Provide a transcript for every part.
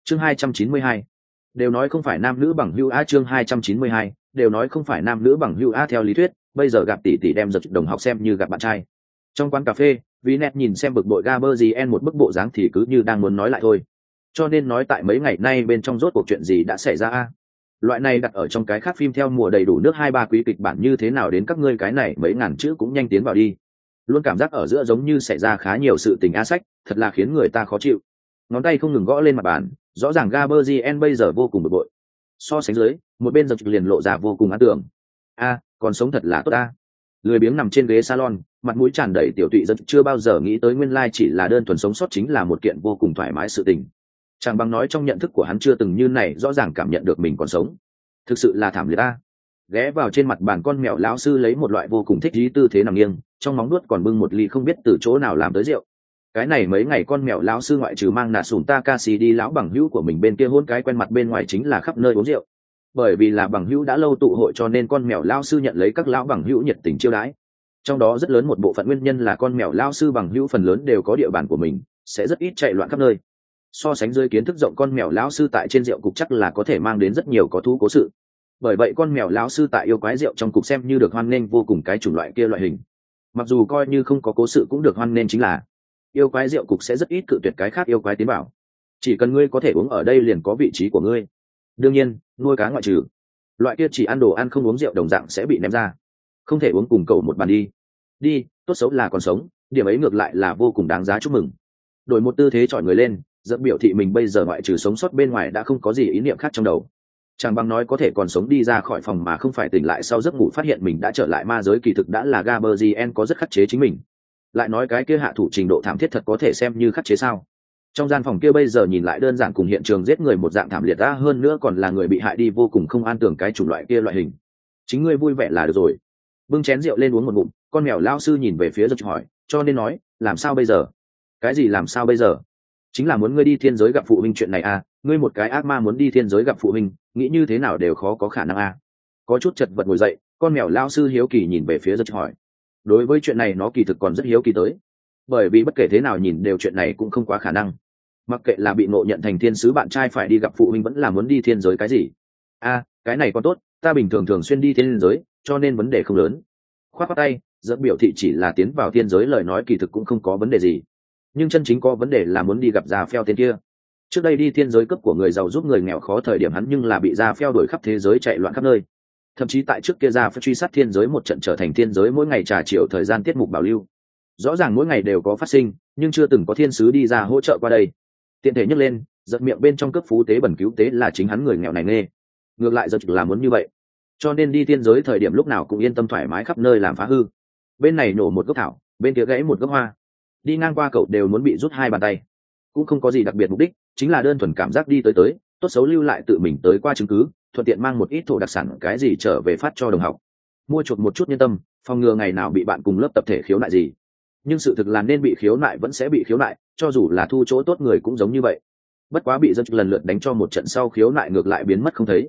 chương 292. Đều nói không phải nam nữ bằng hữu a. Chương 292. Đều nói không phải nam nữ bằng hữu a. Theo lý thuyết bây giờ gặp tỷ tỷ đem giật đồng học xem như gặp bạn trai. Trong quán cà phê vì nét nhìn xem bực bội Gaberzien một bức bộ dáng thì cứ như đang muốn nói lại thôi, cho nên nói tại mấy ngày nay bên trong rốt cuộc chuyện gì đã xảy ra a. Loại này đặt ở trong cái khác phim theo mùa đầy đủ nước 2-3 quý kịch bản như thế nào đến các ngươi cái này mấy ngàn chữ cũng nhanh tiến vào đi. Luôn cảm giác ở giữa giống như xảy ra khá nhiều sự tình a sách, thật là khiến người ta khó chịu. Ngón tay không ngừng gõ lên mặt bàn, rõ ràng Gaberzien bây giờ vô cùng bực bội. So sánh dưới, một bên giật liền lộ ra vô cùng ấn tượng. A, còn sống thật là tốt a. Lười biếng nằm trên ghế salon, mặt mũi tràn đầy tiểu tụy, giật chưa bao giờ nghĩ tới nguyên lai chỉ là đơn thuần sống sót chính là một kiện vô cùng thoải mái sự tình. Chẳng bằng nói trong nhận thức của hắn chưa từng như này rõ ràng cảm nhận được mình còn sống. Thực sự là thảm liệt a. Ghé vào trên mặt bàn, con mèo lão sư lấy một loại vô cùng thích ý tư thế nằm nghiêng, trong móng nuốt còn bưng một ly không biết từ chỗ nào làm tới rượu. Cái này mấy ngày con mèo lão sư ngoại trừ mang nạ sùn Takashi đi lão bằng hữu của mình bên kia hôn cái quen mặt bên ngoài chính là khắp nơi uống rượu. Bởi vì là bằng hữu đã lâu tụ hội cho nên con mèo lão sư nhận lấy các lão bằng hữu nhiệt tình chiêu đãi. Trong đó rất lớn một bộ phận nguyên nhân là con mèo lão sư bằng hữu phần lớn đều có địa bàn của mình, sẽ rất ít chạy loạn khắp nơi. So sánh dưới kiến thức rộng, con mèo lão sư tại trên rượu cục chắc là có thể mang đến rất nhiều có thú cố sự. Bởi vậy con mèo lão sư tại yêu quái rượu trong cục xem như được hoan nghênh vô cùng cái chủng loại kia loại hình. Mặc dù coi như không có cố sự cũng được hoan nghênh, chính là yêu quái rượu cục sẽ rất ít cự tuyệt cái khác yêu quái tiến bảo, chỉ cần ngươi có thể uống ở đây liền có vị trí của ngươi. Đương nhiên nuôi cá ngoại trừ, loại kia chỉ ăn đồ ăn không uống rượu đồng dạng sẽ bị ném ra, không thể uống cùng cậu một bàn đi tốt xấu là còn sống, điểm ấy ngược lại là vô cùng đáng giá chúc mừng. Đổi một tư thế chọi người lên, dẫn biểu thị mình bây giờ ngoại trừ sống sót bên ngoài đã không có gì ý niệm khác trong đầu. Chẳng bằng nói có thể còn sống đi ra khỏi phòng mà không phải tỉnh lại sau giấc ngủ phát hiện mình đã trở lại ma giới, kỳ thực đã là Gaberzien có rất khắc chế chính mình. Lại nói cái kia hạ thủ trình độ thảm thiết thật có thể xem như khắc chế sao? Trong gian phòng kia bây giờ nhìn lại đơn giản cùng hiện trường giết người một dạng thảm liệt, ra hơn nữa còn là người bị hại đi vô cùng không an tưởng cái chủng loại kia loại hình. Chính ngươi vui vẻ là được rồi. Bưng chén rượu lên uống một ngụm, con mèo lao sư nhìn về phía giật hỏi, cho nên nói làm sao bây giờ? Cái gì làm sao bây giờ? Chính là muốn ngươi đi thiên giới gặp phụ huynh chuyện này à? Ngươi một cái ác ma muốn đi thiên giới gặp phụ huynh, nghĩ như thế nào đều khó có khả năng à? Có chút chật vật ngồi dậy, con mèo lao sư hiếu kỳ nhìn về phía giật hỏi. Đối với chuyện này nó kỳ thực còn rất hiếu kỳ tới, bởi vì bất kể thế nào nhìn đều chuyện này cũng không quá khả năng. Mặc kệ là bị ngộ nhận thành thiên sứ bạn trai phải đi gặp phụ huynh vẫn là muốn đi thiên giới cái gì. Cái này còn tốt, ta bình thường thường xuyên đi thiên giới cho nên vấn đề không lớn. Khoát khoát tay, dẫn biểu thị chỉ là tiến vào thiên giới lời nói kỳ thực cũng không có vấn đề gì, nhưng chân chính có vấn đề là muốn đi gặp già phèo tên kia. Trước đây đi thiên giới cấp của người giàu giúp người nghèo khó thời điểm hắn nhưng là bị già phèo đuổi khắp thế giới chạy loạn khắp nơi, thậm chí tại trước kia già phèo truy sát thiên giới một trận trở thành thiên giới mỗi ngày trà chiều thời gian tiết mục bảo lưu. Rõ ràng mỗi ngày đều có phát sinh nhưng chưa từng có thiên sứ đi ra hỗ trợ qua đây. Tiện thể nhắc lên, giật miệng bên trong cấp phú tế bẩn cứu tế là chính hắn người nghèo này nghe. Ngược lại giật là muốn như vậy, cho nên đi thiên giới thời điểm lúc nào cũng yên tâm thoải mái khắp nơi làm phá hư. Bên này nổ một gốc thảo, bên kia gãy một gốc hoa, đi ngang qua cậu đều muốn bị rút hai bàn tay. Cũng không có gì đặc biệt mục đích, chính là đơn thuần cảm giác đi tới tốt xấu lưu lại tự mình tới qua chứng cứ, thuận tiện mang một ít thổ đặc sản cái gì trở về phát cho đồng học, mua chuộc một chút nhân tâm, phòng ngừa ngày nào bị bạn cùng lớp tập thể khiếu nại gì. Nhưng sự thực là nên bị khiếu nại vẫn sẽ bị khiếu nại, cho dù là thu chỗ tốt người cũng giống như vậy. Bất quá bị dân lần lượt đánh cho một trận sau khiếu nại ngược lại biến mất không thấy.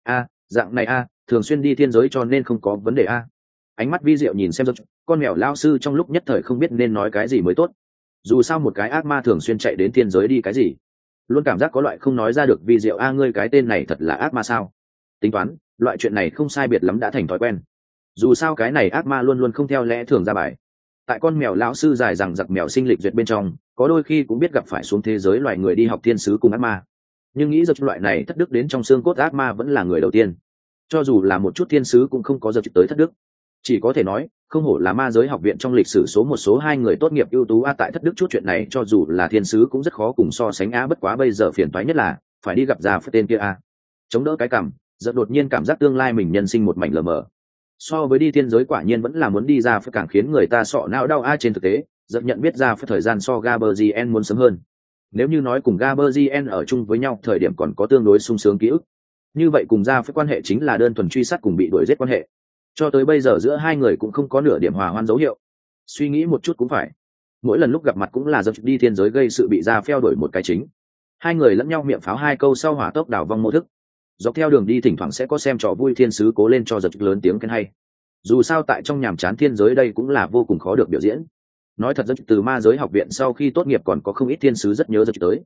Dạng này thường xuyên đi thiên giới cho nên không có vấn đề Ánh mắt vi diệu nhìn xem dân, con mèo lao sư trong lúc nhất thời không biết nên nói cái gì mới tốt. Dù sao một cái ác ma thường xuyên chạy đến thiên giới đi cái gì, luôn cảm giác có loại không nói ra được vi diệu. Ngươi cái tên này thật là ác ma sao? Tính toán loại chuyện này không sai biệt lắm đã thành thói quen, dù sao cái này ác ma luôn luôn không theo lẽ thường ra bài. Tại con mèo lão sư dài rằng giặc mèo sinh lịch duyệt bên trong, có đôi khi cũng biết gặp phải xuống thế giới loài người đi học thiên sứ cùng ác ma, nhưng nghĩ giật loại này thất đức đến trong xương cốt ác ma vẫn là người đầu tiên. Cho dù là một chút thiên sứ cũng không có giật tới thất đức, chỉ có thể nói không hổ là ma giới học viện trong lịch sử số một số hai người tốt nghiệp ưu tú tại thất đức chút chuyện này cho dù là thiên sứ cũng rất khó cùng so sánh bất quá bây giờ phiền toái nhất là phải đi gặp già phất tên kia chống đỡ cái cằm, giật đột nhiên cảm giác tương lai mình nhân sinh một mảnh lờ mờ. So với đi thiên giới quả nhiên vẫn là muốn đi ra phải càng khiến người ta sọ não đau trên thực tế giật nhận biết ra phải thời gian so Gaberzien muốn sớm hơn. Nếu như nói cùng Gaberzien ở chung với nhau thời điểm còn có tương đối sung sướng ký ức, như vậy cùng ra phải quan hệ chính là đơn thuần truy sát cùng bị đuổi giết quan hệ. Cho tới bây giờ giữa hai người cũng không có nửa điểm hòa hoan dấu hiệu. Suy nghĩ một chút cũng phải, mỗi lần lúc gặp mặt cũng là giật đi thiên giới gây sự bị ra phèo đuổi một cái chính, hai người lẫn nhau miệng pháo hai câu sau hỏa tốc đảo vong mô thức. Dọc theo đường đi thỉnh thoảng sẽ có xem trò vui thiên sứ cố lên cho giật lớn tiếng khen hay. Dù sao tại trong nhàm chán thiên giới đây cũng là vô cùng khó được biểu diễn. Nói thật, giật từ ma giới học viện sau khi tốt nghiệp còn có không ít thiên sứ rất nhớ giật tới.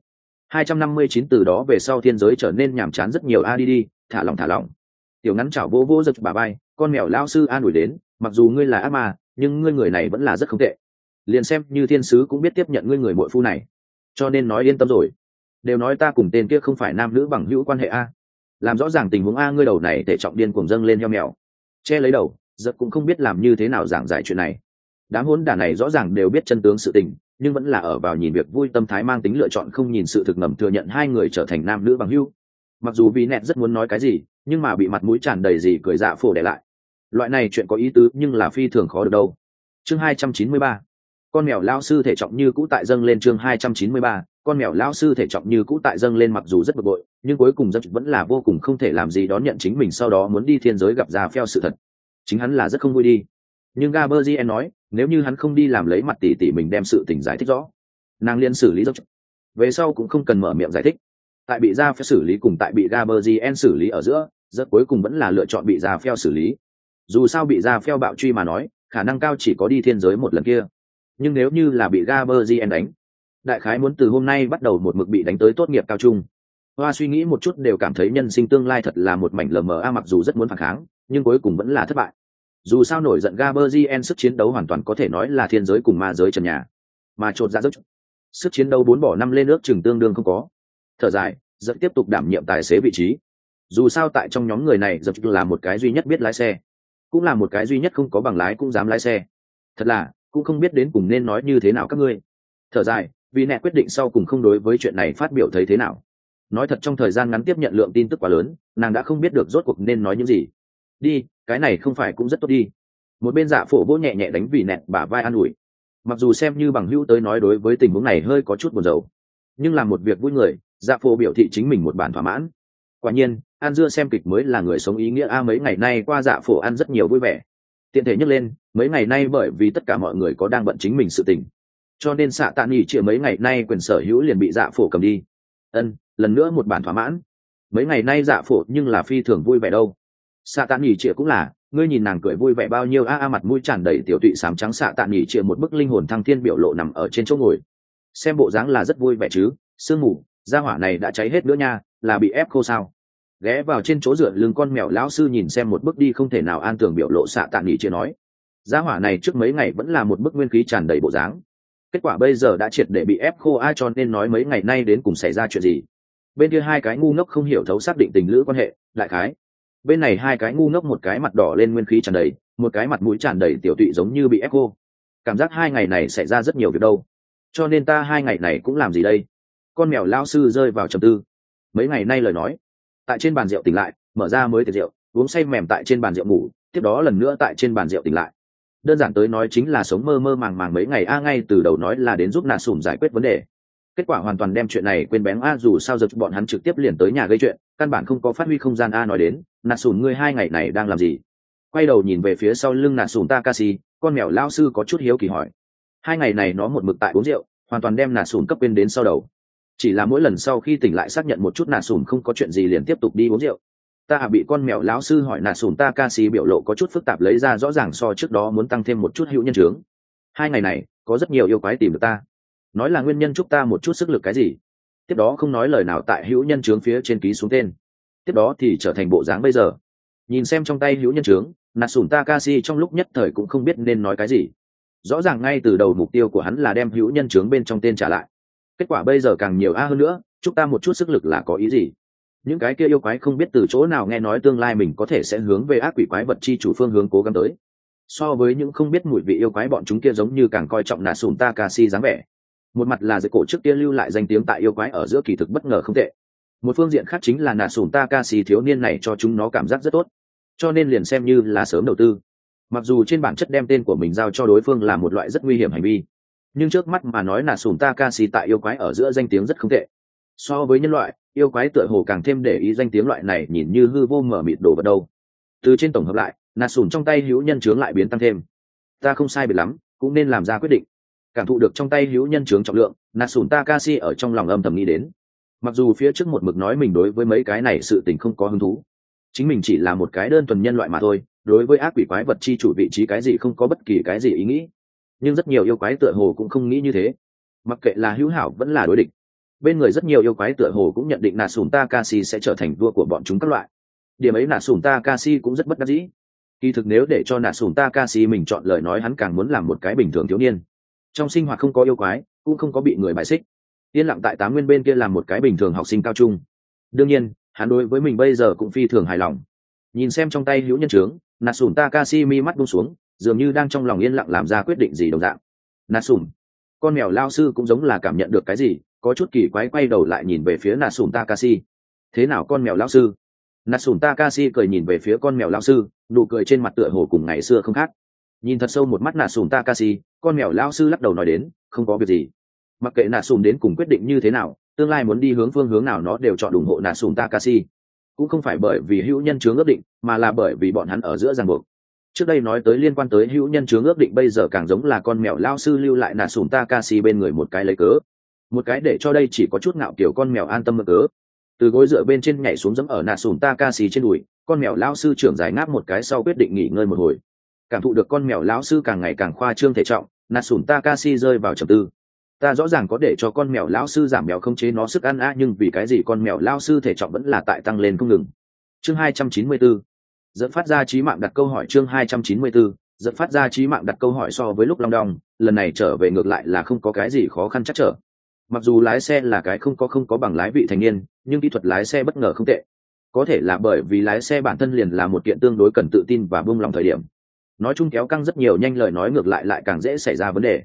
259 từ đó về sau thiên giới trở nên nhàm chán rất nhiều. Đi, thả lỏng. Tiểu ngắn chảo vô vô giật bà bay, con mèo lão sư an ủi đến, mặc dù ngươi là ác ma nhưng ngươi người này vẫn là rất không tệ, liền xem như thiên sứ cũng biết tiếp nhận ngươi người muội phu này, cho nên nói yên tâm rồi. Đều nói ta cùng tên kia không phải nam nữ bằng hữu quan hệ a, làm rõ ràng tình huống a. Ngươi đầu này thể trọng điên cuồng dâng lên heo mèo che lấy đầu, giật cũng không biết làm như thế nào giảng giải chuyện này. Đám hỗn đản này rõ ràng đều biết chân tướng sự tình, nhưng vẫn là ở vào nhìn việc vui tâm thái, mang tính lựa chọn, không nhìn sự thực ngầm thừa nhận hai người trở thành nam nữ bằng hữu. Mặc dù vì nẹt rất muốn nói cái gì, nhưng mà bị mặt mũi tràn đầy gì cười dạ phổ để lại. Loại này chuyện có ý tứ nhưng là phi thường khó được đâu. Chương 293, con mèo lão sư thể trọng như cũ tại dâng lên. Chương 293, con mèo lão sư thể trọng như cũ tại dâng lên. Mặc dù rất bực bội nhưng cuối cùng rất vẫn là vô cùng không thể làm gì đón nhận chính mình sau đó muốn đi thiên giới gặp già phèo sự thật. Chính hắn là rất không vui đi, nhưng Gaberzien nói nếu như hắn không đi làm lấy mặt tỉ mình đem sự tình giải thích rõ, nàng liên xử lý dốc về sau cũng không cần mở miệng giải thích. Tại bị ra phèo xử lý cùng tại bị Gaberzien xử lý ở giữa, rất cuối cùng vẫn là lựa chọn bị ra phèo xử lý. Dù sao bị ra phèo bạo truy mà nói khả năng cao chỉ có đi thiên giới một lần kia, nhưng nếu như là bị Gaberzien đánh, đại khái muốn từ hôm nay bắt đầu một mực bị đánh tới tốt nghiệp cao trung. Hoa suy nghĩ một chút đều cảm thấy nhân sinh tương lai thật là một mảnh lờ mờ. Mặc dù rất muốn phản kháng nhưng cuối cùng vẫn là thất bại. Dù sao nổi giận Gaberzien sức chiến đấu hoàn toàn có thể nói là thiên giới cùng ma giới trần nhà, mà chột ra rất sức chiến đấu 4 bỏ 5 lên nước chừng tương đương không có. Thở dài, dẫn tiếp tục đảm nhiệm tài xế vị trí. Dù sao tại trong nhóm người này giật là một cái duy nhất biết lái xe, cũng là một cái duy nhất không có bằng lái cũng dám lái xe. Thật là cũng không biết đến cùng nên nói như thế nào các ngươi. Thở dài, vì nẹ quyết định sau cùng không đối với chuyện này phát biểu thấy thế nào. Nói thật trong thời gian ngắn tiếp nhận lượng tin tức quá lớn, nàng đã không biết được rốt cuộc nên nói những gì. Đi, cái này không phải cũng rất tốt đi. Một bên dạ phổ vỗ nhẹ nhẹ đánh vì nẹt bả vai an ủi. Mặc dù xem như bằng hữu tới nói đối với tình huống này hơi có chút buồn rầu, nhưng làm một việc vui người, dạ phổ biểu thị chính mình một bản thỏa mãn. Quả nhiên ăn dưa xem kịch mới là người sống ý nghĩa. Mấy ngày nay qua dạ phổ ăn rất nhiều vui vẻ. Tiện thể nhắc lên mấy ngày nay bởi vì tất cả mọi người có đang bận chính mình sự tình, cho nên xạ tạ nghỉ trịa mấy ngày nay quyền sở hữu liền bị dạ phổ cầm đi. Lần nữa một bản thỏa mãn. Mấy ngày nay dạ phổ nhưng là phi thường vui vẻ đâu. Xạ tạ nghỉ trịa cũng là, ngươi nhìn nàng cười vui vẻ bao nhiêu. Mặt mũi tràn đầy tiểu tụy sám trắng. Xạ tạ nghỉ trịa một bức linh hồn thăng thiên biểu lộ nằm ở trên chỗ ngồi, xem bộ dáng là rất vui vẻ chứ. Sương mù gia hỏa này đã cháy hết nữa nha, là bị ép khô sao? Ghé vào trên chỗ dựa lưng con mèo lão sư nhìn xem một bức đi không thể nào an tưởng biểu lộ. Xạ tạ nghỉ trịa nói gia hỏa này trước mấy ngày vẫn là một bức nguyên khí tràn đầy bộ dáng, kết quả bây giờ đã triệt để bị ép khô. Cho nên nói mấy ngày nay đến cùng xảy ra chuyện gì. Bên kia hai cái ngu ngốc không hiểu thấu xác định tình lữ quan hệ, đại khái bên này hai cái ngu ngốc, một cái mặt đỏ lên nguyên khí tràn đầy, một cái mặt mũi tràn đầy tiểu tụy giống như bị ép khô. Cảm giác hai ngày này xảy ra rất nhiều việc đâu, cho nên ta hai ngày này cũng làm gì đây. Con mèo lao sư rơi vào trầm tư. Mấy ngày nay lời nói, tại trên bàn rượu tỉnh lại, mở ra mới tiệc rượu, uống say mềm tại trên bàn rượu ngủ, tiếp đó lần nữa tại trên bàn rượu tỉnh lại. Đơn giản tới nói chính là sống mơ mơ màng màng mấy ngày. Ngay từ đầu nói là đến giúp nà sùm giải quyết vấn đề, kết quả hoàn toàn đem chuyện này quên bén. Dù sao giật bọn hắn trực tiếp liền tới nhà gây chuyện, căn bản không có phát huy không gian. Nói đến nà sùm ngươi hai ngày này đang làm gì. Quay đầu nhìn về phía sau lưng nà sùm Takashi, con mèo lao sư có chút hiếu kỳ hỏi. Hai ngày này nó một mực tại uống rượu, hoàn toàn đem nà sùm cấp quên đến sau đầu. Chỉ là mỗi lần sau khi tỉnh lại xác nhận một chút nà sùm không có chuyện gì liền tiếp tục đi uống rượu. Ta bị con mèo lão sư hỏi. Nà sùm Takashi biểu lộ có chút phức tạp, lấy ra rõ ràng so trước đó muốn tăng thêm một chút hữu nhân chướng. Hai ngày này có rất nhiều yêu quái tìm được ta, nói là nguyên nhân chúc ta một chút sức lực cái gì. Tiếp đó không nói lời nào tại hữu nhân chướng phía trên ký xuống tên, tiếp đó thì trở thành bộ dáng bây giờ. Nhìn xem trong tay hữu nhân chướng, nà sùn Takashi trong lúc nhất thời cũng không biết nên nói cái gì. Rõ ràng ngay từ đầu mục tiêu của hắn là đem hữu nhân chướng bên trong tên trả lại, kết quả bây giờ càng nhiều hơn nữa chúc ta một chút sức lực là có ý gì. Những cái kia yêu quái không biết từ chỗ nào nghe nói tương lai mình có thể sẽ hướng về ác quỷ quái vật chi chủ phương hướng cố gắng tới. So với những không biết mùi vị yêu quái, bọn chúng kia giống như càng coi trọng nà sùn Takashi dáng vẻ. Một mặt là dưới cổ trước kia lưu lại danh tiếng tại yêu quái ở giữa kỳ thực bất ngờ không tệ, một phương diện khác chính là nà sùn Takashi thiếu niên này cho chúng nó cảm giác rất tốt, cho nên liền xem như là sớm đầu tư. Mặc dù trên bản chất đem tên của mình giao cho đối phương là một loại rất nguy hiểm hành vi, nhưng trước mắt mà nói nà sùn Takashi tại yêu quái ở giữa danh tiếng rất không tệ. So với nhân loại, yêu quái tựa hồ càng thêm để ý danh tiếng loại này nhìn như hư vô mở mịt đồ vật đâu. Từ trên tổng hợp lại, nà sùn trong tay hữu nhân chướng lại biến tăng thêm. Ta không sai biệt lắm, cũng nên làm ra quyết định. Cảm thụ được trong tay hữu nhân chướng trọng lượng, nà sùn Takashi ở trong lòng âm thầm nghĩ đến. Mặc dù phía trước một mực nói mình đối với mấy cái này sự tình không có hứng thú, chính mình chỉ là một cái đơn thuần nhân loại mà thôi, đối với ác quỷ quái vật chi chủ vị trí cái gì không có bất kỳ cái gì ý nghĩ, nhưng rất nhiều yêu quái tựa hồ cũng không nghĩ như thế. Mặc kệ là hữu hảo vẫn là đối địch, bên người rất nhiều yêu quái tựa hồ cũng nhận định nà sùn Takashi sẽ trở thành vua của bọn chúng các loại. Điểm ấy nà sùn Takashi cũng rất bất đắc dĩ. Kỳ thực nếu để cho nà sùn Takashi mình chọn lời nói, hắn càng muốn làm một cái bình thường thiếu niên, trong sinh hoạt không có yêu quái, cũng không có bị người bài xích, yên lặng tại Tám Nguyên bên kia làm một cái bình thường học sinh cao trung. Đương nhiên hắn đối với mình bây giờ cũng phi thường hài lòng. Nhìn xem trong tay hữu nhân trướng, nà sùn Takashi mi mắt buông xuống, dường như đang trong lòng yên lặng làm ra quyết định gì đồng dạng. Nà sùn, con mèo lao sư cũng giống là cảm nhận được cái gì, có chút kỳ quái quay đầu lại nhìn về phía nà sùn Takashi. Thế nào con mèo lao sư? Nà sùn Takashi cười nhìn về phía con mèo lao sư, nụ cười trên mặt tựa hồ cùng ngày xưa không khác. Nhìn thật sâu một mắt nà sùn Takashi, con mèo lao sư lắc đầu nói đến, không có việc gì. Mặc kệ nà sùn đến cùng quyết định như thế nào, tương lai muốn đi hướng phương hướng nào nó đều chọn ủng hộ nà sùn Takashi. Cũng không phải bởi vì hữu nhân chướng ước định, mà là bởi vì bọn hắn ở giữa ràng buộc. Trước đây nói tới liên quan tới hữu nhân chướng ước định, bây giờ càng giống là con mèo lao sư lưu lại nà sùn Takashi bên người một cái lấy cớ, một cái để cho đây chỉ có chút ngạo kiểu con mèo an tâm mơ cớ. Từ gối dựa bên trên nhảy xuống giẫm ở nà sùn Takashi trên đùi, con mèo lao sư trưởng dài ngáp một cái sau quyết định nghỉ ngơi một hồi. Cảm thụ được con mèo lão sư càng ngày càng khoa trương thể trọng, nà sùn Takashi rơi vào trầm tư. Ta rõ ràng có để cho con mèo lão sư giảm béo không chế nó sức ăn nhưng vì cái gì con mèo lão sư thể trọng vẫn là tại tăng lên không ngừng. Chương 294 dẫn phát ra trí mạng đặt câu hỏi. Chương 294 dẫn phát ra trí mạng đặt câu hỏi. So với lúc long đong, lần này trở về ngược lại là không có cái gì khó khăn chắc trở. Mặc dù lái xe là cái không có bằng lái vị thành niên, nhưng kỹ thuật lái xe bất ngờ không tệ. Có thể là bởi vì lái xe bản thân liền là một kiện tương đối cần tự tin và buông lòng thời điểm. Nói chung kéo căng rất nhiều nhanh lời nói ngược lại càng dễ xảy ra vấn đề.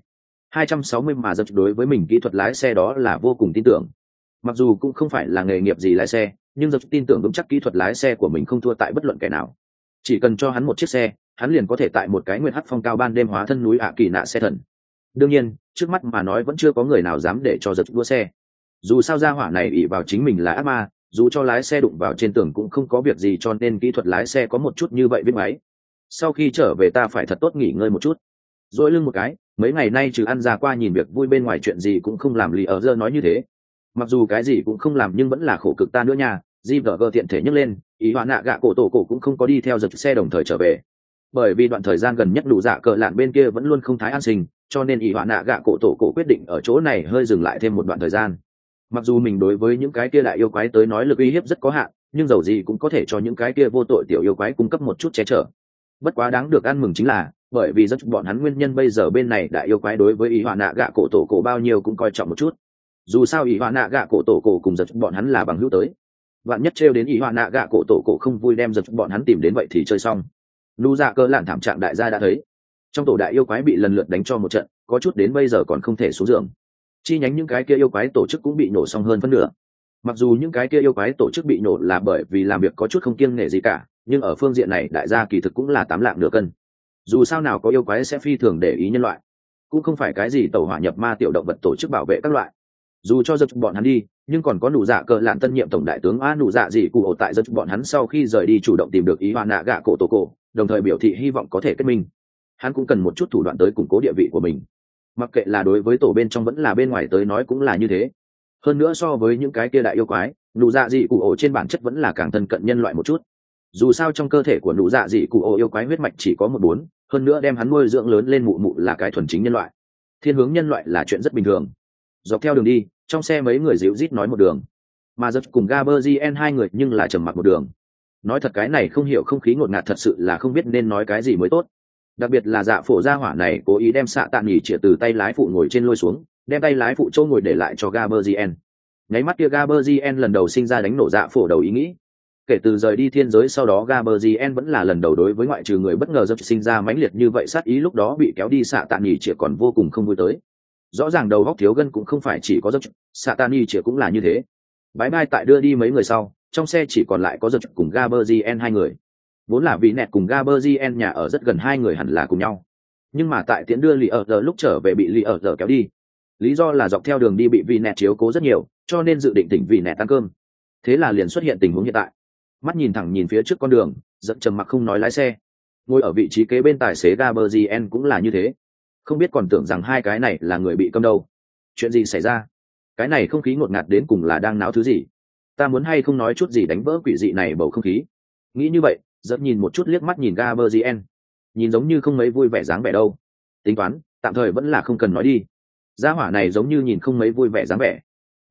260 mà giật đối với mình kỹ thuật lái xe đó là vô cùng tin tưởng. Mặc dù cũng không phải là nghề nghiệp gì lái xe, nhưng giật tin tưởng vững chắc kỹ thuật lái xe của mình không thua tại bất luận kẻ nào. Chỉ cần cho hắn một chiếc xe, hắn liền có thể tại một cái nguyệt hắc phong cao ban đêm hóa thân núi ạ kỳ nạ xe thần. Đương nhiên, trước mắt mà nói vẫn chưa có người nào dám để cho giật đua xe. Dù sao gia hỏa này ỷ vào chính mình là ác ma, dù cho lái xe đụng vào trên tường cũng không có việc gì, cho nên kỹ thuật lái xe có một chút như vậy biết máy. Sau khi trở về ta phải thật tốt nghỉ ngơi một chút. Dỗi lưng một cái, mấy ngày nay trừ ăn ra qua nhìn việc vui bên ngoài chuyện gì cũng không làm. Lý ở giờ nói như thế. Mặc dù cái gì cũng không làm nhưng vẫn là khổ cực ta nữa nha. GVG tiện thể nhấc lên, ý hoạn nạ gạ cổ tổ cổ cũng không có đi theo giật xe đồng thời trở về. Bởi vì đoạn thời gian gần nhất đủ dạ cờ lạn bên kia vẫn luôn không thái an sinh, cho nên ý hoạn nạ gạ cổ tổ cổ quyết định ở chỗ này hơi dừng lại thêm một đoạn thời gian. Mặc dù mình đối với những cái kia đại yêu quái tới nói lực uy hiếp rất có hạn, nhưng dầu gì cũng có thể cho những cái kia vô tội tiểu yêu quái cung cấp một chút che chở. Bất quá đáng được ăn mừng chính là, bởi vì rất bọn hắn nguyên nhân bây giờ bên này đại yêu quái đối với ý hoạn nạ gạ cổ tổ cổ bao nhiêu cũng coi trọng một chút. Dù sao ý hoạn nạ gạ cổ tổ cổ cùng giật bọn hắn là bằng hữu tới, vạn nhất trêu đến ý hoạn nạ gạ cổ tổ cổ không vui đem giật bọn hắn tìm đến vậy thì chơi xong. Nụ dạ cơ lạn thảm trạng đại gia đã thấy, trong tổ đại yêu quái bị lần lượt đánh cho một trận, có chút đến bây giờ còn không thể xuống giường. Chi nhánh những cái kia yêu quái tổ chức cũng bị nổ xong hơn phân nửa. Mặc dù những cái kia yêu quái tổ chức bị nổ là bởi vì làm việc có chút không kiêng nể gì cả, nhưng ở phương diện này đại gia kỳ thực cũng là 8 lạng nửa cân. Dù sao nào có yêu quái sẽ phi thường để ý nhân loại, cũng không phải cái gì tẩu hỏa nhập ma tiểu động vật tổ chức bảo vệ các loại. Dù cho giật bọn hắn đi, nhưng còn có nụ dạ cờ lạn tân nhiệm tổng đại tướng nụ dạ dị cụ ổ tại giật bọn hắn sau khi rời đi chủ động tìm được ý hoạn nạ gạ cổ tổ cổ, đồng thời biểu thị hy vọng có thể kết minh. Hắn cũng cần một chút thủ đoạn tới củng cố địa vị của mình, mặc kệ là đối với tổ bên trong vẫn là bên ngoài tới nói cũng là như thế. Hơn nữa so với những cái kia đại yêu quái, nụ dạ dị cụ ổ trên bản chất vẫn là càng thân cận nhân loại một chút. Dù sao trong cơ thể của nụ dạ dị cụ ổ yêu quái huyết mạch chỉ có 14, hơn nữa đem hắn nuôi dưỡng lớn lên mụ mụ là cái thuần chính nhân loại, thiên hướng nhân loại là chuyện rất bình thường. Dọc theo đường đi, trong xe mấy người dịu rít nói một đường, mà giật cùng Gaberzien hai người nhưng là trầm mặc một đường. Nói thật cái này không hiểu không khí ngột ngạt thật sự là không biết nên nói cái gì mới tốt. Đặc biệt là dạ phổ gia hỏa này cố ý đem xạ tạ nghỉ chĩa từ tay lái phụ ngồi trên lôi xuống, đem tay lái phụ châu ngồi để lại cho Gaberzien. Nháy mắt kia Gaberzien lần đầu sinh ra đánh nổ dạ phổ đầu ý nghĩ. Kể từ rời đi thiên giới sau đó Gaberzien vẫn là lần đầu đối với ngoại trừ người bất ngờ giật sinh ra mãnh liệt như vậy sát ý, lúc đó bị kéo đi xạ tạ nghỉ chĩa còn vô cùng không vui tới. Rõ ràng đầu góc thiếu gân cũng không phải chỉ có giật, xạ tạ nghỉ chĩa cũng là như thế. Bái bai tại đưa đi mấy người sau, trong xe chỉ còn lại có giật cùng Gaberzien hai người. Vốn là vì nẹt cùng Gaberzien nhà ở rất gần, hai người hẳn là cùng nhau, nhưng mà tại tiễn đưa Lý ở giờ lúc trở về bị Lý ở giờ kéo đi. Lý do là dọc theo đường đi bị vì nẹt chiếu cố rất nhiều, cho nên dự định tỉnh vì nẹt ăn cơm. Thế là liền xuất hiện tình huống hiện tại. Mắt nhìn thẳng nhìn phía trước con đường, giật trầm mặc không nói lái xe. Ngồi ở vị trí kế bên tài xế Gaberzien cũng là như thế. Không biết còn tưởng rằng hai cái này là người bị câm đâu. Chuyện gì xảy ra? Cái này không khí ngột ngạt đến cùng là đang náo thứ gì? Ta muốn hay không nói chút gì đánh vỡ quỷ dị này bầu không khí? Nghĩ như vậy, giật nhìn một chút liếc mắt nhìn Gaberzien, nhìn giống như không mấy vui vẻ dáng vẻ đâu. Tính toán tạm thời vẫn là không cần nói đi. Gia hỏa này giống như nhìn không mấy vui vẻ dáng vẻ.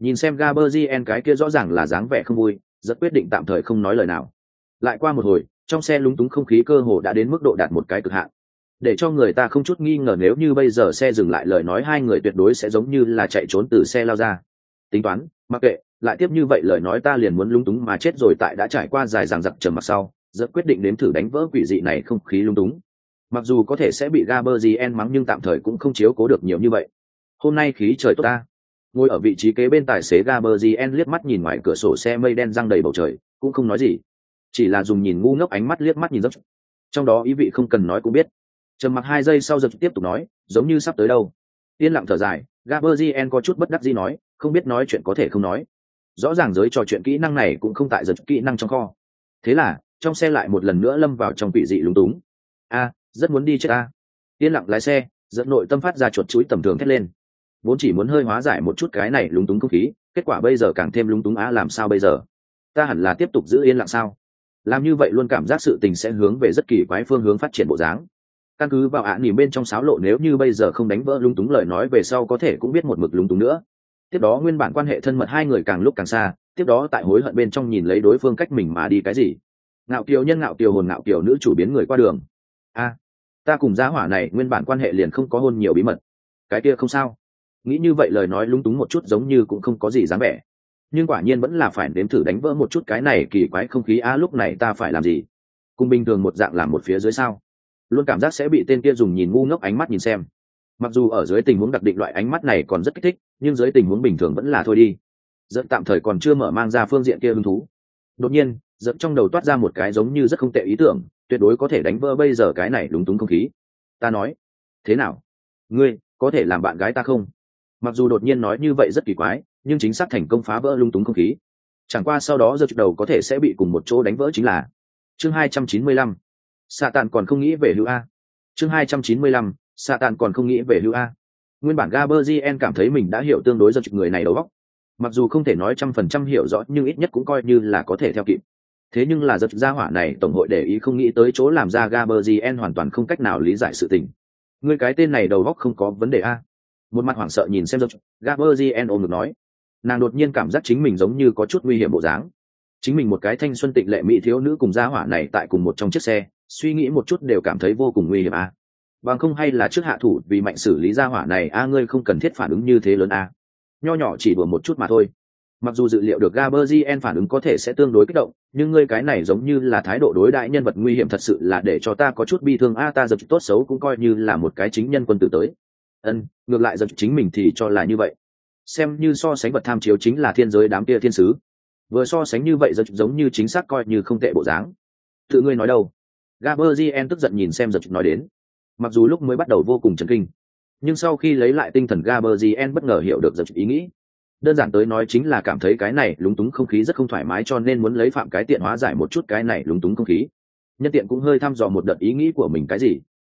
Nhìn xem Gaberzien cái kia rõ ràng là dáng vẻ không vui, rất quyết định tạm thời không nói lời nào. Lại qua một hồi, trong xe lúng túng không khí cơ hồ đã đến mức độ đạt một cái cực hạn. Để cho người ta không chút nghi ngờ nếu như bây giờ xe dừng lại lời nói hai người tuyệt đối sẽ giống như là chạy trốn từ xe lao ra. Tính toán, mặc kệ, lại tiếp như vậy lời nói ta liền muốn lúng túng mà chết rồi tại đã trải qua dài dằng dặc trầm mặc sau, rất quyết định nếm thử đánh vỡ quỷ dị này không khí lúng túng. Mặc dù có thể sẽ bị Gaberzien mắng nhưng tạm thời cũng không chiếu cố được nhiều như vậy. Hôm nay khí trời tốt ta. Ngồi ở vị trí kế bên tài xế Gaberzien liếc mắt nhìn ngoài cửa sổ xe mây đen giăng đầy bầu trời, cũng không nói gì, chỉ là dùng nhìn ngu ngốc ánh mắt liếc mắt nhìn dốc. Trong đó ý vị không cần nói cũng biết. Trầm mặc 2 giây sau dốc tiếp tục nói, giống như sắp tới đâu. Yên lặng thở dài, Gaberzien có chút bất đắc dĩ nói, không biết nói chuyện có thể không nói. Rõ ràng giới trò chuyện kỹ năng này cũng không tại giật kỹ năng trong kho. Thế là, trong xe lại một lần nữa lâm vào trong quỷ dị lúng túng. A, rất muốn đi chết a. Yên lặng lái xe, dẫn nội tâm phát ra chuột chuối tầm thường thét lên. Vốn chỉ muốn hơi hóa giải một chút cái này lúng túng không khí, kết quả bây giờ càng thêm lúng túng á làm sao bây giờ? Ta hẳn là tiếp tục giữ yên lặng sao? Làm như vậy luôn cảm giác sự tình sẽ hướng về rất kỳ quái phương hướng phát triển bộ dáng. Căn cứ vào nỉm bên trong sáo lộ nếu như bây giờ không đánh vỡ lúng túng lời nói về sau có thể cũng biết một mực lúng túng nữa. Tiếp đó nguyên bản quan hệ thân mật hai người càng lúc càng xa, tiếp đó tại hối hận bên trong nhìn lấy đối phương cách mình mà đi cái gì. Ngạo kiều nhân ngạo kiều hồn ngạo kiều nữ chủ biến người qua đường. A, ta cùng gia hỏa này nguyên bản quan hệ liền không có hôn nhiều bí mật. Cái kia không sao. Nghĩ như vậy lời nói lúng túng một chút giống như cũng không có gì dáng vẻ, nhưng quả nhiên vẫn là phải nếm thử đánh vỡ một chút cái này kỳ quái không khí a lúc này ta phải làm gì? Cùng bình thường một dạng làm một phía dưới sao? Luôn cảm giác sẽ bị tên kia dùng nhìn ngu ngốc ánh mắt nhìn xem. Mặc dù ở dưới tình huống đặc định loại ánh mắt này còn rất kích thích, nhưng dưới tình huống bình thường vẫn là thôi đi. Dẫn tạm thời còn chưa mở mang ra phương diện kia hứng thú. Đột nhiên, dẫn trong đầu toát ra một cái giống như rất không tệ ý tưởng, tuyệt đối có thể đánh vỡ bây giờ cái này lúng túng không khí. Ta nói, thế nào? Ngươi có thể làm bạn gái ta không? Mặc dù đột nhiên nói như vậy rất kỳ quái, nhưng chính xác thành công phá vỡ lung túng không khí. Chẳng qua sau đó giật đầu có thể sẽ bị cùng một chỗ đánh vỡ chính là chương 295. Satan còn không nghĩ về hữu a. Chương 295. Satan còn không nghĩ về hữu a. Nguyên bản Gaberzien cảm thấy mình đã hiểu tương đối giật người này đầu óc. Mặc dù không thể nói 100% hiểu rõ nhưng ít nhất cũng coi như là có thể theo kịp. Thế nhưng là giật gia hỏa này tổng hội để ý không nghĩ tới chỗ làm ra Gaberzien hoàn toàn không cách nào lý giải sự tình. Ngươi cái tên này đầu óc không có vấn đề a. Một mặt hoảng sợ nhìn xem Gaberzien ôm ngực nói, nàng đột nhiên cảm giác chính mình giống như có chút nguy hiểm bộ dáng. Chính mình một cái thanh xuân tịnh lệ mỹ thiếu nữ cùng gia hỏa này tại cùng một trong chiếc xe, suy nghĩ một chút đều cảm thấy vô cùng nguy hiểm a. Bằng không hay là trước hạ thủ vì mạnh xử lý gia hỏa này a ngươi không cần thiết phản ứng như thế lớn a. Nho nhỏ chỉ đùa một chút mà thôi. Mặc dù dự liệu được Gaberzien phản ứng có thể sẽ tương đối kích động, nhưng ngươi cái này giống như là thái độ đối đãi nhân vật nguy hiểm thật sự là để cho ta có chút bi thương a ta giật tốt xấu cũng coi như là một cái chính nhân quân tử tới. Ngược lại giật chính mình thì cho là như vậy, xem như so sánh vật tham chiếu chính là thiên giới đám kia thiên sứ, vừa so sánh như vậy giật giống như chính xác coi như không tệ bộ dáng. Tự ngươi nói đâu? Gaberzien tức giận nhìn xem giật nói đến. Mặc dù lúc mới bắt đầu vô cùng chấn kinh, nhưng sau khi lấy lại tinh thần Gaberzien bất ngờ hiểu được giật ý nghĩ. Đơn giản tới nói chính là cảm thấy cái này lúng túng không khí rất không thoải mái cho nên muốn lấy phạm cái tiện hóa giải một chút cái này lúng túng không khí. Nhân tiện cũng hơi thăm dò một đợt ý nghĩ của mình cái gì.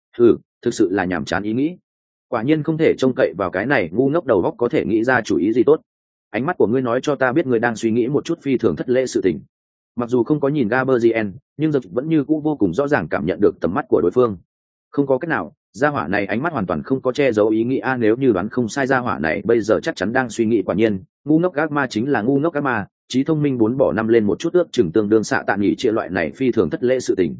Thực sự là nhàm chán ý nghĩ. Quả nhiên không thể trông cậy vào cái này ngu ngốc đầu óc có thể nghĩ ra chủ ý gì tốt. Ánh mắt của ngươi nói cho ta biết ngươi đang suy nghĩ một chút phi thường thất lễ sự tình. Mặc dù không có nhìn Gaberzien, nhưng giật vẫn như cũ vô cùng rõ ràng cảm nhận được tầm mắt của đối phương. Không có cách nào, gia hỏa này ánh mắt hoàn toàn không có che giấu ý nghĩ a nếu như đoán không sai gia hỏa này bây giờ chắc chắn đang suy nghĩ quả nhiên, ngu ngốc ác ma chính là ngu ngốc ác ma, trí thông minh 4 bỏ 5 lên một chút ước chừng tương đương xạ tạn nghỉ chia loại này phi thường thất lễ sự tình.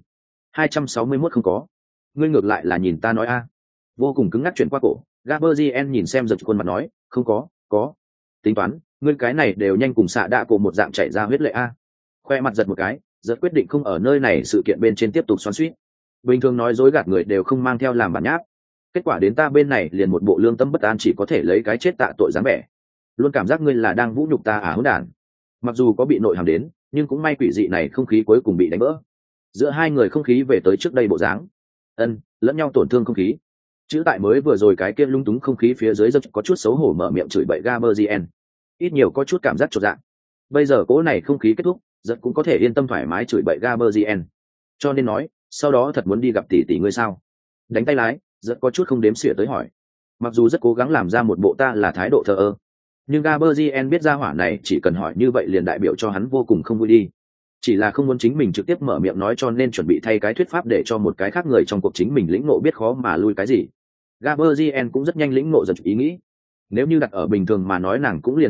261 không có. Ngươi ngược lại là nhìn ta nói a. Vô cùng cứng ngắc chuyển qua cổ, Gaberzien nhìn xem giật khuôn mặt nói, không có. Tính toán, ngươi cái này đều nhanh cùng xạ đạ cổ một dạng chảy ra huyết lệ a. Khoe mặt giật một cái, giật quyết định không ở nơi này sự kiện bên trên tiếp tục xoắn xuýt. Bình thường nói dối gạt người đều không mang theo làm bản nháp. Kết quả đến ta bên này liền một bộ lương tâm bất an chỉ có thể lấy cái chết tạ tội dáng vẻ. Luôn cảm giác ngươi là đang vũ nhục ta à hỗn đản. Mặc dù có bị nội hàm đến, nhưng cũng may quỷ dị này không khí cuối cùng bị đánh vỡ. Giữa hai người không khí về tới trước đây bộ dáng. Lẫn nhau tổn thương không khí. Chữ tại mới vừa rồi cái kia lung túng không khí phía dưới giật có chút xấu hổ mở miệng chửi bậy Gaberzien. Ít nhiều có chút cảm giác chột dạ. Bây giờ cố này không khí kết thúc, giật cũng có thể yên tâm thoải mái chửi bậy Gaberzien. Cho nên nói, sau đó thật muốn đi gặp tỷ tỷ ngươi sao? Đánh tay lái, giật có chút không đếm xỉa tới hỏi. Mặc dù rất cố gắng làm ra một bộ ta là thái độ thờ ơ, nhưng Gaberzien biết ra hỏa này chỉ cần hỏi như vậy liền đại biểu cho hắn vô cùng không vui đi. Chỉ là không muốn chính mình trực tiếp mở miệng nói cho nên chuẩn bị thay cái thuyết pháp để cho một cái khác người trong cuộc chính mình lĩnh ngộ biết khó mà lui cái gì. Gaberzien cũng rất nhanh lĩnh ngộ dần ý nghĩ. Nếu như đặt ở bình thường mà nói nàng cũng liền đáp ứng,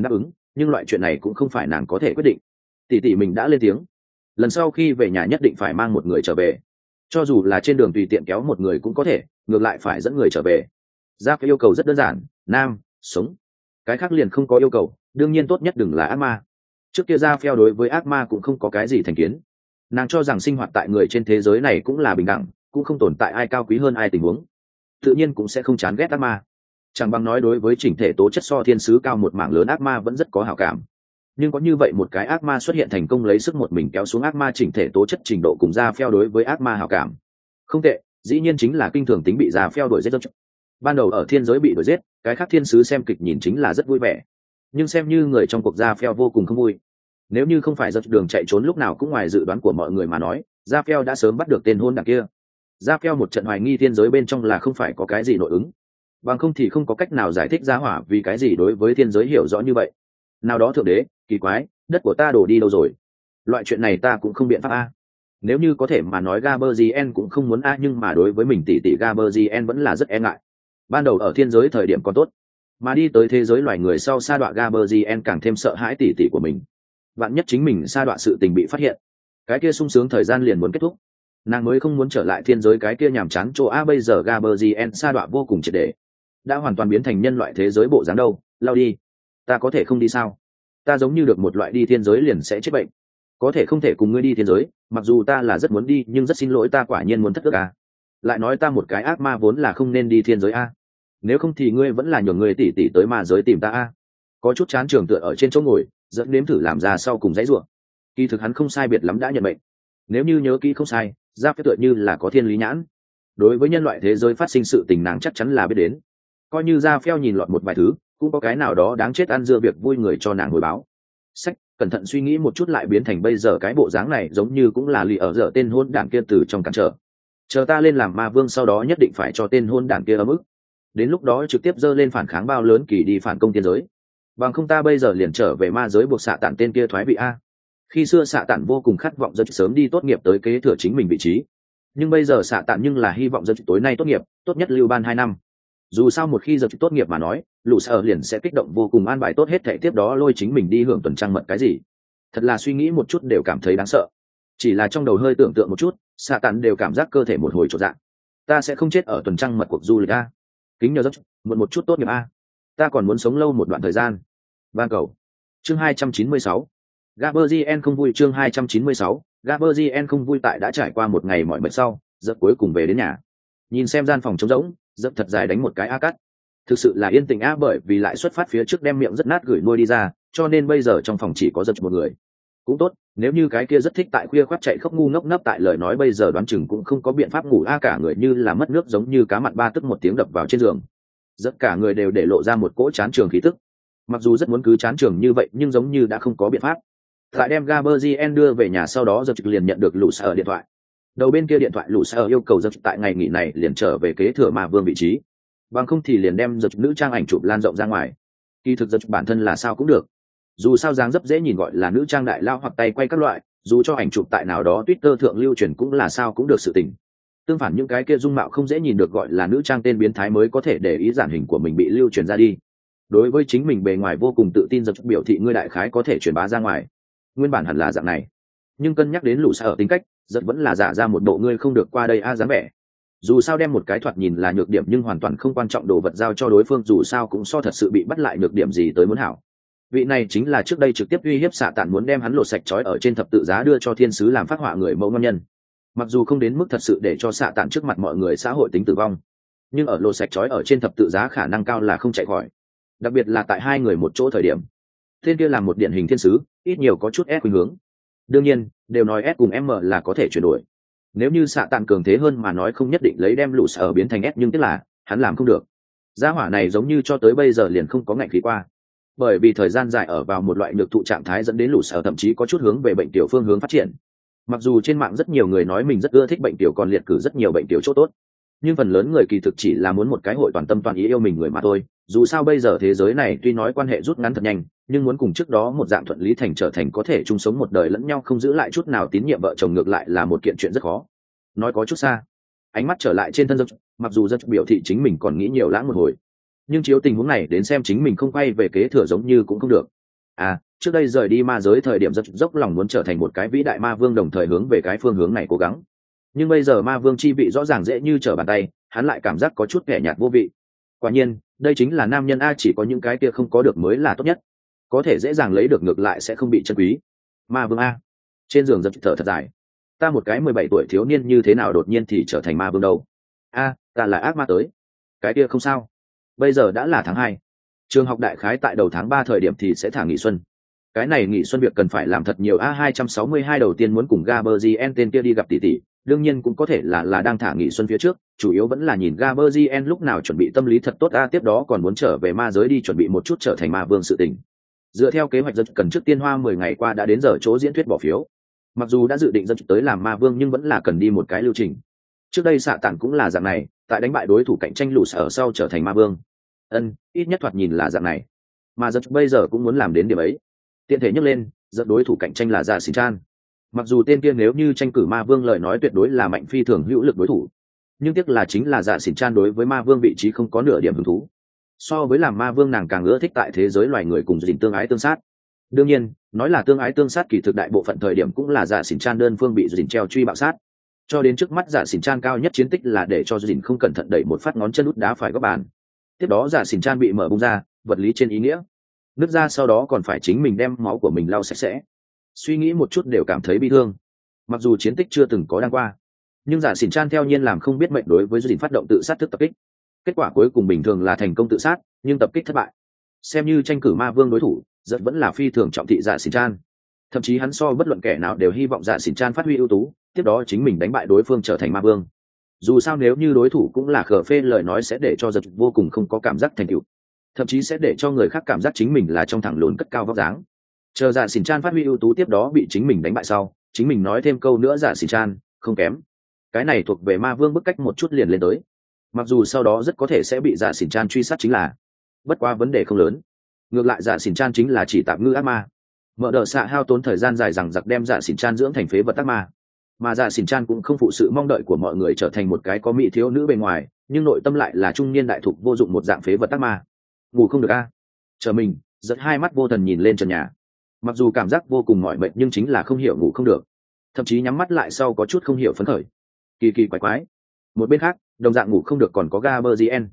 nhưng loại chuyện này cũng không phải nàng có thể quyết định. Tỷ tỷ mình đã lên tiếng, lần sau khi về nhà nhất định phải mang một người trở về, cho dù là trên đường tùy tiện kéo một người cũng có thể, ngược lại phải dẫn người trở về. Ra cái yêu cầu rất đơn giản, nam sống, cái khác liền không có yêu cầu, đương nhiên tốt nhất đừng là ác ma. Trước kia ra phèo đối với ác ma cũng không có cái gì thành kiến, nàng cho rằng sinh hoạt tại người trên thế giới này cũng là bình đẳng, cũng không tồn tại ai cao quý hơn ai, tình huống tự nhiên cũng sẽ không chán ghét ác ma. Chẳng bằng nói đối với chỉnh thể tố chất so thiên sứ cao một mảng lớn ác ma vẫn rất có hảo cảm. Nhưng có như vậy một cái ác ma xuất hiện thành công lấy sức một mình kéo xuống ác ma chỉnh thể tố chất trình độ cùng ra phèo đối với ác ma hảo cảm không tệ, dĩ nhiên chính là kinh thường tính bị ra phèo đuổi giết. Ban đầu ở thiên giới bị đuổi giết, cái khác thiên sứ xem kịch nhìn chính là rất vui vẻ, nhưng xem như người trong cuộc ra phèo vô cùng không vui. Nếu như không phải giật đường chạy trốn lúc nào cũng ngoài dự đoán của mọi người mà nói, ra phèo đã sớm bắt được tên hôn đảng kia. Ra phèo một trận hoài nghi thiên giới bên trong là không phải có cái gì nội ứng, bằng không thì không có cách nào giải thích ra hỏa vì cái gì đối với thiên giới hiểu rõ như vậy. Nào đó thượng đế, kỳ quái, đất của ta đổ đi đâu rồi? Loại chuyện này ta cũng không biện pháp a. Nếu như có thể mà nói Gaberzien cũng không muốn a, nhưng mà đối với mình tỷ tỷ Gaberzien vẫn là rất e ngại. Ban đầu ở thiên giới thời điểm còn tốt, mà đi tới thế giới loài người sau sa đọa Gaberzien càng thêm sợ hãi tỷ tỷ của mình. Vạn nhất chính mình sa đọa sự tình bị phát hiện, cái kia sung sướng thời gian liền muốn kết thúc. Nàng mới không muốn trở lại thiên giới cái kia nhàm chán chỗ a. Bây giờ Gaberzien sa đọa vô cùng triệt để, đã hoàn toàn biến thành nhân loại thế giới bộ dáng đâu. Lao đi, ta có thể không đi sao? Ta giống như được một loại đi thiên giới liền sẽ chết bệnh, có thể không thể cùng ngươi đi thiên giới, mặc dù ta là rất muốn đi nhưng rất xin lỗi, ta quả nhiên muốn thất ước a. Lại nói ta một cái ác ma vốn là không nên đi thiên giới a, nếu không thì ngươi vẫn là nhường ngươi tỉ tỉ tới ma giới tìm ta a. Có chút chán trường tựa ở trên chỗ ngồi, dẫn nếm thử làm ra sau cùng dãy ruộng. Kỳ thực hắn không sai biệt lắm đã nhận bệnh, nếu như nhớ kỹ không sai, ra phép tựa như là có thiên lý nhãn, đối với nhân loại thế giới phát sinh sự tình nàng chắc chắn là biết đến. Coi như ra phèo nhìn lọt một vài thứ, cũng có cái nào đó đáng chết ăn dưa việc vui người cho nàng hồi báo. Sách, cẩn thận suy nghĩ một chút lại biến thành bây giờ cái bộ dáng này, giống như cũng là lì ở dở tên hôn đảng kia từ trong cản trở. Chờ ta lên làm ma vương sau đó nhất định phải cho tên hôn đảng kia ấm ức, đến lúc đó trực tiếp dơ lên phản kháng bao lớn kỳ đi phản công thiên giới, bằng không ta bây giờ liền trở về ma giới buộc xạ tản tên kia thoái vị a. Khi xưa xạ tản vô cùng khát vọng rất sớm đi tốt nghiệp tới kế thừa chính mình vị trí, nhưng bây giờ xạ tản nhưng là hy vọng rất tối nay tốt nghiệp, tốt nhất lưu ban 2 năm. Dù sao một khi giờ tốt nghiệp mà nói, lũ sở liền sẽ kích động vô cùng, an bài tốt hết thảy tiếp đó lôi chính mình đi hưởng tuần trăng mật cái gì. Thật là suy nghĩ một chút đều cảm thấy đáng sợ, chỉ là trong đầu hơi tưởng tượng một chút, xạ tản đều cảm giác cơ thể một hồi trột dạ. Ta sẽ không chết ở tuần trăng mật cuộc du lịch a. Kính nhờ rất muộn một chút tốt nghiệp a, ta còn muốn sống lâu một đoạn thời gian. Van cầu. Chương 296. Gaberzien không vui. Chương 296. Gaberzien không vui. Tại đã trải qua một ngày mỏi mệt sau, giấc cuối cùng về đến nhà. Nhìn xem gian phòng trống rỗng, giấc thật dài đánh một cái a cắt. Thực sự là yên tĩnh a, bởi vì lại xuất phát phía trước đem miệng rất nát gửi nuôi đi ra, cho nên bây giờ trong phòng chỉ có giấc một người. Cũng tốt, nếu như cái kia rất thích tại khuya khoắt chạy khóc ngu ngốc nấp tại lời nói, bây giờ đoán chừng cũng không có biện pháp ngủ a, cả người như là mất nước, giống như cá mặn ba tức một tiếng đập vào trên giường. Rất cả người đều để lộ ra một cỗ chán trường khí tức. Mặc dù rất muốn cứ chán trường như vậy nhưng giống như đã không có biện pháp. Tại đem Gaberzien đưa về nhà sau đó, giật liền nhận được lũ sở điện thoại. Đầu bên kia điện thoại lũ sở yêu cầu giật tại ngày nghỉ này liền trở về kế thừa ma vương vị trí, bằng không thì liền đem giật nữ trang ảnh chụp lan rộng ra ngoài. Kỳ thực giật bản thân là sao cũng được, dù sao dáng dấp dễ nhìn gọi là nữ trang đại lao hoặc tay quay các loại, dù cho ảnh chụp tại nào đó Twitter thượng lưu truyền cũng là sao cũng được sự tình. Tương phản những cái kia dung mạo không dễ nhìn được gọi là nữ trang tên biến thái mới có thể để ý giản hình của mình bị lưu truyền ra đi. Đối với chính mình bề ngoài vô cùng tự tin, giật biểu thị ngươi đại khái có thể truyền bá ra ngoài. Nguyên bản hẳn là dạng này, nhưng cân nhắc đến lũ sở tính cách, giật vẫn là giả ra một bộ ngươi không được qua đây a dáng vẻ. Dù sao đem một cái thoạt nhìn là nhược điểm nhưng hoàn toàn không quan trọng đồ vật giao cho đối phương, dù sao cũng so thật sự bị bắt lại nhược điểm gì tới muốn hảo. Vị này chính là trước đây trực tiếp uy hiếp xạ tản muốn đem hắn lột sạch trói ở trên thập tự giá đưa cho thiên sứ làm phác họa người mẫu ngon nhân. Mặc dù không đến mức thật sự để cho xạ tản trước mặt mọi người xã hội tính tử vong, nhưng ở lột sạch trói ở trên thập tự giá khả năng cao là không chạy khỏi, đặc biệt là tại hai người một chỗ thời điểm. Tên kia là một điển hình thiên sứ, ít nhiều có chút S khuynh hướng. Đương nhiên đều nói S cùng M là có thể chuyển đổi, nếu như xạ tản cường thế hơn mà nói không nhất định lấy đem lũ sở biến thành S, nhưng tức là hắn làm không được. Gia hỏa này giống như cho tới bây giờ liền không có ngạnh khí qua, bởi vì thời gian dài ở vào một loại nhược thụ trạng thái dẫn đến lũ sở thậm chí có chút hướng về bệnh tiểu phương hướng phát triển. Mặc dù trên mạng rất nhiều người nói mình rất ưa thích bệnh tiểu, còn liệt cử rất nhiều bệnh tiểu chỗ tốt, nhưng phần lớn người kỳ thực chỉ là muốn một cái hội toàn tâm toàn ý yêu mình người mà thôi. Dù sao bây giờ thế giới này tuy nói quan hệ rút ngắn thật nhanh, nhưng muốn cùng trước đó một dạng thuận lý thành trở thành có thể chung sống một đời lẫn nhau không giữ lại chút nào tín nhiệm vợ chồng ngược lại là một kiện chuyện rất khó. Nói có chút xa, ánh mắt trở lại trên thân dân, mặc dù dân biểu thị chính mình còn nghĩ nhiều lãng một hồi, nhưng chiếu tình huống này đến xem chính mình không quay về kế thừa giống như cũng không được. Trước đây rời đi ma giới thời điểm rất dốc lòng muốn trở thành một cái vĩ đại ma vương, đồng thời hướng về cái phương hướng này cố gắng. Nhưng bây giờ ma vương chi vị rõ ràng dễ như trở bàn tay, hắn lại cảm giác có chút kẻ nhạt vô vị. Quả nhiên đây chính là nam nhân a, chỉ có những cái kia không có được mới là tốt nhất, có thể dễ dàng lấy được ngược lại sẽ không bị chân quý. Ma vương a. Trên giường giật thở thật dài. Ta một cái 17 tuổi thiếu niên như thế nào đột nhiên thì trở thành ma vương đâu? Ta là ác ma tới. Cái kia không sao, bây giờ đã là tháng 2. Trường học đại khái tại đầu tháng 3 thời điểm thì sẽ thả nghỉ xuân. Cái này nghỉ xuân việc cần phải làm thật nhiều. A262 đầu tiên muốn cùng Gaberzien tên kia đi gặp tỷ tỷ, đương nhiên cũng có thể là đang thả nghỉ xuân phía trước, chủ yếu vẫn là nhìn Gaberzien lúc nào chuẩn bị tâm lý thật tốt. Tiếp đó còn muốn trở về ma giới đi chuẩn bị một chút trở thành ma vương sự tình. Dựa theo kế hoạch rất cần trước tiên hoa 10 ngày qua đã đến giờ chỗ diễn thuyết bỏ phiếu. Mặc dù đã dự định rất tới làm ma vương nhưng vẫn là cần đi một cái lưu trình. Trước đây xạ tản cũng là dạng này, tại đánh bại đối thủ cạnh tranh lũ ở sau trở thành ma vương. Ít nhất thoạt nhìn là dạng này, mà rất bây giờ cũng muốn làm đến điểm ấy. Tiện thể nhắc lên, dẫn đối thủ cạnh tranh là Dạ Xỉn Chan. Mặc dù tên kia nếu như tranh cử ma vương lời nói tuyệt đối là mạnh phi thường hữu lực đối thủ, nhưng tiếc là chính là Dạ Xỉn Chan đối với ma vương vị trí không có nửa điểm hứng thú. So với làm ma vương nàng càng ưa thích tại thế giới loài người cùng dình tương ái tương sát. Đương nhiên nói là tương ái tương sát, kỳ thực đại bộ phận thời điểm cũng là Dạ Xỉn Chan đơn phương bị dình treo truy bạo sát. Cho đến trước mắt Dạ Xỉn Chan cao nhất chiến tích là để cho dình không cẩn thận đẩy một phát ngón chân út đá phải góc bàn. Tiếp đó Dạ Xỉn Chan bị mở bung ra, vật lý trên ý nghĩa nứt ra, sau đó còn phải chính mình đem máu của mình lau sạch sẽ. Suy nghĩ một chút đều cảm thấy bi thương. Mặc dù chiến tích chưa từng có đang qua, nhưng Dạ Xỉn Chan theo nhiên làm không biết mệnh đối với dình phát động tự sát thức tập kích. Kết quả cuối cùng bình thường là thành công tự sát, nhưng tập kích thất bại. Xem như tranh cử ma vương đối thủ, rất vẫn là phi thường trọng thị Dạ Xỉn Chan. Thậm chí hắn so bất luận kẻ nào đều hy vọng Dạ Xỉn Chan phát huy ưu tú, tiếp đó chính mình đánh bại đối phương trở thành ma vương. Dù sao nếu như đối thủ cũng là khờ phê lời nói sẽ để cho giật vô cùng không có cảm giác thành tựu, thậm chí sẽ để cho người khác cảm giác chính mình là trong thẳng lùn cất cao vóc dáng. Chờ Dạ Xỉn Chan phát huy ưu tú tiếp đó bị chính mình đánh bại sau, chính mình nói thêm câu nữa Dạ Xỉn Chan không kém. Cái này thuộc về ma vương bức cách một chút liền lên tới. Mặc dù sau đó rất có thể sẽ bị Dạ Xỉn Chan truy sát chính là, bất qua vấn đề không lớn. Ngược lại Dạ Xỉn Chan chính là chỉ tạm ngư ác ma. Mở đờ xạ hao tốn thời gian dài rằng giặc đem Dạ Xỉn Chan dưỡng thành phế vật ác ma, mà Dạ Xỉn Chan cũng không phụ sự mong đợi của mọi người trở thành một cái có mỹ thiếu nữ bề ngoài, nhưng nội tâm lại là trung niên đại thục vô dụng một dạng phế vật ác ma. Ngủ không được chờ mình giật hai mắt vô thần nhìn lên trần nhà. Mặc dù cảm giác vô cùng mỏi mệt nhưng chính là không hiểu ngủ không được, thậm chí nhắm mắt lại sau có chút không hiểu phấn khởi. Kỳ kỳ quái quái. Một bên khác đồng dạng ngủ không được còn có Gaberzien.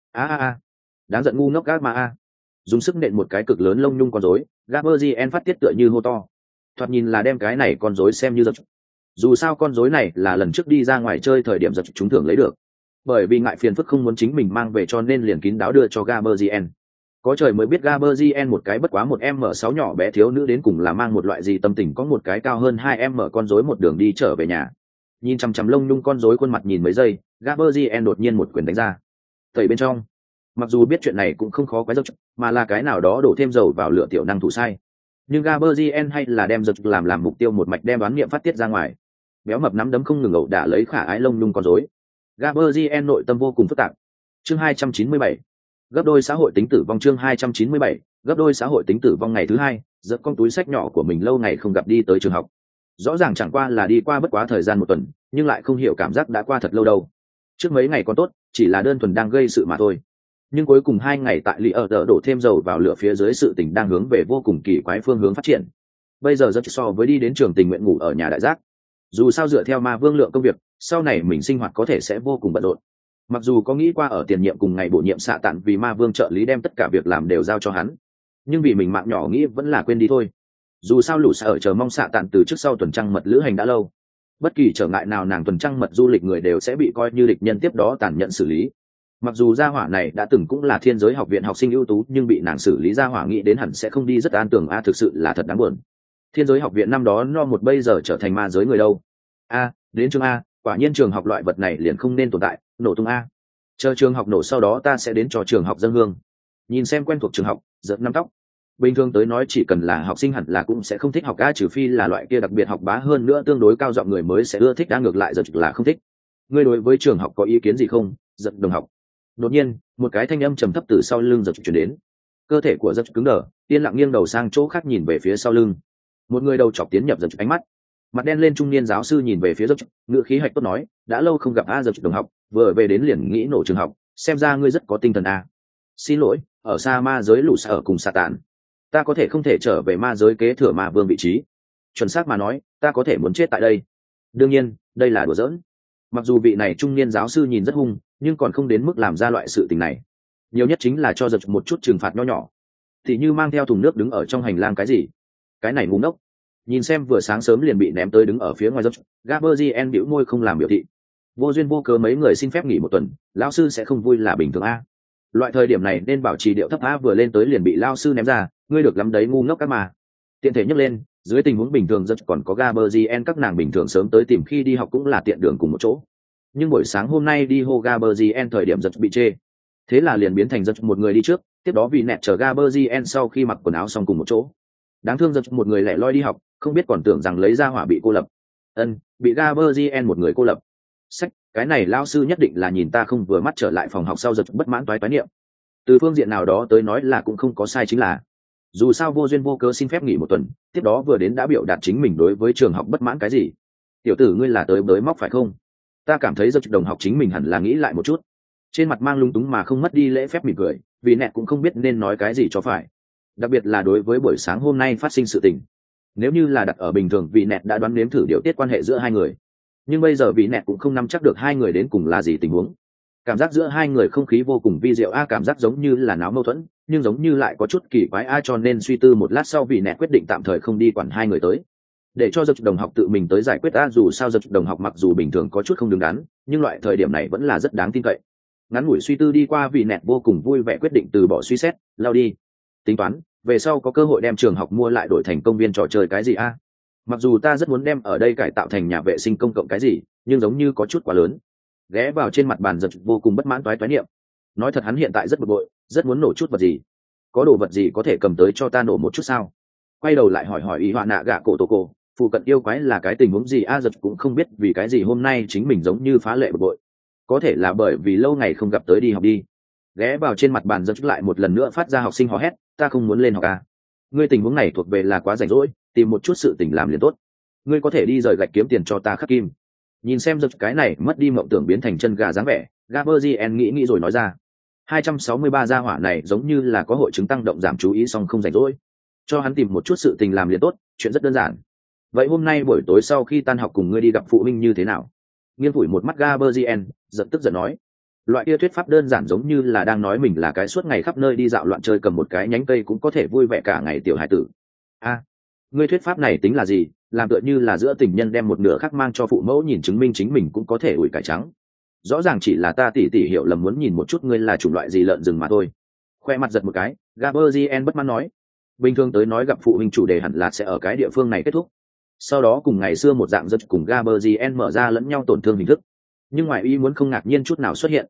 Đáng giận ngu ngốc ác ma dùng sức nện một cái cực lớn lông nhung con rối. Gaberzien phát tiết tựa như hô to, thoạt nhìn là đem cái này con rối xem như giật. Dù sao con rối này là lần trước đi ra ngoài chơi thời điểm giật chúng thường lấy được, bởi vì ngại phiền phức không muốn chính mình mang về cho nên liền kín đáo đưa cho Gaberzien. Có trời mới biết Gaberzien một cái bất quá 1m6 nhỏ bé thiếu nữ đến cùng là mang một loại gì tâm tình có một cái cao hơn 2m con rối một đường đi trở về nhà. Nhìn chằm chằm lông nhung con rối khuôn mặt nhìn mấy giây, Gaberzien đột nhiên một quyền đánh ra. Tẩy bên trong. Mặc dù biết chuyện này cũng không khó quái dốc, mà là cái nào đó đổ thêm dầu vào lửa tiểu năng thủ sai. Nhưng Gaberzien hay là đem giật làm mục tiêu một mạch đem đoán niệm phát tiết ra ngoài. Béo mập nắm đấm không ngừng ẩu đả lấy khả ái lông nhung con rối. Gaberzien nội tâm vô cùng phức tạp. Chương 297. Gấp đôi xã hội tính tử vong. Chương 297. Gấp đôi xã hội tính tử vong. Ngày thứ hai, giật con túi sách nhỏ của mình lâu ngày không gặp đi tới trường học. Rõ ràng chẳng qua là đi qua bất quá thời gian một tuần, nhưng lại không hiểu cảm giác đã qua thật lâu đâu. Trước mấy ngày còn tốt, chỉ là đơn thuần đang gây sự mà thôi. Nhưng cuối cùng 2 ngày tại lì ở đổ thêm dầu vào lửa phía dưới, sự tình đang hướng về vô cùng kỳ quái phương hướng phát triển. Bây giờ rất so với đi đến trường tình nguyện ngủ ở nhà đại giác. Dù sao dựa theo ma vương lượng công việc, sau này mình sinh hoạt có thể sẽ vô cùng bận rộn. Mặc dù có nghĩ qua ở tiền nhiệm cùng ngày bổ nhiệm xạ tản vì ma vương trợ lý đem tất cả việc làm đều giao cho hắn, nhưng vì mình mạng nhỏ nghĩ vẫn là quên đi thôi. Dù sao lũ sợ chờ mong xạ tản từ trước sau tuần trăng mật lữ hành đã lâu, bất kỳ trở ngại nào nàng tuần trăng mật du lịch người đều sẽ bị coi như địch nhân tiếp đó tàn nhẫn xử lý. Mặc dù gia hỏa này đã từng cũng là thiên giới học viện học sinh ưu tú, nhưng bị nàng xử lý gia hỏa nghĩ đến hẳn sẽ không đi rất an tường thực sự là thật đáng buồn. Thiên giới học viện năm đó no một bây giờ trở thành ma giới người đâu. Đến chương quả nhiên trường học loại vật này liền không nên tồn tại, nổ tung chờ trường học nổ sau đó ta sẽ đến cho trường học dân hương. Nhìn xem quen thuộc trường học, giật nắm tóc. Bình thường tới nói chỉ cần là học sinh hẳn là cũng sẽ không thích học trừ phi là loại kia đặc biệt học bá hơn nữa tương đối cao giọng người mới sẽ ưa thích ngược lại giật là không thích. Ngươi đối với trường học có ý kiến gì không, giật đồng học? Đột nhiên một cái thanh âm trầm thấp từ sau lưng giật chuyển đến. Cơ thể của giật cứng đờ, yên lặng nghiêng đầu sang chỗ khác nhìn về phía sau lưng. Một người đầu chọc tiến nhập giật ánh mắt. Mặt đen lên trung niên giáo sư nhìn về phía giật, ngữ khí hạch tốt nói, đã lâu không gặp giật đồng học, vừa về đến liền nghĩ nổ trường học, xem ra ngươi rất có tinh thần Xin lỗi, ở xa ma giới lũ sở cùng sa tàn. ta có thể không thể trở về ma giới kế thừa ma vương vị trí. Chuẩn xác mà nói, ta có thể muốn chết tại đây. Đương nhiên đây là đùa giỡn. Mặc dù vị này trung niên giáo sư nhìn rất hung, nhưng còn không đến mức làm ra loại sự tình này. Nhiều nhất chính là cho giật một chút trừng phạt nho nhỏ, thì như mang theo thùng nước đứng ở trong hành lang cái gì. Cái này ngu ngốc. Nhìn xem vừa sáng sớm liền bị ném tới đứng ở phía ngoài giật, Gaberzien bĩu môi không làm biểu thị. Vô duyên vô cớ mấy người xin phép nghỉ một tuần, lão sư sẽ không vui là bình thường a. Loại thời điểm này nên bảo trì điệu thấp a, vừa lên tới liền bị lão sư ném ra, ngươi được lắm đấy ngu ngốc các mà. Tiện thể nhấc lên, dưới tình huống bình thường rất còn có Gaberzien các nàng bình thường sớm tới tìm khi đi học cũng là tiện đường cùng một chỗ. Nhưng buổi sáng hôm nay đi hô Gaberzien thời điểm giật bị chê. Thế là liền biến thành giật một người đi trước, tiếp đó vì nẹt chờ Gaberzien sau khi mặc quần áo xong cùng một chỗ. Đáng thương giật một người lẻ loi đi học, không biết còn tưởng rằng lấy ra hỏa bị cô lập. Bị Gaberzien một người cô lập. Sách, cái này lao sư nhất định là nhìn ta không vừa mắt trở lại phòng học sau giật bất mãn toái niệm. Từ phương diện nào đó tới nói là cũng không có sai chính là. Dù sao vô duyên vô cớ xin phép nghỉ một tuần, tiếp đó vừa đến đã biểu đạt chính mình đối với trường học bất mãn cái gì. Tiểu tử ngươi là tới bới móc phải không? Ta cảm thấy giật đồng học chính mình hẳn là nghĩ lại một chút. Trên mặt mang lung túng mà không mất đi lễ phép mỉm cười, vì nẹt cũng không biết nên nói cái gì cho phải. Đặc biệt là đối với buổi sáng hôm nay phát sinh sự tình. Nếu như là đặt ở bình thường vì nẹt đã đoán nếm thử điều tiết quan hệ giữa hai người. Nhưng bây giờ vì nẹt cũng không nắm chắc được hai người đến cùng là gì tình huống. Cảm giác giữa hai người không khí vô cùng vi diệu a, cảm giác giống như là náo mâu thuẫn, nhưng giống như lại có chút kỳ quái a, cho nên suy tư một lát sau vì nẹt quyết định tạm thời không đi quản hai người tới, để cho giật đồng học tự mình tới giải quyết a. Dù sao giật đồng học mặc dù bình thường có chút không đứng đắn, nhưng loại thời điểm này vẫn là rất đáng tin cậy. Ngắn ngủi suy tư đi qua, vì nẹt vô cùng vui vẻ quyết định từ bỏ suy xét, lao đi tính toán về sau có cơ hội đem trường học mua lại đổi thành công viên trò chơi cái gì a. Mặc dù ta rất muốn đem ở đây cải tạo thành nhà vệ sinh công cộng cái gì, nhưng giống như có chút quá lớn. Ghé vào trên mặt bàn giật vô cùng bất mãn toái niệm. Nói thật hắn hiện tại rất bực bội, rất muốn nổ chút vật gì. Có đồ vật gì có thể cầm tới cho ta nổ một chút sao? Quay đầu lại hỏi ý họa nạ gạ cổ tổ cổ, phụ cận yêu quái là cái tình huống gì a. Giật cũng không biết vì cái gì hôm nay chính mình giống như phá lệ bực bội. Có thể là bởi vì lâu ngày không gặp tới đi học đi. Ghé vào trên mặt bàn giật lại một lần nữa phát ra học sinh hò hét, ta không muốn lên học à. Ngươi tình huống này thuộc về là quá rảnh rỗi, tìm một chút sự tình làm liền tốt. Ngươi có thể đi rời gạch kiếm tiền cho ta khắc kim. Nhìn xem giật cái này mất đi mộng tưởng biến thành chân gà dáng vẻ, Gaberzien nghĩ rồi nói ra. 263 gia hỏa này giống như là có hội chứng tăng động giảm chú ý song không rảnh rỗi. Cho hắn tìm một chút sự tình làm liền tốt, chuyện rất đơn giản. Vậy hôm nay buổi tối sau khi tan học cùng ngươi đi gặp phụ huynh như thế nào? Nghiêng phủi một mắt Gaberzien, giận tức giận nói. Loại kia thuyết pháp đơn giản giống như là đang nói mình là cái suốt ngày khắp nơi đi dạo loạn chơi cầm một cái nhánh cây cũng có thể vui vẻ cả ngày tiểu hải tử. Ngươi thuyết pháp này tính là gì? Làm tựa như là giữa tình nhân đem một nửa khác mang cho phụ mẫu nhìn chứng minh chính mình cũng có thể ủi cải trắng. Rõ ràng chỉ là ta tỉ hiểu lầm muốn nhìn một chút ngươi là chủng loại gì lợn rừng mà thôi. Khoe mặt giật một cái, Gaberzien bất mãn nói. Bình thường tới nói gặp phụ huynh chủ đề hẳn là sẽ ở cái địa phương này kết thúc. Sau đó cùng ngày xưa một dạng giật cùng Gaberzien mở ra lẫn nhau tổn thương hình thức. Nhưng ngoài ý muốn không ngạc nhiên chút nào xuất hiện.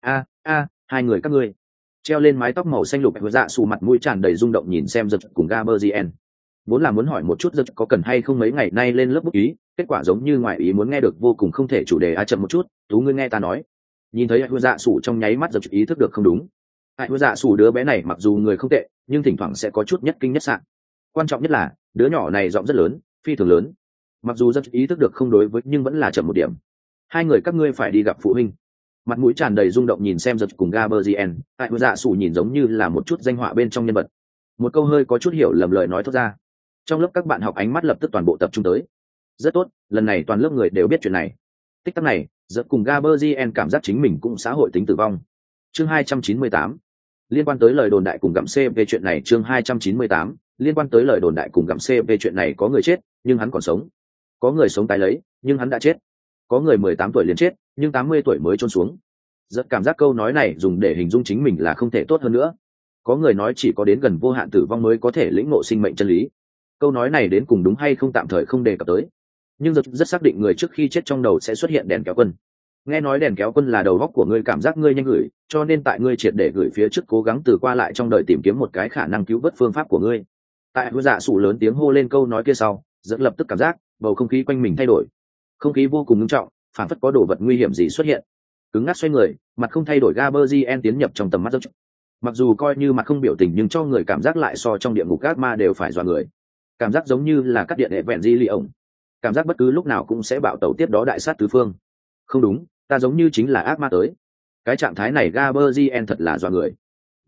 Hai người các ngươi. Treo lên mái tóc màu xanh lục dạ xù mặt mũi tràn đầy rung động nhìn xem giật cùng Gaberzien. Vốn là muốn hỏi một chút giật có cần hay không mấy ngày nay lên lớp bút ý, kết quả giống như ngoài ý muốn nghe được vô cùng không thể chủ đề chậm một chút, tú ngươi nghe ta nói. Nhìn thấy dạ xù trong nháy mắt giật ý thức được không đúng. Dạ xù đứa bé này mặc dù người không tệ, nhưng thỉnh thoảng sẽ có chút nhất kinh nhất sạn. Quan trọng nhất là đứa nhỏ này giọng rất lớn, phi thường lớn. Mặc dù giật ý thức được không đối với nhưng vẫn là chậm một điểm. Hai người các ngươi phải đi gặp phụ huynh. Mặt mũi tràn đầy rung động nhìn xem giật cùng Gaberzien, dạ xù nhìn giống như là một chút danh họa bên trong nhân vật. Một câu hơi có chút hiểu lầm lời nói thốt ra. Trong lớp các bạn học ánh mắt lập tức toàn bộ tập trung tới. Rất tốt, lần này toàn lớp người đều biết chuyện này. Tích tắc này, giật cùng Gaberzien cảm giác chính mình cũng xã hội tính tử vong. Chương 298. Liên quan tới lời đồn đại cùng gặm C về chuyện này. Chương 298. Liên quan tới lời đồn đại cùng gặm C về chuyện này, có người chết, nhưng hắn còn sống. Có người sống tái lấy, nhưng hắn đã chết. Có người 18 tuổi liền chết, nhưng 80 tuổi mới chôn xuống. Rất cảm giác câu nói này dùng để hình dung chính mình là không thể tốt hơn nữa. Có người nói chỉ có đến gần vô hạn tử vong mới có thể lĩnh ngộ sinh mệnh chân lý. Câu nói này đến cùng đúng hay không tạm thời không đề cập tới. Nhưng rất xác định người trước khi chết trong đầu sẽ xuất hiện đèn kéo quân. Nghe nói đèn kéo quân là đầu góc của ngươi cảm giác ngươi nhanh gửi, cho nên tại ngươi triệt để gửi phía trước cố gắng từ qua lại trong đời tìm kiếm một cái khả năng cứu vớt phương pháp của ngươi. Tại dạ sủ lớn tiếng hô lên câu nói kia sau, dẫn lập tức cảm giác bầu không khí quanh mình thay đổi. Không khí vô cùng nghiêm trọng, phản phất có đồ vật nguy hiểm gì xuất hiện. Cứng ngắc xoay người, mặt không thay đổi Gaberzien tiến nhập trong tầm mắt giấc. Mặc dù coi như mặt không biểu tình nhưng cho người cảm giác lại so trong địa ngục ác ma đều phải dọa người. Cảm giác giống như là cắt điện hệ vẹn di lì ổng. Cảm giác bất cứ lúc nào cũng sẽ bạo tẩu tiếp đó đại sát tứ phương. Không đúng, ta giống như chính là ác ma tới. Cái trạng thái này Gaberzien thật là dọa người.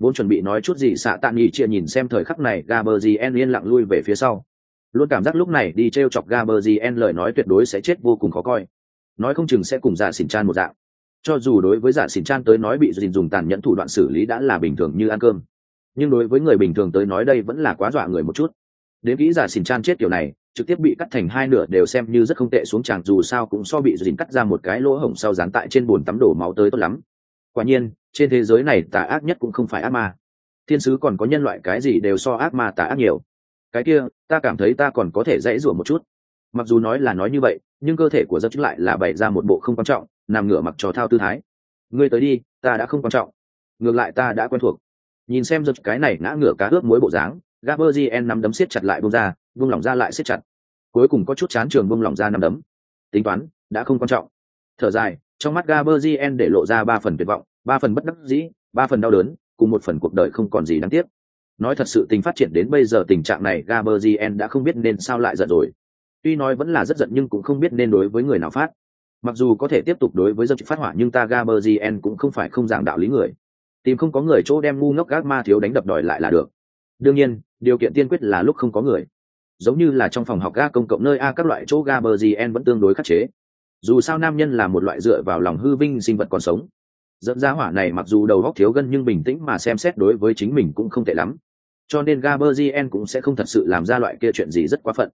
Vốn chuẩn bị nói chút gì xạ tạ nghỉ chia nhìn xem thời khắc này Gaberzien yên lặng lui về phía sau. Luôn cảm giác lúc này đi trêu chọc Gaberzien lời nói tuyệt đối sẽ chết vô cùng khó coi. Nói không chừng sẽ cùng Dạ Xỉn Chan một dạng. Cho dù đối với Dạ Xỉn Chan tới nói bị Dìn dùng tàn nhẫn thủ đoạn xử lý đã là bình thường như ăn cơm, nhưng đối với người bình thường tới nói đây vẫn là quá dọa người một chút. Đến kỹ Dạ Xỉn Chan chết kiểu này, trực tiếp bị cắt thành hai nửa đều xem như rất không tệ xuống chàng, dù sao cũng so bị Dìn cắt ra một cái lỗ hổng sau dán tại trên bồn tắm đổ máu tới tốt lắm. Quả nhiên, trên thế giới này tà ác nhất cũng không phải ác ma. Thiên sứ còn có nhân loại cái gì đều so ác ma tà ác nhiều. Cái kia, ta cảm thấy ta còn có thể dãy rủa một chút. Mặc dù nói là nói như vậy, nhưng cơ thể của giấc lại là bày ra một bộ không quan trọng, nằm ngửa mặc trò thao tư thái. Ngươi tới đi, ta đã không quan trọng. Ngược lại ta đã quen thuộc. Nhìn xem giấc cái này ngã ngửa cá ướp muối bộ dáng, Gaberzien nắm đấm siết chặt lại buông ra, buông lỏng ra lại siết chặt. Cuối cùng có chút chán trường buông lỏng ra nắm đấm. Tính toán, đã không quan trọng. Thở dài, trong mắt Gaberzien để lộ ra 3 phần tuyệt vọng, 3 phần bất đắc dĩ, 3 phần đau đớn, cùng 1 phần cuộc đời không còn gì đáng tiếc. Nói thật sự tình phát triển đến bây giờ tình trạng này Gaberzien đã không biết nên sao lại giận rồi. Tuy nói vẫn là rất giận nhưng cũng không biết nên đối với người nào phát. Mặc dù có thể tiếp tục đối với dân phát hỏa nhưng ta Gaberzien cũng không phải không giảng đạo lý người. Tìm không có người chỗ đem ngu ngốc gác ma thiếu đánh đập đòi lại là được. Đương nhiên, điều kiện tiên quyết là lúc không có người. Giống như là trong phòng học ga công cộng nơi a các loại chỗ Gaberzien vẫn tương đối khắc chế. Dù sao nam nhân là một loại dựa vào lòng hư vinh sinh vật còn sống. Dẫn ra hỏa này mặc dù đầu óc thiếu gân nhưng bình tĩnh mà xem xét đối với chính mình cũng không tệ lắm. Cho nên Gaberzien cũng sẽ không thật sự làm ra loại kia chuyện gì rất quá phận.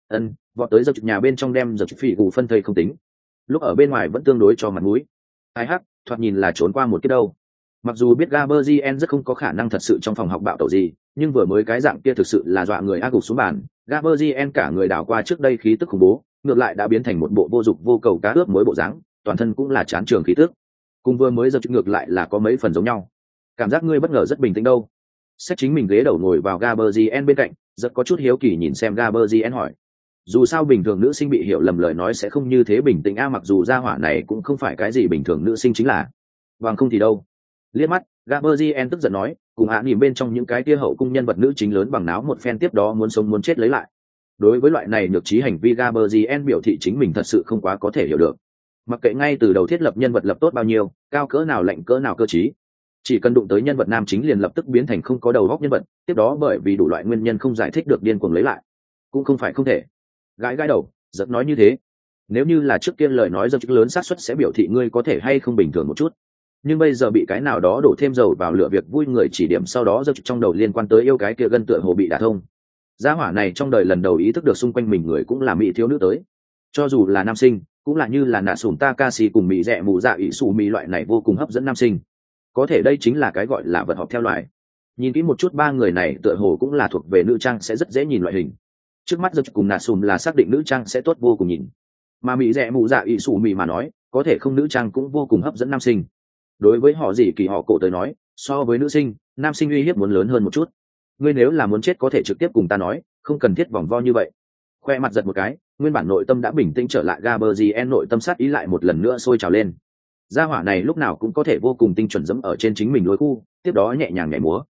Vọt tới giật nhà bên trong đem giật phỉ gù phân thây không tính. Lúc ở bên ngoài vẫn tương đối cho mặt mũi. Ai hắc, thoạt nhìn là trốn qua một cái đâu. Mặc dù biết Gaberzien rất không có khả năng thật sự trong phòng học bạo tẩu gì, nhưng vừa mới cái dạng kia thực sự là dọa người ác gục xuống bàn. Gaberzien cả người đảo qua trước đây khí tức khủng bố, ngược lại đã biến thành một bộ vô dụng vô cầu cá ướp muối bộ dáng, toàn thân cũng là chán trường khí tức. Cùng vừa mới giờ ngược lại là có mấy phần giống nhau. Cảm giác ngươi bất ngờ rất bình tĩnh đâu. Xách chính mình ghế đầu ngồi vào Gaberzien bên cạnh, rất có chút hiếu kỳ nhìn xem Gaberzien hỏi. Dù sao bình thường nữ sinh bị hiểu lầm lời nói sẽ không như thế bình tĩnh mặc dù gia hỏa này cũng không phải cái gì bình thường nữ sinh chính là. Bằng không thì đâu. Liếc mắt, Gaberzien tức giận nói, cùng nhìn bên trong những cái tia hậu cung nhân vật nữ chính lớn bằng náo một phen tiếp đó muốn sống muốn chết lấy lại. Đối với loại này nhược trí hành vi Gaberzien biểu thị chính mình thật sự không quá có thể hiểu được. Mặc kệ ngay từ đầu thiết lập nhân vật lập tốt bao nhiêu, cao cỡ nào lạnh cỡ nào cơ trí, chỉ cần đụng tới nhân vật nam chính liền lập tức biến thành không có đầu óc nhân vật, tiếp đó bởi vì đủ loại nguyên nhân không giải thích được điên cuồng lấy lại. Cũng không phải không thể. Gãi đầu, giật nói như thế. Nếu như là trước kia lời nói rất lớn xác suất sẽ biểu thị ngươi có thể hay không bình thường một chút. Nhưng bây giờ bị cái nào đó đổ thêm dầu vào lửa việc vui người chỉ điểm sau đó giật trong đầu liên quan tới yêu cái kia gân tựa hồ bị đả thông. Gia hỏa này trong đời lần đầu ý thức được xung quanh mình người cũng là mỹ thiếu nữ tới. Cho dù là nam sinh, cũng là như là nạ sủn Takashi cùng mỹ rẻ mù dạ ỷ sủ mỹ loại này vô cùng hấp dẫn nam sinh. Có thể đây chính là cái gọi là vật họp theo loài. Nhìn kỹ một chút ba người này tựa hồ cũng là thuộc về nữ trang sẽ rất dễ nhìn loại hình. Trước mắt giật cùng nạ sùn là xác định nữ trang sẽ tốt vô cùng nhìn, mà mỹ rẻ mù dạ ỷ sủ mỹ mà nói có thể không nữ trang cũng vô cùng hấp dẫn nam sinh. Đối với họ gì kỳ họ cổ tới nói, so với nữ sinh, nam sinh uy hiếp muốn lớn hơn một chút. Ngươi nếu là muốn chết có thể trực tiếp cùng ta nói, không cần thiết vòng vo như vậy. Khoe mặt giật một cái, nguyên bản nội tâm đã bình tĩnh trở lại Gaberzien nội tâm sát ý lại một lần nữa sôi trào lên. Gia hỏa này lúc nào cũng có thể vô cùng tinh chuẩn dẫm ở trên chính mình lối khu, tiếp đó nhẹ nhàng nhảy múa.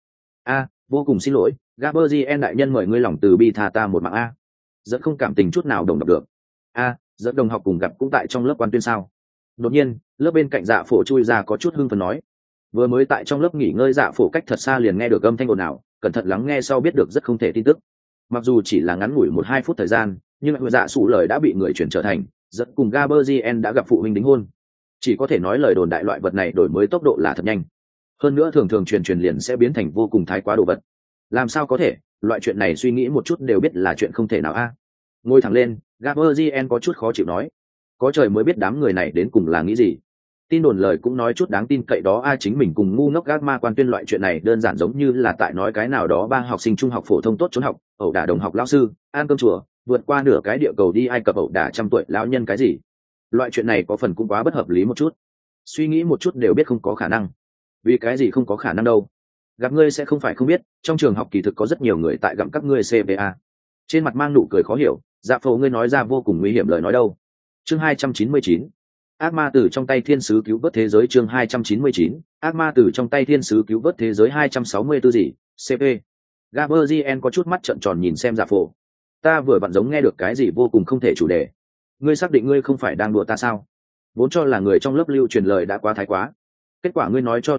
Vô cùng xin lỗi, Gaberzien đại nhân mời ngươi lòng từ bi tha ta một mạng a. Dẫn không cảm tình chút nào đồng đọc được. Dẫn đồng học cùng gặp cũng tại trong lớp quan tuyên sao? Đột nhiên, lớp bên cạnh Dạ Phổ chui ra có chút hưng phấn nói. Vừa mới tại trong lớp nghỉ ngơi Dạ Phổ cách thật xa liền nghe được âm thanh ồn ào, cẩn thận lắng nghe sau biết được rất không thể tin tức. Mặc dù chỉ là ngắn ngủi 1-2 phút thời gian, nhưng Dạ Sủ lời đã bị người chuyển trở thành, dẫn cùng Gaberzien đã gặp phụ huynh đính hôn. Chỉ có thể nói lời đồn đại loại vật này đổi mới tốc độ là thật nhanh. Hơn nữa thường thường truyền liền sẽ biến thành vô cùng thái quá đồ vật. Làm sao có thể, loại chuyện này suy nghĩ một chút đều biết là chuyện không thể nào a. Ngồi thẳng lên, Gaberzien có chút khó chịu nói. Có trời mới biết đám người này đến cùng là nghĩ gì. Tin đồn lời cũng nói chút đáng tin cậy đó chính mình cùng ngu ngốc gác ma quan tuyên loại chuyện này đơn giản giống như là tại nói cái nào đó ba học sinh trung học phổ thông tốt trốn học, ẩu đả đồng học lão sư, ăn cơm chùa, vượt qua nửa cái địa cầu đi Ai Cập ẩu đả 100 tuổi lão nhân cái gì. Loại chuyện này có phần cũng quá bất hợp lý một chút. Suy nghĩ một chút đều biết không có khả năng. Vì cái gì không có khả năng đâu? Gặp ngươi sẽ không phải không biết, trong trường học kỳ thực có rất nhiều người tại gặm các ngươi CVA. Trên mặt mang nụ cười khó hiểu, Dạ Phổ ngươi nói ra vô cùng nguy hiểm lời nói đâu. Chương 299. Ác ma từ trong tay thiên sứ cứu vớt thế giới. Chương 299. Ác ma từ trong tay thiên sứ cứu vớt thế giới 264 gì? CP. Gaberzien có chút mắt trợn tròn nhìn xem Dạ Phổ. Ta vừa vặn giống nghe được cái gì vô cùng không thể chủ đề. Ngươi xác định ngươi không phải đang đùa ta sao? Vốn cho là người trong lớp lưu truyền lời đã quá thái quá. Kết quả ngươi nói cho ta biết,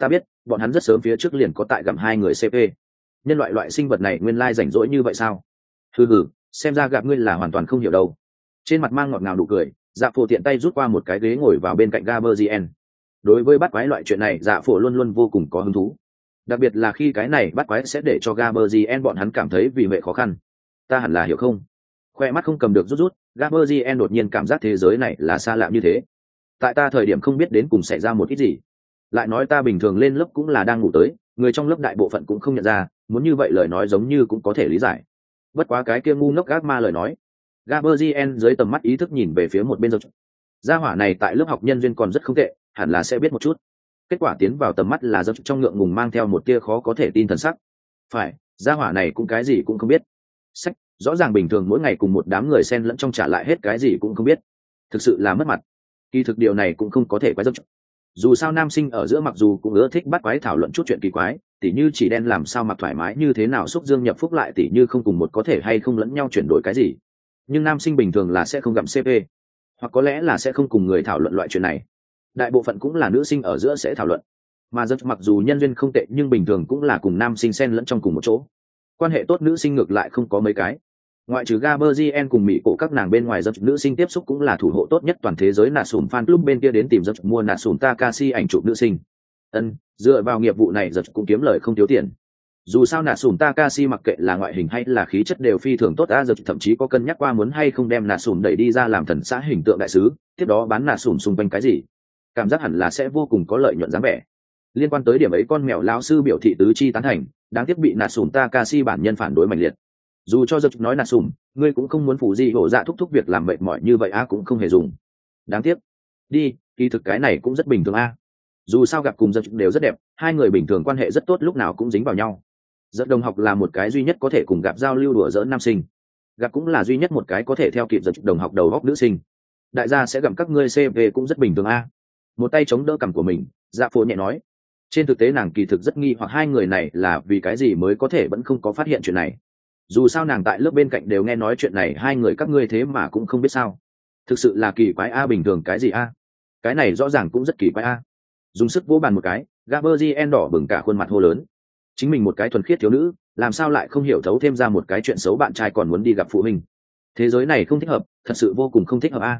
bọn hắn rất sớm phía trước liền có tại gặm hai người cp. Nhân loại sinh vật này nguyên lai rảnh rỗi như vậy sao? Hừ, xem ra gặp ngươi là hoàn toàn không hiểu đâu. Trên mặt mang ngọt ngào nụ cười, Dạ Phổ tiện tay rút qua một cái ghế ngồi vào bên cạnh Gaberzien. Đối với bắt quái loại chuyện này, Dạ Phổ luôn luôn vô cùng có hứng thú, đặc biệt là khi cái này bắt quái sẽ để cho Gaberzien bọn hắn cảm thấy vì mẹ khó khăn. Ta hẳn là hiểu không? Khoe mắt không cầm được rút, Gaberzien đột nhiên cảm giác thế giới này là xa lạ như thế. Tại ta thời điểm không biết đến cùng xảy ra một ít gì. Lại nói ta bình thường lên lớp cũng là đang ngủ tới, người trong lớp đại bộ phận cũng không nhận ra, muốn như vậy lời nói giống như cũng có thể lý giải. Bất quá cái kia ngu ngốc gác ma lời nói. Gaberzien dưới tầm mắt ý thức nhìn về phía một bên gia hỏa này tại lớp học nhân duyên còn rất không tệ, hẳn là sẽ biết một chút. Kết quả tiến vào tầm mắt là trong ngượng ngùng mang theo một tia khó có thể tin thần sắc. Phải, gia hỏa này cũng cái gì cũng không biết. Sách, rõ ràng bình thường mỗi ngày cùng một đám người xen lẫn trong trả lại hết cái gì cũng không biết. Thực sự là mất mặt. Kỳ thực điều này cũng không có thể quái dù sao nam sinh ở giữa mặc dù cũng ưa thích bắt quái thảo luận chút chuyện kỳ quái, tỉ như chỉ đen làm sao mặc thoải mái như thế nào xúc dương nhập phúc lại, tỉ như không cùng một có thể hay không lẫn nhau chuyển đổi cái gì. Nhưng nam sinh bình thường là sẽ không gặm cp, hoặc có lẽ là sẽ không cùng người thảo luận loại chuyện này. Đại bộ phận cũng là nữ sinh ở giữa sẽ thảo luận, mà rất mặc dù nhân duyên không tệ nhưng bình thường cũng là cùng nam sinh xen lẫn trong cùng một chỗ. Quan hệ tốt nữ sinh ngược lại không có mấy cái, ngoại trừ Gaberzien cùng mỹ cổ các nàng bên ngoài, rất nữ sinh tiếp xúc cũng là thủ hộ tốt nhất toàn thế giới. Nà sùm fan club bên kia đến tìm rất mua Nà sùm Takashi ảnh chụp nữ sinh. Dựa vào nghiệp vụ này rất cũng kiếm lời không thiếu tiền. Dù sao Nà sùm Takashi mặc kệ là ngoại hình hay là khí chất đều phi thường tốt, giật thậm chí có cân nhắc qua muốn hay không đem Nà sùm đẩy đi ra làm thần xã hình tượng đại sứ, tiếp đó bán Nà sùm xung quanh cái gì, cảm giác hẳn là sẽ vô cùng có lợi nhuận dáng vẻ. Liên quan tới điểm ấy, con mèo lão sư biểu thị tứ chi tán thành, đáng tiếc bị Nà sùm Takashi bản nhân phản đối mạnh liệt. Dù cho giật nói Nà sùm, ngươi cũng không muốn phụ gì hổ dạ thúc việc làm mệt mỏi như vậy cũng không hề dùng. Đáng tiếc. Đi, kỳ thực cái này cũng rất bình thường dù sao gặp cùng giật đều rất đẹp, hai người bình thường quan hệ rất tốt, lúc nào cũng dính vào nhau. Giật đồng học là một cái duy nhất có thể cùng gặp giao lưu đùa giỡn nam sinh, gặp cũng là duy nhất một cái có thể theo kịp giật đồng học đầu góc nữ sinh. Đại gia sẽ gặp các ngươi cv cũng rất bình thường một tay chống đỡ cằm của mình, Dạ Phổ nhẹ nói. Trên thực tế nàng kỳ thực rất nghi hoặc hai người này là vì cái gì mới có thể vẫn không có phát hiện chuyện này. Dù sao nàng tại lớp bên cạnh đều nghe nói chuyện này, hai người các ngươi thế mà cũng không biết sao. Thực sự là kỳ quái bình thường cái gì cái này rõ ràng cũng rất kỳ quái dùng sức vỗ bàn một cái, Gaberzien đỏ bừng cả khuôn mặt hô lớn. Chính mình một cái thuần khiết thiếu nữ, làm sao lại không hiểu thấu thêm ra một cái chuyện xấu bạn trai còn muốn đi gặp phụ huynh. Thế giới này không thích hợp, thật sự vô cùng không thích hợp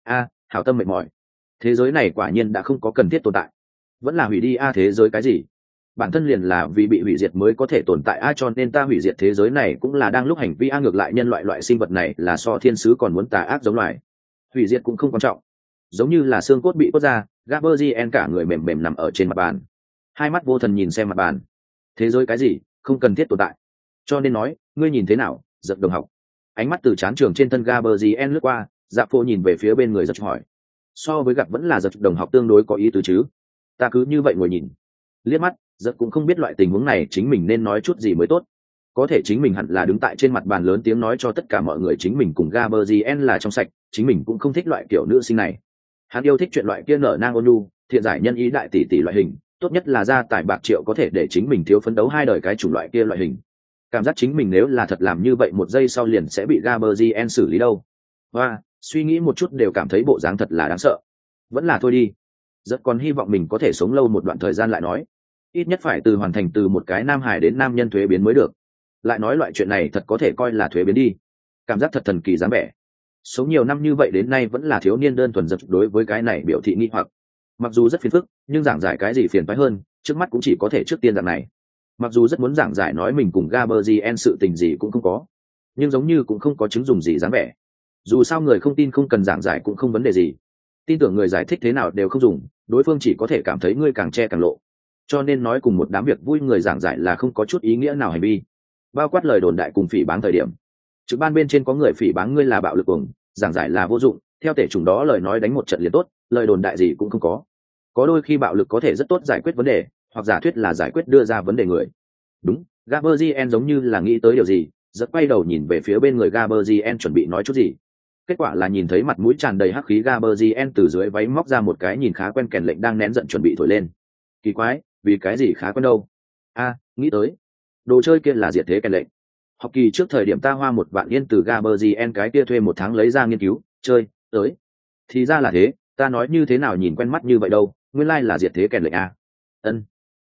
hảo tâm mệt mỏi. Thế giới này quả nhiên đã không có cần thiết tồn tại, vẫn là hủy đi thế giới cái gì, bản thân liền là vì bị hủy diệt mới có thể tồn tại cho nên ta hủy diệt thế giới này cũng là đang lúc hành vi ngược lại nhân loại sinh vật này là so thiên sứ còn muốn tà ác giống loài. Hủy diệt cũng không quan trọng, giống như là xương cốt bị cốt ra. Gaberzien cả người mềm mềm nằm ở trên mặt bàn, hai mắt vô thần nhìn xem mặt bàn. Thế giới cái gì không cần thiết tồn tại, cho nên nói ngươi nhìn thế nào, giật đồng học. Ánh mắt từ chán trường trên thân Gaberzien lướt qua, Dạ Phổ nhìn về phía bên người giật hỏi. So với gặp vẫn là giật đồng học tương đối có ý tứ chứ. Ta cứ như vậy ngồi nhìn, liếc mắt, giật cũng không biết loại tình huống này chính mình nên nói chút gì mới tốt. Có thể chính mình hẳn là đứng tại trên mặt bàn lớn tiếng nói cho tất cả mọi người chính mình cùng Gaberzien là trong sạch, chính mình cũng không thích loại kiểu nữ sinh này. Hắn yêu thích chuyện loại kia nở nang ôn nhu, thiện giải nhân ý đại tỷ tỷ loại hình, tốt nhất là gia tài bạc triệu có thể để chính mình thiếu phấn đấu hai đời cái chủng loại kia loại hình. Cảm giác chính mình nếu là thật làm như vậy một giây sau liền sẽ bị Gaberzien xử lý đâu. Và suy nghĩ một chút đều cảm thấy bộ dáng thật là đáng sợ. Vẫn là thôi đi. Rất còn hy vọng mình có thể sống lâu một đoạn thời gian lại nói. Ít nhất phải hoàn thành từ một cái nam hài đến nam nhân thuế biến mới được. Lại nói loại chuyện này thật có thể coi là thuế biến đi. Cảm giác thật thần kỳ dáng vẻ. Sống nhiều năm như vậy đến nay vẫn là thiếu niên đơn thuần, giật đối với cái này biểu thị nghi hoặc. Mặc dù rất phiền phức, nhưng giảng giải cái gì phiền phái hơn, trước mắt cũng chỉ có thể trước tiên dạng này. Mặc dù rất muốn giảng giải nói mình cùng Gaberzien sự tình gì cũng không có, nhưng giống như cũng không có chứng dùng gì dáng vẻ. Dù sao người không tin không cần giảng giải cũng không vấn đề gì. Tin tưởng người giải thích thế nào đều không dùng, đối phương chỉ có thể cảm thấy ngươi càng che càng lộ. Cho nên nói cùng một đám việc vui người giảng giải là không có chút ý nghĩa nào hành vi. Bao quát lời đồn đại cùng phỉ báng thời điểm. Trực ban bên trên có người phỉ báng ngươi là bạo lực cuồng, giảng giải là vô dụng, theo thể chủng đó lời nói đánh một trận liền tốt, lời đồn đại gì cũng không có. Có đôi khi bạo lực có thể rất tốt giải quyết vấn đề, hoặc giả thuyết là giải quyết đưa ra vấn đề người. Đúng, Gaberzien giống như là nghĩ tới điều gì, giật quay đầu nhìn về phía bên người Gaberzien chuẩn bị nói chút gì. Kết quả là nhìn thấy mặt mũi tràn đầy hắc khí Gaberzien từ dưới váy móc ra một cái nhìn khá quen kèn lệnh đang nén giận chuẩn bị thổi lên. Kỳ quái, vì cái gì khá quen đâu? Nghĩ tới, đồ chơi kia là diệt thế kèn lệnh. Học kỳ trước thời điểm ta hoa 1 vạn yên từ Gaberzien cái kia thuê 1 tháng lấy ra nghiên cứu, chơi, tới. Thì ra là thế, ta nói như thế nào nhìn quen mắt như vậy đâu, nguyên lai là diệt thế kèn lệnh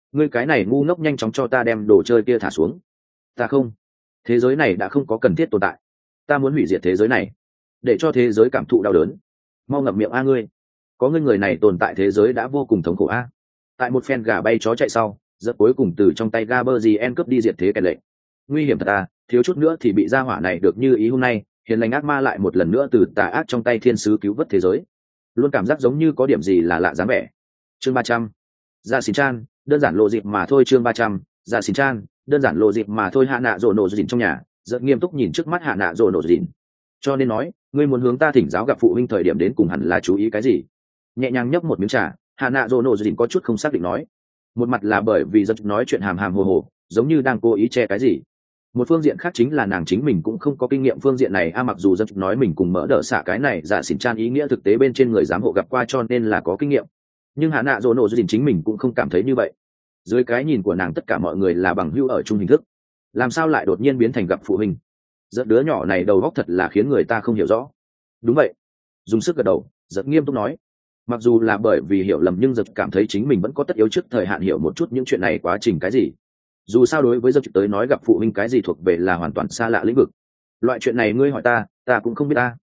ngươi cái này ngu ngốc, nhanh chóng cho ta đem đồ chơi kia thả xuống. Ta không, thế giới này đã không có cần thiết tồn tại, ta muốn hủy diệt thế giới này, để cho thế giới cảm thụ đau đớn. Mau ngậm miệng a ngươi, có ngươi người này tồn tại thế giới đã vô cùng thống khổ a. Tại một phen gà bay chó chạy sau, giật cuối cùng từ trong tay Gaberzien cướp đi diệt thế kẻ lệnh. Nguy hiểm thật à, thiếu chút nữa thì bị gia hỏa này được như ý hôm nay, hiền lành ác ma lại một lần nữa từ tà ác trong tay thiên sứ cứu vớt thế giới. Luôn cảm giác giống như có điểm gì là lạ dáng vẻ. Chương 300. Dạ xỉn chan, đơn giản lộ dịp mà thôi. Chương 300. Dạ xỉn chan, đơn giản lộ dịp mà thôi. Hạ nạ rồ nổ dịn trong nhà, rất nghiêm túc nhìn trước mắt hạ nạ rồ nổ dịn. Cho nên nói, ngươi muốn hướng ta thỉnh giáo gặp phụ huynh thời điểm đến cùng hẳn là chú ý cái gì? Nhẹ nhàng nhấp một miếng trà, hạ nạ rồ nổ dịn có chút không xác định nói. Một mặt là bởi vì rất nói chuyện hàm hàm hồ hồ, giống như đang cố ý che cái gì. Một phương diện khác chính là nàng chính mình cũng không có kinh nghiệm phương diện này mặc dù rất nói mình cùng mỡ đỡ xả cái này dạ xỉn chan ý nghĩa thực tế bên trên người giám hộ gặp qua cho nên là có kinh nghiệm, nhưng hạ nạ dỗ nổ dịn chính mình cũng không cảm thấy như vậy. Dưới cái nhìn của nàng tất cả mọi người là bằng hữu ở chung hình thức, làm sao lại đột nhiên biến thành gặp phụ huynh. Giật đứa nhỏ này đầu óc thật là khiến người ta không hiểu rõ. Đúng vậy, dùng sức gật đầu, giật nghiêm túc nói. Mặc dù là bởi vì hiểu lầm nhưng giật cảm thấy chính mình vẫn có tất yếu trước thời hạn hiểu một chút những chuyện này quá trình cái gì. Dù sao đối với giật tới nói gặp phụ huynh cái gì thuộc về là hoàn toàn xa lạ lĩnh vực. Loại chuyện này ngươi hỏi ta cũng không biết ta.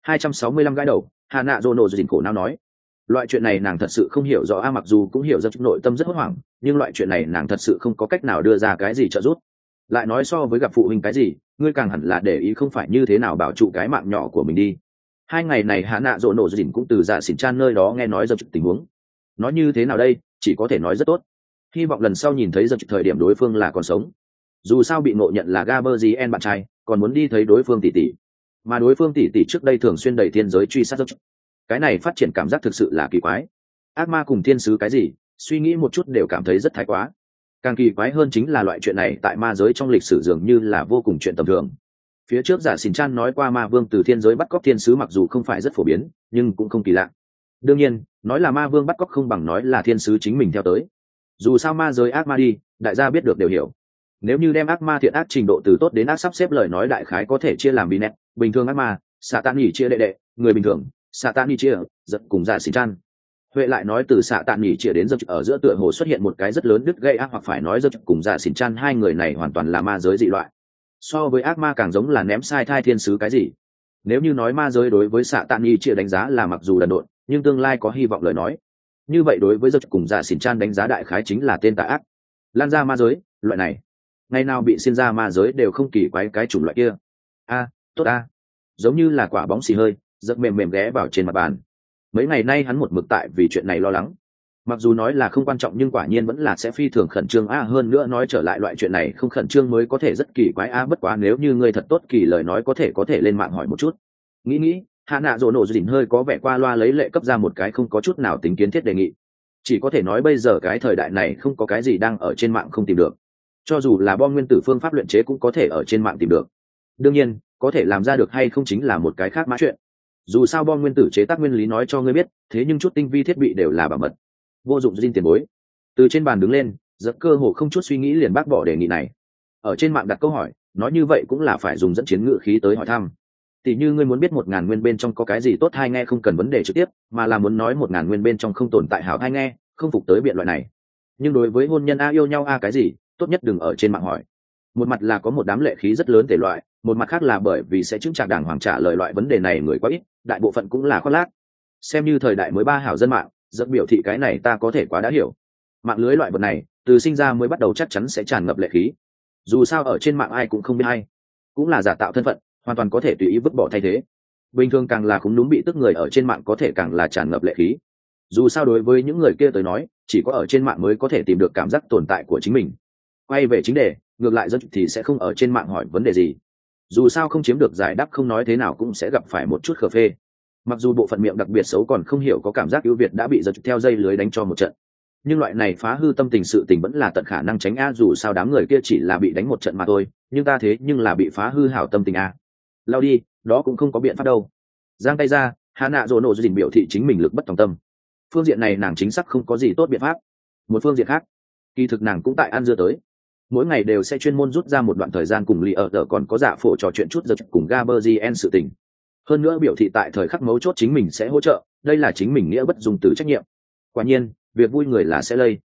265 gãi đầu, hạ nạ dỗ nổ dịn khổ não nói. Loại chuyện này nàng thật sự không hiểu rõ mặc dù cũng hiểu rất nội tâm rất hốt hoảng, nhưng loại chuyện này nàng thật sự không có cách nào đưa ra cái gì trợ giúp. Lại nói so với gặp phụ huynh cái gì, ngươi càng hẳn là để ý không phải như thế nào bảo trụ cái mạng nhỏ của mình đi. 2 ngày này hạ nạ dỗ nổ dịn cũng từ dạ xỉn chan nơi đó nghe nói giật tình huống. Nói như thế nào đây, chỉ có thể nói rất tốt. Hy vọng lần sau nhìn thấy giật thời điểm đối phương là còn sống. Dù sao bị ngộ nhận là Gaberzien bạn trai, còn muốn đi thấy đối phương tỷ tỷ, mà đối phương tỷ tỷ trước đây thường xuyên đẩy thiên giới truy sát giật. Cái này phát triển cảm giác thực sự là kỳ quái. Ác ma cùng thiên sứ cái gì, suy nghĩ một chút đều cảm thấy rất thái quá. Càng kỳ quái hơn chính là loại chuyện này tại ma giới trong lịch sử dường như là vô cùng chuyện tầm thường. Phía trước giả xỉn chan nói qua ma vương từ thiên giới bắt cóc thiên sứ mặc dù không phải rất phổ biến, nhưng cũng không kỳ lạ. Đương nhiên, nói là ma vương bắt cóc không bằng nói là thiên sứ chính mình theo tới. Dù sao ma giới ác ma đi, đại gia biết được đều hiểu. Nếu như đem ác ma thiện ác trình độ từ tốt đến ác sắp xếp lời nói đại khái có thể chia làm binet, bình thường ác ma, xạ tạn nhỉ chia đệ đệ, người bình thường, xạ tạn nhỉ chia, giật cùng giả xỉn chan. Huệ lại nói từ xạ tạn nhỉ chia đến giật ở giữa tựa hồ xuất hiện một cái rất lớn đứt gây ác, hoặc phải nói giật cùng giả xỉn chan hai người này hoàn toàn là ma giới dị loại. So với ác ma càng giống là ném sai thai thiên sứ cái gì. Nếu như nói ma giới đối với xạ tạn nhỉ chia đánh giá là mặc dù đần độn, nhưng tương lai có hy vọng lời nói, như vậy đối với giật cùng giả xỉn chan đánh giá đại khái chính là tên tà ác. Lan ra ma giới, loại này ngày nào bị xin ra ma giới đều không kỳ quái cái chủng loại kia. Tốt giống như là quả bóng xì hơi, giật mềm mềm ghé vào trên mặt bàn. Mấy ngày nay hắn một mực tại vì chuyện này lo lắng, mặc dù nói là không quan trọng nhưng quả nhiên vẫn là sẽ phi thường khẩn trương. Hơn nữa nói trở lại loại chuyện này không khẩn trương mới có thể rất kỳ quái. Bất quá nếu như ngươi thật tốt kỳ lời nói có thể lên mạng hỏi một chút. Nghĩ hạ nạ dỗ nổ dịn hơi có vẻ qua loa lấy lệ cấp ra một cái không có chút nào tính kiến thiết đề nghị. Chỉ có thể nói bây giờ cái thời đại này không có cái gì đang ở trên mạng không tìm được, cho dù là bom nguyên tử phương pháp luyện chế cũng có thể ở trên mạng tìm được. Đương nhiên có thể làm ra được hay không chính là một cái khác mã chuyện. Dù sao bom nguyên tử chế tác nguyên lý nói cho ngươi biết, thế nhưng chút tinh vi thiết bị đều là bảo mật, vô dụng dinh tiền bối. Từ trên bàn đứng lên, giật cơ hồ không chút suy nghĩ liền bác bỏ đề nghị này. Ở trên mạng đặt câu hỏi, nói như vậy cũng là phải dùng dẫn chiến ngữ khí tới hỏi thăm. Tỷ như ngươi muốn biết 1000 nguyên bên trong có cái gì tốt hay nghe không cần vấn đề trực tiếp, mà là muốn nói 1000 nguyên bên trong không tồn tại hảo hay nghe, không phục tới biện loại này. Nhưng đối với hôn nhân yêu nhau cái gì, tốt nhất đừng ở trên mạng hỏi. Một mặt là có một đám lệ khí rất lớn thể loại, một mặt khác là bởi vì sẽ chứng trạc đàng hoàng trả lời loại vấn đề này người quá ít, đại bộ phận cũng là khoác lác. Xem như thời đại mới ba hảo dân mạng, rất biểu thị cái này ta có thể quá đã hiểu. Mạng lưới loại vật này từ sinh ra mới bắt đầu chắc chắn sẽ tràn ngập lệ khí. Dù sao ở trên mạng ai cũng không biết hay, cũng là giả tạo thân phận, hoàn toàn có thể tùy ý vứt bỏ thay thế. Bình thường càng là khúng đúng bị tức người ở trên mạng có thể càng là tràn ngập lệ khí. Dù sao đối với những người kia tới nói, chỉ có ở trên mạng mới có thể tìm được cảm giác tồn tại của chính mình. Quay về chính đề, ngược lại rất thì sẽ không ở trên mạng hỏi vấn đề gì. Dù sao không chiếm được giải đáp không nói thế nào cũng sẽ gặp phải một chút khờ phê. Mặc dù bộ phận miệng đặc biệt xấu còn không hiểu có cảm giác ưu việt đã bị giật theo dây lưới đánh cho một trận, nhưng loại này phá hư tâm tình sự tình vẫn là tận khả năng tránh. Dù sao đám người kia chỉ là bị đánh một trận mà thôi, nhưng ta thế nhưng là bị phá hư hảo tâm tình. Lao đi, đó cũng không có biện pháp đâu. Giang tay ra, hạ nạ dỗ nổ dình biểu thị chính mình lực bất tòng tâm. Phương diện này nàng chính xác không có gì tốt biện pháp. Một phương diện khác, kỳ thực nàng cũng tại ăn dưa tới, mỗi ngày đều sẽ chuyên môn rút ra một đoạn thời gian cùng Lý ở giờ còn có dạ phổ trò chuyện chút giật cùng Gaberzien sự tình. Hơn nữa biểu thị tại thời khắc mấu chốt chính mình sẽ hỗ trợ, đây là chính mình nghĩa bất dung từ trách nhiệm. Quả nhiên, việc vui người là sẽ lây.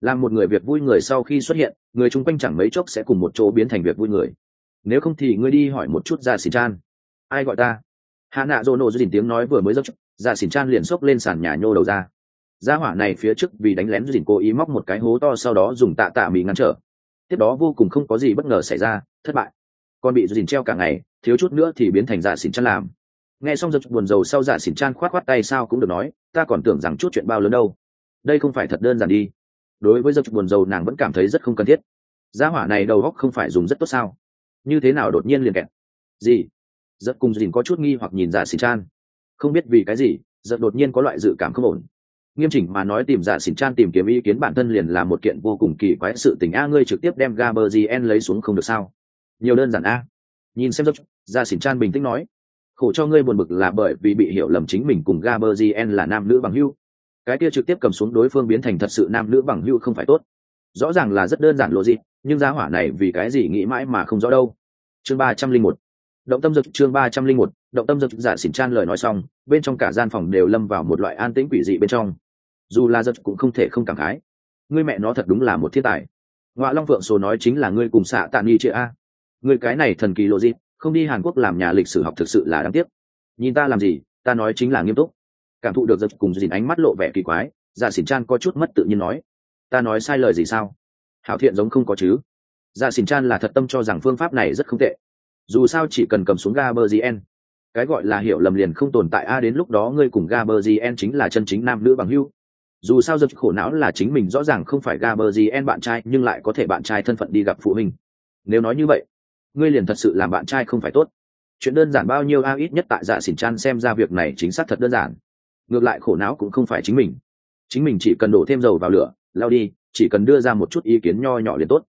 làm một người việc vui người sau khi xuất hiện, người chung quanh chẳng mấy chốc sẽ cùng một chỗ biến thành việc vui người. Nếu không thì ngươi đi hỏi một chút Dạ Xỉn Chan. Ai gọi ta? Hạ nạ dô nổ dình tiếng nói vừa mới dốc, Dạ Xỉn Chan liền xốc lên sàn nhà nhô đầu ra. Gia hỏa này phía trước vì đánh lén dình cố ý móc một cái hố to, sau đó dùng tạ tạ mì ngăn trở. Tiếp đó vô cùng không có gì bất ngờ xảy ra, thất bại. Còn bị dình treo cả ngày, thiếu chút nữa thì biến thành Dạ Xỉn Chan làm. Nghe xong giật buồn rầu sau, Dạ Xỉn Chan khoát khoát tay, sao cũng được nói, ta còn tưởng rằng chút chuyện bao lớn đâu. Đây không phải thật đơn giản đi. Đối với giật buồn rầu nàng vẫn cảm thấy rất không cần thiết. Gia hỏa này đầu óc không phải dùng rất tốt sao? Như thế nào đột nhiên liền kẹt? Gì? Giật cùng dình có chút nghi hoặc nhìn Dạ Xỉn Chan. Không biết vì cái gì, giật đột nhiên có loại dự cảm không ổn. Nghiêm chỉnh mà nói, tìm Dạ Xỉn Chan tìm kiếm ý kiến bản thân liền là một kiện vô cùng kỳ quái sự tình. Ngươi trực tiếp đem Gaberzien lấy xuống không được sao? Nhiều đơn giản a. Nhìn xem giật, Dạ Xỉn Chan bình tĩnh nói, khổ cho ngươi buồn bực là bởi vì bị hiểu lầm chính mình cùng Gaberzien là nam nữ bằng hữu. Cái kia trực tiếp cầm xuống đối phương biến thành thật sự nam nữ bằng hữu không phải tốt. Rõ ràng là rất đơn giản lộ gì, nhưng gia hỏa này vì cái gì nghĩ mãi mà không rõ đâu. Chương 301. Động tâm dực. Chương 301. Động tâm dực. Dạ Xỉn Chan lời nói xong, bên trong cả gian phòng đều lâm vào một loại an tĩnh quỷ dị bên trong. Dù là giật cũng không thể không cảm khái. Ngươi mẹ nó thật đúng là một thiên tài. Ngọa Long Phượng Số nói chính là ngươi cùng xạ tạ nghi chị a. Ngươi cái này thần kỳ lộ gì, không đi Hàn Quốc làm nhà lịch sử học thực sự là đáng tiếc. Nhìn ta làm gì, ta nói chính là nghiêm túc. Cảm thụ được giật cùng dìn ánh mắt lộ vẻ kỳ quái, Dạ Xỉn Chan có chút mất tự nhiên nói, ta nói sai lời gì sao? Hảo thiện giống không có chứ. Dạ Xỉn Chan là thật tâm cho rằng phương pháp này rất không tệ. Dù sao chỉ cần cầm xuống Gaberzien, cái gọi là hiểu lầm liền không tồn tại. Đến lúc đó ngươi cùng Gaberzien chính là chân chính nam nữ bằng hữu. Dù sao giật khổ não là chính mình rõ ràng không phải Gaberzien bạn trai, nhưng lại có thể bạn trai thân phận đi gặp phụ huynh. Nếu nói như vậy, ngươi liền thật sự làm bạn trai không phải tốt. Chuyện đơn giản bao nhiêu ít nhất tại Dạ Xỉn Chan xem ra việc này chính xác thật đơn giản. Ngược lại khổ não cũng không phải chính mình chỉ cần đổ thêm dầu vào lửa, lao đi, chỉ cần đưa ra một chút ý kiến nho nhỏ liền tốt.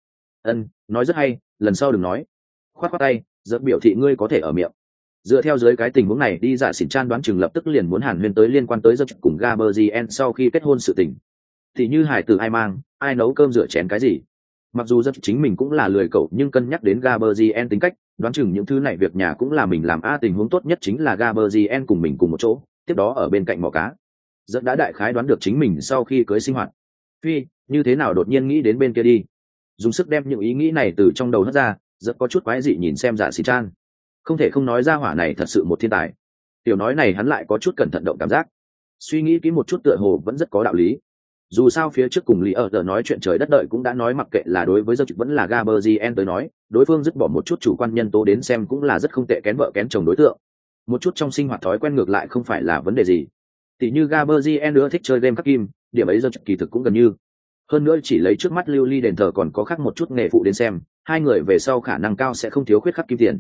Nói rất hay, lần sau đừng nói. Khoát khoát tay, giật biểu thị ngươi có thể ở miệng. Dựa theo dưới cái tình huống này đi, Dạ Xỉn Chan đoán chừng lập tức liền muốn hàn huyên tới liên quan tới giật cùng Gaberzien sau khi kết hôn sự tình. Thì như hải tử ai mang, ai nấu cơm rửa chén cái gì. Mặc dù giật chính mình cũng là lười cậu, nhưng cân nhắc đến Gaberzien tính cách, đoán chừng những thứ này việc nhà cũng là mình làm. Tình huống tốt nhất chính là Gaberzien cùng mình cùng một chỗ, tiếp đó ở bên cạnh mò cá. Giật đã đại khái đoán được chính mình sau khi cưới sinh hoạt. Phi, như thế nào đột nhiên nghĩ đến bên kia đi. Dùng sức đem những ý nghĩ này từ trong đầu hất ra, rất có chút quái dị nhìn xem Dạ Xỉn Chan. Không thể không nói ra hỏa này thật sự một thiên tài. Tiểu nói này hắn lại có chút cẩn thận động cảm giác. Suy nghĩ kỹ một chút tựa hồ vẫn rất có đạo lý. Dù sao phía trước cùng Lý ở giờ nói chuyện trời đất đợi cũng đã nói, mặc kệ là đối với giật vẫn là Gaberzien tới nói, đối phương dứt bỏ một chút chủ quan nhân tố đến xem cũng là rất không tệ, kén vợ kén chồng đối tượng. Một chút trong sinh hoạt thói quen ngược lại không phải là vấn đề gì. Tỷ như Gaberzien nữa thích chơi game khắc kim, điểm ấy giật kỳ thực cũng gần như. Hơn nữa chỉ lấy trước mắt lưu ly đền thờ còn có khác một chút nghề phụ đến xem, hai người về sau khả năng cao sẽ không thiếu khuyết khắc kim tiền.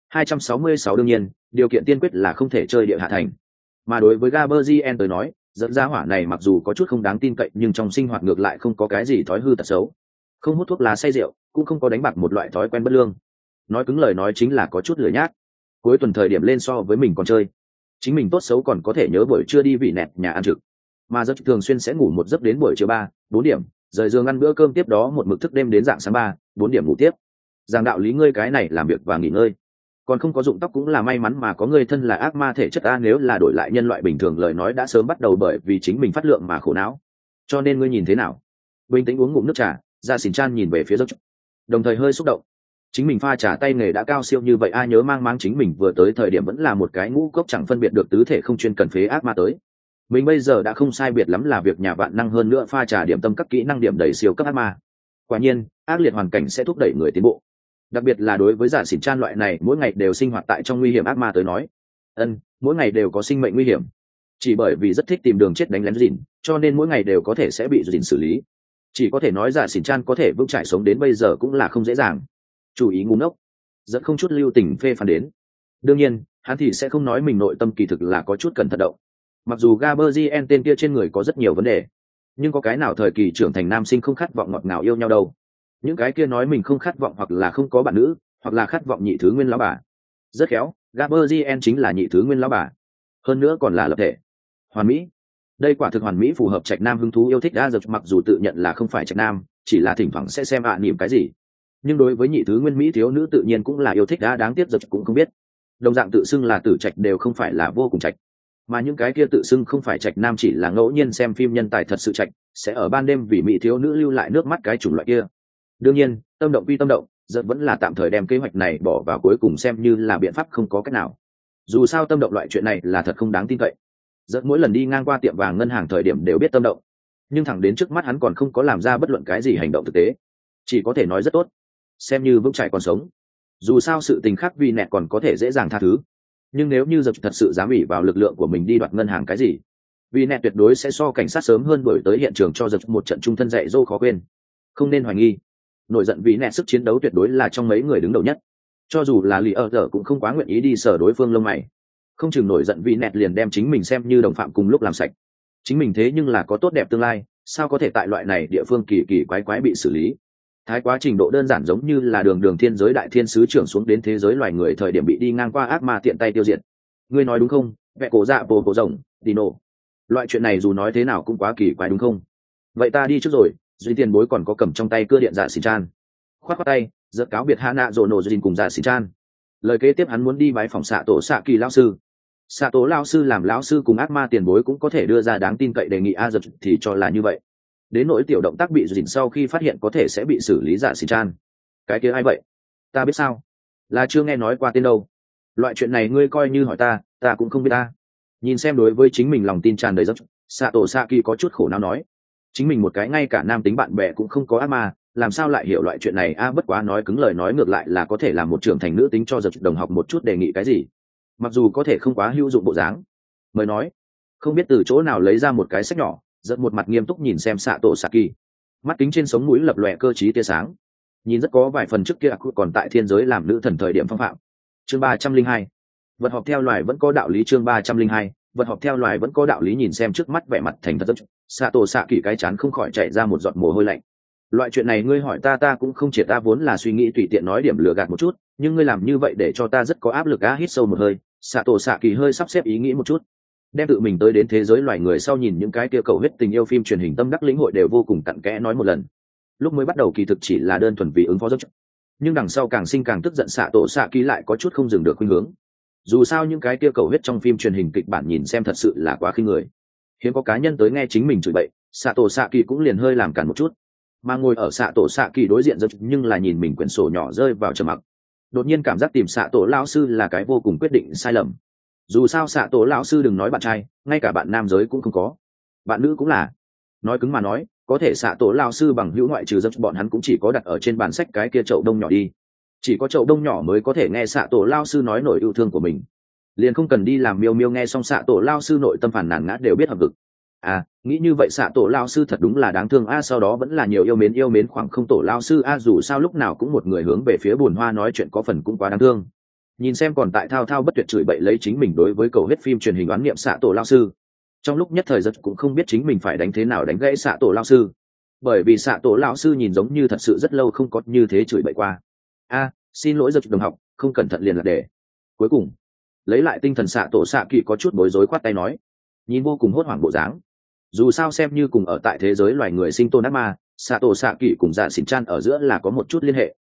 266 đương nhiên, điều kiện tiên quyết là không thể chơi địa hạ thành. Mà đối với Gaberzien tới nói, dẫn ra hỏa này mặc dù có chút không đáng tin cậy, nhưng trong sinh hoạt ngược lại không có cái gì thói hư tật xấu. Không hút thuốc lá say rượu, cũng không có đánh bạc một loại thói quen bất lương. Nói cứng lời nói chính là có chút lười nhác. Cuối tuần thời điểm lên so với mình còn chơi. Chính mình tốt xấu còn có thể nhớ buổi trưa đi vị nẹt nhà ăn trực. Mà rất thường xuyên sẽ ngủ một giấc đến buổi chiều 3-4 điểm, rời giường ăn bữa cơm, tiếp đó một mực thức đêm đến dạng sáng 3-4 điểm ngủ tiếp. Giảng đạo lý ngươi cái này làm việc và nghỉ ngơi. Còn không có dụng tóc cũng là may mắn mà có người thân là ác ma thể chất. Nếu là đổi lại nhân loại bình thường lời nói đã sớm bắt đầu bởi vì chính mình phát lượng mà khổ não. Cho nên ngươi nhìn thế nào? Bình tĩnh uống ngụm nước trà, Dạ Xỉn Chan nhìn về phía dốc, đồng thời hơi xúc động. Chính mình pha trà tay nghề đã cao siêu như vậy, nhớ mang máng chính mình vừa tới thời điểm vẫn là một cái ngũ cốc chẳng phân biệt được tứ thể không chuyên cần phế ác ma tới. Mình bây giờ đã không sai biệt lắm là việc nhà vạn năng, hơn nữa pha trà điểm tâm các kỹ năng điểm đầy siêu cấp ác ma. Quả nhiên, ác liệt hoàn cảnh sẽ thúc đẩy người tiến bộ. Đặc biệt là đối với Dạ Xỉn Chan loại này mỗi ngày đều sinh hoạt tại trong nguy hiểm ác ma tới nói. Mỗi ngày đều có sinh mệnh nguy hiểm. Chỉ bởi vì rất thích tìm đường chết đánh lén dìn, cho nên mỗi ngày đều có thể sẽ bị dìn xử lý. Chỉ có thể nói Dạ Xỉn Chan có thể vững chãi sống đến bây giờ cũng là không dễ dàng. Chủ ý ngu ngốc, dẫn không chút lưu tình phê phán đến. Đương nhiên, hắn thì sẽ không nói mình nội tâm kỳ thực là có chút cẩn thận động. Mặc dù Gaberzien tên kia trên người có rất nhiều vấn đề, nhưng có cái nào thời kỳ trưởng thành nam sinh không khát vọng ngọt ngào yêu nhau đâu. Những cái kia nói mình không khát vọng hoặc là không có bạn nữ, hoặc là khát vọng nhị thứ nguyên lão bà. Rất khéo, Gaberzien chính là nhị thứ nguyên lão bà. Hơn nữa còn là lập thể. Hoàn mỹ. Đây quả thực hoàn mỹ phù hợp trạch nam hứng thú yêu thích. Giật mặc dù tự nhận là không phải trạch nam, chỉ là thỉnh thoảng sẽ xem niệm cái gì. Nhưng đối với nhị thứ nguyên mỹ thiếu nữ tự nhiên cũng là yêu thích. Đáng tiếc Giật cũng không biết. Đồng dạng tự xưng là tử trạch đều không phải là vô cùng trạch. mà những cái kia tự xưng không phải trạch nam chỉ là ngẫu nhiên xem phim nhân tài thật sự trạch, sẽ ở ban đêm vì mỹ thiếu nữ lưu lại nước mắt cái chủng loại kia. Đương nhiên tâm động quy tâm động, giật vẫn là tạm thời đem kế hoạch này bỏ vào cuối cùng xem như là biện pháp không có cách nào. Dù sao tâm động loại chuyện này là thật không đáng tin cậy. Giật mỗi lần đi ngang qua tiệm vàng ngân hàng thời điểm đều biết tâm động, nhưng thẳng đến trước mắt hắn còn không có làm ra bất luận cái gì hành động thực tế, chỉ có thể nói rất tốt, xem như vững chãi còn sống. Dù sao sự tình khác vì nẹt còn có thể dễ dàng tha thứ, nhưng nếu như giật thật sự dám ủy vào lực lượng của mình đi đoạt ngân hàng cái gì, vì nẹt tuyệt đối sẽ so cảnh sát sớm hơn đuổi tới hiện trường cho giật một trận trung thân dạy dỗ khó quên. Không nên hoài nghi, nổi giận vì nẹt sức chiến đấu tuyệt đối là trong mấy người đứng đầu nhất, cho dù là lì ở giờ cũng không quá nguyện ý đi sở đối phương lông mày. Không chừng nổi giận vì nẹt liền đem chính mình xem như đồng phạm cùng lúc làm sạch. Chính mình thế nhưng là có tốt đẹp tương lai, sao có thể tại loại này địa phương kỳ kỳ quái quái bị xử lý. Thái quá trình độ đơn giản giống như là đường thiên giới đại thiên sứ trưởng xuống đến thế giới loài người thời điểm bị đi ngang qua ác ma tiện tay tiêu diệt. Ngươi nói đúng không, vẹ cổ dạ bồ cổ rồng Dino? Loại chuyện này dù nói thế nào cũng quá kỳ quái đúng không? Vậy ta đi trước rồi, duy tiền bối còn có cầm trong tay cưa điện dạ xỉn chan. Khoát tay, giật cáo biệt hạ nạ rồ nổ dìn cùng dạ xỉn chan. Lời kế tiếp hắn muốn đi bái phòng xạ tổ xạ kỳ lão sư. Xạ tổ lão sư làm lão sư cùng ác ma tiền bối cũng có thể đưa ra đáng tin cậy đề nghị a giật thì cho là như vậy. Đến nỗi tiểu động tác bị dìn sau khi phát hiện có thể sẽ bị xử lý dạ xỉn chan. Cái kia ai vậy? Ta biết sao? Là chưa nghe nói qua tên đâu. Loại chuyện này ngươi coi như hỏi ta cũng không biết ta. Nhìn xem đối với chính mình lòng tin tràn đầy dốc, xạ tổ xạ kỳ có chút khổ não nói, chính mình một cái ngay cả nam tính bạn bè cũng không có ác ma, làm sao lại hiểu loại chuyện này a? Bất quá nói cứng lời nói ngược lại là có thể làm một trưởng thành nữ tính cho giật đồng học một chút đề nghị cái gì, mặc dù có thể không quá hữu dụng bộ dáng. Mới nói, không biết từ chỗ nào lấy ra một cái sách nhỏ, giật một mặt nghiêm túc nhìn xem xạ tổ xạ kỳ, mắt kính trên sống mũi lập lòe cơ trí tia sáng, nhìn rất có vài phần trước kia còn tại thiên giới làm nữ thần thời điểm phong phạm. Chương 302, vật họp theo loài vẫn có đạo lý. Chương 302, vật họp theo loài vẫn có đạo lý. Nhìn xem trước mắt vẻ mặt thành thật rất, xạ tổ xạ kỳ cái chán không khỏi chạy ra một giọt mồ hôi lạnh. Loại chuyện này ngươi hỏi ta cũng không triệt, ta vốn là suy nghĩ tùy tiện nói điểm lừa gạt một chút, nhưng ngươi làm như vậy để cho ta rất có áp lực á. Hít sâu một hơi, xạ tổ xạ kỳ hơi sắp xếp ý nghĩ một chút, đem tự mình tới đến thế giới loài người sau nhìn những cái kia cầu huyết tình yêu phim truyền hình tâm đắc lĩnh hội đều vô cùng cặn kẽ nói một lần. Lúc mới bắt đầu kỳ thực chỉ là đơn thuần vì ứng phó dốc, nhưng đằng sau càng sinh càng tức giận, xạ tổ xạ kỳ lại có chút không dừng được khuynh hướng. Dù sao những cái kia cầu huyết trong phim truyền hình kịch bản nhìn xem thật sự là quá khinh người, hiếm có cá nhân tới nghe chính mình chửi bậy, xạ tổ xạ kỳ cũng liền hơi làm cản một chút. Mà ngồi ở xạ tổ xạ kỳ đối diện dốc nhưng là nhìn mình quyển sổ nhỏ rơi vào trầm mặc, đột nhiên cảm giác tìm xạ tổ lão sư là cái vô cùng quyết định sai lầm. Dù sao xạ tổ lão sư đừng nói bạn trai, ngay cả bạn nam giới cũng không có, bạn nữ cũng là. Nói cứng mà nói, có thể xạ tổ lão sư bằng hữu ngoại trừ dốc bọn hắn cũng chỉ có đặt ở trên bàn sách cái kia chậu đông nhỏ đi, chỉ có chậu đông nhỏ mới có thể nghe xạ tổ lao sư nói nổi yêu thương của mình, liền không cần đi làm miêu miêu nghe xong xạ tổ lao sư nội tâm phản nàn ngã đều biết hợp vực. À, nghĩ như vậy xạ tổ lao sư thật đúng là đáng thương a. Sau đó vẫn là nhiều yêu mến khoảng không tổ lao sư a. Dù sao lúc nào cũng một người hướng về phía buồn hoa nói chuyện có phần cũng quá đáng thương. Nhìn xem còn tại thao thao bất tuyệt chửi bậy lấy chính mình đối với cầu hết phim truyền hình đoán niệm xạ tổ lao sư, trong lúc nhất thời giật cũng không biết chính mình phải đánh thế nào đánh gãy xạ tổ lao sư, bởi vì xạ tổ lao sư nhìn giống như thật sự rất lâu không có như thế chửi bậy qua. A, xin lỗi giật đồng học, không cẩn thận liền là để. Cuối cùng lấy lại tinh thần, xạ tổ xạ kỳ có chút bối rối khoát tay nói, nhìn vô cùng hốt hoảng bộ dáng. Dù sao xem như cùng ở tại thế giới loài người sinh tồn ác ma, xạ tổ xạ kỳ cùng dạ xỉn chan ở giữa là có một chút liên hệ.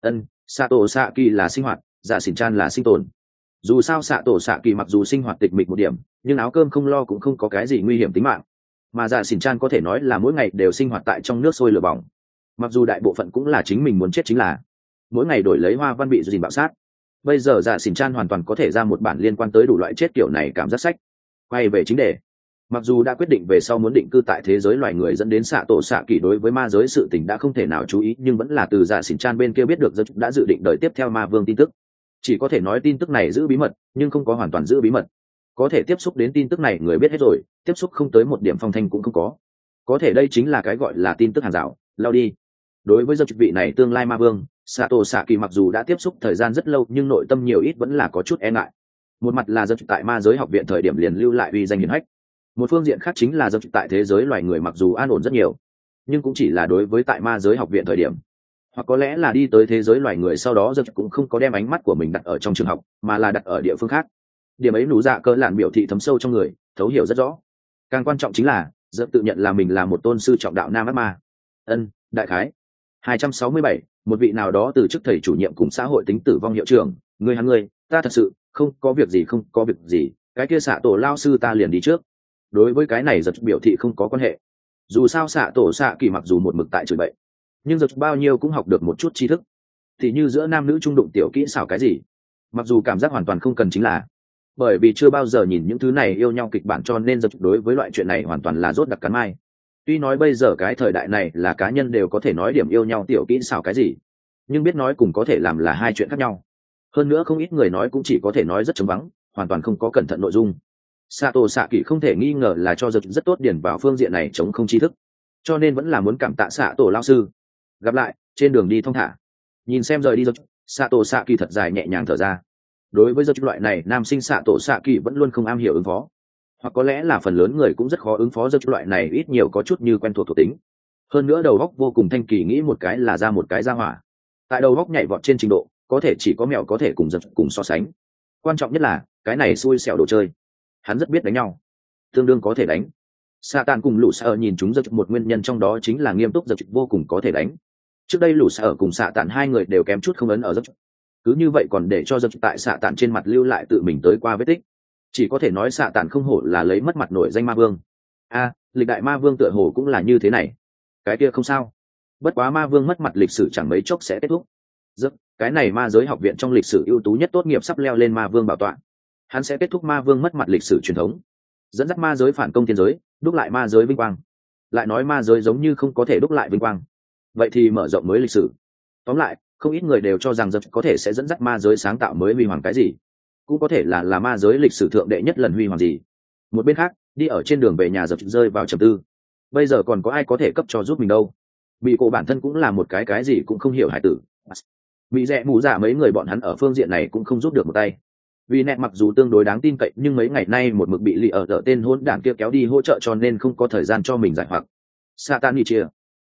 Xạ tổ xạ kỳ là sinh hoạt, dạ xỉn chan là sinh tồn. Dù sao xạ tổ xạ kỳ mặc dù sinh hoạt tịch mịch một điểm, nhưng áo cơm không lo cũng không có cái gì nguy hiểm tính mạng, mà dạ xỉn chan có thể nói là mỗi ngày đều sinh hoạt tại trong nước sôi lửa bỏng. Mặc dù đại bộ phận cũng là chính mình muốn chết, chính là mỗi ngày đổi lấy hoa văn bị dìn bạo sát. Bây giờ dạ xỉn chan hoàn toàn có thể ra một bản liên quan tới đủ loại chết kiểu này cảm giác sách. Quay về chính đề, mặc dù đã quyết định về sau muốn định cư tại thế giới loài người dẫn đến xạ tổ xạ kỳ đối với ma giới sự tình đã không thể nào chú ý, nhưng vẫn là từ dạ xỉn chan bên kia biết được rất đã dự định đời tiếp theo ma vương tin tức. Chỉ có thể nói tin tức này giữ bí mật, nhưng không có hoàn toàn giữ bí mật. Có thể tiếp xúc đến tin tức này người biết hết rồi, tiếp xúc không tới một điểm phong thanh cũng không có. Có thể đây chính là cái gọi là tin tức hàng rào, lao đi. Đối với dâm vị này tương lai ma vương, xạ tổ xạ kỳ mặc dù đã tiếp xúc thời gian rất lâu nhưng nội tâm nhiều ít vẫn là có chút e ngại. Một mặt là dâm tại ma giới học viện thời điểm liền lưu lại uy danh hiển hách, một phương diện khác chính là dâm tại thế giới loài người mặc dù an ổn rất nhiều, nhưng cũng chỉ là đối với tại ma giới học viện thời điểm, hoặc có lẽ là đi tới thế giới loài người sau đó dâm cũng không có đem ánh mắt của mình đặt ở trong trường học mà là đặt ở địa phương khác. Điểm ấy nụ dạ cơ lạn biểu thị thấm sâu trong người, thấu hiểu rất rõ. Càng quan trọng chính là dâm tự nhận là mình là một tôn sư trọng đạo nam ác ma. Đại khái 267, một vị nào đó từ chức thầy chủ nhiệm cùng xã hội tính tử vong hiệu trưởng, ngươi hắn ngươi, ta thật sự không có việc gì, không có việc gì, cái kia xạ tổ lao sư ta liền đi trước. Đối với cái này giật biểu thị không có quan hệ. Dù sao xạ tổ xạ kỳ mặc dù một mực tại chửi bậy, nhưng giật bao nhiêu cũng học được một chút tri thức. Thì như giữa nam nữ trung đụng tiểu kỹ xảo cái gì, mặc dù cảm giác hoàn toàn không cần, chính là bởi vì chưa bao giờ nhìn những thứ này yêu nhau kịch bản, cho nên giật đối với loại chuyện này hoàn toàn là rốt đặc cắn mai. Tuy nói bây giờ cái thời đại này là cá nhân đều có thể nói điểm yêu nhau tiểu kỹ xảo cái gì, nhưng biết nói cùng có thể làm là hai chuyện khác nhau. Hơn nữa không ít người nói cũng chỉ có thể nói rất trống vắng, hoàn toàn không có cẩn thận nội dung. Sato Sạ Kỳ không thể nghi ngờ là cho giật rất tốt điển vào phương diện này chống không tri thức, cho nên vẫn là muốn cảm tạ Sato lao sư. Gặp lại, trên đường đi thong thả. Nhìn xem rời đi giật, Sato Sạ Kỳ thật dài nhẹ nhàng thở ra. Đối với giật loại này nam sinh Sato Sạ Kỳ vẫn luôn không am hiểu ứng phó, hoặc có lẽ là phần lớn người cũng rất khó ứng phó giật loại này ít nhiều có chút như quen thuộc thuộc tính. Hơn nữa đầu óc vô cùng thanh kỳ, nghĩ một cái là ra một cái ra hỏa. Tại đầu óc nhảy vọt trên trình độ, có thể chỉ có mèo có thể cùng giật cùng so sánh. Quan trọng nhất là cái này xui xẻo đồ chơi, hắn rất biết đánh nhau, tương đương có thể đánh. Sa Tàn cùng Lũ Sở nhìn chúng giật một nguyên nhân trong đó chính là nghiêm túc giật vô cùng có thể đánh. Trước đây Lũ Sở cùng Sa Tàn hai người đều kém chút không ấn ở giật, cứ như vậy còn để cho giật tại Sa Tàn trên mặt lưu lại tự mình tới qua vết tích. Chỉ có thể nói Sa Tàn không hổ là lấy mất mặt nổi danh ma vương. Lịch đại ma vương tựa hồ cũng là như thế này. Cái kia không sao, bất quá ma vương mất mặt lịch sử chẳng mấy chốc sẽ kết thúc. Giật, cái này ma giới học viện trong lịch sử ưu tú nhất tốt nghiệp sắp leo lên ma vương bảo tọa, hắn sẽ kết thúc ma vương mất mặt lịch sử truyền thống, dẫn dắt ma giới phản công thiên giới, đúc lại ma giới vinh quang. Lại nói ma giới giống như không có thể đúc lại vinh quang, vậy thì mở rộng mới lịch sử. Tóm lại, không ít người đều cho rằng giật có thể sẽ dẫn dắt ma giới sáng tạo mới huy hoàng cái gì, cũng có thể là ma giới lịch sử thượng đệ nhất lần huy hoàng gì. Một bên khác, đi ở trên đường về nhà giật rơi vào trầm tư. Bây giờ còn có ai có thể cấp cho giúp mình đâu? Bị cổ bản thân cũng là một cái gì cũng không hiểu hải tử. Bị rẽ mù giả mấy người bọn hắn ở phương diện này cũng không giúp được một tay. Vì nẹt mặc dù tương đối đáng tin cậy, nhưng mấy ngày nay một mực bị lì ở dở tên hỗn đản kia kéo đi hỗ trợ, cho nên không có thời gian cho mình giải hoặc. Satan đi chia.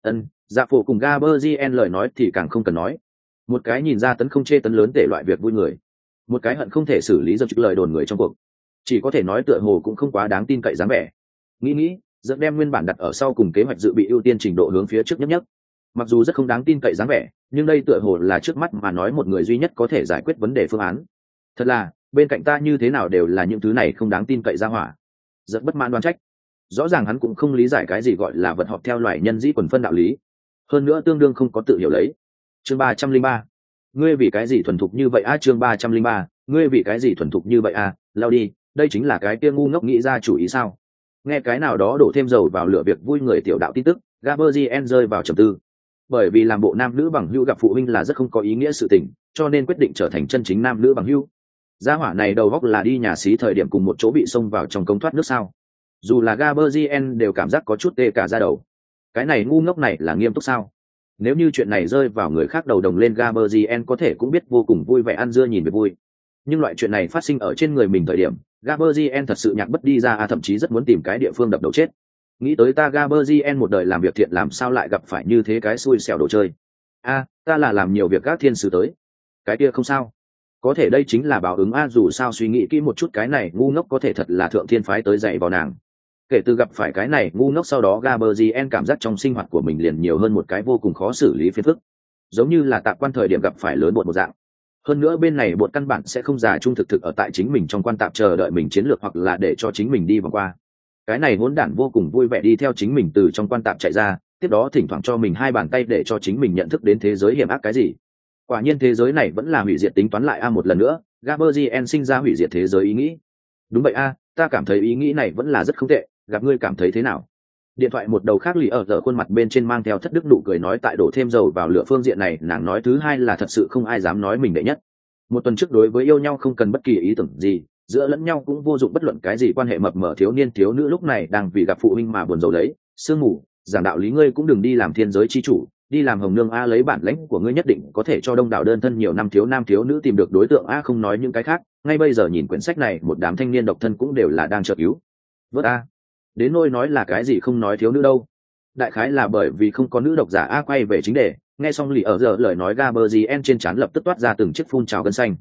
Dạ phổ cùng Gaberzien lời nói thì càng không cần nói. Một cái nhìn ra tấn không chê tấn lớn để loại việc vui người, một cái hận không thể xử lý dập lời đồn người trong cuộc. Chỉ có thể nói tựa hồ cũng không quá đáng tin cậy dáng vẻ. Nghĩ, dẫn đem nguyên bản đặt ở sau cùng kế hoạch dự bị ưu tiên trình độ hướng phía trước nhất. Mặc dù rất không đáng tin cậy dáng vẻ, nhưng đây tựa hồ là trước mắt mà nói một người duy nhất có thể giải quyết vấn đề phương án. Thật là, bên cạnh ta như thế nào đều là những thứ này không đáng tin cậy ra hỏa. Rất bất mãn đoán trách. Rõ ràng hắn cũng không lý giải cái gì gọi là vật họp theo loài nhân dĩ quần phân đạo lý. Hơn nữa tương đương không có tự hiểu lấy. Chương 303. Ngươi vì cái gì thuần thục như vậy chương 303. Ngươi vì cái gì thuần thục như vậy lao đi, đây chính là cái kia ngu ngốc nghĩ ra chủ ý sao? Nghe cái nào đó đổ thêm dầu vào lửa việc vui người tiểu đạo tin tức, Gaberzien rơi vào trầm tư. Bởi vì làm bộ nam nữ bằng hữu gặp phụ huynh là rất không có ý nghĩa sự tình, cho nên quyết định trở thành chân chính nam nữ bằng hữu. Gia hỏa này đầu góc là đi nhà xí thời điểm cùng một chỗ bị xông vào trong cống thoát nước sao? Dù là Gaberzien đều cảm giác có chút tê cả da đầu. Cái này ngu ngốc này là nghiêm túc sao? Nếu như chuyện này rơi vào người khác đầu đồng lên, Gaberzien có thể cũng biết vô cùng vui vẻ ăn dưa nhìn về vui. Nhưng loại chuyện này phát sinh ở trên người mình thời điểm, Gaberzien thật sự nhạc bất đi ra, thậm chí rất muốn tìm cái địa phương đập đầu chết. Nghĩ tới ta Gaberzien một đời làm việc thiện làm sao lại gặp phải như thế cái xui xẻo đồ chơi. Ta là làm nhiều việc các thiên sứ tới. Cái kia không sao. Có thể đây chính là báo ứng dù sao suy nghĩ kỹ một chút, cái này ngu ngốc có thể thật là thượng thiên phái tới dạy vào nàng. Kể từ gặp phải cái này ngu ngốc sau đó, Gaberzien cảm giác trong sinh hoạt của mình liền nhiều hơn một cái vô cùng khó xử lý phiền phức. Giống như là tạp quan thời điểm gặp phải lớn bột một dạng. Hơn nữa bên này bột căn bản sẽ không giả trung thực ở tại chính mình trong quan tạp chờ đợi mình chiến lược, hoặc là để cho chính mình đi vòng qua. Cái này hỗn đản vô cùng vui vẻ đi theo chính mình từ trong quan tạp chạy ra, tiếp đó thỉnh thoảng cho mình hai bàn tay để cho chính mình nhận thức đến thế giới hiểm ác cái gì. Quả nhiên thế giới này vẫn là hủy diệt tính toán lại một lần nữa. Gaberzien sinh ra hủy diệt thế giới ý nghĩ. Đúng vậy ta cảm thấy ý nghĩ này vẫn là rất không tệ, gặp ngươi cảm thấy thế nào? Điện thoại một đầu khác lì ở giờ khuôn mặt bên trên mang theo thất đức nụ cười nói, tại đổ thêm dầu vào lửa phương diện này nàng nói thứ hai là thật sự không ai dám nói mình đệ nhất. Một tuần trước đối với yêu nhau không cần bất kỳ ý tưởng gì, giữa lẫn nhau cũng vô dụng bất luận cái gì quan hệ mập mờ thiếu niên thiếu nữ lúc này đang vì gặp phụ huynh mà buồn rầu đấy. Sương mù giảng đạo lý, ngươi cũng đừng đi làm thiên giới chi chủ, đi làm hồng nương lấy bản lãnh của ngươi nhất định có thể cho đông đảo đơn thân nhiều năm nam thiếu nữ tìm được đối tượng không nói những cái khác, ngay bây giờ nhìn quyển sách này một đám thanh niên độc thân cũng đều là đang trợ cứu vớt đến nôi nói là cái gì không nói thiếu nữ đâu, đại khái là bởi vì không có nữ độc giả quay về chính đề. Nghe xong lì ở giờ lời nói, Gaberzien trên trán lập tức toát ra từng chiếc phun trào gân xanh.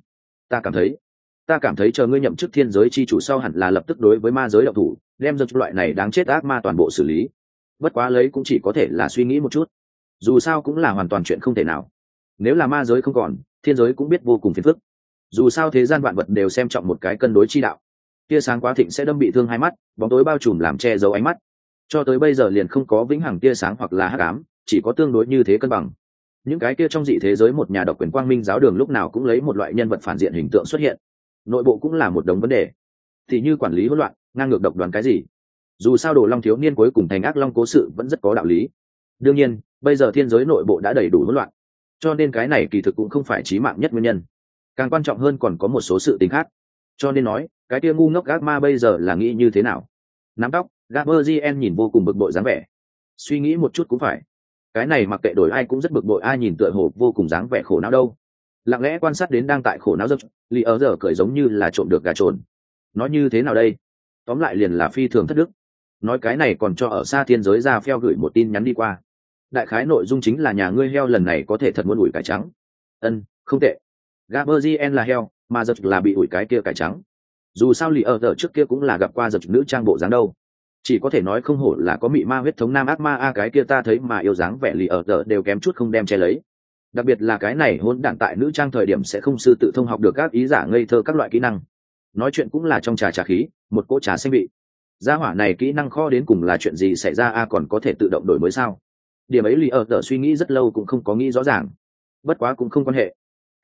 Ta cảm thấy chờ ngươi nhậm chức thiên giới chi chủ sau hẳn là lập tức đối với ma giới động thủ, đem dân loại này đáng chết ác ma toàn bộ xử lý. Bất quá lấy cũng chỉ có thể là suy nghĩ một chút, dù sao cũng là hoàn toàn chuyện không thể nào. Nếu là ma giới không còn, thiên giới cũng biết vô cùng phiền phức. Dù sao thế gian vạn vật đều xem trọng một cái cân đối chi đạo. tia sáng quá thịnh sẽ đâm bị thương hai mắt, bóng tối bao trùm làm che giấu ánh mắt. Cho tới bây giờ liền không có vĩnh hằng tia sáng hoặc là hắc ám, chỉ có tương đối như thế cân bằng. Những cái kia trong dị thế giới một nhà độc quyền quang minh giáo đường lúc nào cũng lấy một loại nhân vật phản diện hình tượng xuất hiện, nội bộ cũng là một đống vấn đề, thì như quản lý hỗn loạn, ngang ngược độc đoán cái gì. Dù sao Đồ Long thiếu niên cuối cùng thành ác long cố sự vẫn rất có đạo lý. Đương nhiên bây giờ thiên giới nội bộ đã đầy đủ hỗn loạn, cho nên cái này kỳ thực cũng không phải chí mạng nhất nguyên nhân, càng quan trọng hơn còn có một số sự tình khác. Cho nên nói cái kia ngu ngốc ác ma bây giờ là nghĩ như thế nào. Nắm tóc Gabriel nhìn vô cùng bực bội dáng vẻ. Suy nghĩ một chút cũng phải, cái này mặc kệ đổi ai cũng rất bực bội, ai nhìn tựa hồ vô cùng dáng vẻ khổ não đâu. Lặng lẽ quan sát đến đang tại khổ não giấc, Lý ở giờ cười giống như là trộm được gà trồn. Nói như thế nào đây, tóm lại liền là phi thường thất đức. Nói cái này còn cho ở xa thiên giới ra phèo gửi một tin nhắn đi qua, đại khái nội dung chính là nhà ngươi heo lần này có thể thật muốn ủi cải trắng. Không tệ. Gabriel là heo mà giật là bị ủi cái kia cải trắng. Dù sao Lý ở giờ trước kia cũng là gặp qua giật nữ trang bộ dáng đâu, chỉ có thể nói không hổ là có mị ma huyết thống nam ác ma a, cái kia ta thấy mà yêu dáng vẻ Lý ở giờ đều kém chút không đem che lấy. Đặc biệt là cái này hôn đản tại nữ trang thời điểm sẽ không sư tự thông học được các ý giả ngây thơ các loại kỹ năng, nói chuyện cũng là trong trà khí, một cỗ trà xanh vị. Gia hỏa này kỹ năng kho đến cùng là chuyện gì xảy ra a, còn có thể tự động đổi mới sao? Điểm ấy Lý ở giờ suy nghĩ rất lâu cũng không có nghĩ rõ ràng. Bất quá cũng không quan hệ,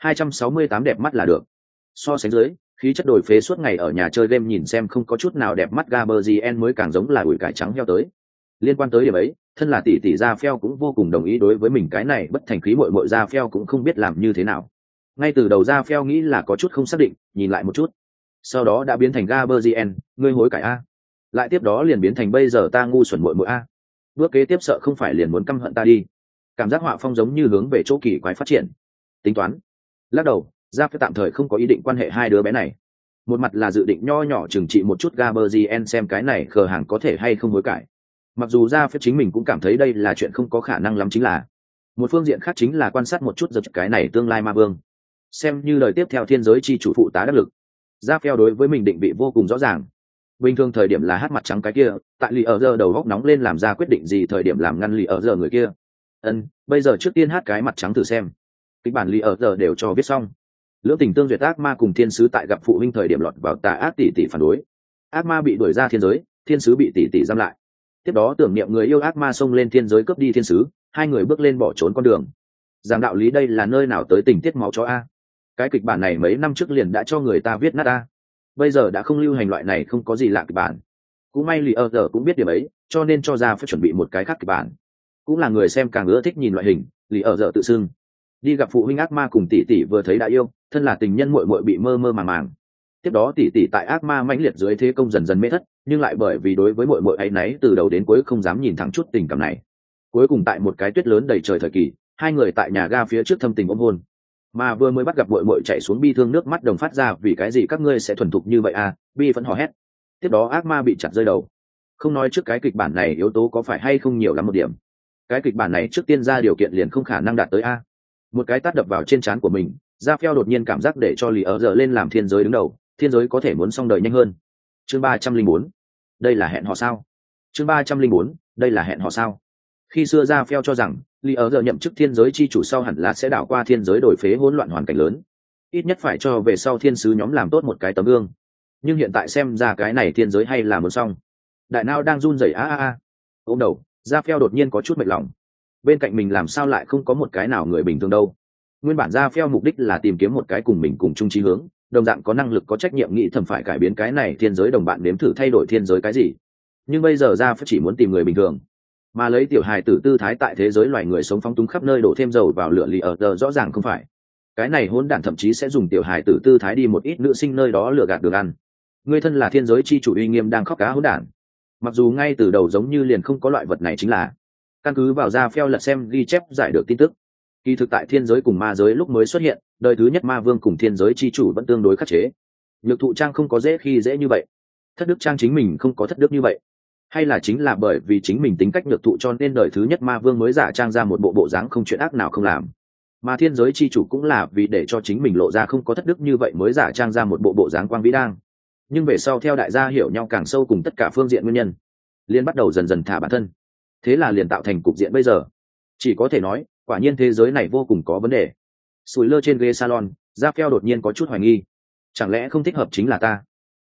268 đẹp mắt là được. So sánh dưới, khí chất đổi phế suốt ngày ở nhà chơi game nhìn xem không có chút nào đẹp mắt Gabriel mới càng giống là ủi cải trắng heo tới. Liên quan tới điểm ấy, thân là tỷ tỷ Gia Phèo cũng vô cùng đồng ý đối với mình cái này bất thành khí muội muội Gia Phèo cũng không biết làm như thế nào. Ngay từ đầu Gia Phèo nghĩ là có chút không xác định, nhìn lại một chút, sau đó đã biến thành Gabriel, ngươi hối cải a. Lại tiếp đó liền biến thành bây giờ ta ngu xuẩn muội muội a. Bước kế tiếp sợ không phải liền muốn căm hận ta đi. Cảm giác họa phong giống như hướng về chỗ kỳ quái phát triển. Tính toán. Lắc đầu, Gia Phèo tạm thời không có ý định quan hệ hai đứa bé này. Một mặt là dự định nho nhỏ trừng trị một chút Gabriel xem cái này khờ hàng có thể hay không hối cải. Mặc dù Gia Phèo chính mình cũng cảm thấy đây là chuyện không có khả năng lắm, chính là một phương diện khác chính là quan sát một chút giật cái này tương lai ma vương, xem như lời tiếp theo thiên giới chi chủ phụ tá đắc lực. Gia Phèo đối với mình định vị vô cùng rõ ràng. Bình thường thời điểm là hát mặt trắng cái kia, tại Lý ở giờ đầu góc nóng lên làm ra quyết định gì thời điểm làm ngăn Lý ở giờ người kia. Bây giờ trước tiên hát cái mặt trắng thử xem. Kịch bản Lý ở giờ đều cho viết xong. Lưỡng tình tương duyệt ác ma cùng thiên sứ tại gặp phụ huynh thời điểm lọt vào tà ác tỷ tỷ phản đối. Ác ma bị đuổi ra thiên giới, thiên sứ bị tỷ tỷ giam lại. Tiếp đó tưởng niệm người yêu ác ma xông lên thiên giới cướp đi thiên sứ, hai người bước lên bỏ trốn con đường. Giảng đạo lý đây là nơi nào tới tình tiết máu chó a. Cái kịch bản này mấy năm trước liền đã cho người ta viết nát a. Bây giờ đã không lưu hành loại này không có gì lạ kịch bản. Cũng may Lý ở giờ cũng biết điểm ấy, cho nên cho ra phải chuẩn bị một cái khác kịch bản. Cũng là người xem càng ưa thích nhìn loại hình, Lý ở giờ tự xưng đi gặp phụ huynh ác ma cùng tỷ tỷ vừa thấy đã yêu, thân là tình nhân muội muội bị mơ mơ màng màng. Tiếp đó tỷ tỷ tại ác ma mãnh liệt dưới thế công dần dần mê thất, nhưng lại bởi vì đối với muội muội ấy nấy từ đầu đến cuối không dám nhìn thẳng chút tình cảm này. Cuối cùng tại một cái tuyết lớn đầy trời thời kỳ, hai người tại nhà ga phía trước thâm tình ôm hôn. Mà vừa mới bắt gặp muội muội chạy xuống bi thương nước mắt đồng phát ra, vì cái gì các ngươi sẽ thuần thục như vậy à? Bi vẫn hò hét. Tiếp đó ác ma bị chặt rơi đầu. Không nói trước cái kịch bản này yếu tố có phải hay không nhiều lắm một điểm. Cái kịch bản này trước tiên ra điều kiện liền không khả năng đạt tới a. Một cái tát đập vào trên trán của mình, Gia Phèo đột nhiên cảm giác để cho Lý ở giờ lên làm thiên giới đứng đầu, thiên giới có thể muốn xong đời nhanh hơn. Chương 304, đây là hẹn hò sao? Chương 304, đây là hẹn hò sao? Khi xưa Gia Phèo cho rằng Lý ở giờ nhậm chức thiên giới chi chủ sau hẳn là sẽ đảo qua thiên giới đổi phế hỗn loạn hoàn cảnh lớn, ít nhất phải cho về sau thiên sứ nhóm làm tốt một cái tấm gương. Nhưng hiện tại xem ra cái này thiên giới hay là muốn xong. Đại não đang run rẩy ôm đầu, Gia Phèo đột nhiên có chút mệt lòng. Bên cạnh mình làm sao lại không có một cái nào người bình thường đâu. Nguyên bản Gia Phèo mục đích là tìm kiếm một cái cùng mình cùng chung chí hướng, đồng dạng có năng lực có trách nhiệm nghĩ thầm phải cải biến cái này thiên giới đồng bạn nếm thử thay đổi thiên giới cái gì. Nhưng bây giờ Gia Phèo chỉ muốn tìm người bình thường, mà lấy tiểu hài tử tư thái tại thế giới loài người sống phóng túng khắp nơi đổ thêm dầu vào lửa. Lý ở giờ rõ ràng không phải. Cái này hỗn đản thậm chí sẽ dùng tiểu hài tử tư thái đi một ít nữ sinh nơi đó lừa gạt đường ăn. Ngươi thân là thiên giới chi chủ uy nghiêm đang khóc cá hỗn đản. Mặc dù ngay từ đầu giống như liền không có loại vật này, chính là căn cứ vào Gia Phèo lật xem ghi chép giải được tin tức, kỳ thực tại thiên giới cùng ma giới lúc mới xuất hiện, đời thứ nhất ma vương cùng thiên giới chi chủ vẫn tương đối khắc chế. Nhược thụ trang không có dễ khi dễ như vậy, thất đức trang chính mình không có thất đức như vậy, hay là chính là bởi vì chính mình tính cách nhược thụ cho nên đời thứ nhất ma vương mới giả trang ra một bộ dáng không chuyện ác nào không làm, mà thiên giới chi chủ cũng là vì để cho chính mình lộ ra không có thất đức như vậy mới giả trang ra một bộ dáng quang vĩ đang. Nhưng về sau theo đại gia hiểu nhau càng sâu cùng tất cả phương diện nguyên nhân, liên bắt đầu dần dần thả bản thân, thế là liền tạo thành cục diện bây giờ. Chỉ có thể nói quả nhiên thế giới này vô cùng có vấn đề. Sủi lơ trên ghế salon, Gia Phèo đột nhiên có chút hoài nghi, chẳng lẽ không thích hợp chính là ta?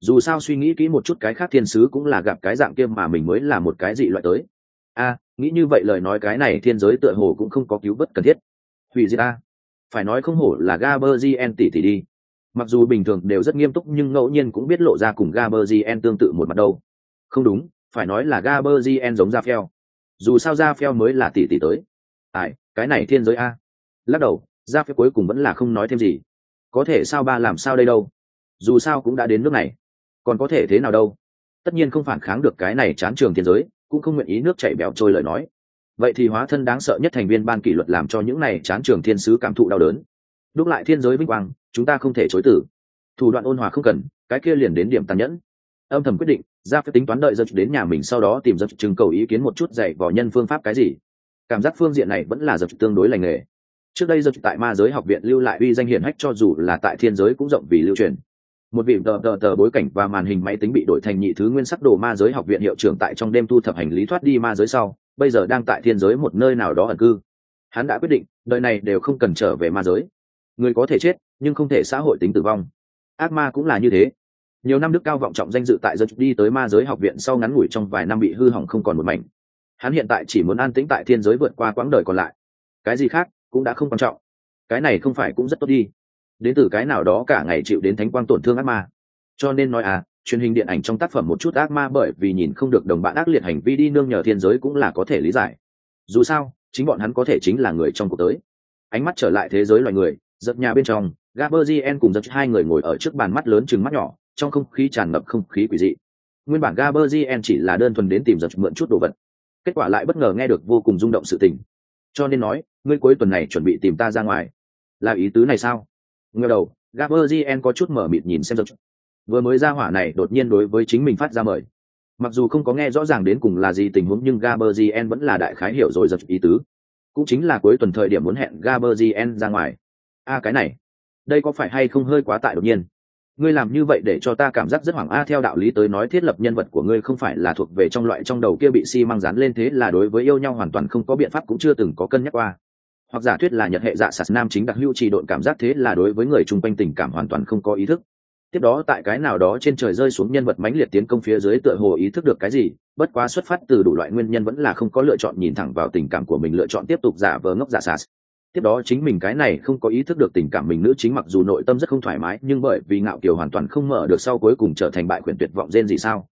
Dù sao suy nghĩ kỹ một chút, cái khác thiên sứ cũng là gặp cái dạng kia mà mình mới là một cái dị loại tới. Nghĩ như vậy lời nói cái này thiên giới tựa hồ cũng không có cứu vớt cần thiết. Hủy diệt phải nói không hổ là Gaberzien tỷ tỷ đi. Mặc dù bình thường đều rất nghiêm túc nhưng ngẫu nhiên cũng biết lộ ra cùng Gaberzien tương tự một mặt đâu. Không đúng, phải nói là Gaberzien giống Raphael. Dù sao Raphael mới là tỷ tỷ tới. Cái này thiên giới lắc đầu, Raphael cuối cùng vẫn là không nói thêm gì. Có thể sao ba làm sao đây đâu? Dù sao cũng đã đến nước này, còn có thể thế nào đâu? Tất nhiên không phản kháng được cái này chán trường thiên giới, cũng không nguyện ý nước chảy bèo trôi lời nói. Vậy thì hóa thân đáng sợ nhất thành viên ban kỷ luật làm cho những này chán trường thiên sứ cảm thụ đau đớn. Đúc lại thiên giới vinh quang, chúng ta không thể chối từ. Thủ đoạn ôn hòa không cần, cái kia liền đến điểm tàn nhẫn. Âm thầm quyết định, ra phải tính toán đợi giật đến nhà mình sau đó tìm giật trưng cầu ý kiến một chút dạy vào nhân phương pháp cái gì. Cảm giác phương diện này vẫn là giật tương đối lành nghề. Trước đây giật tại ma giới học viện lưu lại uy danh hiển hách, cho dù là tại thiên giới cũng rộng vì lưu truyền. Một vị tờ bối cảnh và màn hình máy tính bị đổi thành nhị thứ nguyên sắc đồ ma giới học viện hiệu trưởng tại trong đêm thu thập hành lý thoát đi ma giới sau, bây giờ đang tại thiên giới một nơi nào đó ẩn cư. Hắn đã quyết định đời này đều không cần trở về ma giới. Người có thể chết nhưng không thể xã hội tính tử vong. Ác ma cũng là như thế. Nhiều năm đức cao vọng trọng danh dự tại giật đi tới ma giới học viện sau ngắn ngủi trong vài năm bị hư hỏng không còn một mảnh. Hắn hiện tại chỉ muốn an tĩnh tại thiên giới vượt qua quãng đời còn lại. Cái gì khác cũng đã không quan trọng. Cái này không phải cũng rất tốt đi. Đến từ cái nào đó cả ngày chịu đến thánh quang tổn thương ác ma. Cho nên nói truyền hình điện ảnh trong tác phẩm một chút ác ma bởi vì nhìn không được đồng bạn ác liệt hành vi đi nương nhờ thiên giới cũng là có thể lý giải. Dù sao chính bọn hắn có thể chính là người trong cuộc tới. Ánh mắt trở lại thế giới loài người, giật nhà bên trong, Gaberzien cùng giật hai người ngồi ở trước bàn mắt lớn chừng mắt nhỏ, trong không khí tràn ngập không khí quỷ dị. Nguyên bản Gaberzien chỉ là đơn thuần đến tìm giật mượn chút đồ vật, kết quả lại bất ngờ nghe được vô cùng rung động sự tình. Cho nên nói, ngươi cuối tuần này chuẩn bị tìm ta ra ngoài, là ý tứ này sao? Ngẩng đầu, Gaberzien có chút mở mịt nhìn xem giật. Vừa mới ra hỏa này đột nhiên đối với chính mình phát ra mời. Mặc dù không có nghe rõ ràng đến cùng là gì tình huống nhưng Gaberzien vẫn là đại khái hiểu rồi giật ý tứ. Cũng chính là cuối tuần thời điểm muốn hẹn Gaberzien ra ngoài. Cái này, đây có phải hay không hơi quá tại đột nhiên? Ngươi làm như vậy để cho ta cảm giác rất hoảng. Theo đạo lý tới nói thiết lập nhân vật của ngươi không phải là thuộc về trong loại trong đầu kia bị xi măng dán lên, thế là đối với yêu nhau hoàn toàn không có biện pháp cũng chưa từng có cân nhắc qua. Hoặc giả thuyết là nhật hệ dạ sạt nam chính đặc hữu trì độn cảm giác, thế là đối với người chung quanh tình cảm hoàn toàn không có ý thức. Tiếp đó tại cái nào đó trên trời rơi xuống nhân vật mãnh liệt tiến công phía dưới tựa hồ ý thức được cái gì, bất quá xuất phát từ đủ loại nguyên nhân vẫn là không có lựa chọn nhìn thẳng vào tình cảm của mình, lựa chọn tiếp tục giả vờ ngốc giả sạt. Tiếp đó chính mình cái này không có ý thức được tình cảm mình nữ chính mặc dù nội tâm rất không thoải mái nhưng bởi vì ngạo kiều hoàn toàn không mở được sau cuối cùng trở thành bại khuyển tuyệt vọng rên gì sao.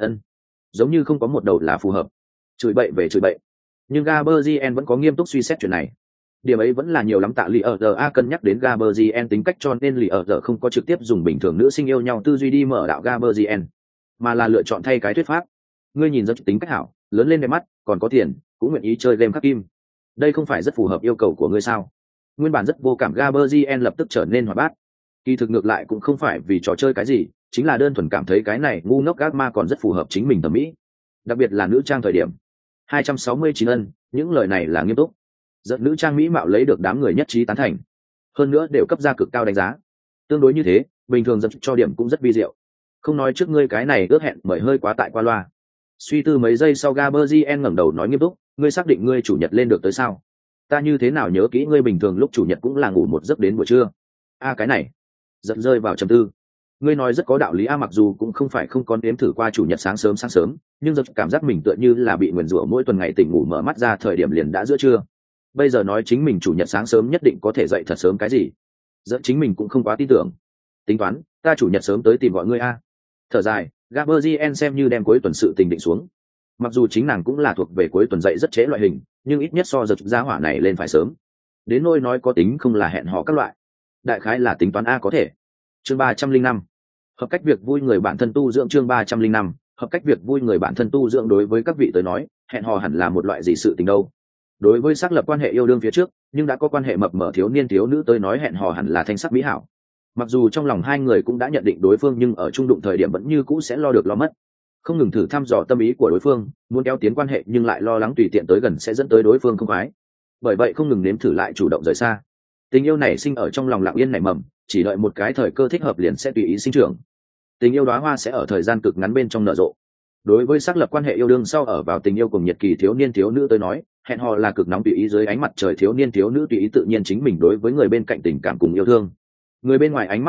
Giống như không có một đầu là phù hợp. Chửi bậy về chửi bậy, nhưng Gaberzien vẫn có nghiêm túc suy xét chuyện này. Điểm ấy vẫn là nhiều lắm tạ lì ở giờ cân nhắc đến Gaberzien tính cách, cho nên lì ở giờ không có trực tiếp dùng bình thường nữ sinh yêu nhau tư duy đi mở đạo Gaberzien, mà là lựa chọn thay cái thuyết pháp. Ngươi nhìn rất tính cách hảo, lớn lên đẹp mắt, còn có tiền, cũng nguyện ý chơi game khắc kim. Đây không phải rất phù hợp yêu cầu của ngươi sao? Nguyên bản rất vô cảm Gaberzien lập tức trở nên hoạt bát. Kỳ thực ngược lại cũng không phải vì trò chơi cái gì, chính là đơn thuần cảm thấy cái này ngu ngốc ác ma còn rất phù hợp chính mình thẩm mỹ, đặc biệt là nữ trang thời điểm. 269 ân, những lời này là nghiêm túc. Giận nữ trang mỹ mạo lấy được đám người nhất trí tán thành, hơn nữa đều cấp ra cực cao đánh giá. Tương đối như thế, bình thường giật cho điểm cũng rất vi diệu. Không nói trước ngươi cái này ước hẹn mời hơi quá tại qua loa. Suy tư mấy giây sau Gaberzien ngẩng đầu nói nghiêm túc, ngươi xác định ngươi chủ nhật lên được tới sao? Ta như thế nào nhớ kỹ ngươi bình thường lúc chủ nhật cũng là ngủ một giấc đến buổi trưa. Cái này, giận rơi vào trầm tư. Ngươi nói rất có đạo lý mặc dù cũng không phải không có nếm thử qua chủ nhật sáng sớm, nhưng giật cảm giác mình tựa như là bị nguyền rủa, mỗi tuần ngày tỉnh ngủ mở mắt ra thời điểm liền đã giữa trưa. Bây giờ nói chính mình chủ nhật sáng sớm nhất định có thể dậy thật sớm cái gì, dẫn chính mình cũng không quá tin tưởng. Tính toán, ta chủ nhật sớm tới tìm gọi ngươi Thở dài, Gaberzien xem như đem cuối tuần sự tình định xuống. Mặc dù chính nàng cũng là thuộc về cuối tuần dậy rất trễ loại hình, nhưng ít nhất so giật giá hỏa này lên phải sớm. Đến nôi nói có tính không là hẹn hò các loại, đại khái là tính toán có thể. Chương 305, hợp cách việc vui người bạn thân tu dưỡng. Chương 305, hợp cách việc vui người bạn thân tu dưỡng. Đối với các vị tới nói, hẹn hò hẳn là một loại gì sự tình đâu. Đối với xác lập quan hệ yêu đương phía trước nhưng đã có quan hệ mập mờ thiếu niên thiếu nữ tới nói, hẹn hò hẳn là thanh sắc mỹ hảo. Mặc dù trong lòng hai người cũng đã nhận định đối phương nhưng ở trung đụng thời điểm vẫn như cũ sẽ lo được lo mất, không ngừng thử thăm dò tâm ý của đối phương, muốn kéo tiến quan hệ nhưng lại lo lắng tùy tiện tới gần sẽ dẫn tới đối phương không khoái, bởi vậy không ngừng nếm thử lại chủ động rời xa. Tình yêu này sinh ở trong lòng lặng yên nảy mầm, chỉ đợi một cái thời cơ thích hợp liền sẽ tùy ý sinh trưởng. Tình yêu đóa hoa sẽ ở thời gian cực ngắn bên trong nở rộ. Đối với xác lập quan hệ yêu đương sau ở vào tình yêu cùng nhiệt kỳ thiếu niên thiếu nữ tới nói, hẹn hò là cực nóng tùy ý dưới ánh mặt trời. Thiếu niên thiếu nữ tùy ý tự nhiên chính mình đối với người bên cạnh tình cảm cùng yêu thương. Người bên ngoài ánh mắt cũng tốt,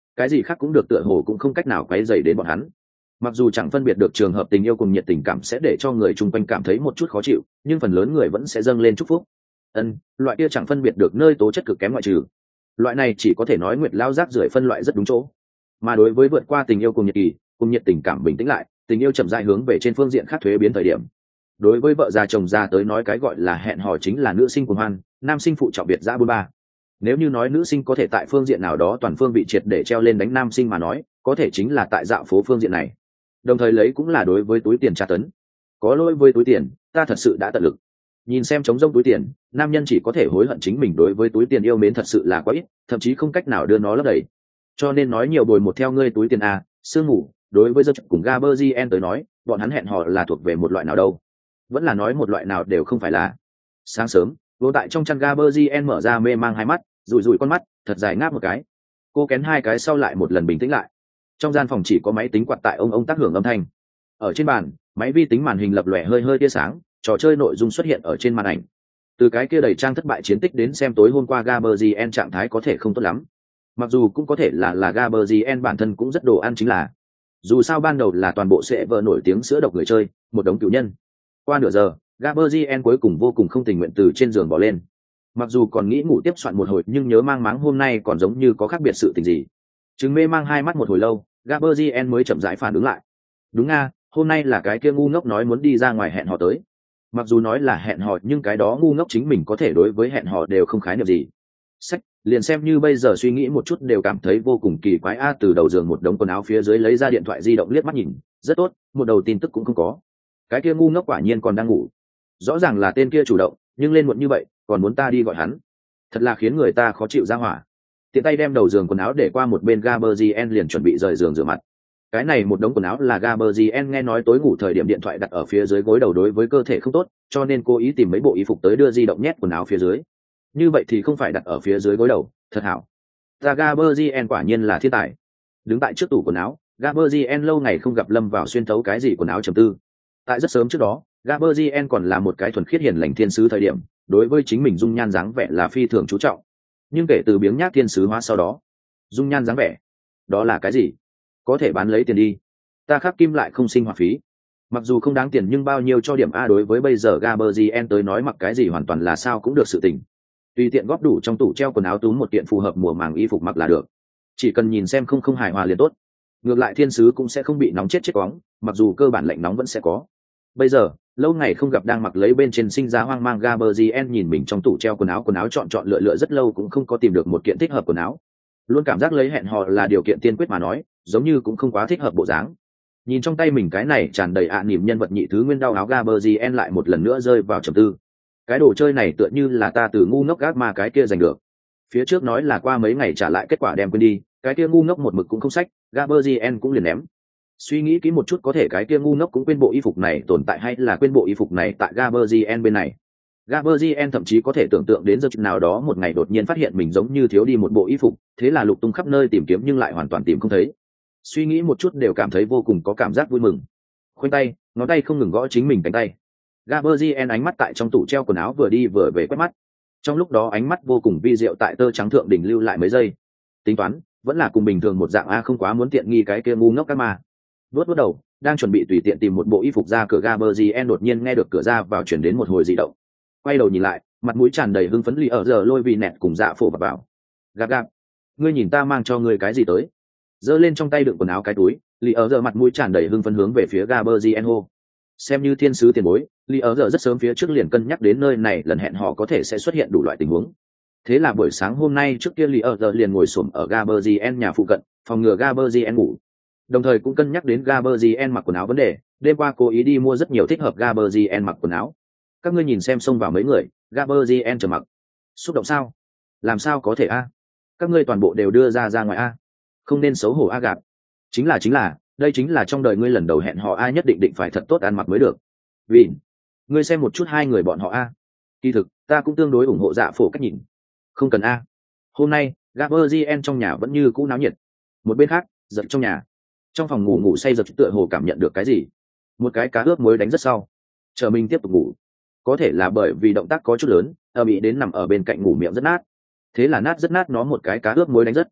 cái gì khác cũng được, tựa hồ cũng không cách nào quấy dày đến bọn hắn. Mặc dù chẳng phân biệt được trường hợp tình yêu cùng nhiệt tình cảm sẽ để cho người chung quanh cảm thấy một chút khó chịu, nhưng phần lớn người vẫn sẽ dâng lên chúc phúc. Loại kia chẳng phân biệt được nơi tố chất cực kém ngoại trừ. Loại này chỉ có thể nói Nguyệt Lao rác rưởi phân loại rất đúng chỗ. Mà đối với vượt qua tình yêu cùng nhiệt tình cảm bình tĩnh lại, tình yêu chậm rãi hướng về trên phương diện khác thuế biến thời điểm. Đối với vợ già chồng già tới nói, cái gọi là hẹn hò chính là nữ sinh cuồng hoan, nam sinh phụ trọng biệt dã 43. Nếu như nói nữ sinh có thể tại phương diện nào đó toàn phương vị triệt để treo lên đánh nam sinh mà nói, có thể chính là tại dạo phố phương diện này. Đồng thời lấy cũng là đối với túi tiền tra tấn. Có lỗi với túi tiền, ta thật sự đã tận lực. Nhìn xem trống rông túi tiền, nam nhân chỉ có thể hối hận chính mình đối với túi tiền yêu mến thật sự là quá ít, thậm chí không cách nào đưa nó lấp đầy. Cho nên nói nhiều bồi một theo ngươi túi tiền a, sương ngủ, đối với giấc cùng Gaberzien tới nói, bọn hắn hẹn hò là thuộc về một loại nào đâu? Vẫn là nói một loại nào đều không phải là. Sáng sớm, vô tại trong chăn Gaberzien mở ra mê mang hai mắt, rủi rủi con mắt, thật dài ngáp một cái. Cô kén hai cái sau lại một lần bình tĩnh lại. Trong gian phòng chỉ có máy tính quạt tại ông tác hưởng âm thanh. Ở trên bàn, máy vi tính màn hình lập lòe hơi hơi tia sáng, trò chơi nội dung xuất hiện ở trên màn ảnh. Từ cái kia đầy trang thất bại chiến tích đến xem tối hôm qua Gaberzien trạng thái có thể không tốt lắm. Mặc dù cũng có thể là Gaberzien bản thân cũng rất đồ ăn chính là. Dù sao ban đầu là toàn bộ sẽ vợ nổi tiếng sữa độc người chơi, một đống cựu nhân. Qua nửa giờ, Gaberzien cuối cùng vô cùng không tình nguyện từ trên giường bỏ lên. Mặc dù còn nghĩ ngủ tiếp soạn một hồi, nhưng nhớ mang máng hôm nay còn giống như có khác biệt sự tình gì. Trừng mê mang hai mắt một hồi lâu, Gaberzien mới chậm rãi phản ứng lại. Đúng nga, hôm nay là cái kia ngu ngốc nói muốn đi ra ngoài hẹn hò tới. Mặc dù nói là hẹn hò, nhưng cái đó ngu ngốc chính mình có thể đối với hẹn hò đều không khái niệm gì. Sách, liền xem như bây giờ suy nghĩ một chút đều cảm thấy vô cùng kỳ quái. Từ đầu giường một đống quần áo phía dưới lấy ra điện thoại di động liếc mắt nhìn, rất tốt, một đầu tin tức cũng không có. Cái kia ngu ngốc quả nhiên còn đang ngủ. Rõ ràng là tên kia chủ động, nhưng lên muộn như vậy, còn muốn ta đi gọi hắn. Thật là khiến người ta khó chịu ra hỏa. Tiện tay đem đầu giường quần áo để qua một bên, Gaberzien liền chuẩn bị rời giường rửa mặt. Cái này một đống quần áo là Gaberzien nghe nói tối ngủ thời điểm điện thoại đặt ở phía dưới gối đầu đối với cơ thể không tốt, cho nên cố ý tìm mấy bộ y phục tới đưa di động nhét quần áo phía dưới. Như vậy thì không phải đặt ở phía dưới gối đầu, thật hảo. Ta Gaberzien quả nhiên là thiên tài. Đứng tại trước tủ quần áo, Gaberzien lâu ngày không gặp lâm vào xuyên thấu cái gì quần áo trầm tư. Tại rất sớm trước đó, Gaberzien còn là một cái thuần khiết hiền lành thiên sứ thời điểm, đối với chính mình dung nhan dáng vẻ là phi thường chú trọng. Nhưng kể từ biếng nhác thiên sứ hóa sau đó, dung nhan dáng vẻ, đó là cái gì? Có thể bán lấy tiền đi. Ta khắc kim lại không sinh hoạt phí. Mặc dù không đáng tiền nhưng bao nhiêu cho điểm A, đối với bây giờ Gaberzien tới nói mặc cái gì hoàn toàn là sao cũng được sự tình. Tùy tiện góp đủ trong tủ treo quần áo, túm một kiện phù hợp mùa màng y phục mặc là được. Chỉ cần nhìn xem không hài hòa liền tốt. Ngược lại thiên sứ cũng sẽ không bị nóng chết cóng, mặc dù cơ bản lạnh nóng vẫn sẽ có. Bây giờ, lâu ngày không gặp đang mặc lấy bên trên sinh ra hoang mang, Gaberzien nhìn mình trong tủ treo quần áo chọn lựa rất lâu cũng không có tìm được một kiện thích hợp quần áo. Luôn cảm giác lấy hẹn hò là điều kiện tiên quyết mà nói, giống như cũng không quá thích hợp bộ dáng. Nhìn trong tay mình cái này tràn đầy niềm nhân vật nhị thứ nguyên đau áo, Gaberzien lại một lần nữa rơi vào trầm tư. Cái đồ chơi này tựa như là ta từ ngu ngốc gác mà cái kia giành được. Phía trước nói là qua mấy ngày trả lại, kết quả đem quên đi, cái kia ngu ngốc một mực cũng không sách, Gaberzien cũng liền ném. Suy nghĩ kỹ một chút, có thể cái kia ngu ngốc cũng quên bộ y phục này tồn tại, hay là quên bộ y phục này tại Gaberzien bên này. Gaberzien thậm chí có thể tưởng tượng đến giờ nào đó một ngày đột nhiên phát hiện mình giống như thiếu đi một bộ y phục, thế là lục tung khắp nơi tìm kiếm nhưng lại hoàn toàn tìm không thấy. Suy nghĩ một chút đều cảm thấy vô cùng có cảm giác vui mừng. Khoanh tay, ngón tay không ngừng gõ chính mình cánh tay. Gaberzien ánh mắt tại trong tủ treo quần áo vừa đi vừa về quét mắt. Trong lúc đó ánh mắt vô cùng vi diệu tại tơ trắng thượng đỉnh lưu lại mấy giây. Tính toán, vẫn là cùng bình thường một dạng A, không quá muốn tiện nghi cái kia ngu ngốc các mà. Vớt đầu, đang chuẩn bị tùy tiện tìm một bộ y phục ra cửa, Gaberzien đột nhiên nghe được cửa ra vào chuyển đến một hồi dị động. Quay đầu nhìn lại, mặt mũi tràn đầy hưng phấn Lý ở giờ lôi vì nẹt cùng dạ phổ bập vào. Gạp, ngươi nhìn ta mang cho ngươi cái gì tới? Giơ lên trong tay đựng quần áo cái túi, Lý ở giờ mặt mũi tràn đầy hưng phấn hướng về phía Gaberzien hô. Xem như thiên sứ tiền bối, Lý ở giờ rất sớm phía trước liền cân nhắc đến nơi này lần hẹn hò có thể sẽ xuất hiện đủ loại tình huống. Thế là buổi sáng hôm nay trước kia Lý ở giờ liền ngồi xổm ở Gaberzien nhà phụ cận, phòng ngừa Gaberzien ngủ. Đồng thời cũng cân nhắc đến Gaberzien mặc quần áo vấn đề, đêm qua cố ý đi mua rất nhiều thích hợp Gaberzien mặc quần áo. Các ngươi nhìn xem xông vào mấy người, Gaberzien trầm mặc. Xúc động sao? Làm sao có thể a? Các ngươi toàn bộ đều đưa ra ngoài a. Không nên xấu hổ a Gạp. Chính là, đây chính là trong đời ngươi lần đầu hẹn hò a, nhất định phải thật tốt ăn mặc mới được. Vì ngươi xem một chút hai người bọn họ a. Kỳ thực, ta cũng tương đối ủng hộ dạ phổ cách nhìn. Không cần a. Hôm nay, Gaberzien trong nhà vẫn như cũ náo nhiệt. Một bên khác, giật trong nhà. Trong phòng ngủ say giật tựa hồ cảm nhận được cái gì. Một cái cá ướp muối đánh rất sau. Chờ mình tiếp tục ngủ. Có thể là bởi vì động tác có chút lớn, bị đến nằm ở bên cạnh ngủ miệng rất nát. Thế là nát rất nát, nó một cái cá ướp muối đánh rất.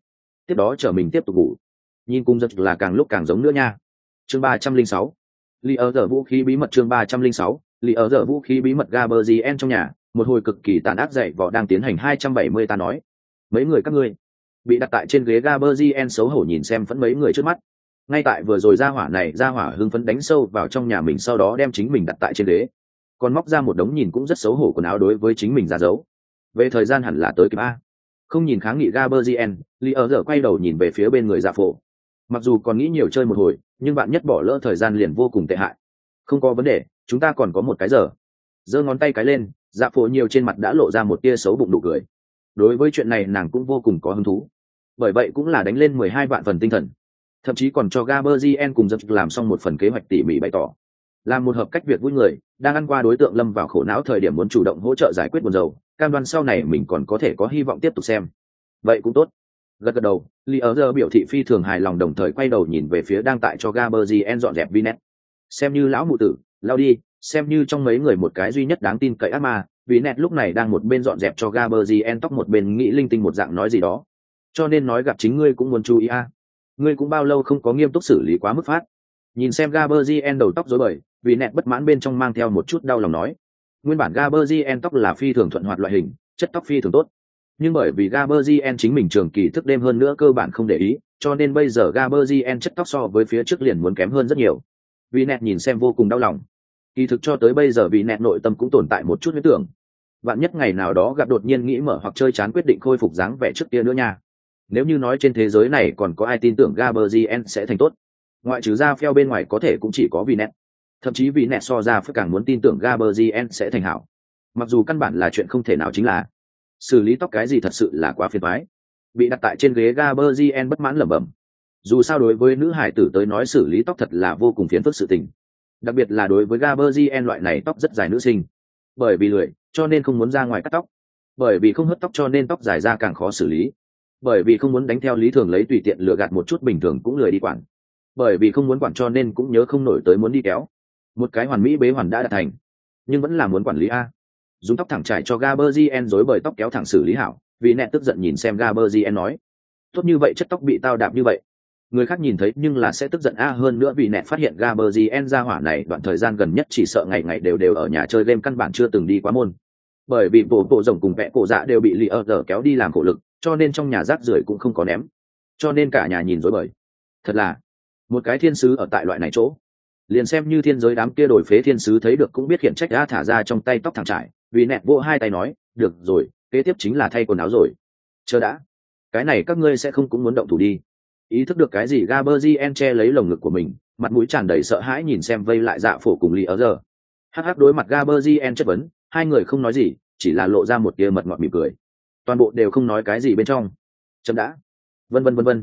tiếp đó chở mình tiếp tục ngủ. Nhìn cùng giật là càng lúc càng giống nữa nha. Chương 306. Lý ở giờ vũ khí bí mật. Chương 306. Lý ở giờ vũ khí bí mật. Gaberzien trong nhà, một hồi cực kỳ tàn ác dậy võ đang tiến hành 270. Ta nói, mấy người các ngươi. Bị đặt tại trên ghế Gaberzien xấu hổ nhìn xem phẫn mấy người trước mắt. Ngay tại vừa rồi ra hỏa hưng phấn đánh sâu vào trong nhà mình, sau đó đem chính mình đặt tại trên ghế, còn móc ra một đống nhìn cũng rất xấu hổ quần áo đối với chính mình ra dấu. Về thời gian hẳn là tới kịp a. Không nhìn kháng nghị Gaberzien, Lý ở giờ quay đầu nhìn về phía bên người Dạ Phổ. Mặc dù còn nghĩ nhiều chơi một hồi, nhưng bạn nhất bỏ lỡ thời gian liền vô cùng tệ hại. Không có vấn đề, chúng ta còn có một cái giờ. Giơ ngón tay cái lên, Dạ Phổ nhiều trên mặt đã lộ ra một tia xấu bụng nụ cười. Đối với chuyện này nàng cũng vô cùng có hứng thú, bởi vậy cũng là đánh lên 12 vạn phần tinh thần, thậm chí còn cho Gaberzien cùng dập làm xong một phần kế hoạch tỉ mỉ bày tỏ, làm một hợp cách việc vui người, đang ăn qua đối tượng lâm vào khổ não thời điểm muốn chủ động hỗ trợ giải quyết buồn rầu, cam đoan sau này mình còn có thể có hy vọng tiếp tục xem. Vậy cũng tốt. Gật gật đầu, Lý ở giờ biểu thị phi thường hài lòng, đồng thời quay đầu nhìn về phía đang tại cho Gaberzien dọn dẹp Vinet. Xem như lão mụ tử, lao đi, xem như trong mấy người một cái duy nhất đáng tin cậy ác ma. Vinet lúc này đang một bên dọn dẹp cho Gaberzien tóc, một bên nghĩ linh tinh một dạng nói gì đó. Cho nên nói gặp chính ngươi cũng muốn chú ý a. Ngươi cũng bao lâu không có nghiêm túc xử lý quá mức phát. Nhìn xem Gaberzien đầu tóc rối bời, Vinet bất mãn bên trong mang theo một chút đau lòng nói. Nguyên bản Gaberzien tóc là phi thường thuận hoạt loại hình, chất tóc phi thường tốt. Nhưng bởi vì Gaberzien chính mình trường kỳ thức đêm hơn nữa cơ bản không để ý, cho nên bây giờ Gaberzien chất tóc so với phía trước liền muốn kém hơn rất nhiều. Vinet nhìn xem vô cùng đau lòng. Kỳ thực cho tới bây giờ Vinet nội tâm cũng tồn tại một chút huyễn tưởng. Vạn nhất ngày nào đó gặp đột nhiên nghĩ mở hoặc chơi chán quyết định khôi phục dáng vẻ trước kia nữa nha. Nếu như nói trên thế giới này còn có ai tin tưởng Gaberzien sẽ thành tốt, ngoại trừ ra phèo bên ngoài có thể cũng chỉ có Vinet. Thậm chí Vinet so ra phải càng muốn tin tưởng Gaberzien sẽ thành hảo. Mặc dù căn bản là chuyện không thể nào, chính là xử lý tóc cái gì thật sự là quá phiền toái. Bị đặt tại trên ghế Gaberzien bất mãn lẩm bẩm. Dù sao đối với nữ hải tử tới nói xử lý tóc thật là vô cùng phiền phức sự tình, đặc biệt là đối với Gaberzien loại này tóc rất dài nữ sinh. Bởi vì lười, cho nên không muốn ra ngoài cắt tóc. Bởi vì không hớt tóc cho nên tóc dài ra càng khó xử lý. Bởi vì không muốn đánh theo lý thường lấy tùy tiện lừa gạt một chút bình thường cũng lười đi quản. Bởi vì không muốn quản cho nên cũng nhớ không nổi tới muốn đi kéo. Một cái hoàn mỹ bế hoàn đã đạt thành, nhưng vẫn là muốn quản lý a. Dùng tóc thẳng trải cho Gaberzien rối bời tóc kéo thẳng xử lý hảo. Vì nẹt tức giận nhìn xem Gaberzien nói, tốt như vậy chất tóc bị tao đạp như vậy, người khác nhìn thấy nhưng là sẽ tức giận a. Hơn nữa vì nẹt phát hiện Gaberzien ra hỏa này đoạn thời gian gần nhất chỉ sợ ngày ngày đều ở nhà chơi game, căn bản chưa từng đi quá môn. Bởi vì bộ rồng cùng vẽ cổ dạ đều bị Lý ở giờ kéo đi làm khổ lực, cho nên trong nhà rác rưởi cũng không có ném, cho nên cả nhà nhìn rối bời. Thật là một cái thiên sứ ở tại loại này chỗ, liền xem như thiên giới đám kia đổi phế thiên sứ thấy được cũng biết khiển trách đã thả ra trong tay tóc thẳng trải. Vì nẹt vỗ hai tay nói, được rồi, kế tiếp chính là thay quần áo rồi. Chờ đã, cái này các ngươi sẽ không cũng muốn động thủ đi. Ý thức được cái gì Gaberzien che lấy lồng ngực của mình, mặt mũi tràn đầy sợ hãi nhìn xem vây lại Dạ Phổ cùng Lý ở giờ. Hắc đối mặt Gaberzien chất vấn, hai người không nói gì, chỉ là lộ ra một tia mật ngọt mỉm cười. Toàn bộ đều không nói cái gì bên trong. Chấm đã, vân vân.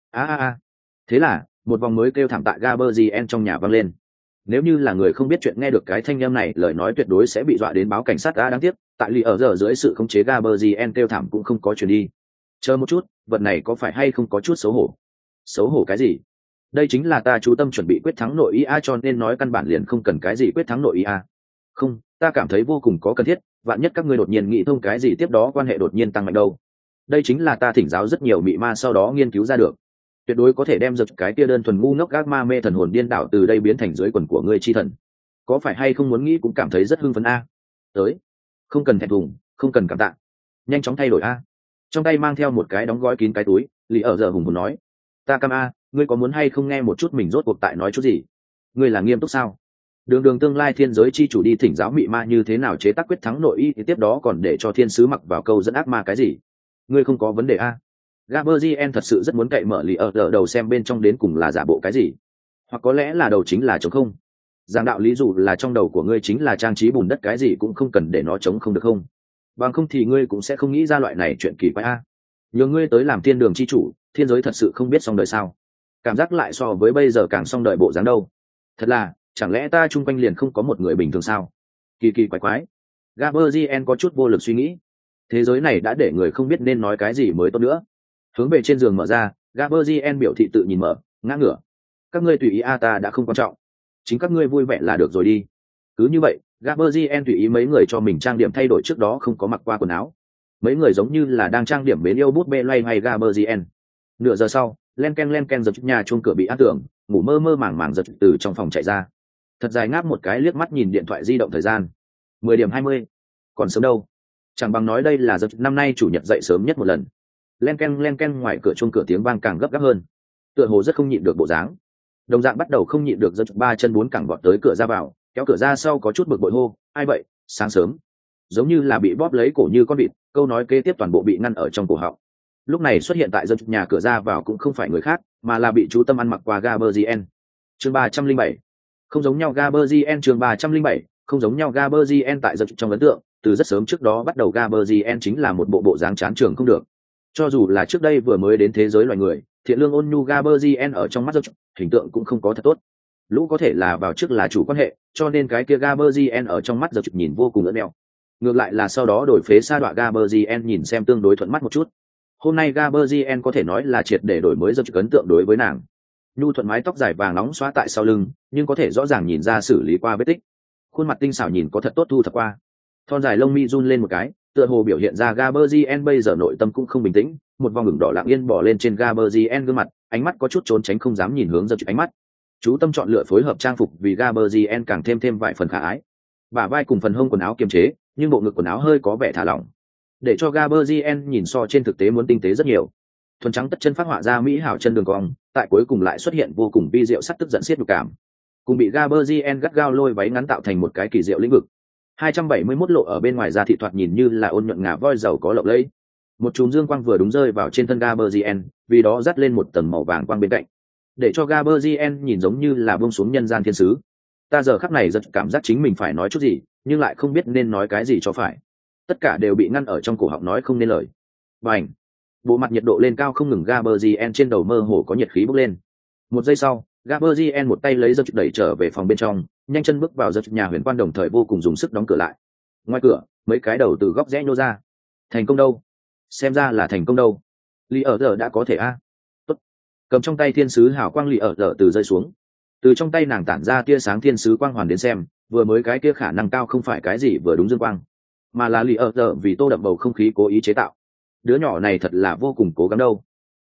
A. Thế là một vòng mới kêu thảm tại Gaberzien trong nhà vang lên. Nếu như là người không biết chuyện nghe được cái thanh âm này, lời nói tuyệt đối sẽ bị dọa đến báo cảnh sát. Đáng tiếc tại Lý ở giờ dưới sự khống chế Gaberzien kêu thảm cũng không có chuyển đi. Chờ một chút, vật này có phải hay không có chút xấu hổ? Xấu hổ cái gì? Đây chính là ta chú tâm chuẩn bị quyết thắng nội ý a, cho nên nói căn bản liền không cần cái gì quyết thắng nội ý a. Không, ta cảm thấy vô cùng có cần thiết, vạn nhất các ngươi đột nhiên nghĩ thông cái gì, tiếp đó quan hệ đột nhiên tăng mạnh đâu. Đây chính là ta thỉnh giáo rất nhiều mị ma sau đó nghiên cứu ra được, tuyệt đối có thể đem giật cái kia đơn thuần ngu ngốc gác ma mê thần hồn điên đảo từ đây biến thành dưới quần của ngươi chi thần. Có phải hay không muốn nghĩ cũng cảm thấy rất hưng phấn a. Tới, không cần thẹn thùng, không cần cảm tạ, nhanh chóng thay đổi a. Trong tay mang theo một cái đóng gói kín cái túi, Lý ở giờ hùng hồn nói, ta cam a, ngươi có muốn hay không nghe một chút mình rốt cuộc tại nói chút gì? Ngươi là nghiêm túc sao? Đường tương lai thiên giới chi chủ đi thỉnh giáo mị ma như thế nào chế tác quyết thắng nội y, thì tiếp đó còn để cho thiên sứ mặc vào câu dẫn ác ma cái gì? Ngươi không có vấn đề a? Gaberzien thật sự rất muốn cậy mở Lý ở giờ đầu xem bên trong đến cùng là giả bộ cái gì, hoặc có lẽ là đầu chính là trống không. Giảng đạo lý, dù là trong đầu của ngươi chính là trang trí bùn đất cái gì cũng không cần để nó trống không được không? Bằng không thì ngươi cũng sẽ không nghĩ ra loại này chuyện kỳ quái a. Nhờ ngươi tới làm thiên đường chi chủ, thiên giới thật sự không biết xong đời sao? Cảm giác lại so với bây giờ càng xong đời bộ dáng đâu. Thật là, chẳng lẽ ta chung quanh liền không có một người bình thường sao? Kỳ quái. Gaberzien có chút vô lực suy nghĩ. Thế giới này đã để người không biết nên nói cái gì mới tốt nữa. Hướng về trên giường mở ra, Gaberzien biểu thị tự nhìn mở, ngã ngửa. Các ngươi tùy ý a, ta đã không quan trọng. Chính các ngươi vui vẻ là được rồi đi. Cứ như vậy, Gaberzien tùy ý mấy người cho mình trang điểm thay đổi trước đó không có mặc qua quần áo. Mấy người giống như là đang trang điểm mến yêu bút bê loay hoay Gaberzien. Nửa giờ sau, len ken giật nhà chuông cửa bị át tưởng, ngủ mơ mơ màng màng giật từ trong phòng chạy ra. Thật dài ngáp một cái, liếc mắt nhìn điện thoại di động thời gian. 10:20. Còn sớm đâu. Chẳng bằng nói đây là giật năm nay chủ nhật dậy sớm nhất một lần. Len ken ngoài cửa chuông cửa tiếng vang càng gấp gáp hơn. Tựa hồ rất không nhịn được bộ dáng. Đồng dạng bắt đầu không nhịn được, giật ba chân bốn cẳng vọt tới cửa ra vào, kéo cửa ra sau có chút bực bội hô, ai vậy, sáng sớm. Giống như là bị bóp lấy cổ như con vịt, câu nói kế tiếp toàn bộ bị ngăn ở trong cổ họng. Lúc này xuất hiện tại dân nhà cửa ra vào cũng không phải người khác, mà là bị chú Tâm ăn mặc qua Gaberzien. Chương 307. Không giống nhau Gaberzien. Chương 307. Không giống nhau Gaberzien. Tại dân trong ấn tượng, từ rất sớm trước đó bắt đầu Gaberzien chính là một bộ dáng chán trường không được. Cho dù là trước đây vừa mới đến thế giới loài người, thiện lương ôn nhu Gaberzien ở trong mắt dân, hình tượng cũng không có thật tốt. Lũ có thể là vào trước là chủ quan hệ, cho nên cái kia Gaberzien ở trong mắt dân nhìn vô cùng ưỡn eo. Ngược lại là sau đó đổi phế sa đọa Gaberzien nhìn xem tương đối thuận mắt một chút. Hôm nay Gaberzien có thể nói là triệt để đổi mới dập ấn tượng đối với nàng. Nhu thuận mái tóc dài vàng nóng xóa tại sau lưng, nhưng có thể rõ ràng nhìn ra xử lý qua vết tích. Khuôn mặt tinh xảo nhìn có thật tốt thu thập qua. Thon dài lông mi run lên một cái, tựa hồ biểu hiện ra Gaberzien bây giờ nội tâm cũng không bình tĩnh, một vòng ửng đỏ lặng yên bỏ lên trên Gaberzien gương mặt, ánh mắt có chút trốn tránh không dám nhìn hướng dập ánh mắt. Chú Tâm chọn lựa phối hợp trang phục vì Gaberzien càng thêm vài phần khả ái. Bả vai cùng phần hông quần áo kiềm chế, nhưng bộ ngực quần áo hơi có vẻ thả lỏng, để cho Gaberzien nhìn so trên thực tế muốn tinh tế rất nhiều. Thuần trắng tất chân phát họa ra mỹ hảo chân đường cong, tại cuối cùng lại xuất hiện vô cùng vi diệu sắc tức giận xiết nhục cảm, cùng bị Gaberzien gắt gao lôi váy ngắn tạo thành một cái kỳ diệu lĩnh vực. 271 lộ ở bên ngoài da thị thoạt nhìn như là ôn nhuận ngà voi giàu có lộng lẫy. Một chùm dương quang vừa đúng rơi vào trên thân Gaberzien, vì đó dắt lên một tầng màu vàng quang bên cạnh, để cho Gaberzien nhìn giống như là buông xuống nhân gian thiên sứ. Ta giờ khắc này rất cảm giác chính mình phải nói chút gì, nhưng lại không biết nên nói cái gì cho phải. Tất cả đều bị ngăn ở trong cổ họng nói không nên lời. Bành! Bộ mặt nhiệt độ lên cao không ngừng, Gaberzien trên đầu mơ hồ có nhiệt khí bốc lên. Một giây sau, Gaberzien một tay lấy dập đẩy trở về phòng bên trong, nhanh chân bước vào dập nhà huyền quan, đồng thời vô cùng dùng sức đóng cửa lại. Ngoài cửa, mấy cái đầu từ góc rẽ nhô ra. Thành công đâu? Xem ra là thành công đâu. Lý ở giờ đã có thể a. Tốt. Cầm trong tay thiên sứ hào quang Lý ở giờ từ rơi xuống. Từ trong tay nàng tản ra tia sáng thiên sứ quang hoàn đến xem, vừa mới cái kia khả năng cao không phải cái gì vừa đúng dương quang, mà là Lý ở giờ vì tô đậm bầu không khí cố ý chế tạo. Đứa nhỏ này thật là vô cùng cố gắng đâu.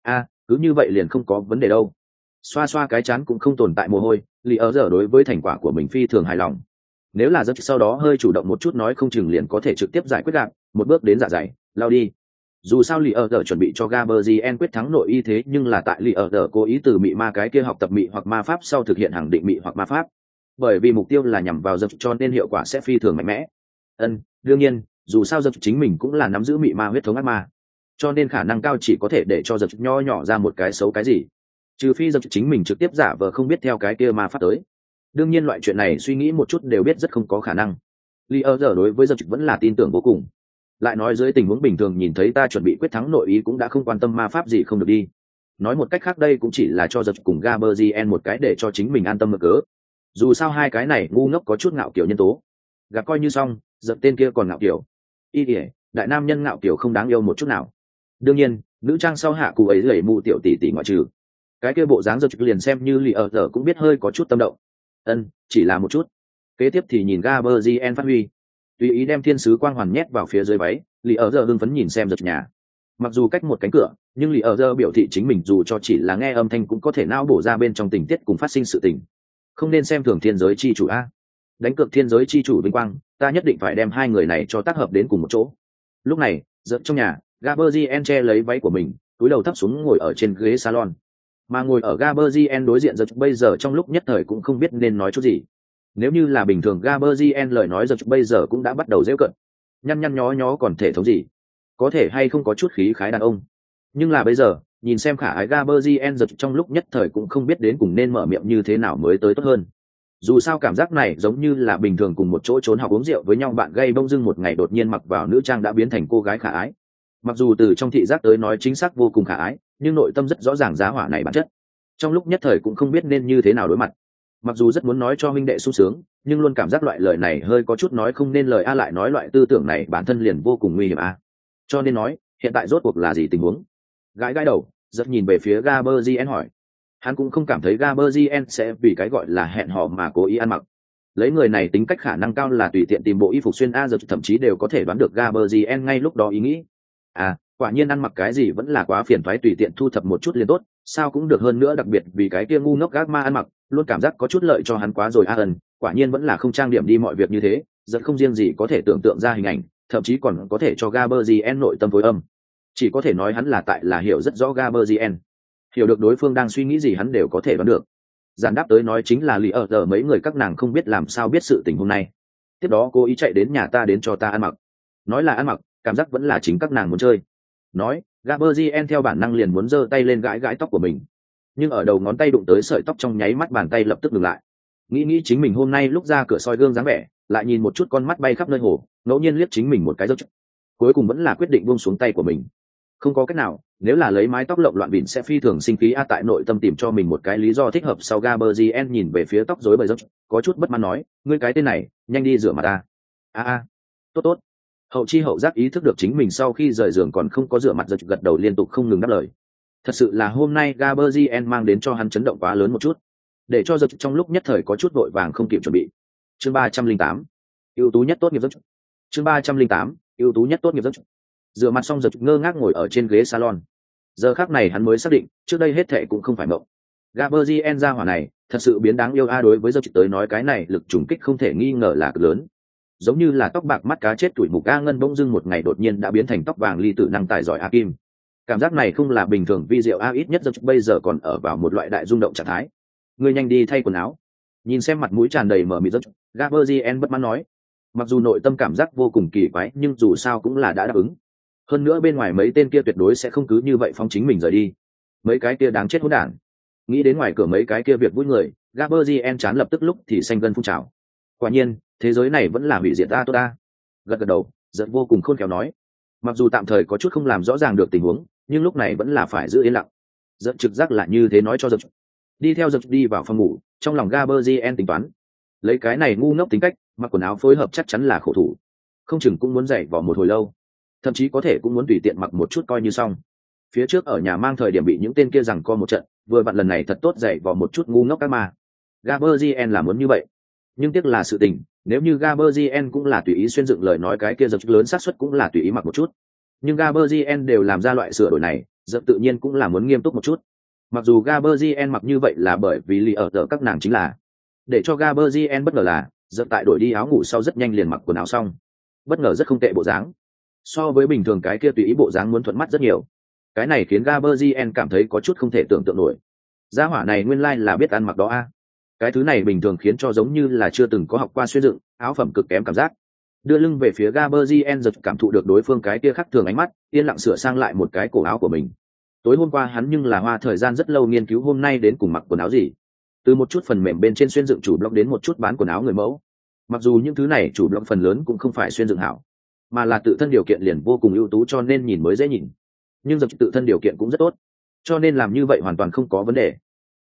Cứ như vậy liền không có vấn đề đâu. Xoa xoa cái chán cũng không tồn tại mồ hôi, Lý ở giờ đối với thành quả của mình phi thường hài lòng. Nếu là giấc sau đó hơi chủ động một chút nói không chừng liền có thể trực tiếp giải quyết gạt, một bước đến dạ dày, lao đi. Dù sao Lý ở giờ chuẩn bị cho Gaberzien quyết thắng nội y, thế nhưng là tại Lý ở giờ cố ý từ mị ma cái kia học tập mị hoặc ma pháp sau thực hiện hàng định mị hoặc ma pháp, bởi vì mục tiêu là nhằm vào giấc, cho nên hiệu quả sẽ phi thường mạnh mẽ. Đương nhiên, dù sao giấc chính mình cũng là nắm giữ mị ma huyết thống ác ma, cho nên khả năng cao chỉ có thể để cho giấc nho nhỏ ra một cái xấu cái gì, trừ phi giấc chính mình trực tiếp giả vờ không biết theo cái kia ma pháp tới. Đương nhiên loại chuyện này suy nghĩ một chút đều biết rất không có khả năng. Lý ở giờ đối với giấc vẫn là tin tưởng vô cùng. Lại nói dưới tình huống bình thường nhìn thấy ta chuẩn bị quyết thắng nội ý cũng đã không quan tâm ma pháp gì không được đi. Nói một cách khác đây cũng chỉ là cho giật cùng Gaberzien một cái để cho chính mình an tâm mở cớ. Dù sao hai cái này ngu ngốc có chút ngạo kiểu nhân tố. Gặp coi như xong, giật tên kia còn ngạo kiểu. Đại nam nhân ngạo kiểu không đáng yêu một chút nào. Đương nhiên, nữ trang sau hạ cụ ấy lẩy mù tiểu tỷ tỷ ngoại trừ. Cái kia bộ dáng giật liền xem như Lý ở giờ cũng biết hơi có chút tâm động. Chỉ là một chút. Kế tiếp thì nhìn Gaberzien phát huy. Tùy ý đem thiên sứ quang hoàn nhét vào phía dưới váy, Lý ở giờ hưng phấn nhìn xem giật nhà. Mặc dù cách một cánh cửa, nhưng Lý ở giờ biểu thị chính mình dù cho chỉ là nghe âm thanh cũng có thể não bổ ra bên trong tình tiết cùng phát sinh sự tình. Không nên xem thường thiên giới chi chủ a. Đánh cược thiên giới chi chủ vinh quang, ta nhất định phải đem hai người này cho tác hợp đến cùng một chỗ. Lúc này, giật trong nhà, Gaberzien che lấy váy của mình, túi đầu thấp xuống ngồi ở trên ghế salon. Mà ngồi ở Gaberzien đối diện giật bây giờ trong lúc nhất thời cũng không biết nên nói chút gì. Nếu như là bình thường Gaberzien lời nói giật bây giờ cũng đã bắt đầu giễu cợt. Nhăn nhó nhó còn thể thống gì? Có thể hay không có chút khí khái đàn ông. Nhưng là bây giờ, nhìn xem khả ái Gaberzien giật trong lúc nhất thời cũng không biết đến cùng nên mở miệng như thế nào mới tới tốt hơn. Dù sao cảm giác này giống như là bình thường cùng một chỗ trốn học uống rượu với nhau bạn gây bông dưng một ngày đột nhiên mặc vào nữ trang đã biến thành cô gái khả ái. Mặc dù từ trong thị giác tới nói chính xác vô cùng khả ái, nhưng nội tâm rất rõ ràng giá hỏa này bản chất. Trong lúc nhất thời cũng không biết nên như thế nào đối mặt. Mặc dù rất muốn nói cho huynh đệ sung sướng, nhưng luôn cảm giác loại lời này hơi có chút nói không nên lời lại nói loại tư tưởng này bản thân liền vô cùng nguy hiểm cho nên nói hiện tại rốt cuộc là gì tình huống. Gãi đầu, giật nhìn về phía Gaberzien hỏi. Hắn cũng không cảm thấy Gaberzien sẽ vì cái gọi là hẹn hò mà cố ý ăn mặc. Lấy người này tính cách khả năng cao là tùy tiện tìm bộ y phục xuyên giật thậm chí đều có thể đoán được Gaberzien ngay lúc đó ý nghĩ. quả nhiên ăn mặc cái gì vẫn là quá phiền toái, tùy tiện thu thập một chút liền tốt, sao cũng được hơn nữa, đặc biệt vì cái kia ngu ngốc gác ma ăn mặc luôn cảm giác có chút lợi cho hắn quá rồi. Quả nhiên vẫn là không trang điểm đi mọi việc như thế, giật không riêng gì có thể tưởng tượng ra hình ảnh, thậm chí còn có thể cho Gaberzien nội tâm phối âm. Chỉ có thể nói hắn là hiểu rất rõ Gaberzien, hiểu được đối phương đang suy nghĩ gì hắn đều có thể đoán được. Giản đáp tới nói chính là lý ở giờ mấy người các nàng không biết làm sao biết sự tình hôm nay, tiếp đó cô ý chạy đến nhà ta đến cho ta ăn mặc. Nói là ăn mặc, cảm giác vẫn là chính các nàng muốn chơi. Nói, Gaberzien theo bản năng liền muốn giơ tay lên gãi gãi tóc của mình, nhưng ở đầu ngón tay đụng tới sợi tóc trong nháy mắt bàn tay lập tức dừng lại. Nghĩ chính mình hôm nay lúc ra cửa soi gương dáng vẻ, lại nhìn một chút con mắt bay khắp nơi hồ, ngẫu nhiên liếc chính mình một cái, cuối cùng vẫn là quyết định buông xuống tay của mình. Không có cách nào, nếu là lấy mái tóc lộn loạn bỉn sẽ phi thường sinh khí tại nội tâm tìm cho mình một cái lý do thích hợp. Sau Gaberzien nhìn về phía tóc rối bời dốc, có chút bất mãn nói, ngươi cái tên này, nhanh đi rửa mặt ta. Tốt. Hậu chi hậu giác ý thức được chính mình sau khi rời giường còn không có rửa mặt, giật gật đầu liên tục không ngừng đáp lời. Thật sự là hôm nay Gaberzien mang đến cho hắn chấn động quá lớn một chút, để cho giật trong lúc nhất thời có chút vội vàng không kịp chuẩn bị. Chương 308, ưu tú nhất tốt nghiệp giấc. Chương 308, ưu tú nhất tốt nghiệp giấc. Rửa mặt xong giật ngơ ngác ngồi ở trên ghế salon. Giờ khắc này hắn mới xác định, trước đây hết thệ cũng không phải mộng. Gaberzien gia hỏa này, thật sự biến đáng yêu đối với giật tới nói cái này lực trùng kích không thể nghi ngờ là cực lớn. Giống như là tóc bạc mắt cá chết tuổi mục A Ngân bỗng dưng một ngày đột nhiên đã biến thành tóc vàng ly tử năng tài giỏi A Kim. Cảm giác này không là bình thường vi diệu ít nhất giật bây giờ còn ở vào một loại đại rung động trạng thái. Ngươi nhanh đi thay quần áo. Nhìn xem mặt mũi tràn đầy mờ mịt, Gaberzien bất mãn nói. Mặc dù nội tâm cảm giác vô cùng kỳ quái, nhưng dù sao cũng là đã đáp ứng. Hơn nữa bên ngoài mấy tên kia tuyệt đối sẽ không cứ như vậy phóng chính mình rời đi. Mấy cái kia đáng chết hỗn đản. Nghĩ đến ngoài cửa mấy cái kia việc vui người, Gaberzien chán lập tức lúc thì xanh gân phun trào. Quả nhiên, thế giới này vẫn là hủy diệt ta tốt ta. Gật đầu, giận vô cùng khôn khéo nói. Mặc dù tạm thời có chút không làm rõ ràng được tình huống, nhưng lúc này vẫn là phải giữ yên lặng. Giận trực giác là như thế nói cho giận. Đi theo giật đi vào phòng ngủ, trong lòng Gaberzien tính toán, lấy cái này ngu ngốc tính cách, mặc quần áo phối hợp chắc chắn là khổ thủ, không chừng cũng muốn dạy vào một hồi lâu, thậm chí có thể cũng muốn tùy tiện mặc một chút coi như xong. Phía trước ở nhà mang thời điểm bị những tên kia giằng co một trận, vừa vặn lần này thật tốt dạy vào một chút ngu ngốc các mà. Gaberzien là muốn như vậy, nhưng tiếc là sự tình, nếu như Gaberzien cũng là tùy ý xuyên dựng lời nói cái kia giật lớn xác suất cũng là tùy ý mặc một chút, nhưng Gaberzien đều làm ra loại sửa đổi này, giật tự nhiên cũng là muốn nghiêm túc một chút. Mặc dù Gaberzien mặc như vậy là bởi vì lý ở các nàng chính là để cho Gaberzien bất ngờ là giật tại đổi đi áo ngủ sau rất nhanh liền mặc quần áo xong, bất ngờ rất không tệ bộ dáng, so với bình thường cái kia tùy ý bộ dáng muốn thuận mắt rất nhiều. Cái này khiến Gaberzien cảm thấy có chút không thể tưởng tượng nổi, gia hỏa này nguyên lai là biết ăn mặc đó a. Cái thứ này bình thường khiến cho giống như là chưa từng có học qua xuyên dựng áo phẩm cực kém cảm giác. Đưa lưng về phía Gaberzien, giật cảm thụ được đối phương cái kia khác thường ánh mắt, yên lặng sửa sang lại một cái cổ áo của mình. Tối hôm qua hắn nhưng là hoa thời gian rất lâu nghiên cứu hôm nay đến cùng mặc quần áo gì, từ một chút phần mềm bên trên xuyên dựng chủ blog đến một chút bán quần áo người mẫu. Mặc dù những thứ này chủ blog phần lớn cũng không phải xuyên dựng hảo, mà là tự thân điều kiện liền vô cùng ưu tú cho nên nhìn mới dễ nhìn, nhưng dập tự thân điều kiện cũng rất tốt, cho nên làm như vậy hoàn toàn không có vấn đề.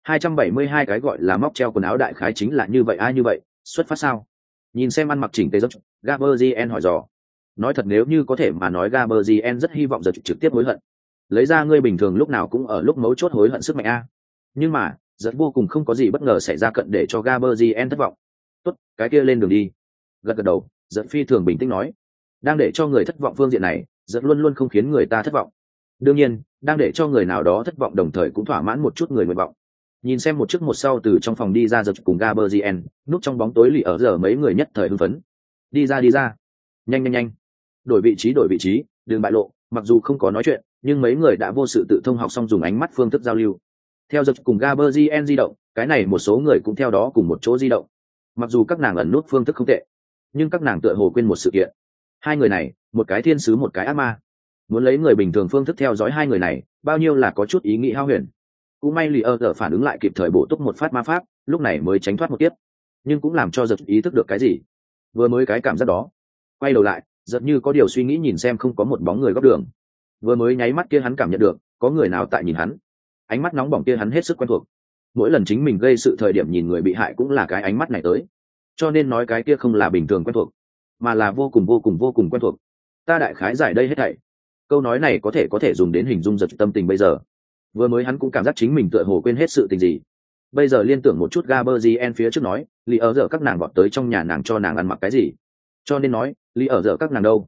272 cái gọi là móc treo quần áo đại khái chính là như vậy. Như vậy xuất phát sao? Nhìn xem ăn mặc chỉnh tề dập, Gaberzien hỏi dò. Nói thật nếu như có thể mà nói, Gaberzien rất hy vọng dập trực tiếp hối hận, lấy ra ngươi bình thường lúc nào cũng ở lúc mấu chốt hối hận sức mạnh a. Nhưng mà rất vô cùng không có gì bất ngờ xảy ra cận để cho Gaberzien thất vọng. Tốt, cái kia lên đường đi. Gật đầu, giật phi thường bình tĩnh nói. Đang để cho người thất vọng phương diện này, giật luôn luôn không khiến người ta thất vọng. Đương nhiên, đang để cho người nào đó thất vọng đồng thời cũng thỏa mãn một chút người nguyện vọng. Nhìn xem một trước một sau từ trong phòng đi ra, giật cùng Gaberzien núp trong bóng tối lì ở giờ mấy người nhất thời hưng phấn. Đi ra, nhanh, đổi vị trí, đừng bại lộ. Mặc dù không có nói chuyện, nhưng mấy người đã vô sự tự thông học xong dùng ánh mắt phương thức giao lưu. Theo giật cùng Gaberzien di động, cái này một số người cũng theo đó cùng một chỗ di động. Mặc dù các nàng ẩn nút phương thức không tệ, nhưng các nàng tựa hồ quên một sự kiện. Hai người này, một cái thiên sứ một cái ác ma, muốn lấy người bình thường phương thức theo dõi hai người này, bao nhiêu là có chút ý nghĩ hao huyền. Cũng may lì ơ giờ phản ứng lại kịp thời bổ túc một phát ma pháp, lúc này mới tránh thoát một tiếp, nhưng cũng làm cho giật ý thức được cái gì. Vừa mới cái cảm giác đó, quay đầu lại, giật như có điều suy nghĩ nhìn xem không có một bóng người góc đường. Vừa mới nháy mắt kia hắn cảm nhận được có người nào tại nhìn hắn, ánh mắt nóng bỏng kia hắn hết sức quen thuộc. Mỗi lần chính mình gây sự thời điểm nhìn người bị hại cũng là cái ánh mắt này tới, cho nên nói cái kia không là bình thường quen thuộc, mà là vô cùng quen thuộc. Ta đại khái giải đây hết thảy. Câu nói này có thể dùng đến hình dung giật tâm tình bây giờ. Vừa mới hắn cũng cảm giác chính mình tựa hồ quên hết sự tình gì, bây giờ liên tưởng một chút Gaberzien phía trước nói lý ở giờ các nàng vọt tới trong nhà nàng cho nàng ăn mặc cái gì, cho nên nói lý ở giờ các nàng đâu.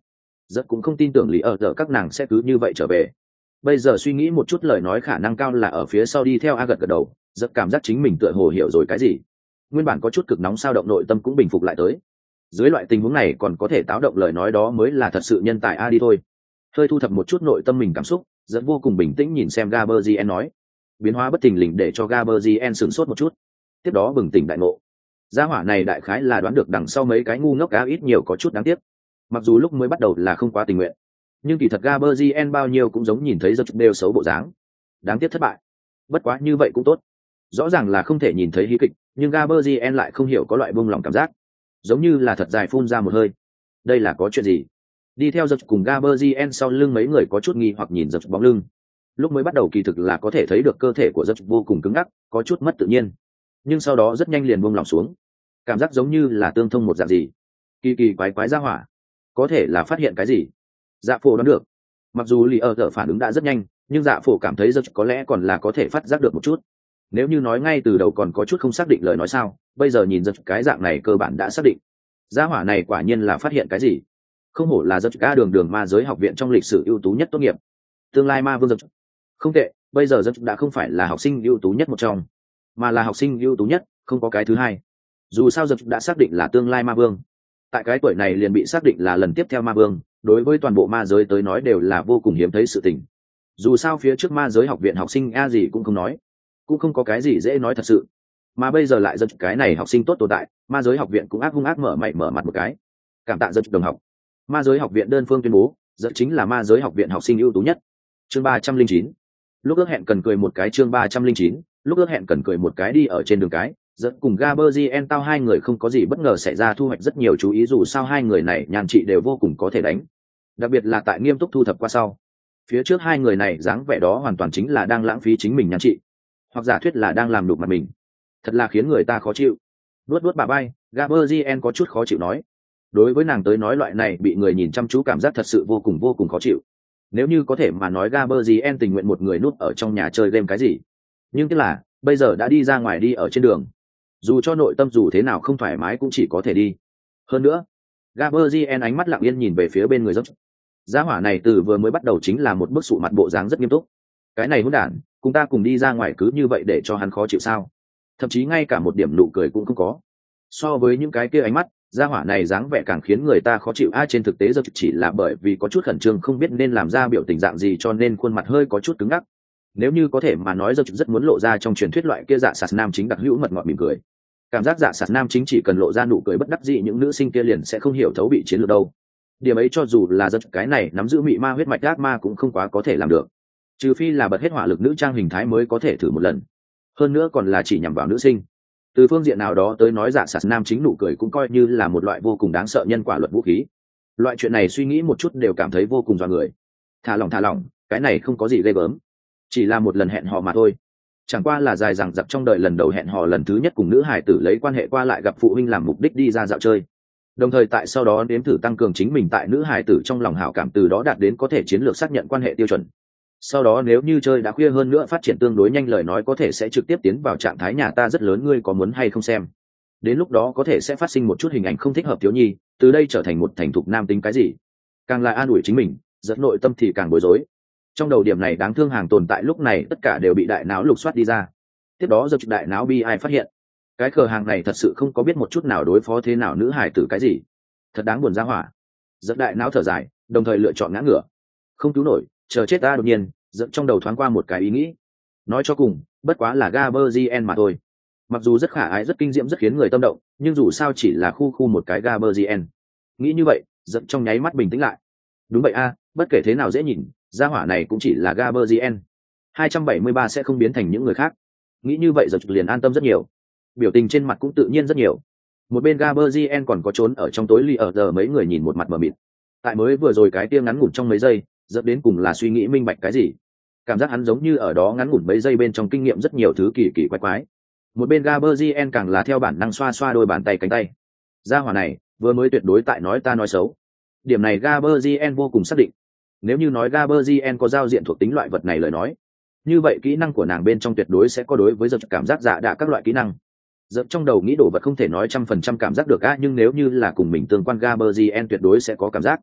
Rất cũng không tin tưởng lý ở giờ các nàng sẽ cứ như vậy trở về. Bây giờ suy nghĩ một chút lời nói khả năng cao là ở phía sau đi theo A gật gật đầu, rất cảm giác chính mình tựa hồ hiểu rồi cái gì. Nguyên bản có chút cực nóng sao động nội tâm cũng bình phục lại tới. Dưới loại tình huống này còn có thể táo động lời nói đó mới là thật sự nhân tài A đi thôi. Hơi thu thập một chút nội tâm mình cảm xúc, rất vô cùng bình tĩnh nhìn xem Gaberzien nói. Biến hóa bất thình lình để cho Gaberzien sửng sốt một chút. Tiếp đó bừng tỉnh đại ngộ. Gia hỏa này đại khái là đoán được đằng sau mấy cái ngu ngốc cá ít nhiều có chút đáng tiếc. Mặc dù lúc mới bắt đầu là không quá tình nguyện, nhưng kỳ thật Gaberzien bao nhiêu cũng giống nhìn thấy giật đều xấu bộ dáng. Đáng tiếc thất bại. Bất quá như vậy cũng tốt. Rõ ràng là không thể nhìn thấy hí kịch, nhưng Gaberzien lại không hiểu có loại buông lòng cảm giác, giống như là thật dài phun ra một hơi. Đây là có chuyện gì? Đi theo giật cùng Gaberzien sau lưng mấy người có chút nghi hoặc nhìn giật bóng lưng. Lúc mới bắt đầu kỳ thực là có thể thấy được cơ thể của giật vô cùng cứng ngắc, có chút mất tự nhiên, nhưng sau đó rất nhanh liền buông lòng xuống, cảm giác giống như là tương thông một dạng gì. Kỳ quái quái ra hỏa, có thể là phát hiện cái gì? Dạ phổ đoán được. Mặc dù lì ở giờ phản ứng đã rất nhanh, nhưng dạ phổ cảm thấy giật có lẽ còn là có thể phát giác được một chút. Nếu như nói ngay từ đầu còn có chút không xác định lời nói sao, bây giờ nhìn giật cái dạng này cơ bản đã xác định. Gia hỏa này quả nhiên là phát hiện cái gì. Không hổ là giật ca đường ma giới học viện trong lịch sử ưu tú nhất tốt nghiệp, tương lai ma vương giật. Không tệ, bây giờ giật đã không phải là học sinh ưu tú nhất một trong, mà là học sinh ưu tú nhất, không có cái thứ hai. Dù sao giật đã xác định là tương lai ma vương, tại cái tuổi này liền bị xác định là lần tiếp theo ma vương, đối với toàn bộ ma giới tới nói đều là vô cùng hiếm thấy sự tình. Dù sao phía trước ma giới học viện học sinh a gì cũng không nói, cũng không có cái gì dễ nói thật sự, mà bây giờ lại giật cái này học sinh tốt tồn tại, ma giới học viện cũng hung ác mở mặt một cái. Cảm tạ giật đồng học. Ma giới học viện đơn phương tuyên bố giật chính là ma giới học viện học sinh ưu tú nhất. Chương 309. Lúc ước hẹn cần cười một cái. Chương 309. Lúc ước hẹn cần cười một cái. Đi ở trên đường cái, giật cùng Gaberzien tao hai người không có gì bất ngờ xảy ra, thu hoạch rất nhiều chú ý, dù sao hai người này nhàn trị đều vô cùng có thể đánh, đặc biệt là tại nghiêm túc thu thập qua sau. Phía trước hai người này dáng vẻ đó hoàn toàn chính là đang lãng phí chính mình nhàn trị, hoặc giả thuyết là đang làm đục mặt mình, thật là khiến người ta khó chịu. Luốt bà bay, Gaberzien có chút khó chịu nói. Đối với nàng tới nói loại này bị người nhìn chăm chú cảm giác thật sự vô cùng khó chịu. Nếu như có thể mà nói Gaberzien tình nguyện một người núp ở trong nhà chơi game cái gì, nhưng tức là bây giờ đã đi ra ngoài, đi ở trên đường, dù cho nội tâm dù thế nào không thoải mái cũng chỉ có thể đi. Hơn nữa Gaberzien ánh mắt lặng yên nhìn về phía bên người dốc. Gia hỏa này từ vừa mới bắt đầu chính là một bức sụ mặt bộ dáng rất nghiêm túc. Cái này hỗn đản, cùng ta cùng đi ra ngoài cứ như vậy để cho hắn khó chịu sao? Thậm chí ngay cả một điểm nụ cười cũng không có. So với những cái kia ánh mắt, gia hỏa này dáng vẻ càng khiến người ta khó chịu. Trên thực tế giờ chỉ là bởi vì có chút khẩn trương không biết nên làm ra biểu tình dạng gì cho nên khuôn mặt hơi có chút cứng ngắc. Nếu như có thể mà nói giờ rất muốn lộ ra trong truyền thuyết loại kia dạ sạt nam chính đặc hữu mật ngọt mỉm cười. Cảm giác dạ sạt nam chính chỉ cần lộ ra nụ cười bất đắc dĩ những nữ sinh kia liền sẽ không hiểu thấu bị chiến lược đâu. Điểm ấy cho dù là giật cái này nắm giữ mị ma huyết mạch ác ma cũng không quá có thể làm được, trừ phi là bật hết hỏa lực nữ trang hình thái mới có thể thử một lần, hơn nữa còn là chỉ nhằm vào nữ sinh. Từ phương diện nào đó tới nói giả sạt nam chính nụ cười cũng coi như là một loại vô cùng đáng sợ nhân quả luật vũ khí. Loại chuyện này suy nghĩ một chút đều cảm thấy vô cùng dọa người. Thả lỏng, cái này không có gì ghê gớm, chỉ là một lần hẹn hò mà thôi. Chẳng qua là dài dằng dặc trong đời lần đầu hẹn hò lần thứ nhất cùng nữ hải tử lấy quan hệ qua lại gặp phụ huynh làm mục đích đi ra dạo chơi, đồng thời tại sau đó nếm thử tăng cường chính mình tại nữ hải tử trong lòng hảo cảm, từ đó đạt đến có thể chiến lược xác nhận quan hệ tiêu chuẩn. Sau đó nếu như chơi đã khuya hơn nữa phát triển tương đối nhanh lời nói có thể sẽ trực tiếp tiến vào trạng thái nhà ta rất lớn ngươi có muốn hay không xem. Đến lúc đó có thể sẽ phát sinh một chút hình ảnh không thích hợp thiếu nhi, từ đây trở thành một thành thục nam tính cái gì. Càng là an ủi chính mình, dẫn nội tâm thì càng bối rối. Trong đầu điểm này đáng thương hàng tồn tại lúc này tất cả đều bị đại não lục soát đi ra. Tiếp đó giật đại não bi ai phát hiện cái khờ hàng này thật sự không có biết một chút nào đối phó thế nào nữ hải tử cái gì, thật đáng buồn ra hỏa. Giật đại não thở dài, đồng thời lựa chọn ngã ngửa, không cứu nổi, chờ chết ta. Đột nhiên giật trong đầu thoáng qua một cái ý nghĩ, nói cho cùng bất quá là Gaberzien mà thôi. Mặc dù rất khả ái rất kinh diễm rất khiến người tâm động, nhưng dù sao chỉ là khu một cái Gaberzien. Nghĩ như vậy giật trong nháy mắt bình tĩnh lại. Đúng vậy bất kể thế nào dễ nhìn, gia hỏa này cũng chỉ là Gaberzien. 273 sẽ không biến thành những người khác. Nghĩ như vậy giật liền an tâm rất nhiều, biểu tình trên mặt cũng tự nhiên rất nhiều. Một bên Gaberzien còn có trốn ở trong tối ly ở giờ mấy người nhìn một mặt mờ mịt. Tại mới vừa rồi cái tia ngắn ngủn trong mấy giây, dẫn đến cùng là suy nghĩ minh bạch cái gì. Cảm giác hắn giống như ở đó ngắn ngủn mấy giây bên trong kinh nghiệm rất nhiều thứ kỳ quái. Một bên Gaberzien càng là theo bản năng xoa xoa đôi bàn tay cánh tay. Gia hỏa này vừa mới tuyệt đối tại nói ta nói xấu. Điểm này Gaberzien vô cùng xác định. Nếu như nói Gaberzien có giao diện thuộc tính loại vật này lời nói, như vậy kỹ năng của nàng bên trong tuyệt đối sẽ có đối với giật cảm giác dạ đạ các loại kỹ năng. Giật trong đầu nghĩ đồ vật không thể nói 100% cảm giác được nhưng nếu như là cùng mình tương quan Gaberzien tuyệt đối sẽ có cảm giác.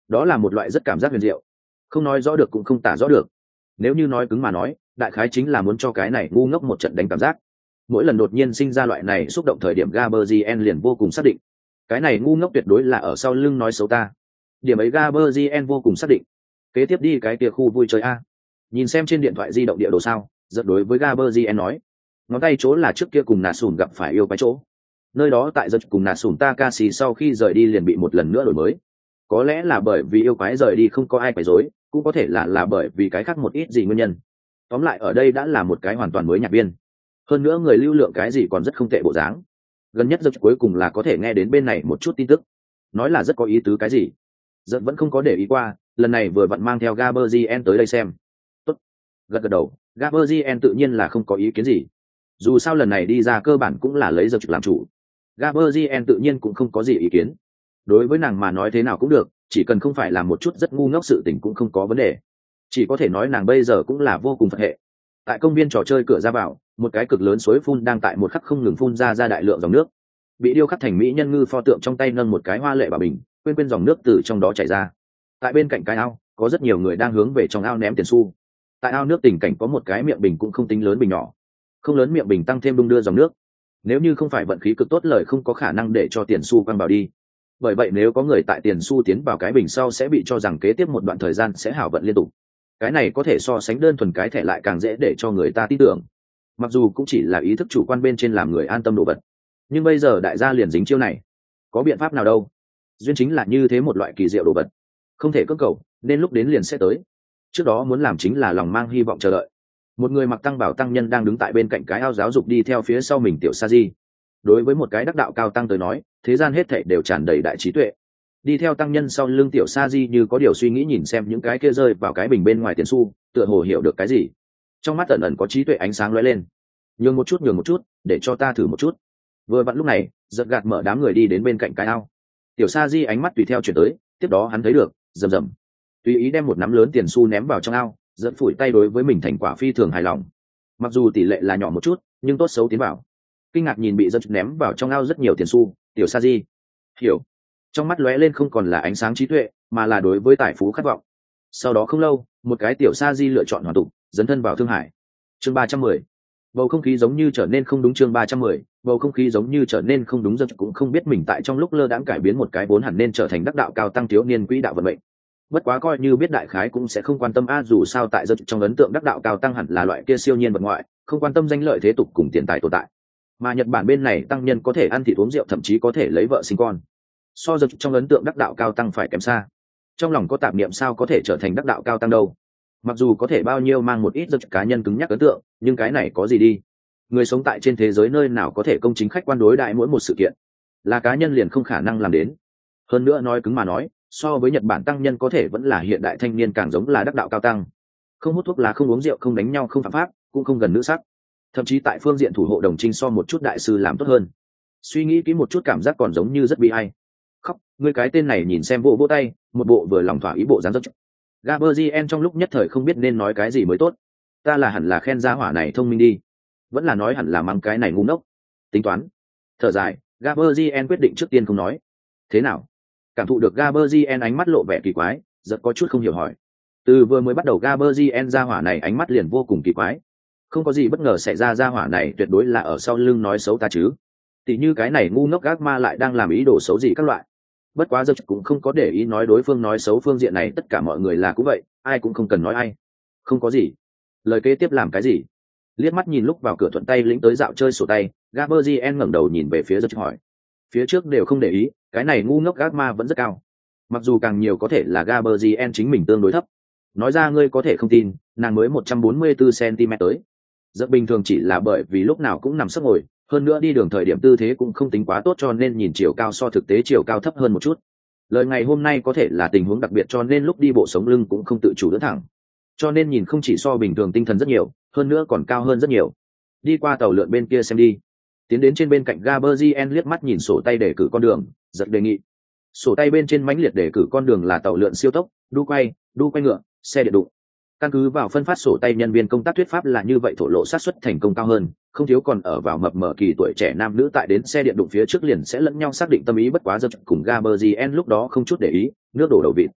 đó là một loại rất cảm giác huyền diệu, không nói rõ được cũng không tả rõ được. Nếu như nói cứng mà nói, đại khái chính là muốn cho cái này ngu ngốc một trận đánh cảm giác. Mỗi lần đột nhiên sinh ra loại này xúc động thời điểm Gaberzien liền vô cùng xác định, cái này ngu ngốc tuyệt đối là ở sau lưng nói xấu ta. Điểm ấy Gaberzien vô cùng xác định. Kế tiếp đi cái kia khu vui chơi a. Nhìn xem trên điện thoại di động địa đồ sao, giật đối với Gaberzien nói, ngón tay chỗ là trước kia cùng nà sùn gặp phải yêu quái chỗ. Nơi đó tại giật cùng nà sùn Takashi sau khi rời đi liền bị một lần nữa đổi mới. Có lẽ là bởi vì yêu quái rời đi không có ai quấy rối, cũng có thể là bởi vì cái khác một ít gì nguyên nhân. Tóm lại ở đây đã là một cái hoàn toàn mới nhạc viên. Hơn nữa người lưu lượng cái gì còn rất không tệ bộ dáng. Gần nhất giật cuối cùng là có thể nghe đến bên này một chút tin tức. Nói là rất có ý tứ cái gì. Giật vẫn không có để ý qua, lần này vừa vặn mang theo Gaberzien tới đây xem. Tốt. Gật đầu, Gaberzien tự nhiên là không có ý kiến gì. Dù sao lần này đi ra cơ bản cũng là lấy giật làm chủ. Gaberzien tự nhiên cũng không có gì ý kiến. Đối với nàng mà nói thế nào cũng được, chỉ cần không phải là một chút rất ngu ngốc sự tình cũng không có vấn đề. Chỉ có thể nói nàng bây giờ cũng là vô cùng Phật hệ. Tại công viên trò chơi cửa ra vào, một cái cực lớn suối phun đang tại một khắc không ngừng phun ra đại lượng dòng nước. Bị điêu khắc thành mỹ nhân ngư pho tượng trong tay nâng một cái hoa lệ bà bình, quên dòng nước từ trong đó chảy ra. Tại bên cạnh cái ao, có rất nhiều người đang hướng về trong ao ném tiền xu. Tại ao nước tình cảnh có một cái miệng bình cũng không tính lớn bình nhỏ, không lớn miệng bình tăng thêm đung đưa dòng nước. Nếu như không phải vận khí cực tốt lời không có khả năng để cho tiền xu quăng vào đi. Bởi vậy nếu có người tại tiền xu tiến vào cái bình sau sẽ bị cho rằng kế tiếp một đoạn thời gian sẽ hảo vận liên tục. Cái này có thể so sánh đơn thuần cái thẻ lại càng dễ để cho người ta tin tưởng. Mặc dù cũng chỉ là ý thức chủ quan bên trên làm người an tâm đồ vật, nhưng bây giờ đại gia liền dính chiêu này, có biện pháp nào đâu. Duyên chính là như thế một loại kỳ diệu đồ vật, không thể cưỡng cầu, nên lúc đến liền sẽ tới. Trước đó muốn làm chính là lòng mang hy vọng chờ đợi. Một người mặc tăng bảo tăng nhân đang đứng tại bên cạnh cái ao giáo dục đi theo phía sau mình tiểu sa di. Đối với một cái đắc đạo cao tăng tới nói, thế gian hết thảy đều tràn đầy đại trí tuệ. Đi theo tăng nhân sau lưng tiểu sa di như có điều suy nghĩ nhìn xem những cái kia rơi vào cái bình bên ngoài tiền xu, tựa hồ hiểu được cái gì. Trong mắt ẩn ẩn có trí tuệ ánh sáng lóe lên. Nhường một chút, để cho ta thử một chút. Vừa vặn lúc này, giật gạt mở đám người đi đến bên cạnh cái ao. Tiểu sa di ánh mắt tùy theo chuyển tới, tiếp đó hắn thấy được, rầm rầm, tùy ý đem một nắm lớn tiền xu ném vào trong ao, giật phủi tay đối với mình thành quả phi thường hài lòng. Mặc dù tỷ lệ là nhỏ một chút, nhưng tốt xấu tiến vào. Kinh ngạc nhìn bị giật ném vào trong ao rất nhiều tiền xu, tiểu sa di hiểu. Trong mắt lóe lên không còn là ánh sáng trí tuệ, mà là đối với tài phú khát vọng. Sau đó không lâu, một cái tiểu sa di lựa chọn hoàn tục, dấn thân vào Thương Hải. Chương 310. Bầu không khí giống như trở nên không đúng. Chương 310. Bầu không khí giống như trở nên không đúng. Giật cũng không biết mình tại trong lúc lơ đãng cải biến một cái vốn hẳn nên trở thành đắc đạo cao tăng thiếu niên quỹ đạo vận mệnh. Bất quá coi như biết đại khái cũng sẽ không quan tâm dù sao tại giật trong ấn tượng đắc đạo cao tăng hẳn là loại kia siêu nhiên vật ngoại, không quan tâm danh lợi thế tục cùng tiền tài tồn tại. Mà Nhật Bản bên này tăng nhân có thể ăn thịt uống rượu, thậm chí có thể lấy vợ sinh con. So giật trong ấn tượng đắc đạo cao tăng phải kém xa. Trong lòng có tạp niệm sao có thể trở thành đắc đạo cao tăng đâu. Mặc dù có thể bao nhiêu mang một ít giật cá nhân cứng nhắc ấn tượng, nhưng cái này có gì đi. Người sống tại trên thế giới nơi nào có thể công chính khách quan đối đại mỗi một sự kiện, là cá nhân liền không khả năng làm đến. Hơn nữa nói cứng mà nói, so với Nhật Bản tăng nhân có thể vẫn là hiện đại thanh niên càng giống là đắc đạo cao tăng. Không hút thuốc lá, không uống rượu, không đánh nhau, không phạm pháp, cũng không gần nữ sắc. Thậm chí tại phương diện thủ hộ đồng trinh so một chút đại sư làm tốt hơn. Suy nghĩ kỹ một chút cảm giác còn giống như rất bi ai. Khóc, ngươi cái tên này nhìn xem vỗ tay, một bộ vừa lòng thỏa ý bộ dáng rất. Gaberzien trong lúc nhất thời không biết nên nói cái gì mới tốt. Ta là hẳn là khen gia hỏa này thông minh đi, vẫn là nói hẳn là mắng cái này ngu ngốc. Tính toán. Thở dài, Gaberzien quyết định trước tiên không nói. Thế nào? Cảm thụ được Gaberzien ánh mắt lộ vẻ kỳ quái, giật có chút không hiểu hỏi. Từ vừa mới bắt đầu Gaberzien gia hỏa này ánh mắt liền vô cùng kỳ quái. Không có gì bất ngờ xảy ra, gia hỏa này tuyệt đối là ở sau lưng nói xấu ta chứ. Tỷ như cái này ngu ngốc gác ma lại đang làm ý đồ xấu gì các loại. Bất quá giật cũng không có để ý nói đối phương nói xấu phương diện này, tất cả mọi người là cũng vậy, ai cũng không cần nói ai. Không có gì. Lời kế tiếp làm cái gì? Liếc mắt nhìn lúc vào cửa thuận tay lĩnh tới dạo chơi sổ tay, Gaberzien ngẩng đầu nhìn về phía giật hỏi. Phía trước đều không để ý, cái này ngu ngốc gác ma vẫn rất cao. Mặc dù càng nhiều có thể là Gaberzien chính mình tương đối thấp. Nói ra ngươi có thể không tin, nàng mới 144 cm tới. Rất bình thường, chỉ là bởi vì lúc nào cũng nằm sấp ngồi, hơn nữa đi đường thời điểm tư thế cũng không tính quá tốt cho nên nhìn chiều cao so thực tế chiều cao thấp hơn một chút. Lời ngày hôm nay có thể là tình huống đặc biệt cho nên lúc đi bộ sống lưng cũng không tự chủ đỡ thẳng. Cho nên nhìn không chỉ so bình thường tinh thần rất nhiều, hơn nữa còn cao hơn rất nhiều. Đi qua tàu lượn bên kia xem đi. Tiến đến trên bên cạnh Gaberzien liếc mắt nhìn sổ tay đề cử con đường, giật đề nghị. Sổ tay bên trên mãnh liệt đề cử con đường là tàu lượn siêu tốc, đu quay ngựa, xe điện đụng. Căn cứ vào phân phát sổ tay nhân viên công tác thuyết pháp là như vậy, thổ lộ xác suất thành công cao hơn, không thiếu còn ở vào mập mờ kỳ tuổi trẻ nam nữ tại đến xe điện đụng phía trước liền sẽ lẫn nhau xác định tâm ý. Bất quá giật cùng Gaberzien lúc đó không chút để ý, nước đổ đầu vịt.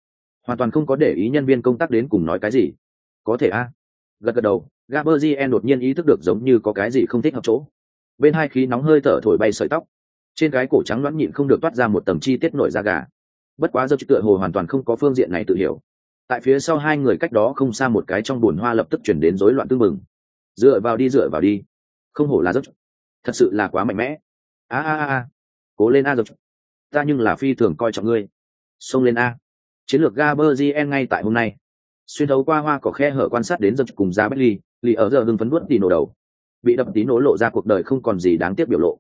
hoàn toàn không có để ý nhân viên công tác đến cùng nói cái gì. Có thể a. Gật gật đầu, Gaberzien đột nhiên ý thức được giống như có cái gì không thích hợp chỗ. Bên hai khí nóng hơi thở thổi bay sợi tóc, trên cái cổ trắng loãng nhịn không được toát ra một tầng chi tiết nổi da gà. Bất quá giờ tựa hồ hoàn toàn không có phương diện này tự hiểu. Tại phía sau hai người cách đó không xa một cái trong bùn hoa lập tức chuyển đến rối loạn tương mừng. Dựa vào đi, không hổ là giấc, thật sự là quá mạnh mẽ. A, cố lên a giấc, ta nhưng là phi thường coi trọng ngươi. Xông lên a. Chiến lược Gaberzien ngay tại hôm nay. Xuyên thấu qua hoa cỏ khe hở quan sát đến giấc cùng ra Berly, lì ở giờ hưng phấn vuốt tì nổ đầu. Bị đập tí nổ lộ ra cuộc đời không còn gì đáng tiếc biểu lộ.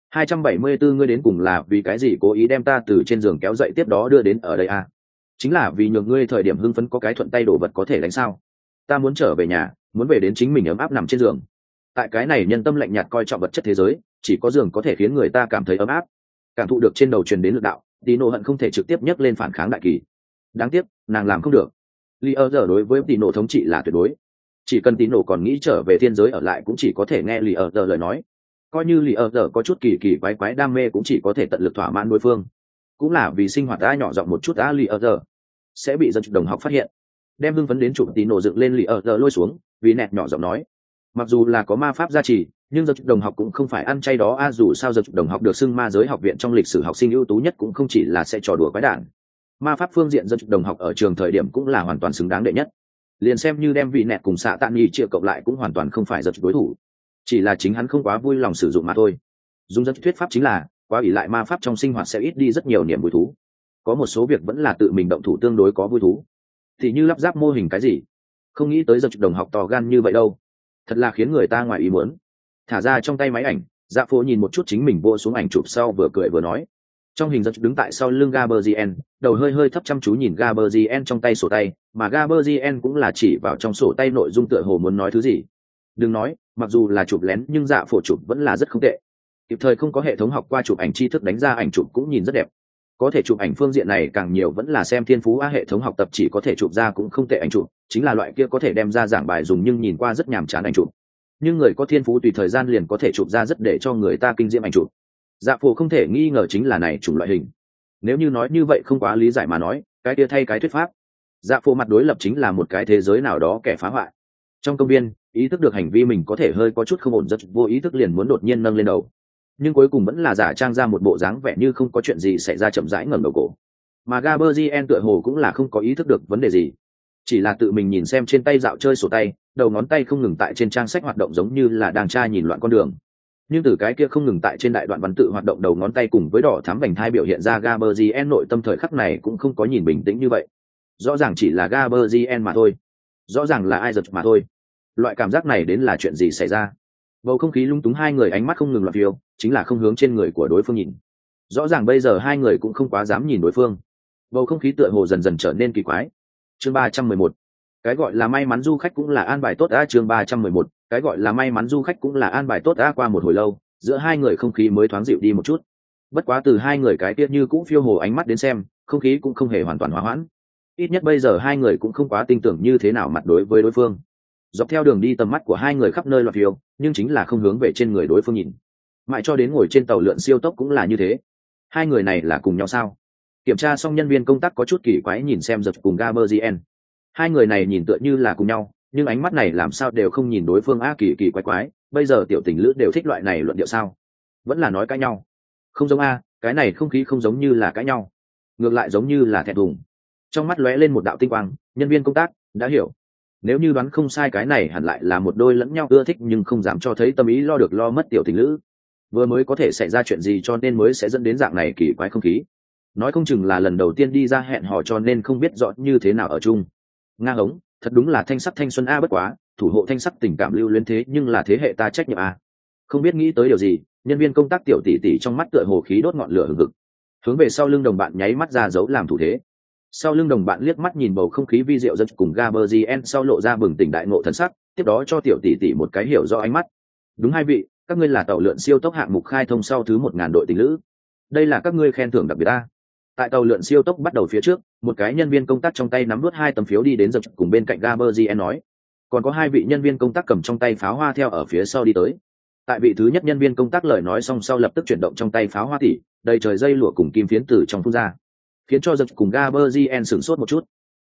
274 ngươi đến cùng là vì cái gì cố ý đem ta từ trên giường kéo dậy tiếp đó đưa đến ở đây a? Chính là vì nhường ngươi thời điểm hưng phấn có cái thuận tay đồ vật có thể đánh sao? Ta muốn trở về nhà, muốn về đến chính mình ấm áp nằm trên giường. Tại cái này nhân tâm lạnh nhạt coi trọng vật chất thế giới, chỉ có giường có thể khiến người ta cảm thấy ấm áp. Cảm thụ được trên đầu truyền đến lực đạo, Tino hận không thể trực tiếp nhấc lên phản kháng đại kỳ. Đáng tiếc, nàng làm không được. Lý ở giờ đối với Tino thống trị là tuyệt đối. Chỉ cần Tino còn nghĩ trở về thiên giới ở lại cũng chỉ có thể nghe Lý ở giờ lời nói. Coi như Lý ở giờ có chút kỳ kỳ quái đam mê cũng chỉ có thể tận lực thỏa mãn đối phương. Cũng là vì sinh hoạt đã nhỏ giọng một chút đã Lý ở giờ sẽ bị dân đồng học phát hiện. Đem hưng phấn đến chụp Tino dựng lên Lý ở giờ lôi xuống, vì nẹt nhỏ giọng nói. Mặc dù là có ma pháp gia trì, nhưng giật đồng học cũng không phải ăn chay đó dù sao giật đồng học được xưng ma giới học viện trong lịch sử học sinh ưu tú nhất cũng không chỉ là sẽ trò đùa quái đản. Ma pháp phương diện giật đồng học ở trường thời điểm cũng là hoàn toàn xứng đáng đệ nhất. Liền xem như đem vị nẹt cùng xạ tạ nghi chia cộng lại cũng hoàn toàn không phải giật đối thủ. Chỉ là chính hắn không quá vui lòng sử dụng mà thôi. Dùng giật thuyết pháp chính là quá ỷ lại ma pháp trong sinh hoạt sẽ ít đi rất nhiều niềm vui thú. Có một số việc vẫn là tự mình động thủ tương đối có vui thú. Thì như lắp ráp mô hình cái gì, không nghĩ tới giật đồng học to gan như vậy đâu. Thật là khiến người ta ngoài ý muốn. Thả ra trong tay máy ảnh, Dạ Phố nhìn một chút chính mình vô xuống ảnh chụp sau vừa cười vừa nói. Trong hình giật đứng tại sau lưng Gaberzien, đầu hơi thấp chăm chú nhìn Gaberzien trong tay sổ tay, mà Gaberzien cũng là chỉ vào trong sổ tay nội dung tựa hồ muốn nói thứ gì. Đừng nói, mặc dù là chụp lén nhưng Dạ Phố chụp vẫn là rất không tệ. Kịp thời không có hệ thống học qua chụp ảnh tri thức đánh ra ảnh chụp cũng nhìn rất đẹp. Có thể chụp ảnh phương diện này càng nhiều vẫn là xem thiên phú hệ thống học tập chỉ có thể chụp ra cũng không tệ ảnh chụp, chính là loại kia có thể đem ra giảng bài dùng nhưng nhìn qua rất nhàm chán ảnh chụp. Nhưng người có thiên phú tùy thời gian liền có thể chụp ra rất để cho người ta kinh diễm ảnh chụp. Dạ Phổ không thể nghi ngờ chính là này chủng loại hình. Nếu như nói như vậy không quá lý giải mà nói, cái kia thay cái thuyết pháp. Dạ Phổ mặt đối lập chính là một cái thế giới nào đó kẻ phá hoại. Trong công viên, ý thức được hành vi mình có thể hơi có chút không ổn rất vô ý thức liền muốn đột nhiên nâng lên đầu. Nhưng cuối cùng vẫn là giả trang ra một bộ dáng vẻ như không có chuyện gì xảy ra chậm rãi ngẩng đầu cổ. Mà Gaberzien tựa hồ cũng là không có ý thức được vấn đề gì, chỉ là tự mình nhìn xem trên tay dạo chơi sổ tay, đầu ngón tay không ngừng tại trên trang sách hoạt động giống như là đang tra nhìn loạn con đường. Nhưng từ cái kia không ngừng tại trên đại đoạn văn tự hoạt động đầu ngón tay cùng với đỏ thắm vành thai biểu hiện ra Gaberzien nội tâm thời khắc này cũng không có nhìn bình tĩnh như vậy. Rõ ràng chỉ là Gaberzien mà thôi, rõ ràng là ai giật mà thôi. Loại cảm giác này đến là chuyện gì xảy ra? Bầu không khí lung túng, hai người ánh mắt không ngừng loạt phiêu, chính là không hướng trên người của đối phương nhìn. Rõ ràng bây giờ hai người cũng không quá dám nhìn đối phương. Bầu không khí tựa hồ dần dần trở nên kỳ quái. Chương 311. Cái gọi là may mắn du khách cũng là an bài tốt a. Chương 311. Cái gọi là may mắn du khách cũng là an bài tốt a. Qua một hồi lâu, giữa hai người không khí mới thoáng dịu đi một chút. Bất quá từ hai người cái tiết như cũng phiêu hồ ánh mắt đến xem, không khí cũng không hề hoàn toàn hòa hoãn. Ít nhất bây giờ hai người cũng không quá tin tưởng như thế nào mặt đối với đối phương. Dọc theo đường đi tầm mắt của hai người khắp nơi loạt phiêu, nhưng chính là không hướng về trên người đối phương nhìn. Mãi cho đến ngồi trên tàu lượn siêu tốc cũng là như thế. Hai người này là cùng nhau sao? Kiểm tra xong, nhân viên công tác có chút kỳ quái nhìn xem giật cùng Gaberzien. Hai người này nhìn tựa như là cùng nhau, nhưng ánh mắt này làm sao đều không nhìn đối phương kỳ quái. Bây giờ tiểu tình lữ đều thích loại này luận điệu sao? Vẫn là nói cãi nhau. Không giống cái này không khí không giống như là cãi nhau, ngược lại giống như là thẹn thùng. Trong mắt lóe lên một đạo tinh quang, nhân viên công tác đã hiểu. Nếu như đoán không sai, cái này hẳn lại là một đôi lẫn nhau ưa thích nhưng không dám cho thấy tâm ý lo được lo mất tiểu tình lữ. Vừa mới có thể xảy ra chuyện gì cho nên mới sẽ dẫn đến dạng này kỳ quái không khí. Nói không chừng là lần đầu tiên đi ra hẹn hò cho nên không biết rõ như thế nào ở chung. Ngang ống, thật đúng là thanh sắc thanh xuân bất quá, thủ hộ thanh sắc tình cảm lưu luyến thế nhưng là thế hệ ta trách nhiệm Không biết nghĩ tới điều gì, nhân viên công tác tiểu tỷ tỷ trong mắt tựa hồ khí đốt ngọn lửa hừng hực. Hướng về sau lưng đồng bạn nháy mắt ra dấu làm thủ thế. Sau lưng đồng bạn liếc mắt nhìn bầu không khí vi diệu dân cùng Gaberzien sau lộ ra bừng tỉnh đại ngộ thần sắc, tiếp đó cho tiểu tỷ tỷ một cái hiểu rõ ánh mắt. Đúng hai vị, các ngươi là tàu lượn siêu tốc hạng mục khai thông sau thứ 1000 đội tình lữ. Đây là các ngươi khen thưởng đặc biệt Tại tàu lượn siêu tốc bắt đầu phía trước, một cái nhân viên công tác trong tay nắm nuốt 2 tấm phiếu đi đến giật cùng bên cạnh Gaberzien nói. Còn có 2 vị nhân viên công tác cầm trong tay pháo hoa theo ở phía sau đi tới. Tại vị thứ nhất nhân viên công tác lời nói xong sau lập tức chuyển động trong tay pháo hoa tỉ, đầy trời dây lụa cùng kim phiến từ trong phun ra, khiến cho giật cùng Gaberzien sửng sốt một chút.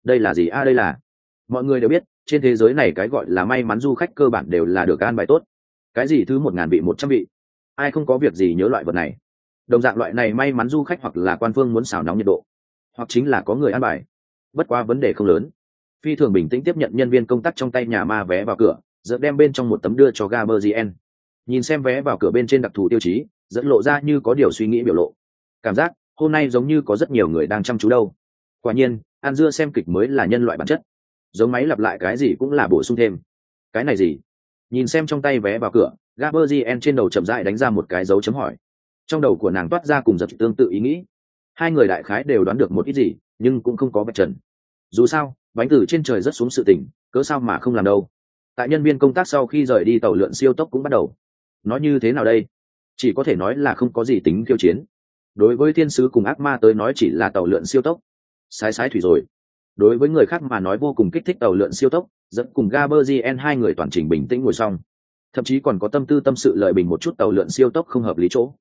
Đây là gì a? Đây là, mọi người đều biết trên thế giới này cái gọi là may mắn du khách cơ bản đều là được an bài tốt. Cái gì thứ 1000 vị 100 vị, ai không có việc gì nhớ loại vật này. Đồng dạng loại này may mắn du khách hoặc là quan phương muốn xào nóng nhiệt độ, hoặc chính là có người an bài. Bất quá vấn đề không lớn. Phi thường bình tĩnh tiếp nhận nhân viên công tác trong tay nhà ma vé vào cửa, dẫn đem bên trong một tấm đưa cho Gaberzien. Nhìn xem vé vào cửa bên trên đặc thù tiêu chí, dẫn lộ ra như có điều suy nghĩ biểu lộ. Cảm giác hôm nay giống như có rất nhiều người đang chăm chú đâu. Quả nhiên, ăn dưa xem kịch mới là nhân loại bản chất. Giống máy lặp lại cái gì cũng là bổ sung thêm. Cái này gì? Nhìn xem trong tay vé vào cửa, Gaberzien trên đầu chậm rãi đánh ra một cái dấu chấm hỏi. Trong đầu của nàng toát ra cùng giật tương tự ý nghĩ. Hai người đại khái đều đoán được một ít gì, nhưng cũng không có vạch trần. Dù sao, bánh từ trên trời rất xuống sự tình, cớ sao mà không làm đâu. Tại nhân viên công tác sau khi rời đi tàu lượn siêu tốc cũng bắt đầu. Nói như thế nào đây? Chỉ có thể nói là không có gì tính khiêu chiến. Đối với thiên sứ cùng ác ma tới nói chỉ là tàu lượn siêu tốc. Sái sái thủy rồi. Đối với người khác mà nói vô cùng kích thích tàu lượn siêu tốc, dẫn cùng Gaberzien hai người toàn trình bình tĩnh ngồi xong. Thậm chí còn có tâm tư tâm sự lợi bình một chút tàu lượn siêu tốc không hợp lý chỗ.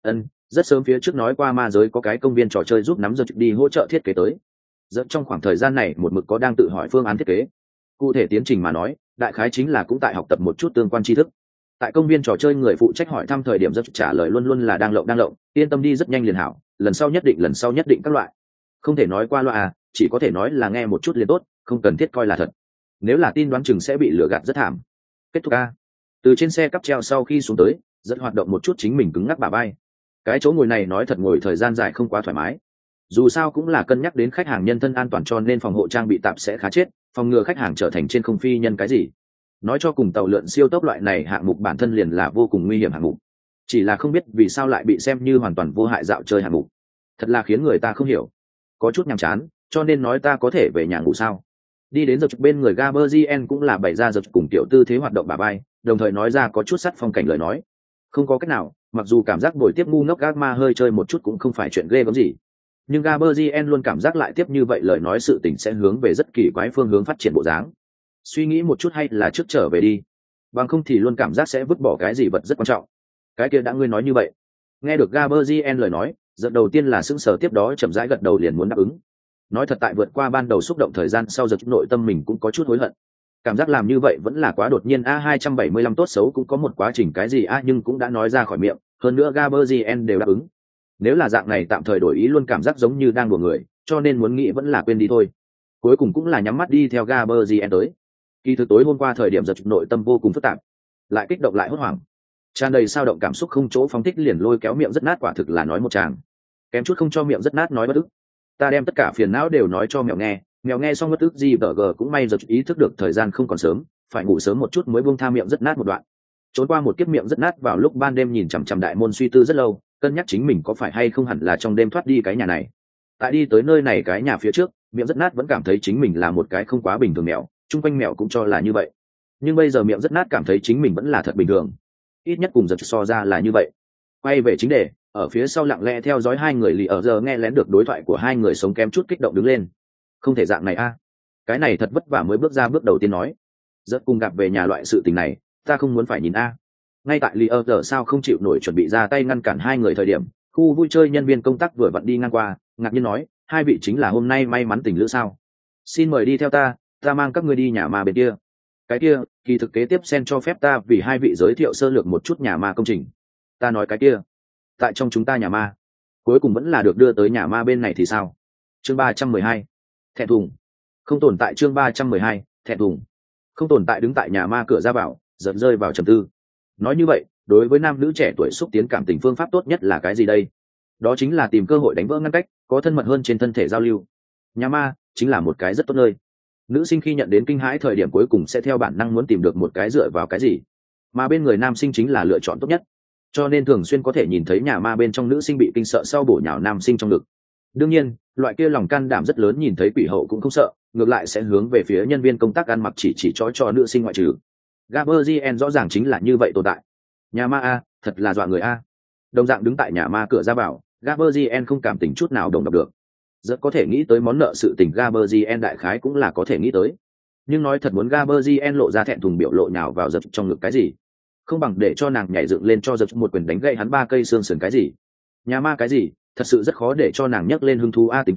Rất sớm phía trước nói qua ma giới có cái công viên trò chơi giúp nắm giật đi hỗ trợ thiết kế tới. Dẫn trong khoảng thời gian này một mực có đang tự hỏi phương án thiết kế. Cụ thể tiến trình mà nói, đại khái chính là cũng tại học tập một chút tương quan tri thức. Tại công viên trò chơi người phụ trách hỏi thăm thời điểm rất trả lời luôn luôn là đang lộng, yên tâm đi rất nhanh liền hảo, lần sau nhất định các loại. Không thể nói qua loa à, chỉ có thể nói là nghe một chút liền tốt, không cần thiết coi là thật. Nếu là tin đoán chừng sẽ bị lừa gạt rất thảm. Kết thúc a. Từ trên xe cắp treo sau khi xuống tới, dẫn hoạt động một chút chính mình cứng ngắc bả vai. Cái chỗ ngồi này nói thật ngồi thời gian dài không quá thoải mái. Dù sao cũng là cân nhắc đến khách hàng nhân thân an toàn cho nên phòng hộ trang bị tạm sẽ khá chết, phòng ngừa khách hàng trở thành trên không phi nhân cái gì. Nói cho cùng tàu lượn siêu tốc loại này hạng mục bản thân liền là vô cùng nguy hiểm hạng mục. Chỉ là không biết vì sao lại bị xem như hoàn toàn vô hại dạo chơi hạng mục. Thật là khiến người ta không hiểu. Có chút nhàm chán, cho nên nói ta có thể về nhà ngủ sao. Đi đến giờ bên người Gaberzien cũng là bày ra giờ cùng tiểu tư thế hoạt động bả vai, đồng thời nói ra có chút sắt phong cảnh lời nói. Không có cách nào, mặc dù cảm giác buổi tiếp ngu ngốc ác ma hơi chơi một chút cũng không phải chuyện ghê gớm gì. Nhưng Gaberzien luôn cảm giác lại tiếp như vậy lời nói sự tình sẽ hướng về rất kỳ quái phương hướng phát triển bộ dáng. Suy nghĩ một chút hay là trước trở về đi. Bằng không thì luôn cảm giác sẽ vứt bỏ cái gì vật rất quan trọng. Cái kia đã ngươi nói như vậy. Nghe được Gaberzien lời nói, giật đầu tiên là sững sờ tiếp đó chậm rãi gật đầu liền muốn đáp ứng. Nói thật tại vượt qua ban đầu xúc động thời gian sau giật nội tâm mình cũng có chút hối hận. Cảm giác làm như vậy vẫn là quá đột nhiên A275 tốt xấu cũng có một quá trình cái gì nhưng cũng đã nói ra khỏi miệng, hơn nữa Gaberzien đều đáp ứng. Nếu là dạng này tạm thời đổi ý luôn cảm giác giống như đang đùa người, cho nên muốn nghĩ vẫn là quên đi thôi. Cuối cùng cũng là nhắm mắt đi theo Gaberzien tới. Kỳ thực tối hôm qua thời điểm giật nội tâm vô cùng phức tạp, lại kích động lại hốt hoảng, tràn đầy sao động cảm xúc không chỗ phóng thích liền lôi kéo miệng rất nát quả thực là nói một tràng, kém chút không cho miệng rất nát nói bất ức. Ta đem tất cả phiền não đều nói cho mèo nghe xong bất ức gì vờ gờ cũng may giật ý thức được thời gian không còn sớm, phải ngủ sớm một chút mới buông tha miệng rất nát một đoạn. Trốn qua một kiếp miệng rất nát vào lúc ban đêm nhìn chằm chằm đại môn suy tư rất lâu, cân nhắc chính mình có phải hay không hẳn là trong đêm thoát đi cái nhà này. Tại đi tới nơi này cái nhà phía trước, miệng rất nát vẫn cảm thấy chính mình là một cái không quá bình thường mèo, chung quanh mèo cũng cho là như vậy. Nhưng bây giờ miệng rất nát cảm thấy chính mình vẫn là thật bình thường, ít nhất cùng giật so ra là như vậy. Quay về chính đề, ở phía sau lặng lẽ theo dõi hai người lì ở giờ nghe lén được đối thoại của hai người sống kém chút kích động đứng lên. Không thể dạng này a, cái này thật vất vả mới bước ra bước đầu tiên nói. Rất cùng gặp về nhà loại sự tình này, ta không muốn phải nhìn a. Ngay tại lì ở giờ sao không chịu nổi chuẩn bị ra tay ngăn cản hai người thời điểm, khu vui chơi nhân viên công tác vừa vặn đi ngang qua, ngạc nhiên nói, hai vị chính là hôm nay may mắn tình lữ sao? Xin mời đi theo ta mang các ngươi đi nhà ma bên kia. Cái kia, kỳ thực kế tiếp sen cho phép ta vì hai vị giới thiệu sơ lược một chút nhà ma công trình. Ta nói cái kia, tại trong chúng ta nhà ma, cuối cùng vẫn là được đưa tới nhà ma bên này thì sao? Chương 312, thẹn thùng. Không tồn tại chương 312, thẹn thùng. Không tồn tại đứng tại nhà ma cửa ra vào, giật rơi vào trầm tư. Nói như vậy, đối với nam nữ trẻ tuổi xúc tiến cảm tình phương pháp tốt nhất là cái gì đây? Đó chính là tìm cơ hội đánh vỡ ngăn cách, có thân mật hơn trên thân thể giao lưu. Nhà ma chính là một cái rất tốt nơi. Nữ sinh khi nhận đến kinh hãi thời điểm cuối cùng sẽ theo bản năng muốn tìm được một cái dựa vào cái gì, mà bên người nam sinh chính là lựa chọn tốt nhất. Cho nên thường xuyên có thể nhìn thấy nhà ma bên trong nữ sinh bị kinh sợ sau bổ nhào nam sinh trong ngực. Đương nhiên, loại kia lòng can đảm rất lớn nhìn thấy quỷ hậu cũng không sợ, ngược lại sẽ hướng về phía nhân viên công tác ăn mặc chỉ cho nữ sinh ngoại trừ. Gaberzien rõ ràng chính là như vậy tồn tại. Nhà ma a, thật là dọa người a. Đồng dạng đứng tại nhà ma cửa ra vào, Gaberzien không cảm tình chút nào đồng đọc được. Rất có thể nghĩ tới món nợ sự tình Gaberzien đại khái cũng là có thể nghĩ tới. Nhưng nói thật muốn Gaberzien lộ ra thẹn thùng biểu lộ nhào vào giật trong ngực cái gì, không bằng để cho nàng nhảy dựng lên cho giật một quyền đánh gậy hắn 3 cây xương sườn cái gì. Nhà ma cái gì, thật sự rất khó để cho nàng nhấc lên hứng thú tính toán,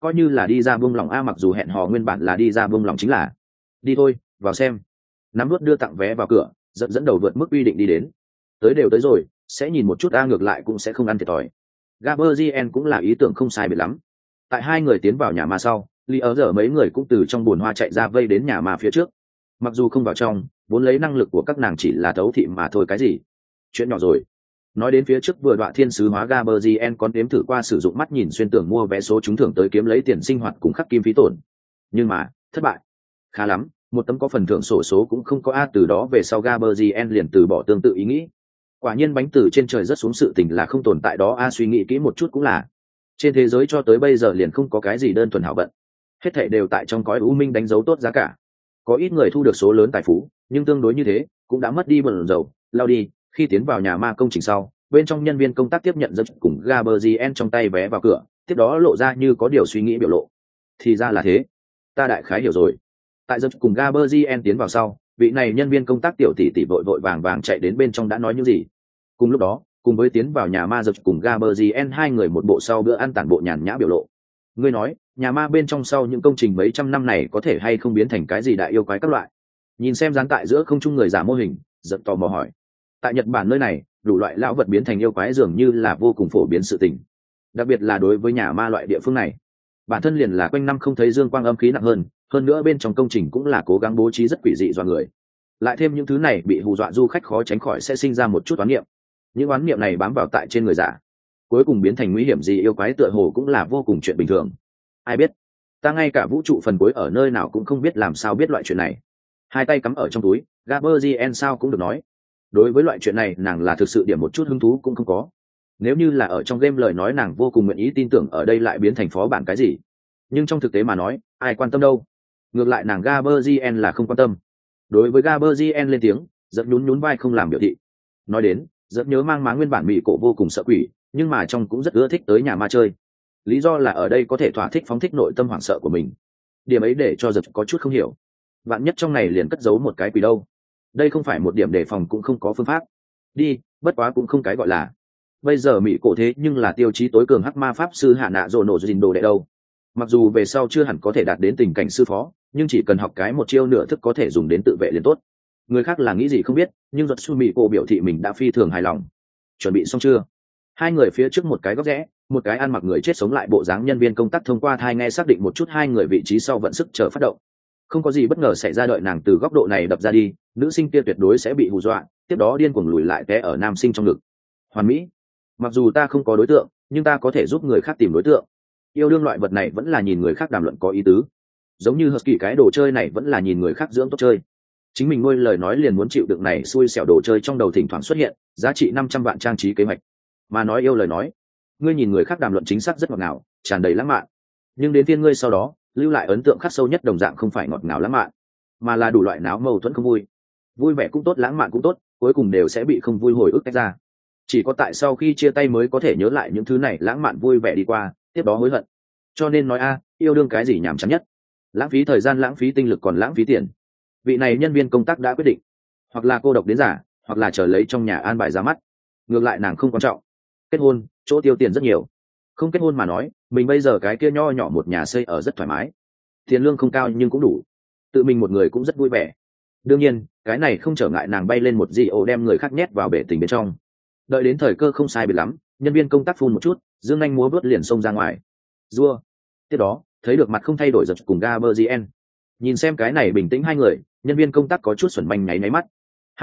coi như là đi ra buông lỏng a, mặc dù hẹn hò nguyên bản là đi ra buông lỏng chính là đi thôi vào xem. Nắm đuốt đưa tặng vé vào cửa, dẫn đầu vượt mức quy định đi đến. Tới đều tới rồi, sẽ nhìn một chút a, ngược lại cũng sẽ không ăn thiệt thòi. Gabriel cũng là ý tưởng không sai biệt lắm. Tại hai người tiến vào nhà ma sau, Lý ở giờ mấy người cũng từ trong buồn hoa chạy ra vây đến nhà ma phía trước. Mặc dù không vào trong, vốn lấy năng lực của các nàng chỉ là thấu thị mà thôi, cái gì chuyện nhỏ rồi. Nói đến phía trước vừa đoạn thiên sứ hóa Gabriel còn đếm thử qua sử dụng mắt nhìn xuyên tưởng mua vé số trúng thưởng tới kiếm lấy tiền sinh hoạt cùng khắc kim phí tổn, nhưng mà thất bại. Khá lắm, một tấm có phần thưởng sổ số cũng không có a. Từ đó về sau Gabriel liền từ bỏ tương tự ý nghĩ. Quả nhiên bánh từ trên trời rớt xuống sự tình là không tồn tại đó a. Suy nghĩ kỹ một chút cũng là, trên thế giới cho tới bây giờ liền không có cái gì đơn thuần hảo vận, hết thảy đều tại trong cõi u minh đánh dấu tốt giá cả. Có ít người thu được số lớn tài phú, nhưng tương đối như thế cũng đã mất đi bần dầu lao đi. Khi tiến vào nhà ma công trình sau, bên trong nhân viên công tác tiếp nhận giật cùng Gabriel trong tay vé vào cửa, tiếp đó lộ ra như có điều suy nghĩ biểu lộ. Thì ra là thế, ta đại khái hiểu rồi. Tại giật cùng Gabriel tiến vào sau, vị này nhân viên công tác tiểu tỷ tỷ vội vội vàng vàng chạy đến bên trong đã nói những gì. Cùng lúc đó, cùng với tiến vào nhà ma giật cùng Gabriel hai người một bộ sau bữa ăn tản bộ nhàn nhã biểu lộ. Ngươi nói, nhà ma bên trong sau những công trình mấy trăm năm này có thể hay không biến thành cái gì đại yêu quái các loại. Nhìn xem dán tại giữa không trung người giả mô hình, giật tò mò hỏi. Tại Nhật Bản nơi này, đủ loại lão vật biến thành yêu quái dường như là vô cùng phổ biến sự tình. Đặc biệt là đối với nhà ma loại địa phương này, bản thân liền là quanh năm không thấy dương quang âm khí nặng hơn nữa bên trong công trình cũng là cố gắng bố trí rất quỷ dị dọa người. Lại thêm những thứ này bị hù dọa du khách khó tránh khỏi sẽ sinh ra một chút oán niệm. Những oán niệm này bám vào tại trên người giả, cuối cùng biến thành nguy hiểm gì yêu quái tựa hồ cũng là vô cùng chuyện bình thường. Ai biết, ta ngay cả vũ trụ phần cuối ở nơi nào cũng không biết, làm sao biết loại chuyện này. Hai tay cắm ở trong túi, Gabriel sao cũng được nói. Đối với loại chuyện này nàng là thực sự điểm một chút hứng thú cũng không có. Nếu như là ở trong game lời nói nàng vô cùng nguyện ý tin tưởng ở đây lại biến thành phó bản cái gì. Nhưng trong thực tế mà nói, ai quan tâm đâu. Ngược lại nàng Gabriel là không quan tâm. Đối với Gabriel lên tiếng, giật nhún vai không làm biểu thị. Nói đến, rất nhớ mang má nguyên bản mỹ cổ vô cùng sợ quỷ, nhưng mà trong cũng rất ưa thích tới nhà ma chơi. Lý do là ở đây có thể thỏa thích phóng thích nội tâm hoảng sợ của mình. Điểm ấy để cho giật có chút không hiểu. Vạn nhất trong này liền cất giấu một cái quỷ đâu. Đây không phải một điểm đề phòng cũng không có phương pháp. Đi, bất quá cũng không cái gọi là. Bây giờ mỹ cổ thế nhưng là tiêu chí tối cường hắc ma pháp sư hạ nạ rồ nổ dình đồ đệ đâu. Mặc dù về sau chưa hẳn có thể đạt đến tình cảnh sư phó, nhưng chỉ cần học cái một chiêu nửa thức có thể dùng đến tự vệ liền tốt. Người khác là nghĩ gì không biết, nhưng giật su mỹ cổ biểu thị mình đã phi thường hài lòng. Chuẩn bị xong chưa? Hai người phía trước một cái góc rẽ, một cái ăn mặc người chết sống lại bộ dáng nhân viên công tác thông qua thai nghe xác định một chút hai người vị trí sau vận sức chờ phát động. Không có gì bất ngờ xảy ra, đợi nàng từ góc độ này đập ra đi, nữ sinh kia tuyệt đối sẽ bị hù dọa, tiếp đó điên cuồng lùi lại té ở nam sinh trong ngực. Hoàn mỹ. Mặc dù ta không có đối tượng, nhưng ta có thể giúp người khác tìm đối tượng. Yêu đương loại vật này vẫn là nhìn người khác đàm luận có ý tứ. Giống như Husky cái đồ chơi này vẫn là nhìn người khác dưỡng tốt chơi. Chính mình nuôi lời nói liền muốn chịu đựng này xui xẻo đồ chơi trong đầu thỉnh thoảng xuất hiện, giá trị 500 vạn trang trí kế hoạch. Mà nói yêu lời nói, ngươi nhìn người khác đàm luận chính xác rất ngọt ngào, tràn đầy lãng mạn. Nhưng đến phiên ngươi sau đó, lưu lại ấn tượng khắc sâu nhất đồng dạng không phải ngọt ngào lãng mạn, mà là đủ loại náo mâu thuẫn không vui. Vui vẻ cũng tốt, lãng mạn cũng tốt, cuối cùng đều sẽ bị không vui hồi ức tách ra. Chỉ có tại sau khi chia tay mới có thể nhớ lại những thứ này lãng mạn vui vẻ đi qua, tiếp đó hối hận. Cho nên nói yêu đương cái gì nhàm chán nhất? Lãng phí thời gian, lãng phí tinh lực, còn lãng phí tiền. Vị này nhân viên công tác đã quyết định, hoặc là cô độc đến giả, hoặc là chờ lấy trong nhà an bài ra mắt. Ngược lại nàng không quan trọng. Kết hôn, chỗ tiêu tiền rất nhiều. Không kết hôn mà nói, mình bây giờ cái kia nho nhỏ một nhà xây ở rất thoải mái. Tiền lương không cao nhưng cũng đủ. Tự mình một người cũng rất vui vẻ. Đương nhiên, cái này không trở ngại nàng bay lên một gì ổ đem người khác nhét vào bể tình bên trong. Đợi đến thời cơ không sai biệt lắm, nhân viên công tác phun một chút, dương anh múa bước liền xông ra ngoài. Rua. Tiếp đó, thấy được mặt không thay đổi giật cùng Gabriel. Nhìn xem cái này bình tĩnh hai người, nhân viên công tác có chút xuẩn manh nháy mắt.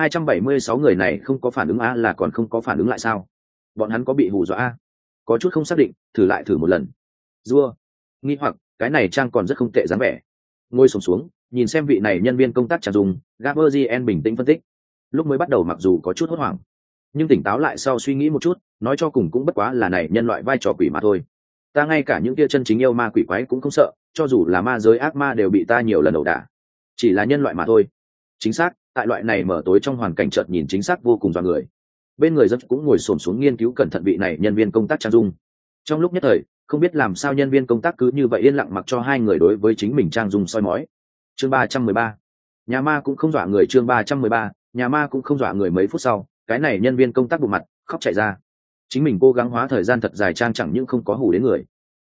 276 người này không có phản ứng là còn không có phản ứng lại sao? Bọn hắn có bị hù dọa Có chút không xác định, thử lại thử một lần. Rua. Nghi hoặc, cái này trang còn rất không tệ dáng vẻ. Ngồi xuống, nhìn xem vị này nhân viên công tác trang dùng, Gabriel bình tĩnh phân tích. Lúc mới bắt đầu mặc dù có chút hốt hoảng, nhưng tỉnh táo lại sau suy nghĩ một chút, nói cho cùng cũng bất quá là này nhân loại vai trò quỷ mà thôi. Ta ngay cả những kia chân chính yêu ma quỷ quái cũng không sợ, cho dù là ma giới ác ma đều bị ta nhiều lần ẩu đả. Chỉ là nhân loại mà thôi. Chính xác, tại loại này mở tối trong hoàn cảnh chợt nhìn chính xác vô cùng dọa người. Bên người rất cũng ngồi xổm xuống nghiên cứu cẩn thận vị này nhân viên công tác trang dung. Trong lúc nhất thời, không biết làm sao nhân viên công tác cứ như vậy yên lặng mặc cho hai người đối với chính mình trang dung soi mói. Chương 313. Nhà ma cũng không dọa người. Chương 313. Nhà ma cũng không dọa người. Mấy phút sau, cái này nhân viên công tác bụng mặt khóc chạy ra. Chính mình cố gắng hóa thời gian thật dài trang chẳng những không có hù đến người,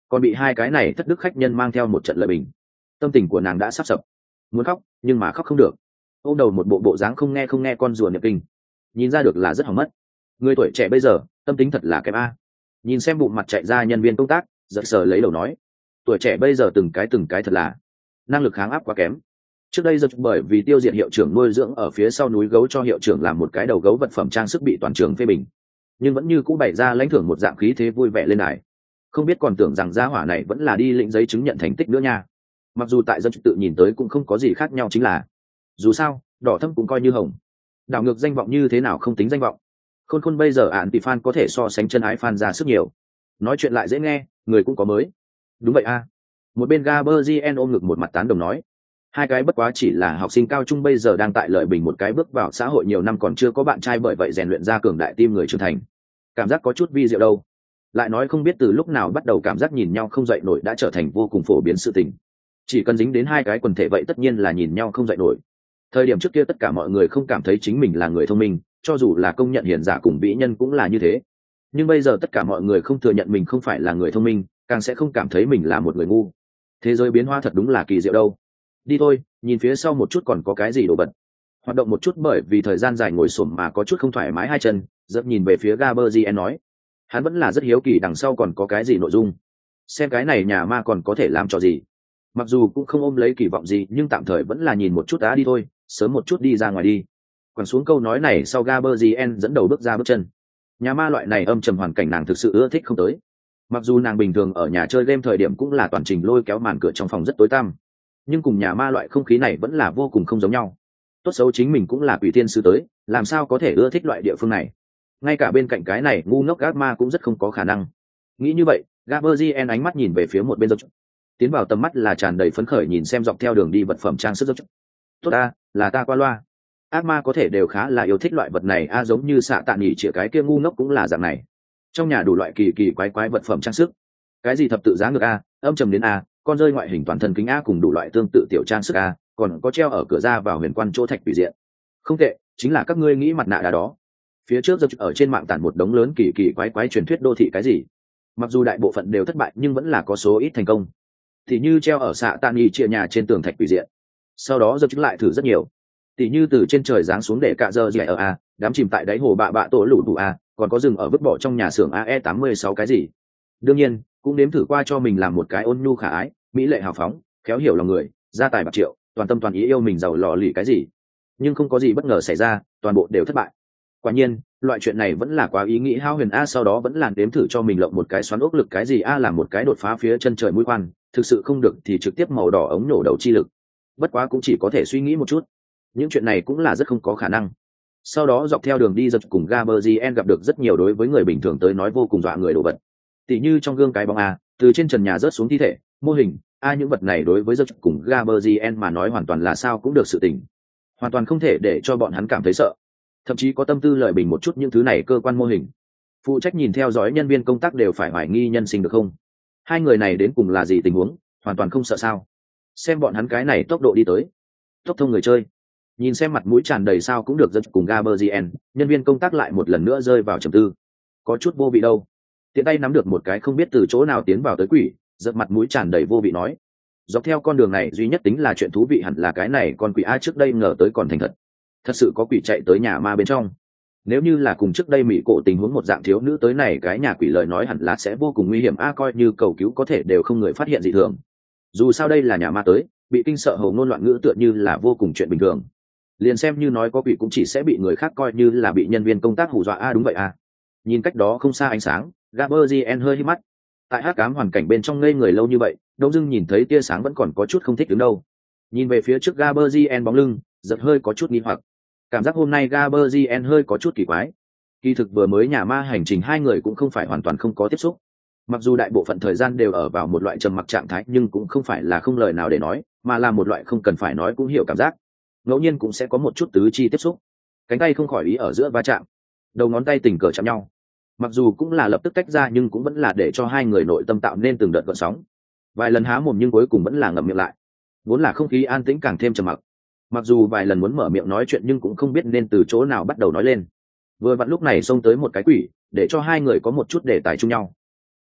còn bị hai cái này thất đức khách nhân mang theo một trận lợi bình. Tâm tình của nàng đã sắp sập, muốn khóc nhưng mà khóc không được, ôm đầu một bộ dáng không nghe con rùa niệm kinh, nhìn ra được là rất hỏng mất. Người tuổi trẻ bây giờ tâm tính thật là kém a. Nhìn xem bụng mặt chạy ra nhân viên công tác, giật sờ lấy đầu nói, tuổi trẻ bây giờ từng cái thật là năng lực kháng áp quá kém. Trước đây giật bởi vì tiêu diệt hiệu trưởng nuôi dưỡng ở phía sau núi gấu cho hiệu trưởng làm một cái đầu gấu vật phẩm trang sức bị toàn trường phê bình, nhưng vẫn như cũ bày ra lãnh thưởng một dạng khí thế vui vẻ lên đài. Không biết còn tưởng rằng gia hỏa này vẫn là đi lĩnh giấy chứng nhận thành tích nữa nha. Mặc dù tại dân tự nhìn tới cũng không có gì khác nhau, chính là dù sao đỏ thâm cũng coi như hồng, đảo ngược danh vọng như thế nào không tính danh vọng. Khôn bây giờ ạn tỷ fan có thể so sánh chân ái fan ra sức nhiều, nói chuyện lại dễ nghe, người cũng có mới. Đúng vậy a. Một bên Gaberzien ôm ngực một mặt tán đồng nói, hai cái bất quá chỉ là học sinh cao trung bây giờ đang tại lợi bình một cái bước vào xã hội nhiều năm còn chưa có bạn trai, bởi vậy rèn luyện ra cường đại tim người trưởng thành. Cảm giác có chút vi diệu đâu. Lại nói không biết từ lúc nào bắt đầu cảm giác nhìn nhau không dậy nổi đã trở thành vô cùng phổ biến sự tình. Chỉ cần dính đến hai cái quần thể vậy tất nhiên là nhìn nhau không dậy nổi. Thời điểm trước kia tất cả mọi người không cảm thấy chính mình là người thông minh, cho dù là công nhận hiền giả cùng vĩ nhân cũng là như thế. Nhưng bây giờ tất cả mọi người không thừa nhận mình không phải là người thông minh, càng sẽ không cảm thấy mình là một người ngu. Thế giới biến hóa thật đúng là kỳ diệu đâu. Đi thôi, nhìn phía sau một chút còn có cái gì đồ vật. Hoạt động một chút, bởi vì thời gian dài ngồi xổm mà có chút không thoải mái hai chân, giật nhìn về phía Gaberzien nói, hắn vẫn là rất hiếu kỳ đằng sau còn có cái gì nội dung, xem cái này nhà ma còn có thể làm trò gì. Mặc dù cũng không ôm lấy kỳ vọng gì nhưng tạm thời vẫn là nhìn một chút đã, đi thôi, sớm một chút đi ra ngoài đi. Quẳng xuống câu nói này sau, Gaberzien dẫn đầu bước ra bước chân. Nhà ma loại này âm trầm hoàn cảnh nàng thực sự ưa thích không tới. Mặc dù nàng bình thường ở nhà chơi game thời điểm cũng là toàn trình lôi kéo màn cửa trong phòng rất tối tăm, nhưng cùng nhà ma loại không khí này vẫn là vô cùng không giống nhau. Tốt xấu chính mình cũng là quỷ tiên sứ tới, làm sao có thể ưa thích loại địa phương này. Ngay cả bên cạnh cái này ngu ngốc ác ma cũng rất không có khả năng. Nghĩ như vậy, Gaberzien ánh mắt nhìn về phía một bên dốc, tiến vào tầm mắt là tràn đầy phấn khởi nhìn xem dọc theo đường đi vật phẩm trang sức dốc. Tốt ta, là ta qua loa. Ác ma có thể đều khá là yêu thích loại vật này a, giống như xạ tạ nghỉ chĩa cái kia ngu ngốc cũng là dạng này. Trong nhà đủ loại kỳ quái vật phẩm trang sức, cái gì thập tự giá ngược a, âm trầm đến a, con rơi ngoại hình toàn thân kính a, cùng đủ loại tương tự tiểu trang sức a, còn có treo ở cửa ra vào huyền quan chỗ thạch quỷ diện. Không tệ, chính là các ngươi nghĩ mặt nạ đá đó. Phía trước giật ở trên mạng tản một đống lớn kỳ quái truyền thuyết đô thị cái gì, mặc dù đại bộ phận đều thất bại nhưng vẫn là có số ít thành công, thì như treo ở xạ tạ nghỉ chĩa nhà trên tường thạch quỷ diện. Sau đó giật lại thử rất nhiều, tỉ như từ trên trời giáng xuống để cạ giờ gì ở a, đám chìm tại đáy hồ bạ tổ lũ đủ a, còn có rừng ở vứt bỏ trong nhà xưởng AE86 cái gì. Đương nhiên cũng nếm thử qua cho mình làm một cái ôn nhu khả ái, mỹ lệ hào phóng, khéo hiểu lòng người, gia tài bạc triệu, toàn tâm toàn ý yêu mình giàu lò lì cái gì. Nhưng không có gì bất ngờ xảy ra, toàn bộ đều thất bại. Quả nhiên loại chuyện này vẫn là quá ý nghĩ hao huyền a. Sau đó vẫn là nếm thử cho mình lộng một cái xoắn ốc lực cái gì a, làm một cái đột phá phía chân trời mũi khoan, thực sự không được thì trực tiếp màu đỏ ống nổ đầu chi lực. Bất quá cũng chỉ có thể suy nghĩ một chút, những chuyện này cũng là rất không có khả năng. Sau đó dọc theo đường đi giật cùng Gaberzien gặp được rất nhiều đối với người bình thường tới nói vô cùng dọa người đồ vật, tỉ như trong gương cái bóng a, từ trên trần nhà rớt xuống thi thể, mô hình a, những vật này đối với giật cùng Gaberzien mà nói hoàn toàn là sao cũng được sự tình, hoàn toàn không thể để cho bọn hắn cảm thấy sợ, thậm chí có tâm tư lợi bình một chút những thứ này. Cơ quan mô hình phụ trách nhìn theo dõi nhân viên công tác đều phải hoài nghi nhân sinh được không, hai người này đến cùng là gì tình huống, hoàn toàn không sợ sao. Xem bọn hắn cái này tốc độ đi tới, tốc thông người chơi. Nhìn xem mặt mũi tràn đầy sao cũng được giật cùng Gaberzien, nhân viên công tác lại một lần nữa rơi vào trầm tư, có chút vô vị đâu. Tiện tay nắm được một cái không biết từ chỗ nào tiến vào tới quỷ, giật mặt mũi tràn đầy vô vị nói, dọc theo con đường này duy nhất tính là chuyện thú vị hẳn là cái này con quỷ a, trước đây ngờ tới còn thành thật sự có quỷ chạy tới nhà ma bên trong. Nếu như là cùng trước đây mỹ cổ tình huống một dạng thiếu nữ tới này cái nhà quỷ lời nói hẳn là sẽ vô cùng nguy hiểm a, coi như cầu cứu có thể đều không người phát hiện gì thường. Dù sao đây là nhà ma tới, bị kinh sợ hầu ngôn loạn ngữ tựa như là vô cùng chuyện bình thường. Liền xem như nói có quỷ cũng chỉ sẽ bị người khác coi như là bị nhân viên công tác hù dọa a. Đúng vậy a. Nhìn cách đó không xa ánh sáng, Gaberzien hơi hít mắt. Tại hắc ám hoàn cảnh bên trong ngây người lâu như vậy, đông dưng nhìn thấy tia sáng vẫn còn có chút không thích đứng đâu. Nhìn về phía trước Gaberzien bóng lưng, giật hơi có chút nghi hoặc. Cảm giác hôm nay Gaberzien hơi có chút kỳ quái. Kỳ thực vừa mới nhà ma hành trình hai người cũng không phải hoàn toàn không có tiếp xúc. Mặc dù đại bộ phận thời gian đều ở vào một loại trầm mặc trạng thái nhưng cũng không phải là không lời nào để nói, mà là một loại không cần phải nói cũng hiểu cảm giác. Ngẫu nhiên cũng sẽ có một chút tứ chi tiếp xúc, cánh tay không khỏi ý ở giữa va chạm, đầu ngón tay tình cờ chạm nhau. Mặc dù cũng là lập tức tách ra nhưng cũng vẫn là để cho hai người nội tâm tạo nên từng đợt gợn sóng. Vài lần há mồm nhưng cuối cùng vẫn là ngậm miệng lại, vốn là không khí an tĩnh càng thêm trầm mặc. Mặc dù vài lần muốn mở miệng nói chuyện nhưng cũng không biết nên từ chỗ nào bắt đầu nói lên. Vừa vặn lúc này xông tới một cái quỷ, để cho hai người có một chút đề tài chung nhau.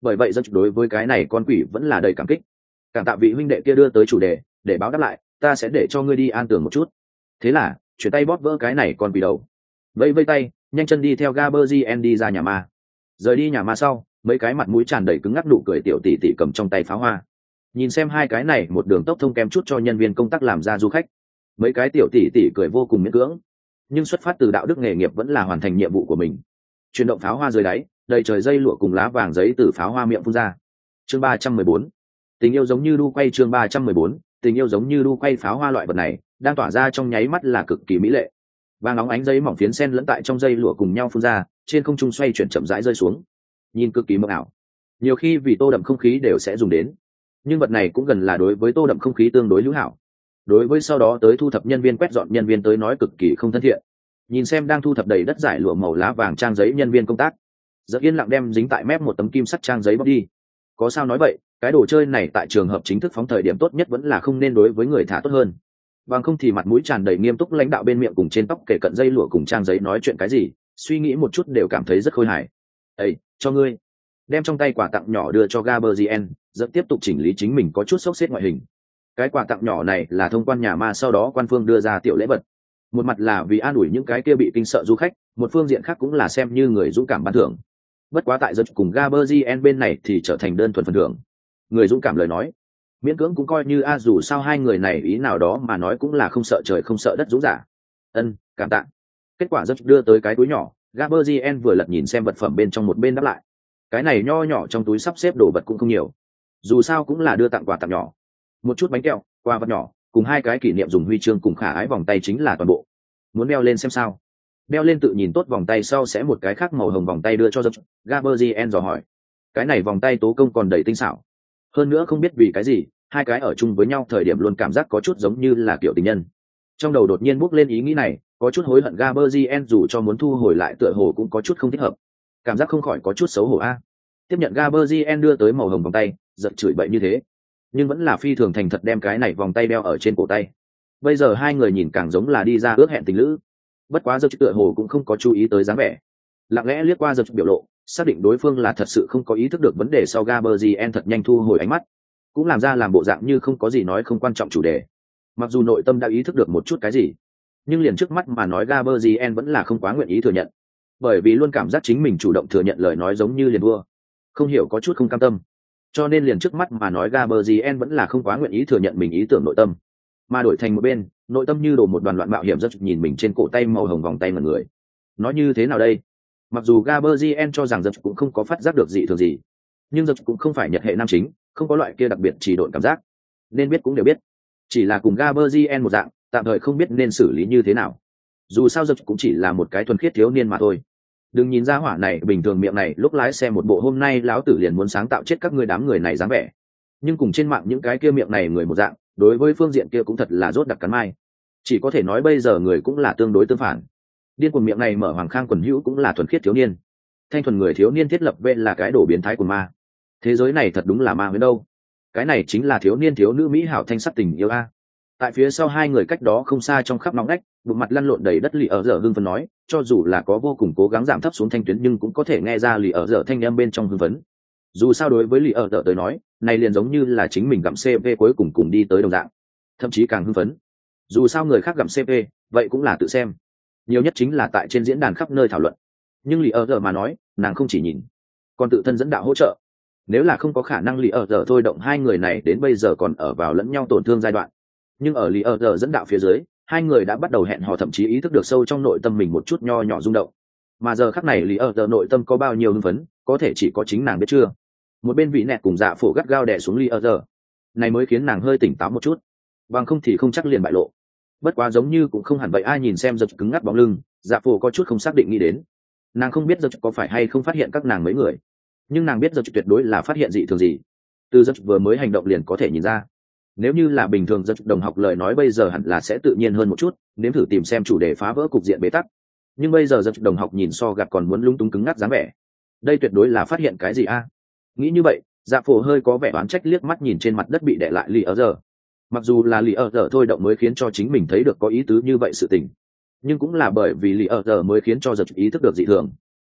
bởi vậy rất đối với cái này con quỷ vẫn là đầy cảm kích. Cảm tạ vị huynh đệ kia đưa tới chủ đề, để báo đáp lại ta sẽ để cho ngươi đi an tường một chút. Thế là chuyển tay bóp vỡ cái này con quỷ đầu, vẫy vây tay nhanh chân đi theo Gaberzien đi ra nhà ma. Rời đi nhà ma sau, mấy cái mặt mũi tràn đầy cứng ngắc nụ cười tiểu tỷ tỷ cầm trong tay pháo hoa, nhìn xem hai cái này một đường tốc thông kém chút cho nhân viên công tác làm ra du khách. Mấy cái tiểu tỷ tỷ cười vô cùng miễn cưỡng, nhưng xuất phát từ đạo đức nghề nghiệp vẫn là hoàn thành nhiệm vụ của mình. Chuyển động pháo hoa dưới đáy, đầy trời dây lụa cùng lá vàng giấy từ pháo hoa miệng phun ra. Chương 314, tình yêu giống như đu quay. Chương 314, tình yêu giống như đu quay. Pháo hoa loại vật này đang tỏa ra trong nháy mắt là cực kỳ mỹ lệ. Vàng óng ánh giấy mỏng phiến sen lẫn tại trong dây lụa cùng nhau phun ra, trên không trung xoay chuyển chậm rãi rơi xuống, nhìn cực kỳ mộng ảo. Nhiều khi vì tô đậm không khí đều sẽ dùng đến, nhưng vật này cũng gần là đối với tô đậm không khí tương đối hữu hảo. Đối với sau đó tới thu thập nhân viên quét dọn nhân viên tới nói cực kỳ không thân thiện. Nhìn xem đang thu thập đầy đất giải lụa màu lá vàng trang giấy nhân viên công tác, rất yên lặng đem dính tại mép một tấm kim sắt trang giấy bóc đi. Có sao nói vậy, cái đồ chơi này tại trường hợp chính thức phóng thời điểm tốt nhất vẫn là không nên đối với người thả tốt hơn. Bằng không thì mặt mũi tràn đầy nghiêm túc lãnh đạo bên miệng cùng trên tóc kể cận dây lụa cùng trang giấy nói chuyện cái gì, suy nghĩ một chút đều cảm thấy rất khôi hài. Ê, cho ngươi. Đem trong tay quà tặng nhỏ đưa cho Gaberzien, rất tiếp tục chỉnh lý chính mình có chút xốc xếp ngoại hình. Cái quà tặng nhỏ này là thông quan nhà ma sau đó quan phương đưa ra tiểu lễ vật. Một mặt là vì an ủi những cái kia bị kinh sợ du khách, một phương diện khác cũng là xem như người dũng cảm ban thưởng. Bất quá tại giật cùng Gaberzien bên này thì trở thành đơn thuần phần thưởng. Người dũng cảm lời nói, miễn cưỡng cũng coi như dù sao hai người này ý nào đó mà nói cũng là không sợ trời không sợ đất dũng giả. Cảm tạ. Kết quả giật đưa tới cái túi nhỏ, Gaberzien vừa lật nhìn xem vật phẩm bên trong một bên đáp lại. Cái này nho nhỏ trong túi sắp xếp đồ vật cũng không nhiều, dù sao cũng là đưa tặng quà tặng nhỏ, một chút bánh kẹo, quà vật nhỏ, cùng hai cái kỷ niệm dùng huy chương cùng khả ái vòng tay chính là toàn bộ. Muốn đeo lên xem sao? Đeo lên tự nhìn tốt vòng tay sau sẽ một cái khác màu hồng vòng tay đưa cho giật. Gaberzien dò hỏi. Cái này vòng tay tố công còn đầy tinh xảo, hơn nữa không biết vì cái gì hai cái ở chung với nhau thời điểm luôn cảm giác có chút giống như là kiểu tình nhân. Trong đầu đột nhiên bốc lên ý nghĩ này, có chút hối hận. Gaberzien dù cho muốn thu hồi lại tựa hồ cũng có chút không thích hợp, cảm giác không khỏi có chút xấu hổ a. Tiếp nhận Gaberzien đưa tới màu hồng vòng tay, giật chửi bậy như thế nhưng vẫn là phi thường thành thật đem cái này vòng tay đeo ở trên cổ tay. Bây giờ hai người nhìn càng giống là đi ra ước hẹn tình lữ. Bất quá giật tựa hồ cũng không có chú ý tới dáng vẻ, lặng lẽ liếc qua giật biểu lộ, xác định đối phương là thật sự không có ý thức được vấn đề sau, Gaberzien thật nhanh thu hồi ánh mắt, cũng làm ra làm bộ dạng như không có gì nói không quan trọng chủ đề. Mặc dù nội tâm đã ý thức được một chút cái gì, nhưng liền trước mắt mà nói Gaberzien vẫn là không quá nguyện ý thừa nhận, bởi vì luôn cảm giác chính mình chủ động thừa nhận lời nói giống như liền vua, không hiểu có chút không cam tâm. Cho nên liền trước mắt mà nói Gaberzien vẫn là không quá nguyện ý thừa nhận mình ý tưởng nội tâm, mà đổi thành một bên nội tâm như đổ một đoàn loạn mạo hiểm, rất nhìn mình trên cổ tay màu hồng vòng tay mọi người. Nói như thế nào đây? Mặc dù Gaberzien cho rằng giật cũng không có phát giác được dị thường gì, nhưng giật cũng không phải nhật hệ nam chính, không có loại kia đặc biệt trì độn cảm giác, nên biết cũng đều biết, chỉ là cùng Gaberzien một dạng, tạm thời không biết nên xử lý như thế nào. Dù sao giật cũng chỉ là một cái thuần khiết thiếu niên mà thôi. Đừng nhìn ra hỏa này bình thường miệng này lúc lái xe một bộ hôm nay lão tử liền muốn sáng tạo chết các ngươi đám người này dáng vẻ, nhưng cùng trên mạng những cái kia miệng này người một dạng, đối với phương diện kia cũng thật là rốt đặc cắn mai. Chỉ có thể nói bây giờ người cũng là tương đối tương phản. Điên cuồng miệng này mở hoàng khang quần hữu cũng là thuần khiết thiếu niên, thanh thuần người thiếu niên thiết lập bên là cái đồ biến thái của ma. Thế giới này thật đúng là ma với đâu. Cái này chính là thiếu niên thiếu nữ mỹ hảo thanh sắc tình yêu a. Tại phía sau hai người cách đó không xa trong khắp nóng nách, bụng mặt lăn lộn đầy đất lì ở dở hưng phấn nói, cho dù là có vô cùng cố gắng giảm thấp xuống thanh tuyến nhưng cũng có thể nghe ra lì ở dở thanh em bên trong hưng phấn. Dù sao đối với lì ở dở tới nói, này liền giống như là chính mình gặm cp cuối cùng đi tới đồng dạng, thậm chí càng hưng phấn. Dù sao người khác gặm cp vậy cũng là tự xem, nhiều nhất chính là tại trên diễn đàn khắp nơi thảo luận, nhưng lì ở dở mà nói nàng không chỉ nhìn còn tự thân dẫn đạo hỗ trợ. Nếu là không có khả năng lì ở dở thôi động hai người này đến bây giờ còn ở vào lẫn nhau tổn thương giai đoạn, nhưng ở lì ở dở dẫn đạo phía dưới, hai người đã bắt đầu hẹn hò, thậm chí ý thức được sâu trong nội tâm mình một chút nho nhỏ rung động. Mà giờ khắc này lì ở dở nội tâm có bao nhiêu hưng phấn, có thể chỉ có chính nàng biết chưa. Một bên vị nẹt cùng dạ phổ gắt gao đè xuống lì ở dở, này mới khiến nàng hơi tỉnh táo một chút, bằng không thì không chắc liền bại lộ. Bất quá giống như cũng không hẳn vậy. Ai nhìn xem giật cứng ngắc bóng lưng, dạ phổ có chút không xác định nghĩ đến. Nàng không biết giật có phải hay không phát hiện các nàng mấy người, nhưng nàng biết giật tuyệt đối là phát hiện dị thường gì. Từ giật vừa mới hành động liền có thể nhìn ra. Nếu như là bình thường giật đồng học lời nói bây giờ hẳn là sẽ tự nhiên hơn một chút, nếm thử tìm xem chủ đề phá vỡ cục diện bế tắc. Nhưng bây giờ giật đồng học nhìn so gặp còn muốn lung tung cứng ngắc dáng vẻ. Đây tuyệt đối là phát hiện cái gì a? Nghĩ như vậy, dạ phổ hơi có vẻ oán trách liếc mắt nhìn trên mặt đất bị đè lại lì ở giờ. Mặc dù là lì ở giờ thôi động mới khiến cho chính mình thấy được có ý tứ như vậy sự tình, nhưng cũng là bởi vì lì ở giờ mới khiến cho giật ý thức được dị thường.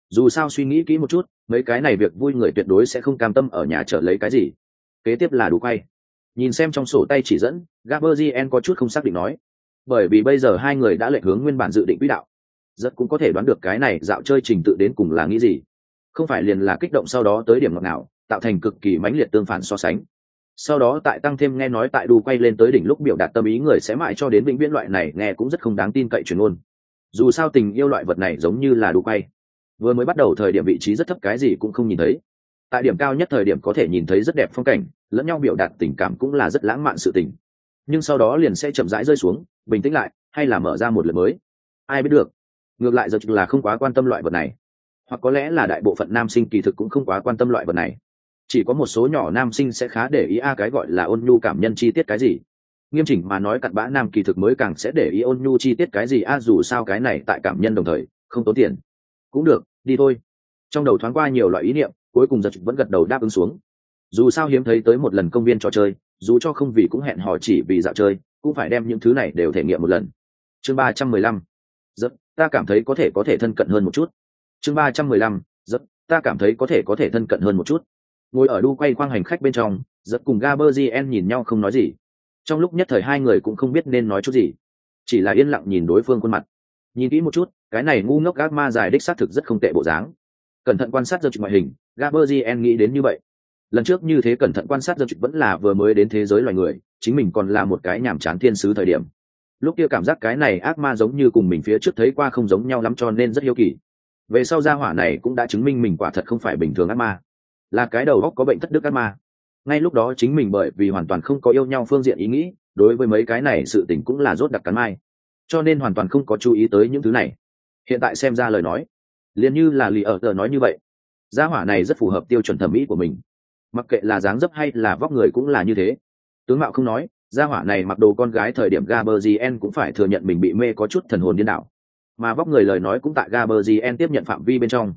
Dù sao suy nghĩ kỹ một chút, mấy cái này việc vui người tuyệt đối sẽ không cam tâm ở nhà chờ lấy cái gì. Kế tiếp là đủ quay. Nhìn xem trong sổ tay chỉ dẫn, Gabriel có chút không xác định nói, bởi vì bây giờ hai người đã lệch hướng nguyên bản dự định quỹ đạo. Rất cũng có thể đoán được cái này dạo chơi trình tự đến cùng là nghĩ gì. Không phải liền là kích động sau đó tới điểm ngọt nào, tạo thành cực kỳ mãnh liệt tương phản so sánh. Sau đó tại tăng thêm nghe nói tại đu quay lên tới đỉnh lúc biểu đạt tâm ý người sẽ mãi cho đến vĩnh viễn, loại này nghe cũng rất không đáng tin cậy truyền ngôn. Dù sao tình yêu loại vật này giống như là đu quay, vừa mới bắt đầu thời điểm vị trí rất thấp, cái gì cũng không nhìn thấy. Tại điểm cao nhất thời điểm có thể nhìn thấy rất đẹp phong cảnh, lẫn nhau biểu đạt tình cảm cũng là rất lãng mạn sự tình. Nhưng sau đó liền sẽ chậm rãi rơi xuống, bình tĩnh lại, hay là mở ra một lần mới. Ai biết được. Ngược lại giờ là không quá quan tâm loại vật này, hoặc có lẽ là đại bộ phận nam sinh kỳ thực cũng không quá quan tâm loại vật này. Chỉ có một số nhỏ nam sinh sẽ khá để ý cái gọi là ôn nhu cảm nhân chi tiết cái gì. Nghiêm chỉnh mà nói cặn bã nam kỳ thực mới càng sẽ để ý ôn nhu chi tiết cái gì dù sao cái này tại cảm nhân đồng thời không tốn tiền. Cũng được, đi thôi. Trong đầu thoáng qua nhiều loại ý niệm, cuối cùng giật vẫn gật đầu đáp ứng xuống. Dù sao hiếm thấy tới một lần công viên trò chơi, dù cho không vì cũng hẹn hò chỉ vì dạo chơi, cũng phải đem những thứ này đều thể nghiệm một lần. Chương 315. Giật, ta cảm thấy có thể thân cận hơn một chút. Chương 315. Giật, ta cảm thấy có thể thân cận hơn một chút. Ngồi ở đu quay khoang hành khách bên trong, giật cùng Gabriel nhìn nhau không nói gì. Trong lúc nhất thời hai người cũng không biết nên nói chút gì, chỉ là yên lặng nhìn đối phương khuôn mặt. Nhìn kỹ một chút, cái này ngu ngốc gác ma dài đích xác thực rất không tệ bộ dáng. Cẩn thận quan sát giật ngoại hình, Gabriel nghĩ đến như vậy. Lần trước như thế cẩn thận quan sát giật vẫn là vừa mới đến thế giới loài người, chính mình còn là một cái nhàm chán thiên sứ thời điểm. Lúc kia cảm giác cái này ác ma giống như cùng mình phía trước thấy qua không giống nhau lắm, cho nên rất hiếu kỳ. Về sau gia hỏa này cũng đã chứng minh mình quả thật không phải bình thường ác ma, là cái đầu óc có bệnh thất đức ác ma. Ngay lúc đó chính mình bởi vì hoàn toàn không có yêu nhau phương diện ý nghĩ, đối với mấy cái này sự tình cũng là rốt đặc cắn mai, cho nên hoàn toàn không có chú ý tới những thứ này. Hiện tại xem ra lời nói liền như là lì ở tờ nói như vậy, gia hỏa này rất phù hợp tiêu chuẩn thẩm mỹ của mình, mặc kệ là dáng dấp hay là vóc người cũng là như thế. Tướng mạo không nói, gia hỏa này mặc đồ con gái thời điểm Gabriel cũng phải thừa nhận mình bị mê có chút thần hồn điên đảo, mà vóc người lời nói cũng tại Gabriel tiếp nhận phạm vi bên trong.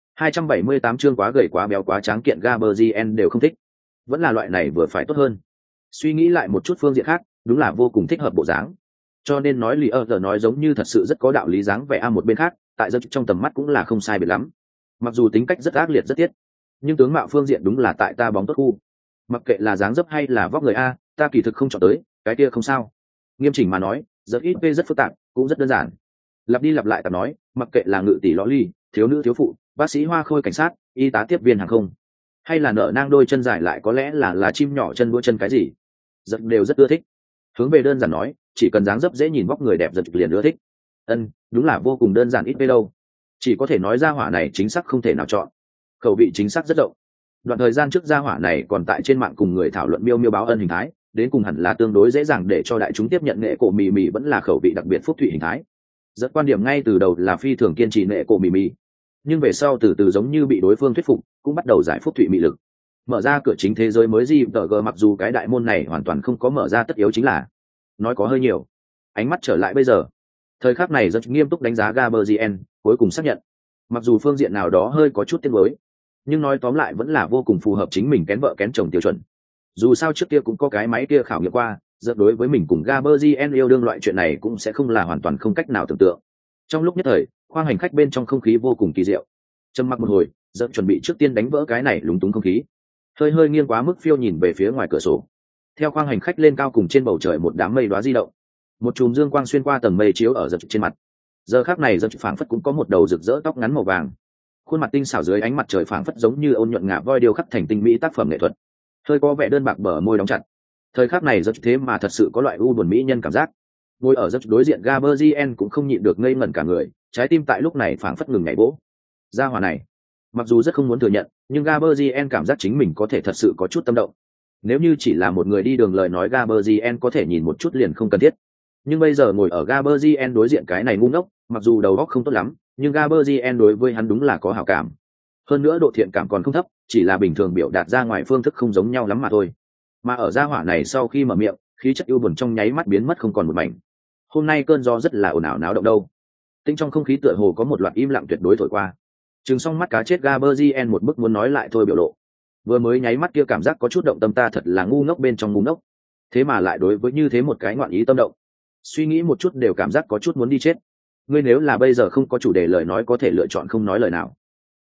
278 chương quá gầy quá béo quá tráng kiện Gabriel đều không thích, vẫn là loại này vừa phải tốt hơn. Suy nghĩ lại một chút phương diện khác, đúng là vô cùng thích hợp bộ dáng, cho nên nói lì ở giờ nói giống như thật sự rất có đạo lý. Dáng vẻ một bên khác tại giật trong tầm mắt cũng là không sai biệt lắm, mặc dù tính cách rất ác liệt rất tiết, nhưng tướng mạo phương diện đúng là tại ta bóng tốt khu. Mặc kệ là dáng dấp hay là vóc người ta kỳ thực không chọn tới, cái kia không sao. Nghiêm chỉnh mà nói rất ít rất phức tạp, cũng rất đơn giản. Lặp đi lặp lại tập nói, mặc kệ là ngự tỷ lõ ly, thiếu nữ thiếu phụ, bác sĩ hoa khôi cảnh sát, y tá tiếp viên hàng không, hay là nở nang đôi chân dài lại có lẽ là chim nhỏ chân đua chân cái gì, giật đều rất ưa thích. Hướng về đơn giản nói, chỉ cần dáng dấp dễ nhìn vóc người đẹp giật liền ưa thích. Đúng là vô cùng đơn giản, ít đâu. Chỉ có thể nói gia hỏa này chính xác không thể nào chọn, khẩu vị chính xác rất rộng. Đoạn thời gian trước gia hỏa này còn tại trên mạng cùng người thảo luận miêu miêu báo ân hình thái, đến cùng hẳn là tương đối dễ dàng để cho đại chúng tiếp nhận nghệ cổ mì mì vẫn là khẩu vị đặc biệt phúc thủy hình thái. Rất quan điểm ngay từ đầu là phi thường kiên trì nghệ cổ mì mì, nhưng về sau từ từ giống như bị đối phương thuyết phục, cũng bắt đầu giải phúc thủy mị lực, mở ra cửa chính thế giới mới GTG. Mặc dù cái đại môn này hoàn toàn không có mở ra tất yếu, chính là nói có hơi nhiều. Ánh mắt trở lại bây giờ, thời khắc này rất nghiêm túc đánh giá Gabriel, cuối cùng xác nhận, mặc dù phương diện nào đó hơi có chút tiếc nuối, nhưng nói tóm lại vẫn là vô cùng phù hợp chính mình kén vợ kén chồng tiêu chuẩn. Dù sao trước kia cũng có cái máy kia khảo nghiệm qua, rất đối với mình cùng Gabriel yêu đương loại chuyện này cũng sẽ không là hoàn toàn không cách nào tưởng tượng. Trong lúc nhất thời, khoang hành khách bên trong không khí vô cùng kỳ diệu. Trầm mặc một hồi, giật chuẩn bị trước tiên đánh vỡ cái này lúng túng không khí, hơi nghiêng quá mức phiêu nhìn về phía ngoài cửa sổ. Theo khoang hành khách lên cao, cùng trên bầu trời một đám mây đóa di động, một chùm dương quang xuyên qua tầng mây chiếu ở giật trên mặt. Giờ khắc này giật phảng phất cũng có một đầu rực rỡ tóc ngắn màu vàng, khuôn mặt tinh xảo dưới ánh mặt trời phảng phất giống như ôn nhuận ngà voi điêu khắc thành tinh mỹ tác phẩm nghệ thuật, hơi có vẻ đơn bạc, bờ môi đóng chặt. Thời khắc này giật thế mà thật sự có loại u buồn mỹ nhân cảm giác. Ngồi ở giật đối diện Gabriel cũng không nhịn được ngây ngẩn cả người, trái tim tại lúc này phảng phất ngừng nhảy vỗ. Gia hỏa này mặc dù rất không muốn thừa nhận, nhưng Gabriel cảm giác chính mình có thể thật sự có chút tâm động. Nếu như chỉ là một người đi đường lời nói, Gabriel có thể nhìn một chút liền không cần thiết, nhưng bây giờ ngồi ở Gabriel đối diện cái này ngu ngốc, mặc dù đầu óc không tốt lắm, nhưng Gabriel đối với hắn đúng là có hảo cảm. Hơn nữa độ thiện cảm còn không thấp, chỉ là bình thường biểu đạt ra ngoài phương thức không giống nhau lắm mà thôi. Mà ở gia hỏa này sau khi mở miệng, khí chất ưu buồn trong nháy mắt biến mất không còn một mảnh. Hôm nay cơn gió rất là ồn ào náo động đâu. Tinh trong không khí tựa hồ có một loạt im lặng tuyệt đối thổi qua. Trừng xong mắt cá chết Gabriel một bức muốn nói lại thôi biểu lộ. Vừa mới nháy mắt kia cảm giác có chút động tâm, ta thật là ngu ngốc bên trong ngu ngốc. Thế mà lại đối với như thế một cái ngoạn ý tâm động. Suy nghĩ một chút đều cảm giác có chút muốn đi chết. Ngươi nếu là bây giờ không có chủ đề lời nói có thể lựa chọn không nói lời nào.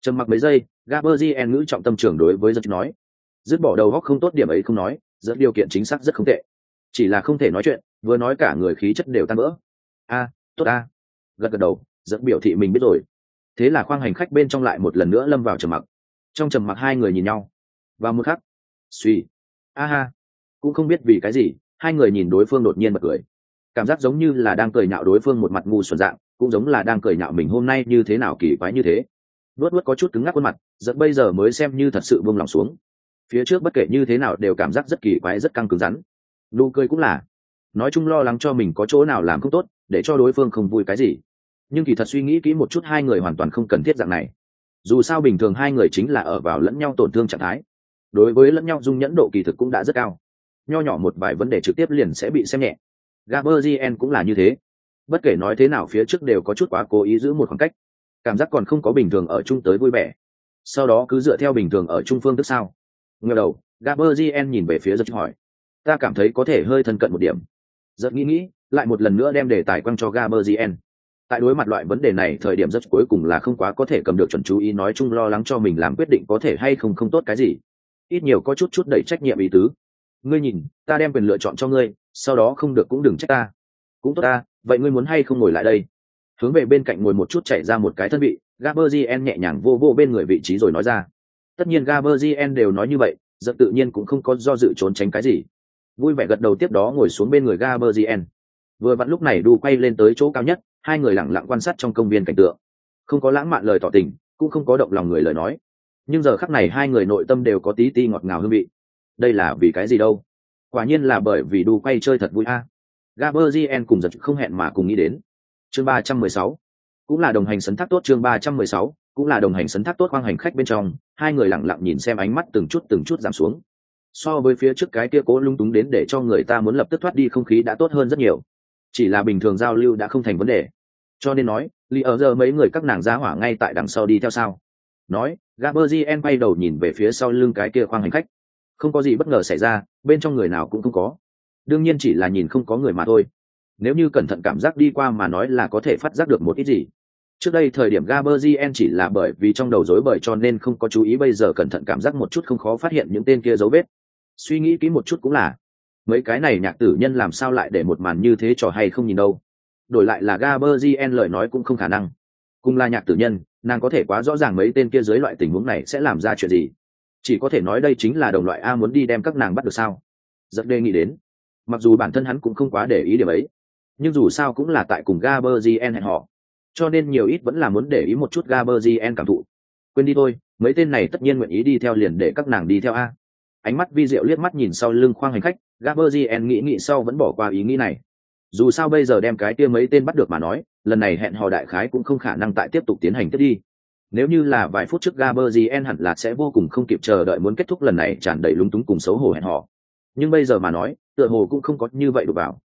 Trầm mặc mấy giây, Gabriel ngữ trọng tâm trường đối với giật nói, dứt bỏ đầu góc không tốt điểm ấy không nói, dẫn điều kiện chính xác rất không tệ, chỉ là không thể nói chuyện, vừa nói cả người khí chất đều tan vỡ. A, tốt a. Gật gật đầu, dẫn biểu thị mình biết rồi. Thế là khoang hành khách bên trong lại một lần nữa lâm vào trầm mặc. Trong trầm mặc hai người nhìn nhau. Và một khắc, suy, a ha, cũng không biết vì cái gì, hai người nhìn đối phương đột nhiên bật cười. Cảm giác giống như là đang cười nhạo đối phương một mặt ngu xuẩn dạng, cũng giống là đang cười nhạo mình hôm nay như thế nào kỳ quái như thế. Luốt có chút cứng ngắc khuôn mặt, giật bây giờ mới xem như thật sự buông lòng xuống. Phía trước bất kể như thế nào đều cảm giác rất kỳ quái, rất căng cứng rắn. Nụ cười cũng là, nói chung lo lắng cho mình có chỗ nào làm không tốt, để cho đối phương không vui cái gì. Nhưng kỳ thật suy nghĩ kỹ một chút, hai người hoàn toàn không cần thiết dạng này. Dù sao bình thường hai người chính là ở vào lẫn nhau tổn thương trạng thái, đối với lẫn nhau dung nhẫn độ kỳ thực cũng đã rất cao. Nho nhỏ một vài vấn đề trực tiếp liền sẽ bị xem nhẹ. Gabriel cũng là như thế. Bất kể nói thế nào phía trước đều có chút quá cố ý giữ một khoảng cách, cảm giác còn không có bình thường ở chung tới vui vẻ. Sau đó cứ dựa theo bình thường ở chung phương thức sao? Ngẩng đầu, Gabriel nhìn về phía giật hỏi, ta cảm thấy có thể hơi thân cận một điểm. Giật nghĩ, lại một lần nữa đem đề tài quăng cho Gabriel. Tại đối mặt loại vấn đề này, thời điểm rất cuối cùng là không quá có thể cầm được chuẩn chú ý, nói chung lo lắng cho mình làm quyết định có thể hay không không tốt cái gì, ít nhiều có chút đẩy trách nhiệm ý tứ. Ngươi nhìn, ta đem quyền lựa chọn cho ngươi, sau đó không được cũng đừng trách ta. Cũng tốt ta, vậy ngươi muốn hay không ngồi lại đây? Hướng về bên cạnh ngồi một chút, chạy ra một cái thân vị, Gabriel nhẹ nhàng vô vô bên người vị trí rồi nói ra. Tất nhiên Gabriel đều nói như vậy, giật tự nhiên cũng không có do dự trốn tránh cái gì, vui vẻ gật đầu tiếp đó ngồi xuống bên người Gabriel. Vừa vặn lúc này đu quay lên tới chỗ cao nhất, hai người lặng lặng quan sát trong công viên cảnh tượng, không có lãng mạn lời tỏ tình, cũng không có động lòng người lời nói, nhưng giờ khắc này hai người nội tâm đều có tí ti ngọt ngào hương vị. Đây là vì cái gì đâu? Quả nhiên là bởi vì đu quay chơi thật vui a. Gabriel cùng giật không hẹn mà cùng nghĩ đến. Chương 316, cũng là đồng hành sấn thác tốt. Chương 316, cũng là đồng hành sấn thác tốt. Khoang hành khách bên trong, hai người lặng lặng nhìn xem, ánh mắt từng chút giảm xuống. So với phía trước cái kia cố lung túng đến để cho người ta muốn lập tức thoát đi không khí đã tốt hơn rất nhiều. Chỉ là bình thường giao lưu đã không thành vấn đề. Cho nên nói, Lý ở giờ mấy người các nàng giá hỏa ngay tại đằng sau đi theo sao? Nói, Gabriel quay đầu nhìn về phía sau lưng cái kia khoang hành khách. Không có gì bất ngờ xảy ra, bên trong người nào cũng không có. Đương nhiên chỉ là nhìn không có người mà thôi. Nếu như cẩn thận cảm giác đi qua mà nói là có thể phát giác được một ít gì. Trước đây thời điểm Gabriel chỉ là bởi vì trong đầu rối bời cho nên không có chú ý, bây giờ cẩn thận cảm giác một chút không khó phát hiện những tên kia dấu vết. Suy nghĩ kỹ một chút cũng là, mấy cái này nhạc tử nhân làm sao lại để một màn như thế trò hay không nhìn đâu. Đổi lại là Gabriel lời nói cũng không khả năng. Cùng là nhạc tử nhân, nàng có thể quá rõ ràng mấy tên kia dưới loại tình huống này sẽ làm ra chuyện gì. Chỉ có thể nói đây chính là đồng loại A, muốn đi đem các nàng bắt được sao? Rất đề nghị đến. Mặc dù bản thân hắn cũng không quá để ý điểm ấy, nhưng dù sao cũng là tại cùng Gabriel hẹn hò, cho nên nhiều ít vẫn là muốn để ý một chút Gabriel cảm thụ. Quên đi thôi, mấy tên này tất nhiên nguyện ý đi theo liền để các nàng đi theo a. Ánh mắt vi diệu liếc mắt nhìn sau lưng khoang hành khách, Gabriel nghĩ sau vẫn bỏ qua ý nghĩ này. Dù sao bây giờ đem cái kia mấy tên bắt được mà nói, lần này hẹn hò đại khái cũng không khả năng tại tiếp tục tiến hành tiếp đi. Nếu như là vài phút trước, Gabriel hẳn là sẽ vô cùng không kịp chờ đợi muốn kết thúc lần này tràn đầy lúng túng cùng xấu hổ hẹn hò. Nhưng bây giờ mà nói, tựa hồ cũng không có như vậy được vào.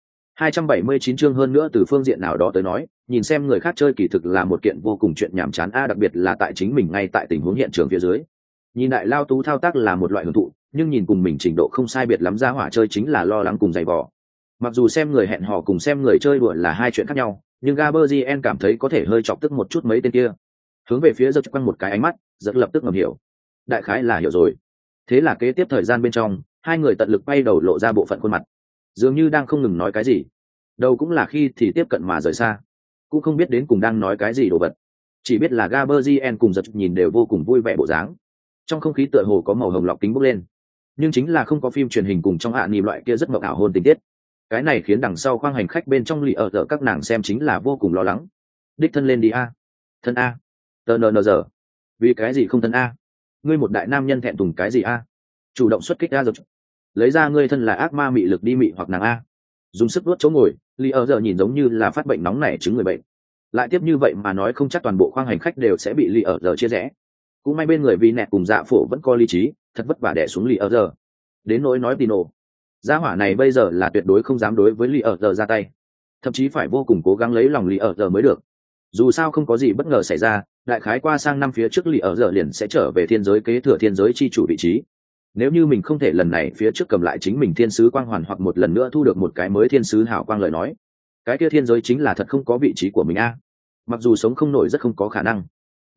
279 chương. Hơn nữa từ phương diện nào đó tới nói, nhìn xem người khác chơi kỳ thực là một kiện vô cùng chuyện nhàm chán a, đặc biệt là tại chính mình ngay tại tình huống hiện trường phía dưới. Nhìn đại lao tú thao tác là một loại hưởng thụ, nhưng nhìn cùng mình trình độ không sai biệt lắm ra hỏa chơi chính là lo lắng cùng dày vò. Mặc dù xem người hẹn hò cùng xem người chơi đùa là hai chuyện khác nhau, nhưng Gabriel cảm thấy có thể hơi chọc tức một chút mấy tên kia. Hướng về phía giật quăng một cái ánh mắt, giật lập tức ngầm hiểu. Đại khái là hiểu rồi. Thế là kế tiếp thời gian bên trong, hai người tận lực bay đầu lộ ra bộ phận khuôn mặt, dường như đang không ngừng nói cái gì. Đầu cũng là khi thì tiếp cận mà rời xa, cũng không biết đến cùng đang nói cái gì đồ vật. Chỉ biết là Gabriel cùng giật nhìn đều vô cùng vui vẻ bộ dáng. Trong không khí tựa hồ có màu hồng lọc kính bốc lên, nhưng chính là không có phim truyền hình cùng trong hạ nìm loại kia rất mộng ảo hôn tình tiết. Cái này khiến đằng sau khoang hành khách bên trong lì ở các nàng xem chính là vô cùng lo lắng. Đích thân lên đi a, thân a, tờ nờ giờ, vì cái gì không thân a? Ngươi một đại nam nhân thẹn thùng cái gì a? Chủ động xuất kích a, giật lấy ra ngươi thân là ác ma mị lực đi mị hoặc nàng a. Dùng sức vuốt chỗ ngồi, lì ở giờ nhìn giống như là phát bệnh nóng nảy chứng người bệnh. Lại tiếp như vậy mà nói không chắc toàn bộ khoang hành khách đều sẽ bị lì ở giờ chia rẽ. Cũng may bên người vì nẹt cùng dạ phổ vẫn có lý trí, thật vất vả đẻ xuống lì ở giờ. Đến nỗi nói Tino, gia hỏa này bây giờ là tuyệt đối không dám đối với lì ở giờ ra tay, thậm chí phải vô cùng cố gắng lấy lòng lì ở giờ mới được. Dù sao không có gì bất ngờ xảy ra, đại khái qua sang năm phía trước lì ở giờ liền sẽ trở về thiên giới kế thừa thiên giới chi chủ vị trí. Nếu như mình không thể lần này phía trước cầm lại chính mình thiên sứ quang hoàn, hoặc một lần nữa thu được một cái mới thiên sứ hảo quang lời nói, cái kia thiên giới chính là thật không có vị trí của mình a. Mặc dù sống không nổi rất không có khả năng,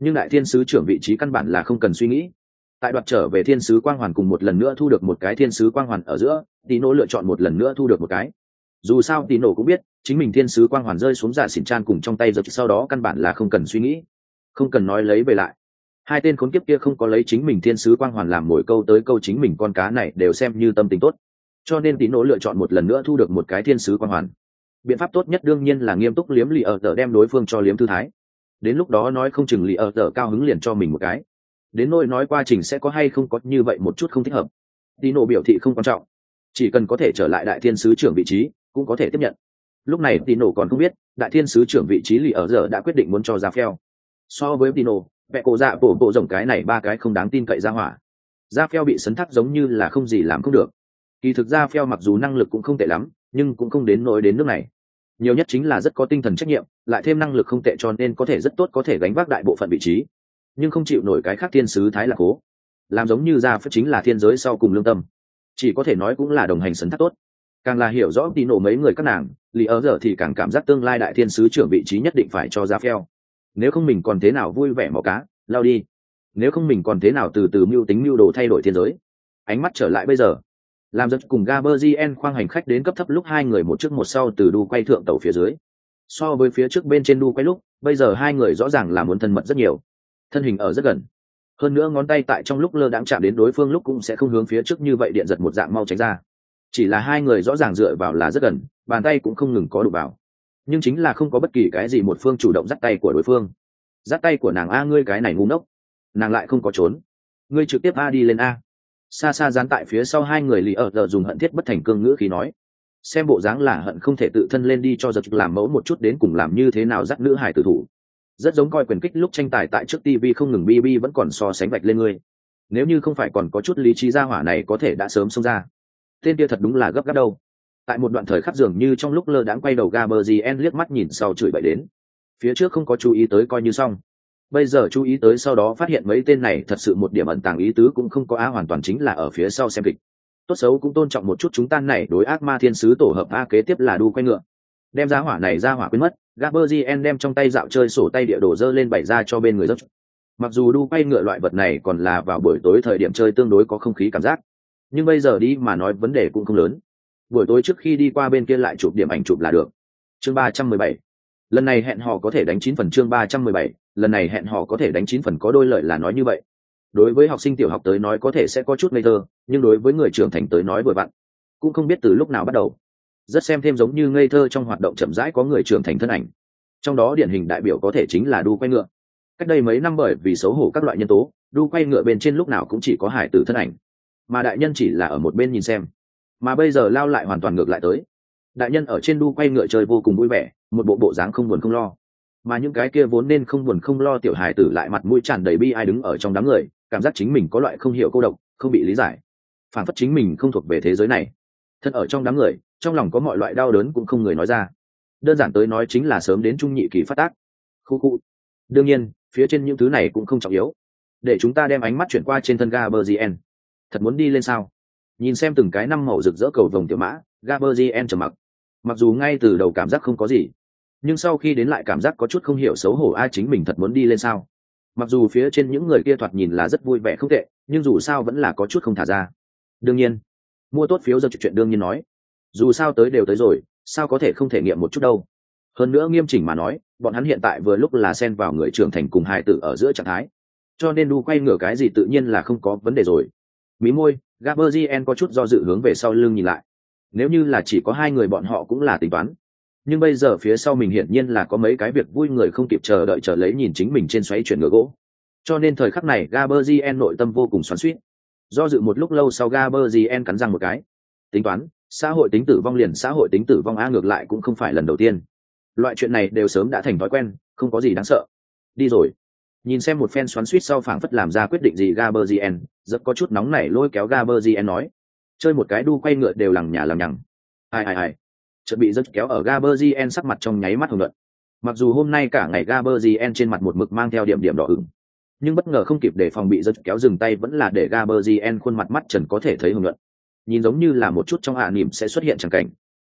nhưng đại thiên sứ trưởng vị trí căn bản là không cần suy nghĩ. Tại đoạt trở về thiên sứ quang hoàn cùng một lần nữa thu được một cái thiên sứ quang hoàn ở giữa, Tino lựa chọn một lần nữa thu được một cái. Dù sao Tino cũng biết chính mình thiên sứ quang hoàn rơi xuống dạ xỉn chan cùng trong tay giật, sau đó căn bản là không cần suy nghĩ, không cần nói lấy về lại. Hai tên khốn kiếp kia không có lấy chính mình thiên sứ quang hoàn làm mồi câu tới câu chính mình con cá này đều xem như tâm tình tốt, cho nên Tino lựa chọn một lần nữa thu được một cái thiên sứ quang hoàn. Biện pháp tốt nhất đương nhiên là nghiêm túc liếm lì ở tờ, đem đối phương cho liếm thư thái. Đến lúc đó nói không chừng lì ở tờ cao hứng liền cho mình một cái. Đến nỗi nói quá trình sẽ có hay không có như vậy một chút không thích hợp, Tino biểu thị không quan trọng, chỉ cần có thể trở lại đại thiên sứ trưởng vị trí cũng có thể tiếp nhận. Lúc này Tino còn không biết đại thiên sứ trưởng vị trí lì ở giờ đã quyết định muốn cho Rafael. So với Tino, vẽ cổ dạ bộ rồng cái này ba cái không đáng tin cậy ra hỏa, Rafael bị sấn thác giống như là không gì làm không được. Kỳ thực Rafael mặc dù năng lực cũng không tệ lắm, nhưng cũng không đến nỗi đến nước này. Nhiều nhất chính là rất có tinh thần trách nhiệm, lại thêm năng lực không tệ cho nên có thể rất tốt có thể gánh vác đại bộ phận vị trí, nhưng không chịu nổi cái khác thiên sứ thái là cố, làm giống như Rafael chính là thiên giới sau cùng lương tâm, chỉ có thể nói cũng là đồng hành sấn thác tốt. Càng là hiểu rõ Tino mấy người các nàng, lý ở giờ thì càng cảm giác tương lai đại thiên sứ trưởng vị trí nhất định phải cho Rafael. Nếu không mình còn thế nào vui vẻ mò cá lao đi, nếu không mình còn thế nào từ từ mưu tính mưu đồ thay đổi thiên giới. Ánh mắt trở lại bây giờ, làm giật cùng Gaberzien khoang hành khách đến cấp thấp lúc hai người một trước một sau từ đu quay thượng tàu phía dưới. So với phía trước bên trên đu quay lúc, bây giờ hai người rõ ràng là muốn thân mật rất nhiều, thân hình ở rất gần, hơn nữa ngón tay tại trong lúc lơ đãng chạm đến đối phương lúc cũng sẽ không hướng phía trước như vậy điện giật một dạng mau tránh ra. Chỉ là hai người rõ ràng dựa vào là rất gần, bàn tay cũng không ngừng có đụng vào, nhưng chính là không có bất kỳ cái gì một phương chủ động dắt tay của đối phương. Dắt tay của nàng a, ngươi cái này ngu ngốc. Nàng lại không có trốn, ngươi trực tiếp a đi lên a. Xa xa dán tại phía sau hai người lì ở giờ dùng hận thiết bất thành cương ngữ khí nói, xem bộ dáng là hận không thể tự thân lên đi cho giật làm mẫu một chút đến cùng làm như thế nào dắt nữ hải tử thủ. Rất giống coi quyền kích lúc tranh tài tại trước TV không ngừng bb vẫn còn so sánh vạch lên ngươi. Nếu như không phải còn có chút lý trí, gia hỏa này có thể đã sớm xông ra. Tên kia thật đúng là gấp gáp đâu. Tại một đoạn thời khắc dường như trong lúc lơ đãng quay đầu, Gaberzien liếc mắt nhìn sau chửi bậy đến. Phía trước không có chú ý tới coi như xong, bây giờ chú ý tới sau đó phát hiện mấy tên này thật sự một điểm ẩn tàng ý tứ cũng không có, hoàn toàn chính là ở phía sau xem kịch. Tốt xấu cũng tôn trọng một chút chúng ta này đối ác ma thiên sứ tổ hợp a. Kế tiếp là đu quay ngựa, đem ra hỏa này ra hỏa quên mất. Gaberzien đem trong tay dạo chơi sổ tay địa đồ dơ lên bày ra cho bên người dốc. Mặc dù đu quay ngựa loại vật này còn là vào buổi tối thời điểm chơi tương đối có không khí cảm giác, nhưng bây giờ đi mà nói vấn đề cũng không lớn. Buổi tối trước khi đi qua bên kia lại chụp điểm ảnh chụp là được. Chương 317, lần này hẹn hò có thể đánh 9 phần. Chương 317, lần này hẹn hò có thể đánh 9 phần. Có đôi lời là nói như vậy, đối với học sinh tiểu học tới nói có thể sẽ có chút ngây thơ, nhưng đối với người trưởng thành tới nói vừa vặn, cũng không biết từ lúc nào bắt đầu, rất xem thêm giống như ngây thơ trong hoạt động chậm rãi có người trưởng thành thân ảnh. Trong đó điển hình đại biểu có thể chính là đu quay ngựa. Cách đây mấy năm bởi vì xấu hổ các loại nhân tố, đu quay ngựa bên trên lúc nào cũng chỉ có hải tử thân ảnh, mà đại nhân chỉ là ở một bên nhìn xem. Mà bây giờ lao lại hoàn toàn ngược lại tới, đại nhân ở trên đu quay ngựa chơi vô cùng vui vẻ, một bộ dáng không buồn không lo, mà những cái kia vốn nên không buồn không lo tiểu hài tử lại mặt mũi tràn đầy bi ai đứng ở trong đám người, cảm giác chính mình có loại không hiểu cô độc, không bị lý giải, phản phất chính mình không thuộc về thế giới này. Thân ở trong đám người, trong lòng có mọi loại đau đớn cũng không người nói ra. Đơn giản tới nói chính là sớm đến trung nhị kỳ phát tác. Khu. Đương nhiên, phía trên những thứ này cũng không trọng yếu. Để chúng ta đem ánh mắt chuyển qua trên thân Gaberzien. Thật muốn đi lên sao? Nhìn xem từng cái năm màu rực rỡ cầu vồng tiểu mã, Gaberzien trầm mặc. Mặc dù ngay từ đầu cảm giác không có gì, nhưng sau khi đến lại cảm giác có chút không hiểu xấu hổ. Ai chính mình thật muốn đi lên sao? Mặc dù phía trên những người kia thoạt nhìn là rất vui vẻ không tệ, nhưng dù sao vẫn là có chút không thả ra. Đương nhiên, mua tốt phiếu giờ chuyện đương nhiên nói, dù sao tới đều tới rồi, sao có thể không thể nghiệm một chút đâu. Hơn nữa nghiêm chỉnh mà nói, bọn hắn hiện tại vừa lúc là xen vào người trưởng thành cùng hài tử ở giữa trạng thái, cho nên đu quay ngửa cái gì tự nhiên là không có vấn đề rồi. Mí môi, Gaberzien có chút do dự hướng về sau lưng nhìn lại. Nếu như là chỉ có hai người bọn họ cũng là tính toán, nhưng bây giờ phía sau mình hiển nhiên là có mấy cái việc vui, người không kịp chờ đợi chờ lấy nhìn chính mình trên xoáy chuyển ngựa gỗ, cho nên thời khắc này Gaberzien nội tâm vô cùng xoắn xuýt. Do dự một lúc lâu sau, Gaberzien cắn răng một cái, tính toán, xã hội tính tử vong liền xã hội tính tử vong a, ngược lại cũng không phải lần đầu tiên, loại chuyện này đều sớm đã thành thói quen, không có gì đáng sợ. Đi rồi. Nhìn xem một phen xoắn xuýt sau phảng phất làm ra quyết định gì Gaberzien, rất có chút nóng nảy lôi kéo Gaberzien nói, chơi một cái đu quay ngựa đều lằng nhà lằng nhằng. Ai. Chợt bị rất kéo ở Gaberzien sắc mặt trong nháy mắt hồng nhuận. Mặc dù hôm nay cả ngày Gaberzien trên mặt một mực mang theo điểm đỏ ửng, nhưng bất ngờ không kịp để phòng bị rất kéo dừng tay vẫn là để Gaberzien khuôn mặt mắt trần có thể thấy hồng nhuận, nhìn giống như là một chút trong nỉm sẽ xuất hiện chẳng cảnh.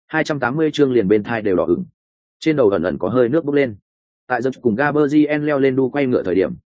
280 chương liền bên thai đều đỏ ửng, trên đầu ẩn ẩn có hơi nước bốc lên. Tại giật cùng Gaberzien leo lên đu quay ngựa thời điểm,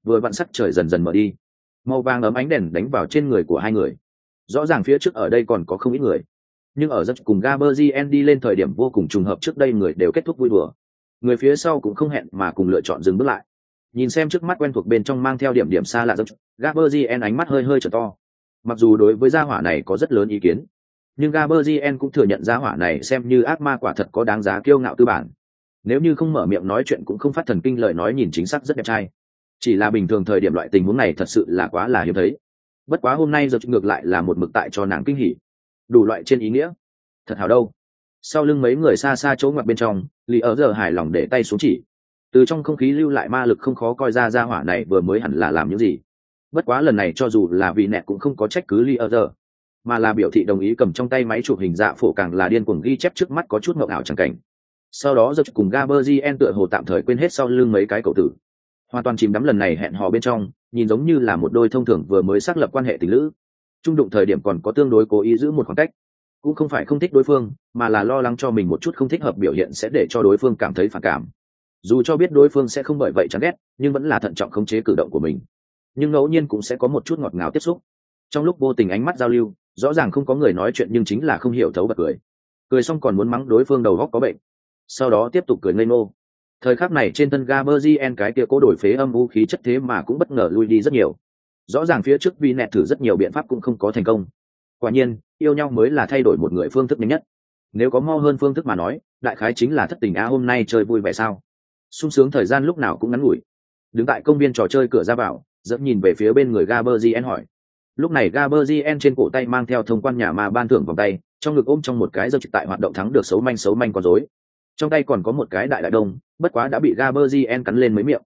vừa vặn sắc trời dần dần mở đi, màu vàng ấm ánh đèn đánh vào trên người của hai người. Rõ ràng phía trước ở đây còn có không ít người, nhưng ở giấc cùng Gaberzien đi lên thời điểm vô cùng trùng hợp, trước đây người đều kết thúc vui đùa, người phía sau cũng không hẹn mà cùng lựa chọn dừng bước lại. Nhìn xem trước mắt quen thuộc bên trong mang theo điểm điểm xa lạ, giấc Gaberzien ánh mắt hơi hơi trở to. Mặc dù đối với gia hỏa này có rất lớn ý kiến, nhưng Gaberzien cũng thừa nhận gia hỏa này xem như ác ma quả thật có đáng giá kiêu ngạo tư bản. Nếu như không mở miệng nói chuyện cũng không phát thần kinh, lời nói nhìn chính xác rất đẹp trai. Chỉ là bình thường thời điểm loại tình huống này thật sự là quá là hiếm thấy. Bất quá hôm nay giật ngược lại là một mực tại cho nàng kinh hỉ, đủ loại trên ý nghĩa. Thật hảo đâu. Sau lưng mấy người xa xa chỗ ngoặt bên trong, Lý ở giờ hài lòng để tay xuống chỉ. Từ trong không khí lưu lại ma lực không khó coi ra hỏa này vừa mới hẳn là làm những gì. Bất quá lần này cho dù là vì nẹt cũng không có trách cứ Lý ở giờ, mà là biểu thị đồng ý, cầm trong tay máy chụp hình dạ phổ càng là điên cuồng ghi chép trước mắt có chút mộng ảo chẳng cảnh. Sau đó giật cùng Gaberzien tựa hồ tạm thời quên hết sau lưng mấy cái cậu tử, hoàn toàn chìm đắm lần này hẹn hò bên trong, nhìn giống như là một đôi thông thường vừa mới xác lập quan hệ tình lữ. Trung đụng thời điểm còn có tương đối cố ý giữ một khoảng cách, cũng không phải không thích đối phương, mà là lo lắng cho mình một chút không thích hợp biểu hiện sẽ để cho đối phương cảm thấy phản cảm. Dù cho biết đối phương sẽ không bởi vậy chán ghét, nhưng vẫn là thận trọng khống chế cử động của mình. Nhưng ngẫu nhiên cũng sẽ có một chút ngọt ngào tiếp xúc. Trong lúc vô tình ánh mắt giao lưu, rõ ràng không có người nói chuyện nhưng chính là không hiểu thấu bật cười. Cười xong còn muốn mắng đối phương đầu óc có bệnh, sau đó tiếp tục cười ngây ngô. Thời khắc này trên thân Gaberzien cái kia cố đổi phế âm u khí chất thế mà cũng bất ngờ lui đi rất nhiều. Rõ ràng phía trước vì nẹt thử rất nhiều biện pháp cũng không có thành công. Quả nhiên, yêu nhau mới là thay đổi một người phương thức nhanh nhất. Nếu có mo hơn phương thức mà nói, đại khái chính là thất tình á, hôm nay chơi vui vẻ sao? Sung sướng thời gian lúc nào cũng ngắn ngủi. Đứng tại công viên trò chơi cửa ra vào, dẫn nhìn về phía bên người Gaberzien hỏi. Lúc này Gaberzien trên cổ tay mang theo thông quan nhà ma ban thưởng vòng tay, trong ngực ôm trong một cái dây tại hoạt động thắng được xấu manh con rối. Trong tay còn có một cái đại đông, bất quá đã bị Gaberzien cắn lên mấy miệng.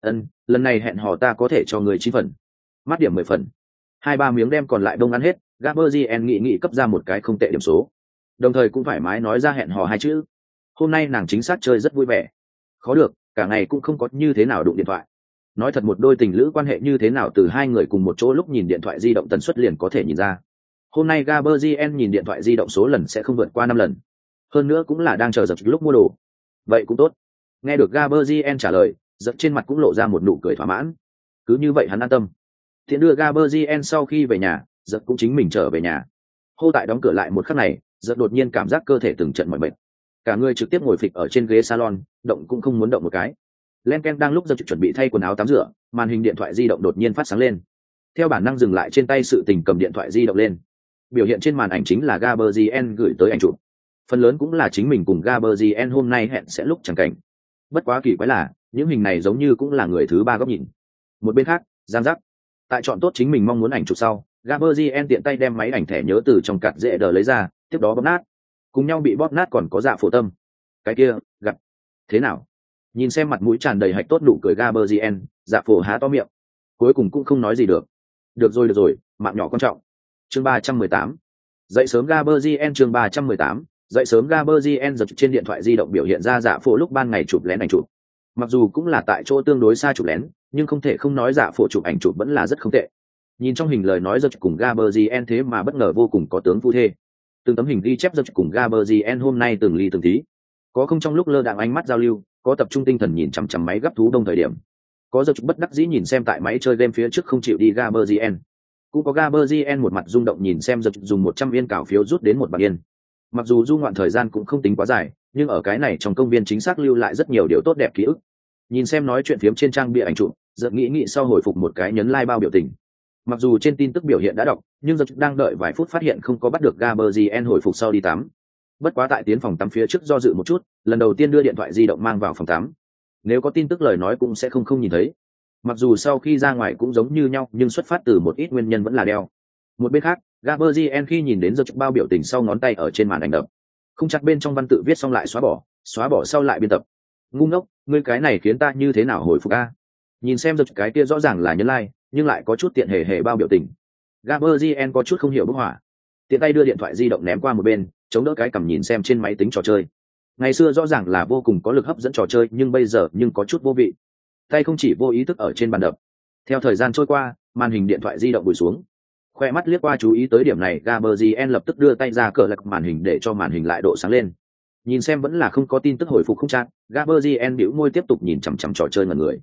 Lần này hẹn hò ta có thể cho người 9 phần, mắt điểm 10 phần. 2-3 miếng đem còn lại đông ăn hết, Gaberzien nghị cấp ra một cái không tệ điểm số, đồng thời cũng thoải mái nói ra hẹn hò 2 chữ. Hôm nay nàng chính xác chơi rất vui vẻ, khó được, cả ngày cũng không có như thế nào đụng điện thoại. Nói thật, một đôi tình lữ quan hệ như thế nào từ hai người cùng một chỗ lúc nhìn điện thoại di động tần suất liền có thể nhìn ra. Hôm nay Gaberzien nhìn điện thoại di động số lần sẽ không vượt qua 5 lần, hơn nữa cũng là đang chờ giật lúc mua đồ. Vậy cũng tốt. Nghe được Gaberzien trả lời, giật trên mặt cũng lộ ra một nụ cười thỏa mãn. Cứ như vậy hắn an tâm. Tiện đưa Gaberzien sau khi về nhà, giật cũng chính mình trở về nhà. Hô tại đóng cửa lại một khắc này, giật đột nhiên cảm giác cơ thể từng trận mỏi mệt, cả người trực tiếp ngồi phịch ở trên ghế salon, động cũng không muốn động một cái. Len Ken đang lúc giật chuẩn bị thay quần áo tắm rửa, màn hình điện thoại di động đột nhiên phát sáng lên. Theo bản năng dừng lại trên tay sự tình, cầm điện thoại di động lên. Biểu hiện trên màn ảnh chính là Gaberzien gửi tới ảnh chụp. Phần lớn cũng là chính mình cùng Gaberzien hôm nay hẹn sẽ lúc chẳng cảnh. Bất quá kỳ quái là, những hình này giống như cũng là người thứ ba góc nhìn. Một bên khác, Giang Giác tại chọn tốt chính mình mong muốn ảnh chụp sau, Gaberzien tiện tay đem máy ảnh thẻ nhớ từ trong card dễ đờ lấy ra, tiếp đó bóp nát. Cùng nhau bị bóp nát còn có Dạ Phổ Tâm. Cái kia, gặp thế nào? Nhìn xem mặt mũi tràn đầy hạch tốt nụ cười Gaberzien, Dạ Phổ há to miệng, cuối cùng cũng không nói gì được. Được rồi, mạng nhỏ quan trọng. Chương 318. Dậy sớm Gaberzien, chương 318. Dậy sớm Gaberzien giật trên điện thoại di động biểu hiện ra Dạ Phổ lúc ban ngày chụp lén ảnh chụp. Mặc dù cũng là tại chỗ tương đối xa chụp lén, nhưng không thể không nói Dạ Phổ chụp ảnh chụp vẫn là rất không tệ. Nhìn trong hình lời nói giật cùng Gaberzien thế mà bất ngờ vô cùng có tướng phu thê. Từng tấm hình ghi chép giật cùng Gaberzien hôm nay từng ly từng tí. Có không trong lúc lơ đãng ánh mắt giao lưu, có tập trung tinh thần nhìn chằm chằm máy gấp thú đông thời điểm, có giật bất đắc dĩ nhìn xem tại máy chơi game phía trước không chịu đi Gaberzien, cũng có Gaberzien một mặt rung động nhìn xem giật dùng 100 yên cảo phiếu rút đến một bạc yên. Mặc dù du ngoạn thời gian cũng không tính quá dài, nhưng ở cái này trong công viên chính xác lưu lại rất nhiều điều tốt đẹp ký ức. Nhìn xem nói chuyện phiếm trên trang bìa ảnh chụp, giật nghĩ sau hồi phục một cái nhấn like bao biểu tình. Mặc dù trên tin tức biểu hiện đã đọc, nhưng giật đang đợi vài phút phát hiện không có bắt được Gaberzien hồi phục sau đi tắm. Bất quá tại tiến phòng tắm phía trước do dự một chút, lần đầu tiên đưa điện thoại di động mang vào phòng tắm. Nếu có tin tức lời nói cũng sẽ không nhìn thấy. Mặc dù sau khi ra ngoài cũng giống như nhau, nhưng xuất phát từ một ít nguyên nhân vẫn là đeo. Một bên khác, Gaberzien khi nhìn đến giật bao biểu tình sau ngón tay ở trên màn ảnh đập. Không chắc bên trong văn tự viết xong lại xóa bỏ sau lại biên tập. Ngu ngốc, ngươi cái này khiến ta như thế nào hồi phục a? Nhìn xem giật cái kia rõ ràng là nhấn like, nhưng lại có chút tiện hề bao biểu tình. Gaberzien có chút không hiểu bức hỏa, tiện tay đưa điện thoại di động ném qua một bên, chống đỡ cái cầm nhìn xem trên máy tính trò chơi. Ngày xưa rõ ràng là vô cùng có lực hấp dẫn trò chơi, nhưng bây giờ có chút vô vị. Tay không chỉ vô ý thức ở trên bàn đập. Theo thời gian trôi qua, màn hình điện thoại di động bùi xuống. Khoe mắt liếc qua chú ý tới điểm này, Gaberzien lập tức đưa tay ra cờ lật màn hình để cho màn hình lại độ sáng lên. Nhìn xem vẫn là không có tin tức hồi phục không chat, Gaberzien bĩu môi tiếp tục nhìn chằm chằm trò chơi ngẩn người.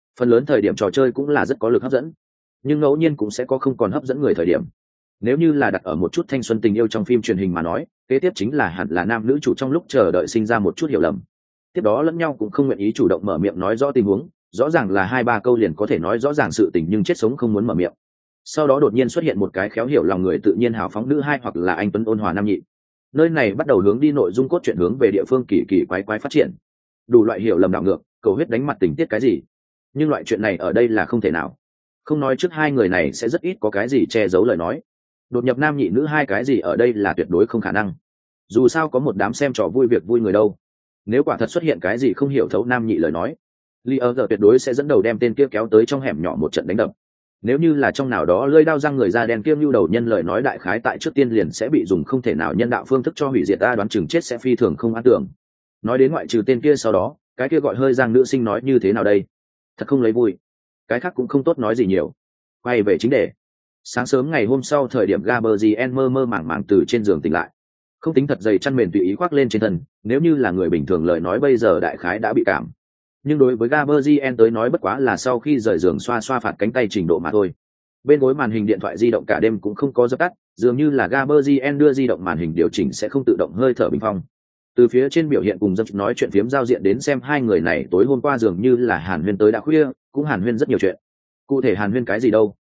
Phần lớn thời điểm trò chơi cũng là rất có lực hấp dẫn, nhưng ngẫu nhiên cũng sẽ có không còn hấp dẫn người thời điểm. Nếu như là đặt ở một chút thanh xuân tình yêu trong phim truyền hình mà nói, kế tiếp chính là hẳn là nam nữ chủ trong lúc chờ đợi sinh ra một chút hiểu lầm, tiếp đó lẫn nhau cũng không nguyện ý chủ động mở miệng nói rõ tình huống, rõ ràng là 2-3 câu liền có thể nói rõ ràng sự tình nhưng chết sống không muốn mở miệng. Sau đó đột nhiên xuất hiện một cái khéo hiểu lòng người tự nhiên hào phóng nữ hai hoặc là anh tuấn ôn hòa nam nhị. Nơi này bắt đầu hướng đi nội dung cốt truyện hướng về địa phương kỳ kỳ quái quái phát triển, đủ loại hiểu lầm đảo ngược, cầu huyết đánh mặt tình tiết cái gì. Nhưng loại chuyện này ở đây là không thể nào. Không nói trước hai người này sẽ rất ít có cái gì che giấu lời nói. Đột nhập nam nhị nữ hai cái gì ở đây là tuyệt đối không khả năng. Dù sao có một đám xem trò vui việc vui người đâu. Nếu quả thật xuất hiện cái gì không hiểu thấu nam nhị lời nói, Lier giờ tuyệt đối sẽ dẫn đầu đem tên kia kéo tới trong hẻm nhỏ một trận đánh đập. Nếu như là trong nào đó lưỡi đao răng người da đen kiêm nhu đầu nhân lời nói đại khái tại trước tiên liền sẽ bị dùng không thể nào nhân đạo phương thức cho hủy diệt, ta đoán chừng chết sẽ phi thường không an tưởng. Nói đến ngoại trừ tên kia sau đó, cái kia gọi hơi giang nữ sinh nói như thế nào đây? Thật không lấy vui. Cái khác cũng không tốt nói gì nhiều. Quay về chính đề. Sáng sớm ngày hôm sau thời điểm Gaberzien mơ mơ màng màng từ trên giường tỉnh lại. Không tính thật dày chăn mền tùy ý khoác lên trên thân, nếu như là người bình thường lời nói bây giờ đại khái đã bị cảm. Nhưng đối với Gaberzien tới nói bất quá là sau khi rời giường xoa xoa phạt cánh tay trình độ mà thôi. Bên gối màn hình điện thoại di động cả đêm cũng không có dập tắt, dường như là Gaberzien đưa di động màn hình điều chỉnh sẽ không tự động hơi thở bình phong. Từ phía trên biểu hiện cùng dập nói chuyện phiếm giao diện đến xem hai người này tối hôm qua dường như là hàn huyên tới đã khuya, cũng hàn huyên rất nhiều chuyện. Cụ thể hàn huyên cái gì đâu?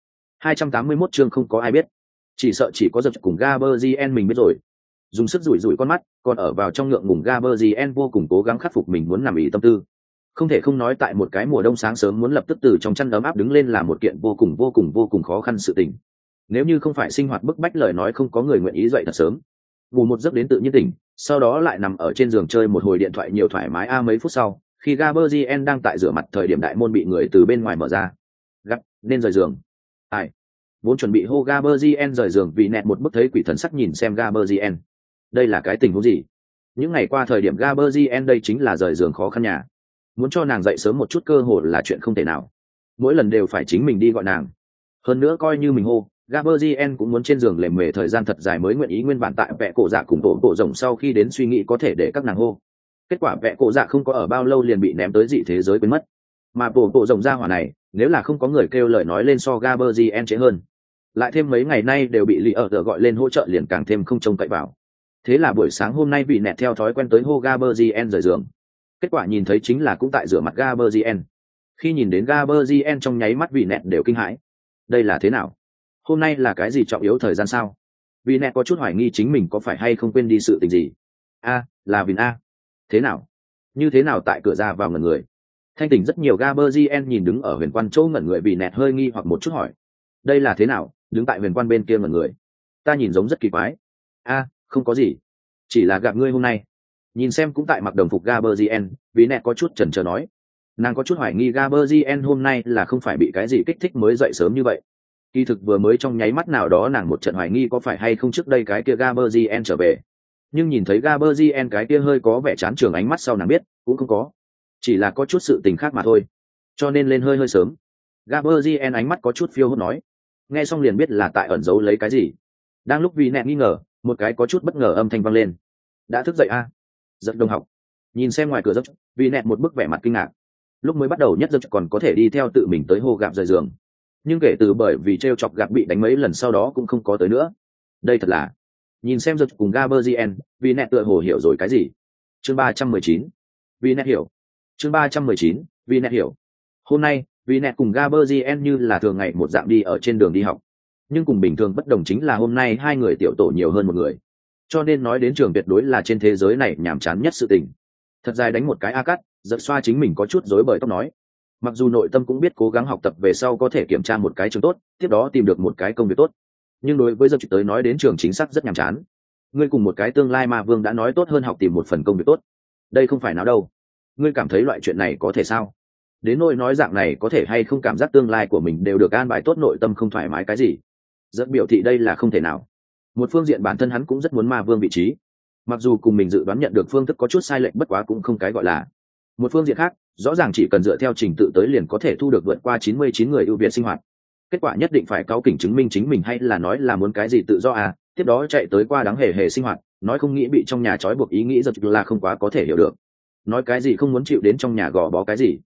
281 chương không có ai biết. Chỉ sợ chỉ có dập cùng Gaberzien mình biết rồi. Dùng sức rủi rủi con mắt, còn ở vào trong ngượng ngùng Gaberzien vô cùng cố gắng khắc phục mình muốn nằm ỉ tâm tư. Không thể không nói tại một cái mùa đông sáng sớm muốn lập tức từ trong chăn ấm áp đứng lên là một kiện vô cùng khó khăn sự tình. Nếu như không phải sinh hoạt bức bách lời nói không có người nguyện ý dậy thật sớm. Ngủ một giấc đến tự nhiên tỉnh, sau đó lại nằm ở trên giường chơi một hồi điện thoại nhiều thoải mái mấy phút sau, khi Gaberzien đang tại rửa mặt thời điểm đại môn bị người từ bên ngoài mở ra. Gặp, nên rời giường. Ai? Vốn chuẩn bị hô Gaberzien rời giường vì nẹt một bức thấy quỷ thần sắc nhìn xem Gaberzien. Đây là cái tình huống gì? Những ngày qua thời điểm Gaberzien đây chính là rời giường khó khăn nhà. Muốn cho nàng dậy sớm một chút cơ hội là chuyện không thể nào. Mỗi lần đều phải chính mình đi gọi nàng. Hơn nữa coi như mình hô, Gaberzien cũng muốn trên giường lề mề thời gian thật dài mới nguyện ý nguyên bản tại vẽ cổ dạ cùng bộ rồng sau khi đến suy nghĩ có thể để các nàng hô. Kết quả vẽ cổ dạ không có ở bao lâu liền bị ném tới dị thế giới quên mất. Mà bộ rồng ra hỏa này, nếu là không có người kêu lời nói lên so Gaberzien trễ hơn. Lại thêm mấy ngày nay đều bị Lier gọi lên hỗ trợ liền càng thêm không trông cậy vào. Thế là buổi sáng hôm nay bị nẹt theo thói quen tới hô Gaberzien rời giường. Kết quả nhìn thấy chính là cũng tại rửa mặt Gaberzien. Khi nhìn đến Gaberzien trong nháy mắt vị nẹt đều kinh hãi. Đây là thế nào? Hôm nay là cái gì trọng yếu thời gian sao? Vị nẹt có chút hoài nghi chính mình có phải hay không quên đi sự tình gì. Là Vin a. Thế nào? Như thế nào tại cửa ra vào ngẩn người? Thanh tỉnh rất nhiều Gaberzien nhìn đứng ở huyền quan chỗ ngẩn người vị nẹt hơi nghi hoặc một chút hỏi. Đây là thế nào? Đứng tại huyền quan bên kia ngẩn người. Ta nhìn giống rất kỳ quái. Không có gì. Chỉ là gặp ngươi hôm nay. Nhìn xem cũng tại mặc đồng phục Gaberzien, vì nẹt có chút chần chờ nói. Nàng có chút hoài nghi Gaberzien hôm nay là không phải bị cái gì kích thích mới dậy sớm như vậy. Kỳ thực vừa mới trong nháy mắt nào đó nàng một trận hoài nghi có phải hay không trước đây cái kia Gaberzien trở về. Nhưng nhìn thấy Gaberzien cái kia hơi có vẻ chán trường ánh mắt sau nàng biết, cũng không có. Chỉ là có chút sự tình khác mà thôi. Cho nên lên hơi sớm. Gaberzien ánh mắt có chút phiêu hốt nói. Nghe xong liền biết là tại ẩn giấu lấy cái gì. Đang lúc vì nẹt nghi ngờ, một cái có chút bất ngờ âm thanh vang lên. Đã thức dậy a? Giật đồng học. Nhìn xem ngoài cửa giấc, vì nẹt một bức vẻ mặt kinh ngạc. Lúc mới bắt đầu nhất giấc còn có thể đi theo tự mình tới hô gạp rời giường. Nhưng kể từ bởi vì treo chọc gạp bị đánh mấy lần sau đó cũng không có tới nữa. Đây thật là. Nhìn xem giật cùng Gaberzien, vì nẹt tựa hồ hiểu rồi cái gì. Chương 319. Vì nẹt hiểu. Chương 319. Vì nẹt hiểu. Hôm nay, vì nẹt cùng Gaberzien như là thường ngày một dạng đi ở trên đường đi học. Nhưng cùng bình thường bất đồng chính là hôm nay hai người tiểu tổ nhiều hơn một người. Cho nên nói đến trường tuyệt đối là trên thế giới này nhàm chán nhất sự tình. Thật dài đánh một cái a cắt, giật xoa chính mình có chút rối bời tóc nói. Mặc dù nội tâm cũng biết cố gắng học tập về sau có thể kiểm tra một cái trường tốt, tiếp đó tìm được một cái công việc tốt. Nhưng đối với giật tới nói đến trường chính xác rất nhàm chán. Ngươi cùng một cái tương lai ma vương đã nói tốt hơn học tìm một phần công việc tốt. Đây không phải nào đâu. Ngươi cảm thấy loại chuyện này có thể sao? Đến nỗi nói dạng này có thể hay không cảm giác tương lai của mình đều được an bài tốt nội tâm không thoải mái cái gì. Giật biểu thị đây là không thể nào. Một phương diện bản thân hắn cũng rất muốn ma vương vị trí, mặc dù cùng mình dự đoán nhận được phương thức có chút sai lệch bất quá cũng không cái gọi là. Một phương diện khác, rõ ràng chỉ cần dựa theo trình tự tới liền có thể thu được vượt qua 99 người ưu việt sinh hoạt. Kết quả nhất định phải cáu kỉnh chứng minh chính mình hay là nói là muốn cái gì tự do tiếp đó chạy tới qua đáng hề sinh hoạt, nói không nghĩ bị trong nhà trói buộc ý nghĩ giật là không quá có thể hiểu được. Nói cái gì không muốn chịu đến trong nhà gò bó cái gì.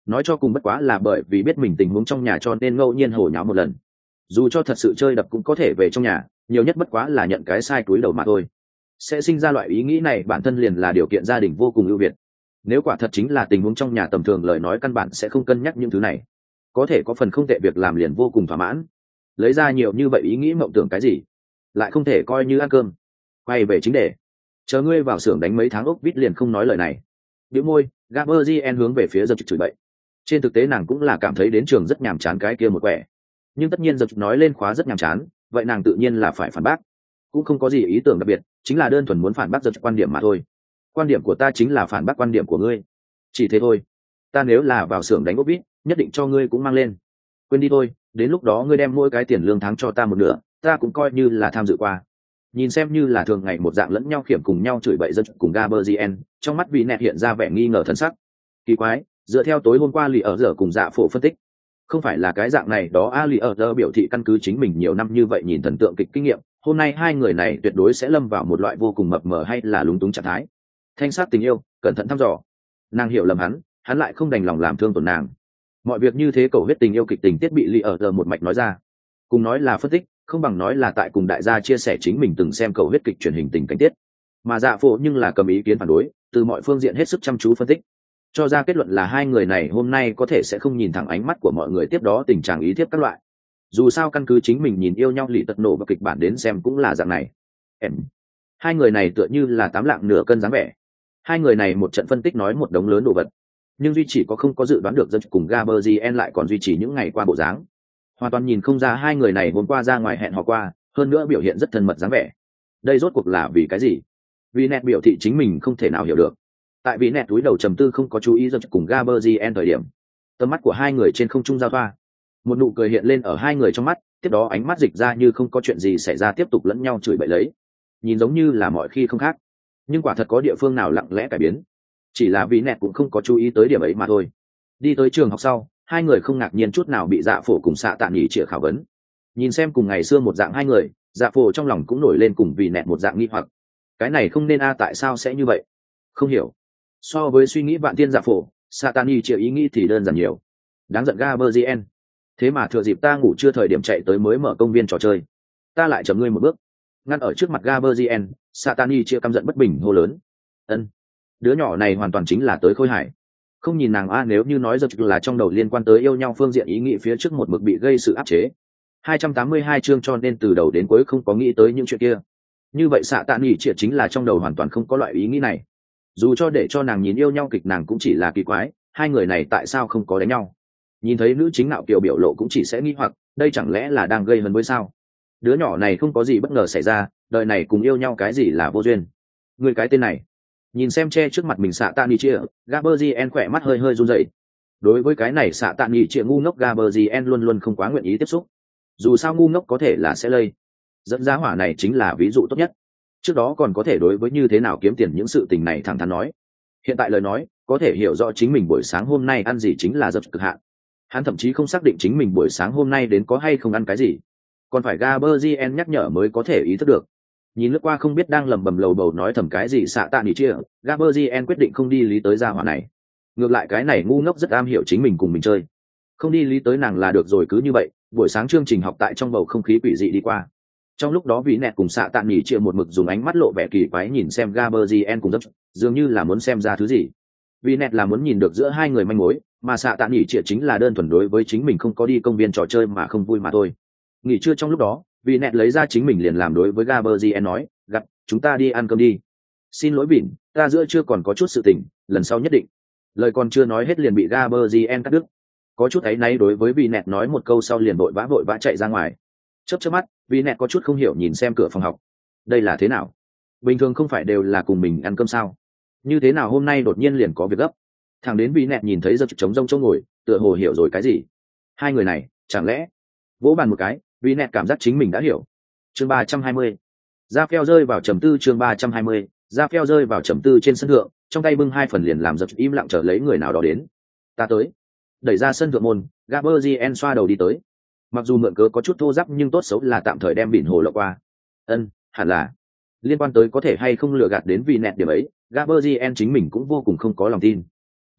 nói cho cùng bất quá là bởi vì biết mình tình huống trong nhà cho nên ngẫu nhiên hồ nháo một lần. Dù cho thật sự chơi đập cũng có thể về trong nhà, nhiều nhất bất quá là nhận cái sai túi đầu mà thôi. Sẽ sinh ra loại ý nghĩ này bản thân liền là điều kiện gia đình vô cùng ưu việt. Nếu quả thật chính là tình huống trong nhà tầm thường lời nói căn bản sẽ không cân nhắc những thứ này. Có thể có phần không tệ việc làm liền vô cùng thỏa mãn. Lấy ra nhiều như vậy ý nghĩ mộng tưởng cái gì, lại không thể coi như ăn cơm. Quay về chính đề, chờ ngươi vào xưởng đánh mấy tháng ốc vít liền không nói lời này. Bĩu môi, Gaberzien hướng về phía Dập chửi bậy. Trên thực tế nàng cũng là cảm thấy đến trường rất nhàm chán cái kia một quẻ. Nhưng tất nhiên Dập nói lên khóa rất nhàm chán, vậy nàng tự nhiên là phải phản bác. Cũng không có gì ý tưởng đặc biệt, chính là đơn thuần muốn phản bác Dập quan điểm mà thôi. Quan điểm của ta chính là phản bác quan điểm của ngươi. Chỉ thế thôi. Ta nếu là vào xưởng đánh ốc vít, nhất định cho ngươi cũng mang lên. Quên đi thôi, đến lúc đó ngươi đem mỗi cái tiền lương tháng cho ta một nửa, ta cũng coi như là tham dự qua. Nhìn xem như là thường ngày một dạng lẫn nhau khiểm cùng nhau chửi bậy dân cùng Gaberzien, trong mắt vị nẹt hiện ra vẻ nghi ngờ thân sắc. Kỳ quái, dựa theo tối hôm qua lì ở giờ cùng dạ phổ phân tích, không phải là cái dạng này đó a lì ở giờ biểu thị căn cứ chính mình nhiều năm như vậy nhìn thần tượng kịch kinh nghiệm, hôm nay hai người này tuyệt đối sẽ lâm vào một loại vô cùng mập mờ hay là lúng túng trạng thái. Thanh sát tình yêu, cẩn thận thăm dò. Nàng hiểu lầm hắn lại không đành lòng làm thương tổn nàng. Mọi việc như thế cầu huyết tình yêu kịch tình tiết bị lì ở giờ một mạch nói ra, cùng nói là phân tích không bằng nói là tại cùng đại gia chia sẻ chính mình từng xem cầu huyết kịch truyền hình tình cảnh tiết, mà dạ phổ nhưng là cầm ý kiến phản đối, từ mọi phương diện hết sức chăm chú phân tích, cho ra kết luận là hai người này hôm nay có thể sẽ không nhìn thẳng ánh mắt của mọi người, tiếp đó tình trạng ý thiếp các loại. Dù sao căn cứ chính mình nhìn yêu nhau lì tật nổ và kịch bản đến xem cũng là dạng này. Hai người này tựa như là 8 lạng nửa cân dáng vẻ. Hai người này một trận phân tích nói một đống lớn đồ vật, nhưng duy chỉ có không có dự đoán được dân cùng Gaberzien lại còn duy trì những ngày qua bộ dáng. Hoàn toàn nhìn không ra hai người này hôm qua ra ngoài hẹn hò qua, hơn nữa biểu hiện rất thân mật dáng vẻ. Đây rốt cuộc là vì cái gì? Vì nẹt biểu thị chính mình không thể nào hiểu được. Tại vì nẹt túi đầu trầm tư không có chú ý dân cùng Gaberzien thời điểm, tầm mắt của hai người trên không trung giao thoa, một nụ cười hiện lên ở hai người trong mắt, tiếp đó ánh mắt dịch ra như không có chuyện gì xảy ra, tiếp tục lẫn nhau chửi bậy lấy, nhìn giống như là mọi khi không khác, nhưng quả thật có địa phương nào lặng lẽ cải biến, chỉ là vì nẹt cũng không có chú ý tới điểm ấy mà thôi. Đi tới trường học sau, hai người không ngạc nhiên chút nào bị dạ phổ cùng xạ tạ nghỉ trịa khảo vấn. Nhìn xem cùng ngày xưa một dạng hai người, dạ phổ trong lòng cũng nổi lên cùng vì nẹt một dạng nghi hoặc. Cái này không nên tại sao sẽ như vậy? Không hiểu. So với suy nghĩ vạn tiên dạ phổ, xạ tạ nghỉ trịa ý nghĩ thì đơn giản nhiều. Đáng giận Gaberzien. Thế mà thừa dịp ta ngủ trưa thời điểm chạy tới mới mở công viên trò chơi, ta lại chậm ngươi một bước, ngăn ở trước mặt Gaberzien. Xạ tạ nghỉ trịa căm giận bất bình hô lớn. Ân, đứa nhỏ này hoàn toàn chính là tới khôi hải. Không nhìn nàng nếu như nói giật là trong đầu liên quan tới yêu nhau phương diện ý nghĩ phía trước một mực bị gây sự áp chế. 282 chương cho nên từ đầu đến cuối không có nghĩ tới những chuyện kia. Như vậy xạ tạ nghỉ triệt chính là trong đầu hoàn toàn không có loại ý nghĩ này. Dù cho để cho nàng nhìn yêu nhau kịch nàng cũng chỉ là kỳ quái, hai người này tại sao không có đánh nhau. Nhìn thấy nữ chính nạo kiều biểu lộ cũng chỉ sẽ nghi hoặc, đây chẳng lẽ là đang gây hấn với sao? Đứa nhỏ này không có gì bất ngờ xảy ra, đời này cùng yêu nhau cái gì là vô duyên. Người cái tên này. Nhìn xem che trước mặt mình xạ tạ nghỉ chia, Gaberzien khỏe mắt hơi hơi run rẩy. Đối với cái này xạ tạ nghỉ chia ngu ngốc Gaberzien luôn luôn không quá nguyện ý tiếp xúc. Dù sao ngu ngốc có thể là sẽ lây. Dẫn giá hỏa này chính là ví dụ tốt nhất. Trước đó còn có thể đối với như thế nào kiếm tiền những sự tình này thẳng thắn nói. Hiện tại lời nói, có thể hiểu rõ chính mình buổi sáng hôm nay ăn gì chính là dập cực hạn. Hắn thậm chí không xác định chính mình buổi sáng hôm nay đến có hay không ăn cái gì. Còn phải Gaberzien nhắc nhở mới có thể ý thức được. Nhìn lướt qua không biết đang lầm bầm lầu bầu nói thầm cái gì xạ tạ nghỉ chia, Gaberzien quyết định không đi lý tới gia hỏa này. Ngược lại cái này ngu ngốc rất am hiểu chính mình cùng mình chơi, không đi lý tới nàng là được rồi. Cứ như vậy buổi sáng chương trình học tại trong bầu không khí quỷ dị đi qua. Trong lúc đó vị nẹt cùng xạ tạ nghỉ chia một mực dùng ánh mắt lộ vẻ kỳ quái nhìn xem Gaberzien cùng dấp, dường như là muốn xem ra thứ gì. Vị nẹt là muốn nhìn được giữa hai người manh mối, mà xạ tạ nghỉ chia chính là đơn thuần đối với chính mình không có đi công viên trò chơi mà không vui mà thôi. Nghỉ trưa trong lúc đó, vì nẹt lấy ra chính mình liền làm đối với Gaberzien nói, gặp chúng ta đi ăn cơm đi. Xin lỗi Vịn, ta giữa chưa còn có chút sự tình, lần sau nhất định. Lời còn chưa nói hết liền bị Gaberzien cắt đứt. Có chút áy náy đối với vì nẹt nói một câu sau liền vội vã chạy ra ngoài. Chớp mắt, vì nẹt có chút không hiểu nhìn xem cửa phòng học. Đây là thế nào? Bình thường không phải đều là cùng mình ăn cơm sao? Như thế nào hôm nay đột nhiên liền có việc gấp? Thằng đến vì nẹt nhìn thấy giật trống rông chỗ ngồi, tựa hồ hiểu rồi cái gì. Hai người này, chẳng lẽ? Vỗ bàn một cái, vì nẹt cảm giác chính mình đã hiểu. Chương 320. Da phèo rơi vào trầm tư. Chương 320. Da phèo rơi vào trầm tư trên sân thượng, trong tay bưng 2 phần liền làm giật im lặng chờ lấy người nào đó đến. Ta tới. Đẩy ra sân thượng môn, Gaberzien xoa đầu đi tới. Mặc dù mượn cớ có chút thô ráp nhưng tốt xấu là tạm thời đem bỉn hồ lọc qua. Hẳn là liên quan tới có thể hay không lừa gạt đến vì nẹt điểm ấy, Gaberzien chính mình cũng vô cùng không có lòng tin.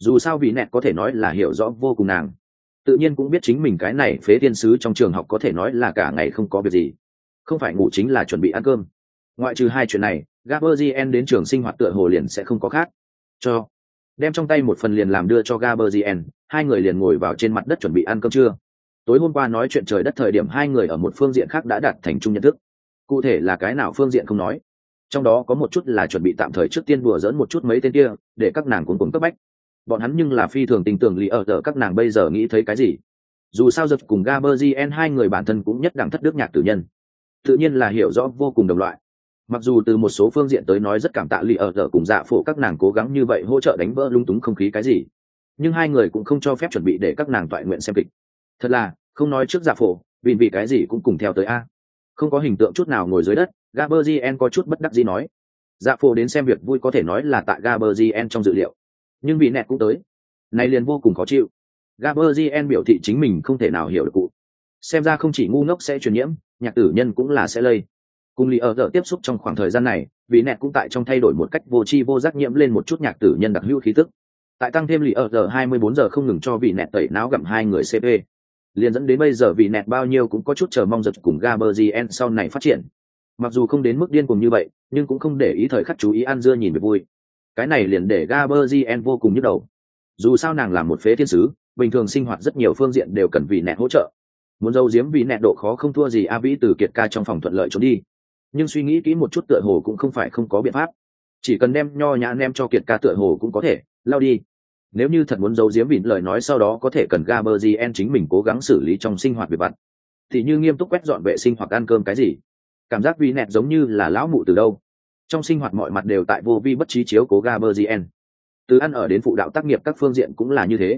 Dù sao vị nẹt có thể nói là hiểu rõ vô cùng nàng, tự nhiên cũng biết chính mình cái này phế tiên sứ trong trường học có thể nói là cả ngày không có việc gì, không phải ngủ chính là chuẩn bị ăn cơm. Ngoại trừ hai chuyện này, Gaberzien đến trường sinh hoạt tựa hồ liền sẽ không có khác. Cho đem trong tay một phần liền làm đưa cho Gaberzien, hai người liền ngồi vào trên mặt đất chuẩn bị ăn cơm trưa. Tối hôm qua nói chuyện trời đất thời điểm hai người ở một phương diện khác đã đạt thành chung nhận thức. Cụ thể là cái nào phương diện không nói, trong đó có một chút là chuẩn bị tạm thời trước tiên đùa dỡn một chút mấy tên kia để các nàng cuốn cấp bách. Bọn hắn nhưng là phi thường tình tưởng lý ở tờ các nàng bây giờ nghĩ thấy cái gì. Dù sao giật cùng Gaberzien hai người bản thân cũng nhất đẳng thất đức nhạc tử nhân, tự nhiên là hiểu rõ vô cùng đồng loại. Mặc dù từ một số phương diện tới nói rất cảm tạ lý ở tờ cùng dạ phổ các nàng cố gắng như vậy hỗ trợ đánh vỡ lung túng không khí cái gì, nhưng hai người cũng không cho phép chuẩn bị để các nàng toại nguyện xem kịch. Thật là không nói trước dạ phổ, vì cái gì cũng cùng theo tới a. Không có hình tượng chút nào ngồi dưới đất, Gaberzien có chút bất đắc dĩ nói. Dạ phổ đến xem việc vui có thể nói là tại Gaberzien trong dự liệu, nhưng vị nẹt cũng tới, này liền vô cùng khó chịu. Gaberzien biểu thị chính mình không thể nào hiểu được cụ, xem ra không chỉ ngu ngốc sẽ truyền nhiễm, nhạc tử nhân cũng là sẽ lây. Cùng lý ở giờ tiếp xúc trong khoảng thời gian này, vị nẹt cũng tại trong thay đổi một cách vô tri vô giác nhiễm lên một chút nhạc tử nhân đặc hữu khí tức. Tại tăng thêm lý ở giờ 24 giờ không ngừng cho vị nẹt tẩy não gặm hai người CP, liền dẫn đến bây giờ vị nẹt bao nhiêu cũng có chút chờ mong giật cùng Gaberzien sau này phát triển. Mặc dù không đến mức điên cuồng như vậy, nhưng cũng không để ý thời khắc chú ý ăn dưa nhìn về vui. Cái này liền để Gaberzien vô cùng nhức đầu. Dù sao nàng là một phế thiên sứ, bình thường sinh hoạt rất nhiều phương diện đều cần vị nẹt hỗ trợ. Muốn giấu giếm vị nẹt độ khó không thua gì A Vĩ từ Kiệt ca trong phòng thuận lợi trốn đi. Nhưng suy nghĩ kỹ một chút tựa hồ cũng không phải không có biện pháp. Chỉ cần đem nho nhã nem cho Kiệt ca tựa hồ cũng có thể lao đi. Nếu như thật muốn giấu giếm vị lời nói sau đó có thể cần Gaberzien chính mình cố gắng xử lý trong sinh hoạt việc vặt. Thì như nghiêm túc quét dọn vệ sinh hoặc ăn cơm cái gì. Cảm giác vị nẹt giống như là lão mụ từ đâu. Trong sinh hoạt mọi mặt đều tại vô vi bất trí chiếu cố Gaberzien. Từ ăn ở đến phụ đạo tác nghiệp các phương diện cũng là như thế.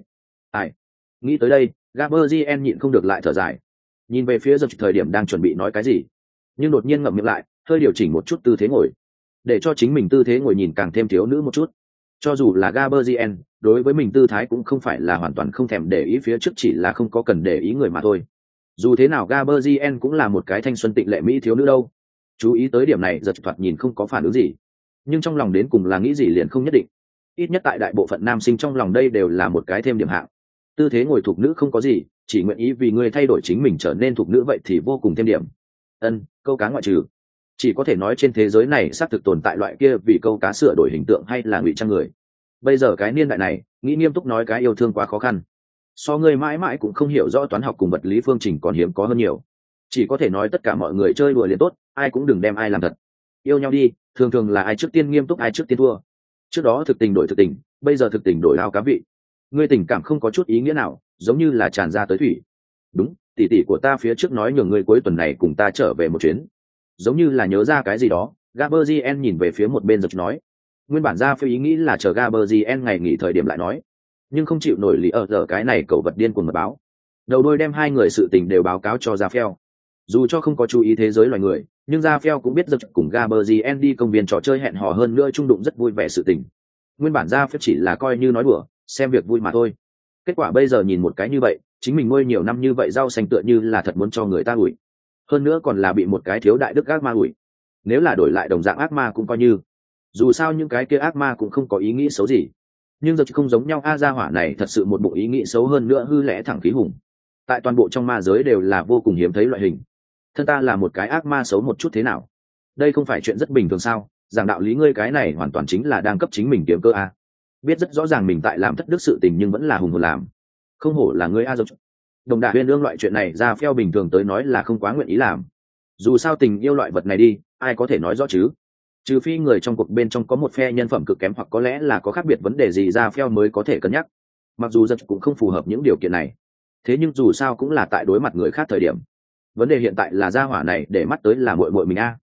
Nghĩ tới đây, Gaberzien nhịn không được lại thở dài, nhìn về phía giật thời điểm đang chuẩn bị nói cái gì, nhưng đột nhiên ngậm miệng lại, hơi điều chỉnh một chút tư thế ngồi, để cho chính mình tư thế ngồi nhìn càng thêm thiếu nữ một chút. Cho dù là Gaberzien, đối với mình tư thái cũng không phải là hoàn toàn không thèm để ý, phía trước chỉ là không có cần để ý người mà thôi. Dù thế nào Gaberzien cũng là một cái thanh xuân tịnh lệ mỹ thiếu nữ đâu. Chú ý tới điểm này, giật thoạt nhìn không có phản ứng gì, nhưng trong lòng đến cùng là nghĩ gì liền không nhất định. Ít nhất tại đại bộ phận nam sinh trong lòng đây đều là một cái thêm điểm hạng. Tư thế ngồi thục nữ không có gì, chỉ nguyện ý vì người thay đổi chính mình trở nên thục nữ vậy thì vô cùng thêm điểm. Câu cá ngoại trừ, chỉ có thể nói trên thế giới này xác thực tồn tại loại kia vì câu cá sửa đổi hình tượng hay là ngụy trang người. Bây giờ cái niên đại này, nghĩ nghiêm túc nói cái yêu thương quá khó khăn. So người mãi mãi cũng không hiểu rõ toán học cùng vật lý phương trình còn hiếm có hơn nhiều. Chỉ có thể nói tất cả mọi người chơi đùa liền tốt, ai cũng đừng đem ai làm thật. Yêu nhau đi, thường thường là ai trước tiên nghiêm túc ai trước tiên thua. Trước đó thực tình đổi thực tình, bây giờ thực tình đổi ao cá vị. Ngươi tình cảm không có chút ý nghĩa nào, giống như là tràn ra tới thủy. Đúng, tỷ tỷ của ta phía trước nói nhường ngươi cuối tuần này cùng ta trở về một chuyến. Giống như là nhớ ra cái gì đó, Gaberzien nhìn về phía một bên giật nói. Nguyên bản ra phía ý nghĩ là chờ Gaberzien ngày nghỉ thời điểm lại nói, nhưng không chịu nổi lý ở giờ cái này cậu vật điên cuồng mật báo. Đầu đôi đem hai người sự tình đều báo cáo cho Raphael. Dù cho không có chú ý thế giới loài người, nhưng Raphael cũng biết giật cùng Gaberzien đi công viên trò chơi hẹn hò hơn nữa trung đụng rất vui vẻ sự tình. Nguyên bản Raphael chỉ là coi như nói đùa, xem việc vui mà thôi. Kết quả bây giờ nhìn một cái như vậy, chính mình nuôi nhiều năm như vậy rau xanh tựa như là thật muốn cho người ta ủi. Hơn nữa còn là bị một cái thiếu đại đức ác ma ủi. Nếu là đổi lại đồng dạng ác ma cũng coi như. Dù sao những cái kia ác ma cũng không có ý nghĩ xấu gì. Nhưng giờ không giống nhau, gia hỏa này thật sự một bụng ý nghĩ xấu, hơn nữa hư lẽ thẳng khí hùng. Tại toàn bộ trong ma giới đều là vô cùng hiếm thấy loại hình. Thân ta là một cái ác ma xấu một chút thế nào? Đây không phải chuyện rất bình thường sao? Giảng đạo lý ngươi cái này hoàn toàn chính là đang cấp chính mình kiếm cơ a. Biết rất rõ ràng mình tại làm thất đức sự tình nhưng vẫn là hùng hồn làm. Không hổ là ngươi a dốc. Đồng đà huyên ương loại chuyện này ra phèo bình thường tới nói là không quá nguyện ý làm. Dù sao tình yêu loại vật này đi, ai có thể nói rõ chứ? Trừ phi người trong cuộc bên trong có một phe nhân phẩm cực kém hoặc có lẽ là có khác biệt vấn đề gì ra phèo mới có thể cân nhắc. Mặc dù giật cũng không phù hợp những điều kiện này, thế nhưng dù sao cũng là tại đối mặt người khác thời điểm. Vấn đề hiện tại là gia hỏa này để mắt tới là muội muội mình a.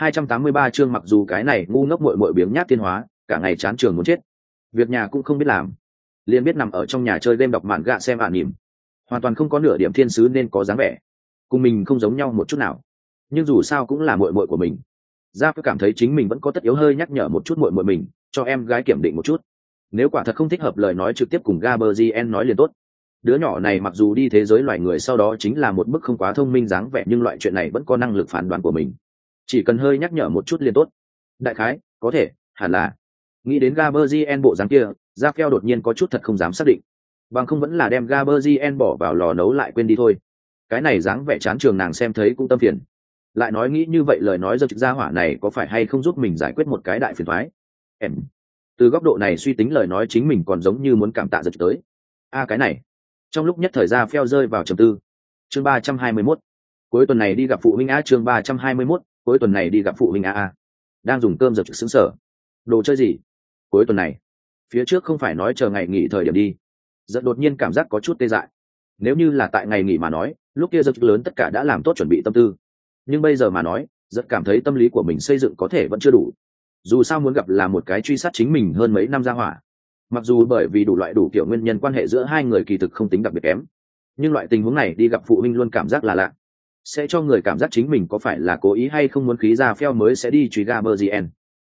283 chương mặc dù cái này ngu ngốc muội muội biếng nhác thiên hóa, cả ngày chán trường muốn chết. Việc nhà cũng không biết làm, liền biết nằm ở trong nhà chơi game đọc mạn gạ xem anime, hoàn toàn không có nửa điểm thiên sứ nên có dáng vẻ, cùng mình không giống nhau một chút nào. Nhưng dù sao cũng là muội muội của mình, Giáp cảm thấy chính mình vẫn có tất yếu hơi nhắc nhở một chút muội muội mình, cho em gái kiểm định một chút. Nếu quả thật không thích hợp lời nói trực tiếp cùng Gaberzien nói liền tốt. Đứa nhỏ này mặc dù đi thế giới loài người sau đó chính là một bức không quá thông minh dáng vẻ, nhưng loại chuyện này vẫn có năng lực phán đoán của mình, chỉ cần hơi nhắc nhở một chút liền tốt. Đại khái có thể hẳn là nghĩ đến Gaberzien bộ dáng kia, Rafael đột nhiên có chút thật không dám xác định, bằng không vẫn là đem Gaberzien bỏ vào lò nấu lại quên đi thôi. Cái này dáng vẻ chán trường nàng xem thấy cũng tâm phiền. Lại nói nghĩ như vậy lời nói giật ra hỏa này có phải hay không giúp mình giải quyết một cái đại phiền toái. Em từ góc độ này suy tính lời nói chính mình còn giống như muốn cảm tạ giật tới. Cái này. Trong lúc nhất thời Rafael rơi vào trầm tư. Chương 321. Cuối tuần này đi gặp phụ huynh chương 321, cuối tuần này đi gặp phụ huynh Đang dùng cơm giật sững sờ. Đồ chơi gì? Cuối tuần này? Phía trước không phải nói chờ ngày nghỉ thời điểm đi. Giật đột nhiên cảm giác có chút tê dại. Nếu như là tại ngày nghỉ mà nói, lúc kia giật lớn tất cả đã làm tốt chuẩn bị tâm tư. Nhưng bây giờ mà nói, giật cảm thấy tâm lý của mình xây dựng có thể vẫn chưa đủ. Dù sao muốn gặp là một cái truy sát chính mình hơn mấy năm ra hỏa. Mặc dù bởi vì đủ loại đủ kiểu nguyên nhân quan hệ giữa hai người kỳ thực không tính đặc biệt kém, nhưng loại tình huống này đi gặp phụ huynh luôn cảm giác là lạ, sẽ cho người cảm giác chính mình có phải là cố ý hay không muốn khí ra phèo mới sẽ đi truy Gaberzien.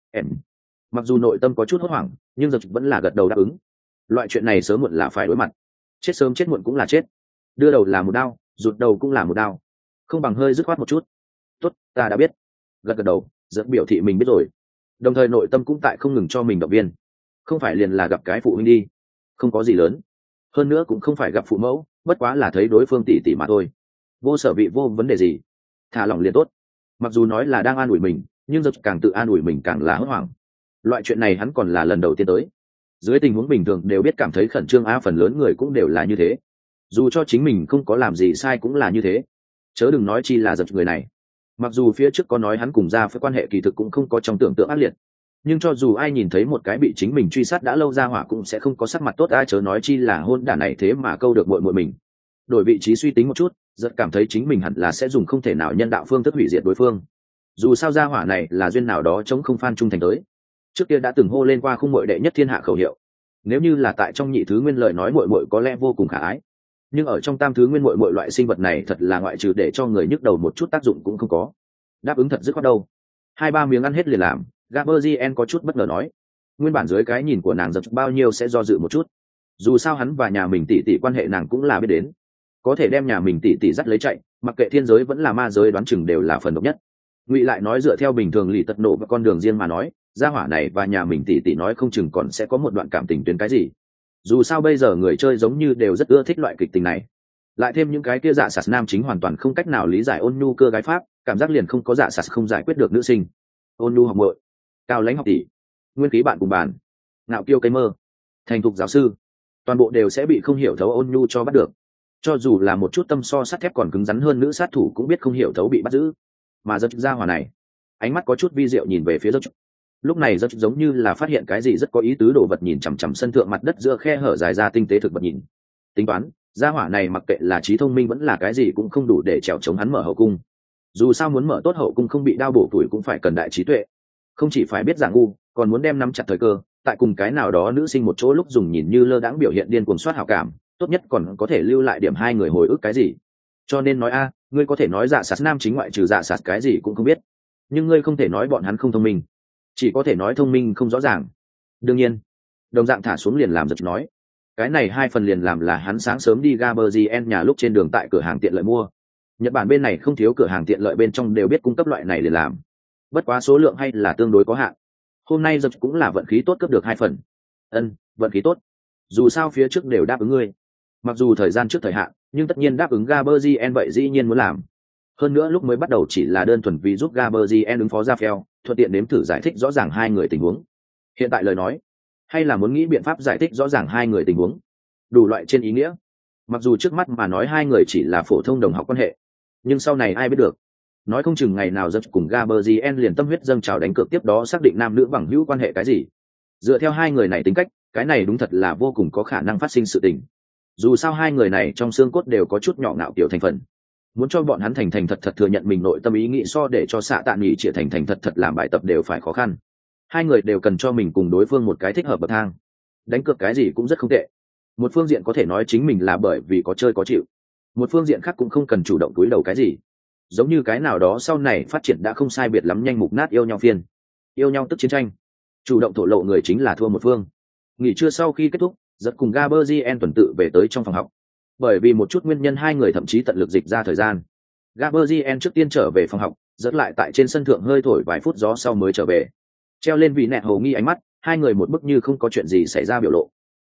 Mặc dù nội tâm có chút hốt hoảng, nhưng giật vẫn là gật đầu đáp ứng. Loại chuyện này sớm muộn là phải đối mặt, chết sớm chết muộn cũng là chết, đưa đầu là một đao, rụt đầu cũng là một đao, không bằng hơi dứt khoát một chút. Tốt, ta đã biết. Gật gật đầu, giật biểu thị mình biết rồi, đồng thời nội tâm cũng tại không ngừng cho mình động viên. Không phải liền là gặp cái phụ huynh đi, không có gì lớn, hơn nữa cũng không phải gặp phụ mẫu, bất quá là thấy đối phương tỉ tỉ mà thôi, vô sở vị vô vấn đề gì, thả lỏng liền tốt. Mặc dù nói là đang an ủi mình, nhưng giật càng tự an ủi mình càng là hốt hoảng. Loại chuyện này hắn còn là lần đầu tiên tới, dưới tình huống bình thường đều biết cảm thấy khẩn trương phần lớn người cũng đều là như thế, dù cho chính mình không có làm gì sai cũng là như thế, chớ đừng nói chi là giật người này. Mặc dù phía trước có nói hắn cùng ra với quan hệ kỳ thực cũng không có trong tưởng tượng ác liệt, nhưng cho dù ai nhìn thấy một cái bị chính mình truy sát đã lâu ra hỏa cũng sẽ không có sắc mặt tốt, chớ nói chi là hôn đản này thế mà câu được muội muội mình. Đổi vị trí suy tính một chút, rất cảm thấy chính mình hẳn là sẽ dùng không thể nào nhân đạo phương thức hủy diệt đối phương. Dù sao ra hỏa này là duyên nào đó chống không phan trung thành tới, trước kia đã từng hô lên qua khung muội đệ nhất thiên hạ khẩu hiệu. Nếu như là tại trong nhị thứ nguyên lời nói muội muội có lẽ vô cùng khả ái, nhưng ở trong tam thứ nguyên muội muội loại sinh vật này thật là ngoại trừ để cho người nhức đầu một chút tác dụng cũng không có. Đáp ứng thật dứt khoát đâu. 2-3 miếng ăn hết liền làm. Gaberzien có chút bất ngờ nói. Nguyên bản dưới cái nhìn của nàng giật bao nhiêu sẽ do dự một chút. Dù sao hắn và nhà mình tỷ tỷ quan hệ nàng cũng là biết đến. Có thể đem nhà mình tỷ tỷ dắt lấy chạy, mặc kệ thiên giới vẫn là ma giới đoán chừng đều là phần độc nhất. Ngụy lại nói dựa theo bình thường lì tật nộ và con đường riêng mà nói, gia hỏa này và nhà mình tỷ tỷ nói không chừng còn sẽ có một đoạn cảm tình tuyến cái gì. Dù sao bây giờ người chơi giống như đều rất ưa thích loại kịch tình này. Lại thêm những cái kia dạ sạt nam chính hoàn toàn không cách nào lý giải ôn nhu cơ gái pháp, cảm giác liền không có dạ sạt không giải quyết được nữ sinh. Ôn nhu học muội, cao lãnh học tỷ, nguyên khí bạn cùng bàn, ngạo kiêu cây mơ, thành thục giáo sư, toàn bộ đều sẽ bị không hiểu thấu ôn nhu cho bắt được. Cho dù là một chút tâm so sắt thép còn cứng rắn hơn nữ sát thủ cũng biết không hiểu thấu bị bắt giữ. Mà giật ra hỏa này, ánh mắt có chút vi diệu nhìn về phía giật. Lúc này giật giống như là phát hiện cái gì rất có ý tứ đồ vật, nhìn chằm chằm sân thượng mặt đất giữa khe hở dài ra tinh tế thực vật nhìn. Tính toán, gia hỏa này mặc kệ là trí thông minh vẫn là cái gì cũng không đủ để trèo chống hắn mở hậu cung. Dù sao muốn mở tốt hậu cung không bị đau bổ tuổi cũng phải cần đại trí tuệ, không chỉ phải biết giả ngu, còn muốn đem nắm chặt thời cơ, tại cùng cái nào đó nữ sinh một chỗ lúc dùng nhìn như lơ đãng biểu hiện điên cuồng soát hảo cảm, tốt nhất còn có thể lưu lại điểm hai người hồi ức cái gì. Cho nên nói ngươi có thể nói dạ sạt nam chính ngoại trừ dạ sạt cái gì cũng không biết, nhưng ngươi không thể nói bọn hắn không thông minh, chỉ có thể nói thông minh không rõ ràng. Đương nhiên đồng dạng thả xuống liền làm giật nói, cái này 2 phần liền làm là hắn sáng sớm đi Gaberzien nhà lúc trên đường tại cửa hàng tiện lợi mua. Nhật Bản bên này không thiếu cửa hàng tiện lợi bên trong đều biết cung cấp loại này để làm, bất quá số lượng hay là tương đối có hạn. Hôm nay giật cũng là vận khí tốt cướp được 2 phần. Vận khí tốt. Dù sao phía trước đều đáp ứng ngươi, mặc dù thời gian trước thời hạn, nhưng tất nhiên đáp ứng Gaberzien vậy dĩ nhiên muốn làm. Hơn nữa lúc mới bắt đầu chỉ là đơn thuần vì giúp Gaberzien ứng phó Rafael, thuận tiện nếm thử giải thích rõ ràng hai người tình huống. Hiện tại lời nói, hay là muốn nghĩ biện pháp giải thích rõ ràng hai người tình huống, đủ loại trên ý nghĩa. Mặc dù trước mắt mà nói hai người chỉ là phổ thông đồng học quan hệ, nhưng sau này ai biết được, nói không chừng ngày nào giật cùng Gaberzien liền tâm huyết dâng trào đánh cược, tiếp đó xác định nam nữ bằng hữu quan hệ cái gì. Dựa theo hai người này tính cách, cái này đúng thật là vô cùng có khả năng phát sinh sự tình. Dù sao hai người này trong xương cốt đều có chút nhỏ ngạo kiểu thành phần, muốn cho bọn hắn thành thành thật thật thừa nhận mình nội tâm ý nghĩ so để cho xạ tạ nghỉ chia thành thành thật thật làm bài tập đều phải khó khăn. Hai người đều cần cho mình cùng đối phương một cái thích hợp bậc thang. Đánh cược cái gì cũng rất không tệ. Một phương diện có thể nói chính mình là bởi vì có chơi có chịu, một phương diện khác cũng không cần chủ động túi đầu cái gì. Giống như cái nào đó sau này phát triển đã không sai biệt lắm nhanh mục nát yêu nhau phiên. Yêu nhau tức chiến tranh, chủ động thổ lộ người chính là thua một phương. Nghỉ trưa sau khi kết thúc, giật cùng Gaberzien tuần tự về tới trong phòng học. Bởi vì một chút nguyên nhân hai người thậm chí tận lực dịch ra thời gian. Gaberzien trước tiên trở về phòng học, giật lại tại trên sân thượng hơi thổi vài phút gió sau mới trở về. Treo lên vì nẹt hồ nghi ánh mắt, hai người một bức như không có chuyện gì xảy ra biểu lộ,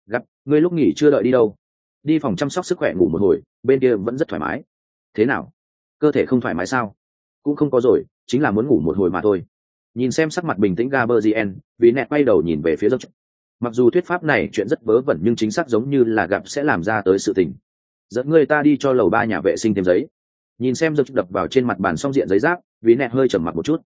Gặp, ngươi lúc nghỉ chưa đợi đi đâu? Đi phòng chăm sóc sức khỏe ngủ một hồi, bên kia vẫn rất thoải mái. Thế nào? Cơ thể không thoải mái sao? Cũng không có rồi, chính là muốn ngủ một hồi mà thôi. Nhìn xem sắc mặt bình tĩnh Gaberzien, vì nẹt quay đầu nhìn về phía dốc. Mặc dù thuyết pháp này chuyện rất vớ vẩn nhưng chính xác giống như là gặp sẽ làm ra tới sự tình. Dẫn người ta đi cho lầu 3 nhà vệ sinh thêm giấy. Nhìn xem dốc đập vào trên mặt bàn song diện giấy rác, vì nẹt hơi trầm mặt một chút.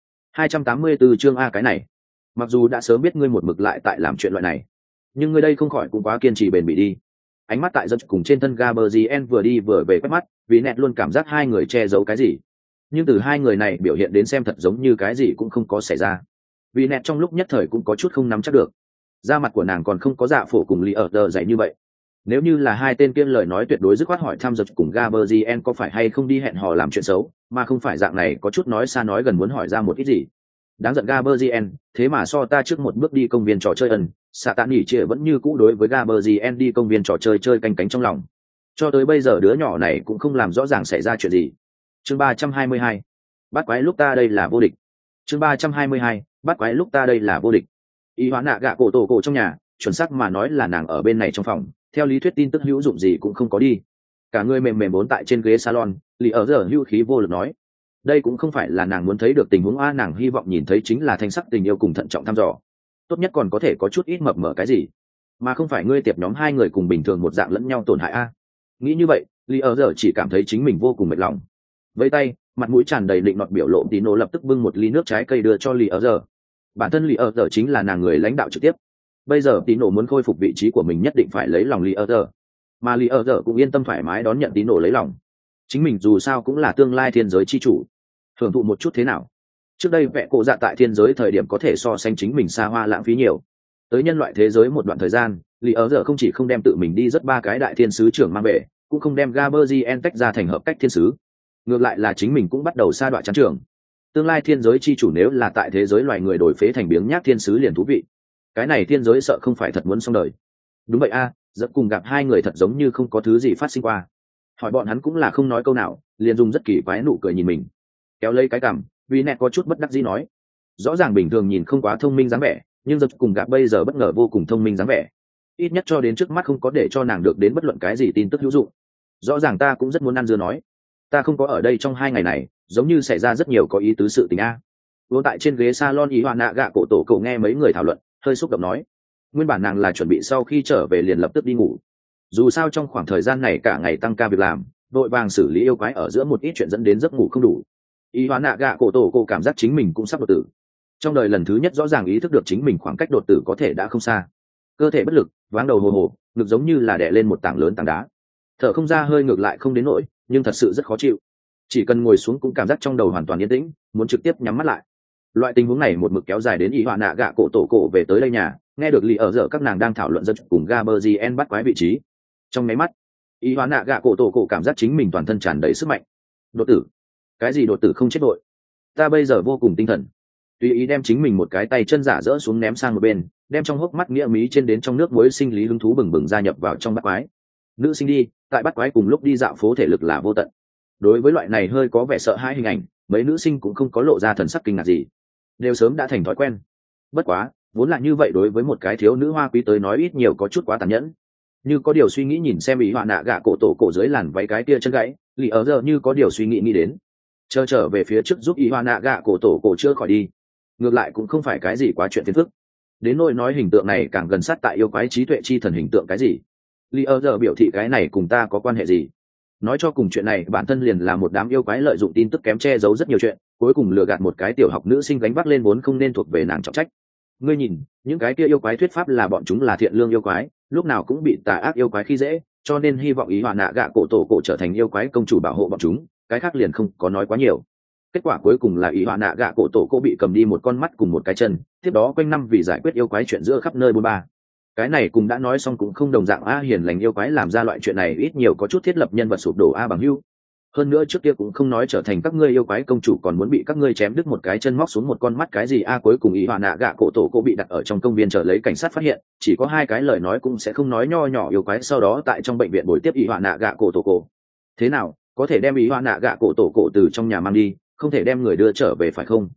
284 chương A cái này. Mặc dù đã sớm biết ngươi một mực lại tại làm chuyện loại này, nhưng ngươi đây không khỏi cũng quá kiên trì bền bỉ đi. Ánh mắt tại dốc cùng trên thân Gaberzien vừa đi vừa về quét mắt, vì nẹt luôn cảm giác hai người che giấu cái gì. Nhưng từ hai người này biểu hiện đến xem thật giống như cái gì cũng không có xảy ra. Vì nẹt trong lúc nhất thời cũng có chút không nắm chắc được. Da mặt của nàng còn không có dạ phổ cùng Lý ở đờ dày như vậy. Nếu như là hai tên kia lời nói tuyệt đối dứt khoát hỏi thăm giật cùng Gaberzien có phải hay không đi hẹn hò làm chuyện xấu, mà không phải dạng này có chút nói xa nói gần muốn hỏi ra một ít gì. Đáng giận Gaberzien, thế mà so ta trước một bước đi công viên trò chơi ẩn, xạ tạ nghỉ chia vẫn như cũ đối với Gaberzien đi công viên trò chơi chơi canh cánh trong lòng. Cho tới bây giờ đứa nhỏ này cũng không làm rõ ràng xảy ra chuyện gì. Chương 322. Bắt quái lúc ta đây là vô địch. Chương 322. Bắt quái lúc ta đây là vô địch. Y hóa nạ gạ cổ tổ cổ trong nhà, chuẩn xác mà nói là nàng ở bên này trong phòng, theo lý thuyết tin tức hữu dụng gì cũng không có đi. Cả người mềm mềm bốn tại trên ghế salon, Lý ở giờ hữu khí vô lực nói. Đây cũng không phải là nàng muốn thấy được tình huống a, nàng hy vọng nhìn thấy chính là thanh sắc tình yêu cùng thận trọng thăm dò. Tốt nhất còn có thể có chút ít mập mờ cái gì, mà không phải ngươi tiệp nhóm hai người cùng bình thường một dạng lẫn nhau tổn hại a. Nghĩ như vậy, Lý ở giờ chỉ cảm thấy chính mình vô cùng mệt lòng. Với tay, mặt mũi tràn đầy định nọt biểu lộ, Tino lập tức bưng một ly nước trái cây đưa cho Lý ở giờ. Bản thân Lý ở giờ chính là nàng người lãnh đạo trực tiếp. Bây giờ Tino muốn khôi phục vị trí của mình nhất định phải lấy lòng Lý ở giờ, mà Lý ở giờ cũng yên tâm thoải mái đón nhận Tino lấy lòng. Chính mình dù sao cũng là tương lai thiên giới chi chủ, hưởng thụ một chút thế nào. Trước đây vẽ cổ dạ tại thiên giới thời điểm có thể so sánh chính mình xa hoa lãng phí nhiều. Tới nhân loại thế giới một đoạn thời gian, Lý ở giờ không chỉ không đem tự mình đi rất ba cái đại thiên sứ trưởng mang về, cũng không đem Gaberzien tách ra thành hợp cách thiên sứ. Ngược lại là chính mình cũng bắt đầu sa đọa chán trường. Tương lai thiên giới chi chủ nếu là tại thế giới loài người đổi phế thành biếng nhác thiên sứ liền thú vị. Cái này thiên giới sợ không phải thật muốn xong đời. Đúng vậy a, dẫn cùng gặp hai người thật giống như không có thứ gì phát sinh qua. Hỏi bọn hắn cũng là không nói câu nào, liền dùng rất kỳ quái nụ cười nhìn mình. Kéo lấy cái cằm, vì nẹt có chút bất đắc dĩ nói. Rõ ràng bình thường nhìn không quá thông minh dáng vẻ, nhưng giật cùng gặp bây giờ bất ngờ vô cùng thông minh dáng vẻ. Ít nhất cho đến trước mắt không có để cho nàng được đến bất luận cái gì tin tức hữu dụng. Rõ ràng ta cũng rất muốn ăn dưa nói. Ta không có ở đây trong 2 ngày này, giống như xảy ra rất nhiều có ý tứ sự tình a. Vô tại trên ghế salon ý hoa nạ gạ cổ tổ cậu nghe mấy người thảo luận, hơi xúc động nói. Nguyên bản nàng là chuẩn bị sau khi trở về liền lập tức đi ngủ. Dù sao trong khoảng thời gian này cả ngày tăng ca việc làm, vội vàng xử lý yêu quái ở giữa một ít chuyện dẫn đến giấc ngủ không đủ. Ý hoa nạ gạ cổ tổ cô cảm giác chính mình cũng sắp đột tử. Trong đời lần thứ nhất rõ ràng ý thức được chính mình khoảng cách đột tử có thể đã không xa. Cơ thể bất lực, váng đầu hồ hồ, ngực giống như là đè lên một tảng lớn tảng đá. Thở không ra hơi ngược lại không đến nỗi, nhưng thật sự rất khó chịu. Chỉ cần ngồi xuống cũng cảm giác trong đầu hoàn toàn yên tĩnh, muốn trực tiếp nhắm mắt lại. Loại tình huống này một mực kéo dài đến ý họa nạ gạ cổ tổ cổ về tới đây nhà, nghe được Lý ở giờ các nàng đang thảo luận dân cùng Gaberzien bắt quái vị trí. Trong máy mắt, ý họa nạ gạ cổ tổ cổ cảm giác chính mình toàn thân tràn đầy sức mạnh. Đột tử? Cái gì đột tử không chết vội? Ta bây giờ vô cùng tinh thần. Tùy ý đem chính mình một cái tay chân giả dỡ xuống ném sang một bên, đem trong hốc mắt nghĩa mí trên đến trong nước muối sinh lý hứng thú bừng bừng gia nhập vào trong bắt quái. Nữ sinh đi, tại bắt quái cùng lúc đi dạo phố thể lực là vô tận. Đối với loại này hơi có vẻ sợ hãi hình ảnh, mấy nữ sinh cũng không có lộ ra thần sắc kinh ngạc gì, đều sớm đã thành thói quen. Bất quá, vốn là như vậy đối với một cái thiếu nữ hoa quý tới nói ít nhiều có chút quá tàn nhẫn. Như có điều suy nghĩ nhìn xem ý họa nạ gạ cổ tổ cổ dưới làn váy cái kia chân gãy, Lý ở giờ như có điều suy nghĩ đến, trở về phía trước giúp ý họa nạ gạ cổ tổ cổ chưa khỏi đi. Ngược lại cũng không phải cái gì quá chuyện phiền phức. Đến nỗi nói hình tượng này càng gần sát tại yêu quái trí tuệ chi thần hình tượng cái gì, Lý ở giờ biểu thị cái này cùng ta có quan hệ gì. Nói cho cùng chuyện này bản thân liền là một đám yêu quái lợi dụng tin tức kém che giấu rất nhiều chuyện, cuối cùng lừa gạt một cái tiểu học nữ sinh gánh vác lên vốn không nên thuộc về nàng trọng trách. Ngươi nhìn, những cái kia yêu quái thuyết pháp là bọn chúng là thiện lương yêu quái, lúc nào cũng bị tà ác yêu quái khi dễ, cho nên hy vọng ý họa nạ gạ cổ tổ cổ trở thành yêu quái công chủ bảo hộ bọn chúng, cái khác liền không có nói quá nhiều. Kết quả cuối cùng là ý họa nạ gạ cổ tổ cổ bị cầm đi một con mắt cùng một cái chân, tiếp đó quanh năm vì giải quyết yêu quái chuyện giữa khắp nơi bôn ba. Cái này cùng đã nói xong cũng không đồng dạng a, hiền lành yêu quái làm ra loại chuyện này ít nhiều có chút thiết lập nhân vật sụp đổ a bằng hưu. Hơn nữa trước kia cũng không nói trở thành các ngươi yêu quái công chủ còn muốn bị các ngươi chém đứt một cái chân móc xuống một con mắt cái gì a. Cuối cùng ý họa nạ gạ cổ tổ cổ bị đặt ở trong công viên chờ lấy cảnh sát phát hiện, chỉ có 2 cái lời nói cũng sẽ không nói nho nhỏ yêu quái sau đó tại trong bệnh viện buổi tiếp ý họa nạ gạ cổ tổ cổ. Thế nào, có thể đem ý họa nạ gạ cổ tổ cổ từ trong nhà mang đi, không thể đem người đưa trở về phải không?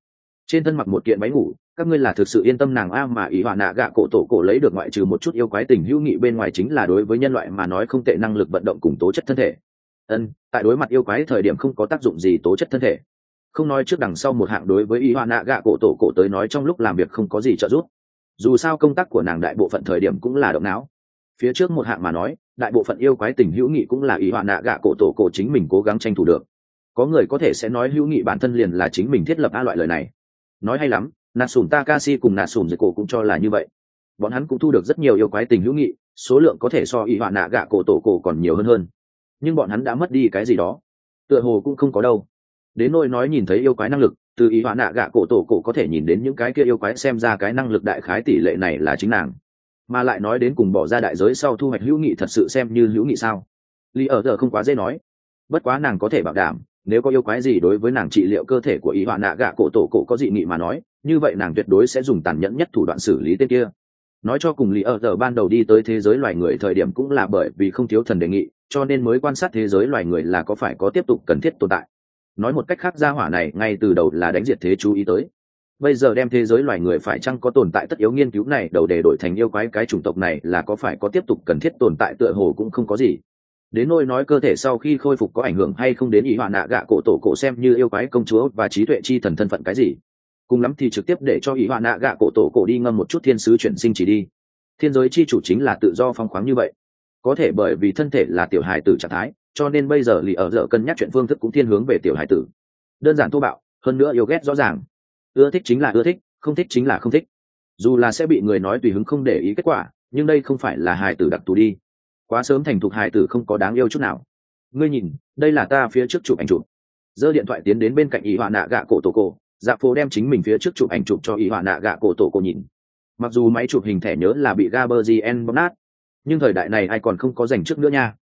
trên thân mặc một kiện váy ngủ. Các ngươi là thực sự yên tâm nàng a? Mà ý họa nạ gạ cổ tổ cổ lấy được ngoại trừ một chút yêu quái tình hữu nghị bên ngoài chính là đối với nhân loại mà nói không tệ năng lực vận động cùng tố chất thân thể. Tại đối mặt yêu quái thời điểm không có tác dụng gì tố chất thân thể, không nói trước đằng sau một hạng đối với ý họa nạ gạ cổ tổ cổ tới nói trong lúc làm việc không có gì trợ giúp. Dù sao công tác của nàng đại bộ phận thời điểm cũng là động não. Phía trước một hạng mà nói, đại bộ phận yêu quái tình hữu nghị cũng là ý họa nạ gạ cổ tổ cổ chính mình cố gắng tranh thủ được. Có người có thể sẽ nói hữu nghị bản thân liền là chính mình thiết lập a loại lời này. Nói hay lắm, Natsum Takashi cùng Natsum Deko cũng cho là như vậy. Bọn hắn cũng thu được rất nhiều yêu quái tình hữu nghị, số lượng có thể so ý họa nạ gạ cổ tổ cổ còn nhiều hơn. Nhưng bọn hắn đã mất đi cái gì đó, tựa hồ cũng không có đâu. Đến nỗi nói nhìn thấy yêu quái năng lực, từ ý họa nạ gạ cổ tổ cổ có thể nhìn đến những cái kia yêu quái xem ra cái năng lực đại khái tỷ lệ này là chính nàng. Mà lại nói đến cùng bỏ ra đại giới sau thu hoạch hữu nghị thật sự xem như hữu nghị sao? Lý ở giờ không quá dễ nói. Bất quá nàng có thể bảo đảm, nếu có yêu quái gì đối với nàng trị liệu cơ thể của ý họa nạ gạ cổ tổ cổ có dị nghị mà nói, như vậy nàng tuyệt đối sẽ dùng tàn nhẫn nhất thủ đoạn xử lý tên kia. Nói cho cùng Lý ở giờ ban đầu đi tới thế giới loài người thời điểm cũng là bởi vì không thiếu thần đề nghị, cho nên mới quan sát thế giới loài người là có phải có tiếp tục cần thiết tồn tại. Nói một cách khác, gia hỏa này ngay từ đầu là đánh diệt thế chú ý tới. Bây giờ đem thế giới loài người phải chăng có tồn tại tất yếu nghiên cứu này đầu để đổi thành yêu quái cái chủng tộc này là có phải có tiếp tục cần thiết tồn tại tựa hồ cũng không có gì. Đến nỗi nói cơ thể sau khi khôi phục có ảnh hưởng hay không đến ý họa nạ gạ cổ tổ cổ xem như yêu quái công chúa và trí tuệ chi thần thân phận cái gì, cùng lắm thì trực tiếp để cho ý họa nạ gạ cổ tổ cổ đi ngâm một chút thiên sứ chuyển sinh chỉ đi. Thiên giới chi chủ chính là tự do phóng khoáng như vậy. Có thể bởi vì thân thể là tiểu hài tử trạng thái, cho nên bây giờ Lý ở giờ cân nhắc chuyện phương thức cũng thiên hướng về tiểu hài tử. Đơn giản thô bạo, hơn nữa yêu ghét rõ ràng. Ưa thích chính là ưa thích, không thích chính là không thích. Dù là sẽ bị người nói tùy hứng không để ý kết quả, nhưng đây không phải là hài tử đặc thù đi. Quá sớm thành thục hài tử không có đáng yêu chút nào. Ngươi nhìn, đây là ta phía trước chụp ảnh chụp. Giơ điện thoại tiến đến bên cạnh ý họa nạ gạ cổ tổ cổ, Dạ Phố đem chính mình phía trước chụp ảnh chụp cho ý họa nạ gạ cổ tổ cổ nhìn. Mặc dù máy chụp hình thẻ nhớ là bị Gaberzien bóp nát, nhưng thời đại này ai còn không có dành trước nữa nha.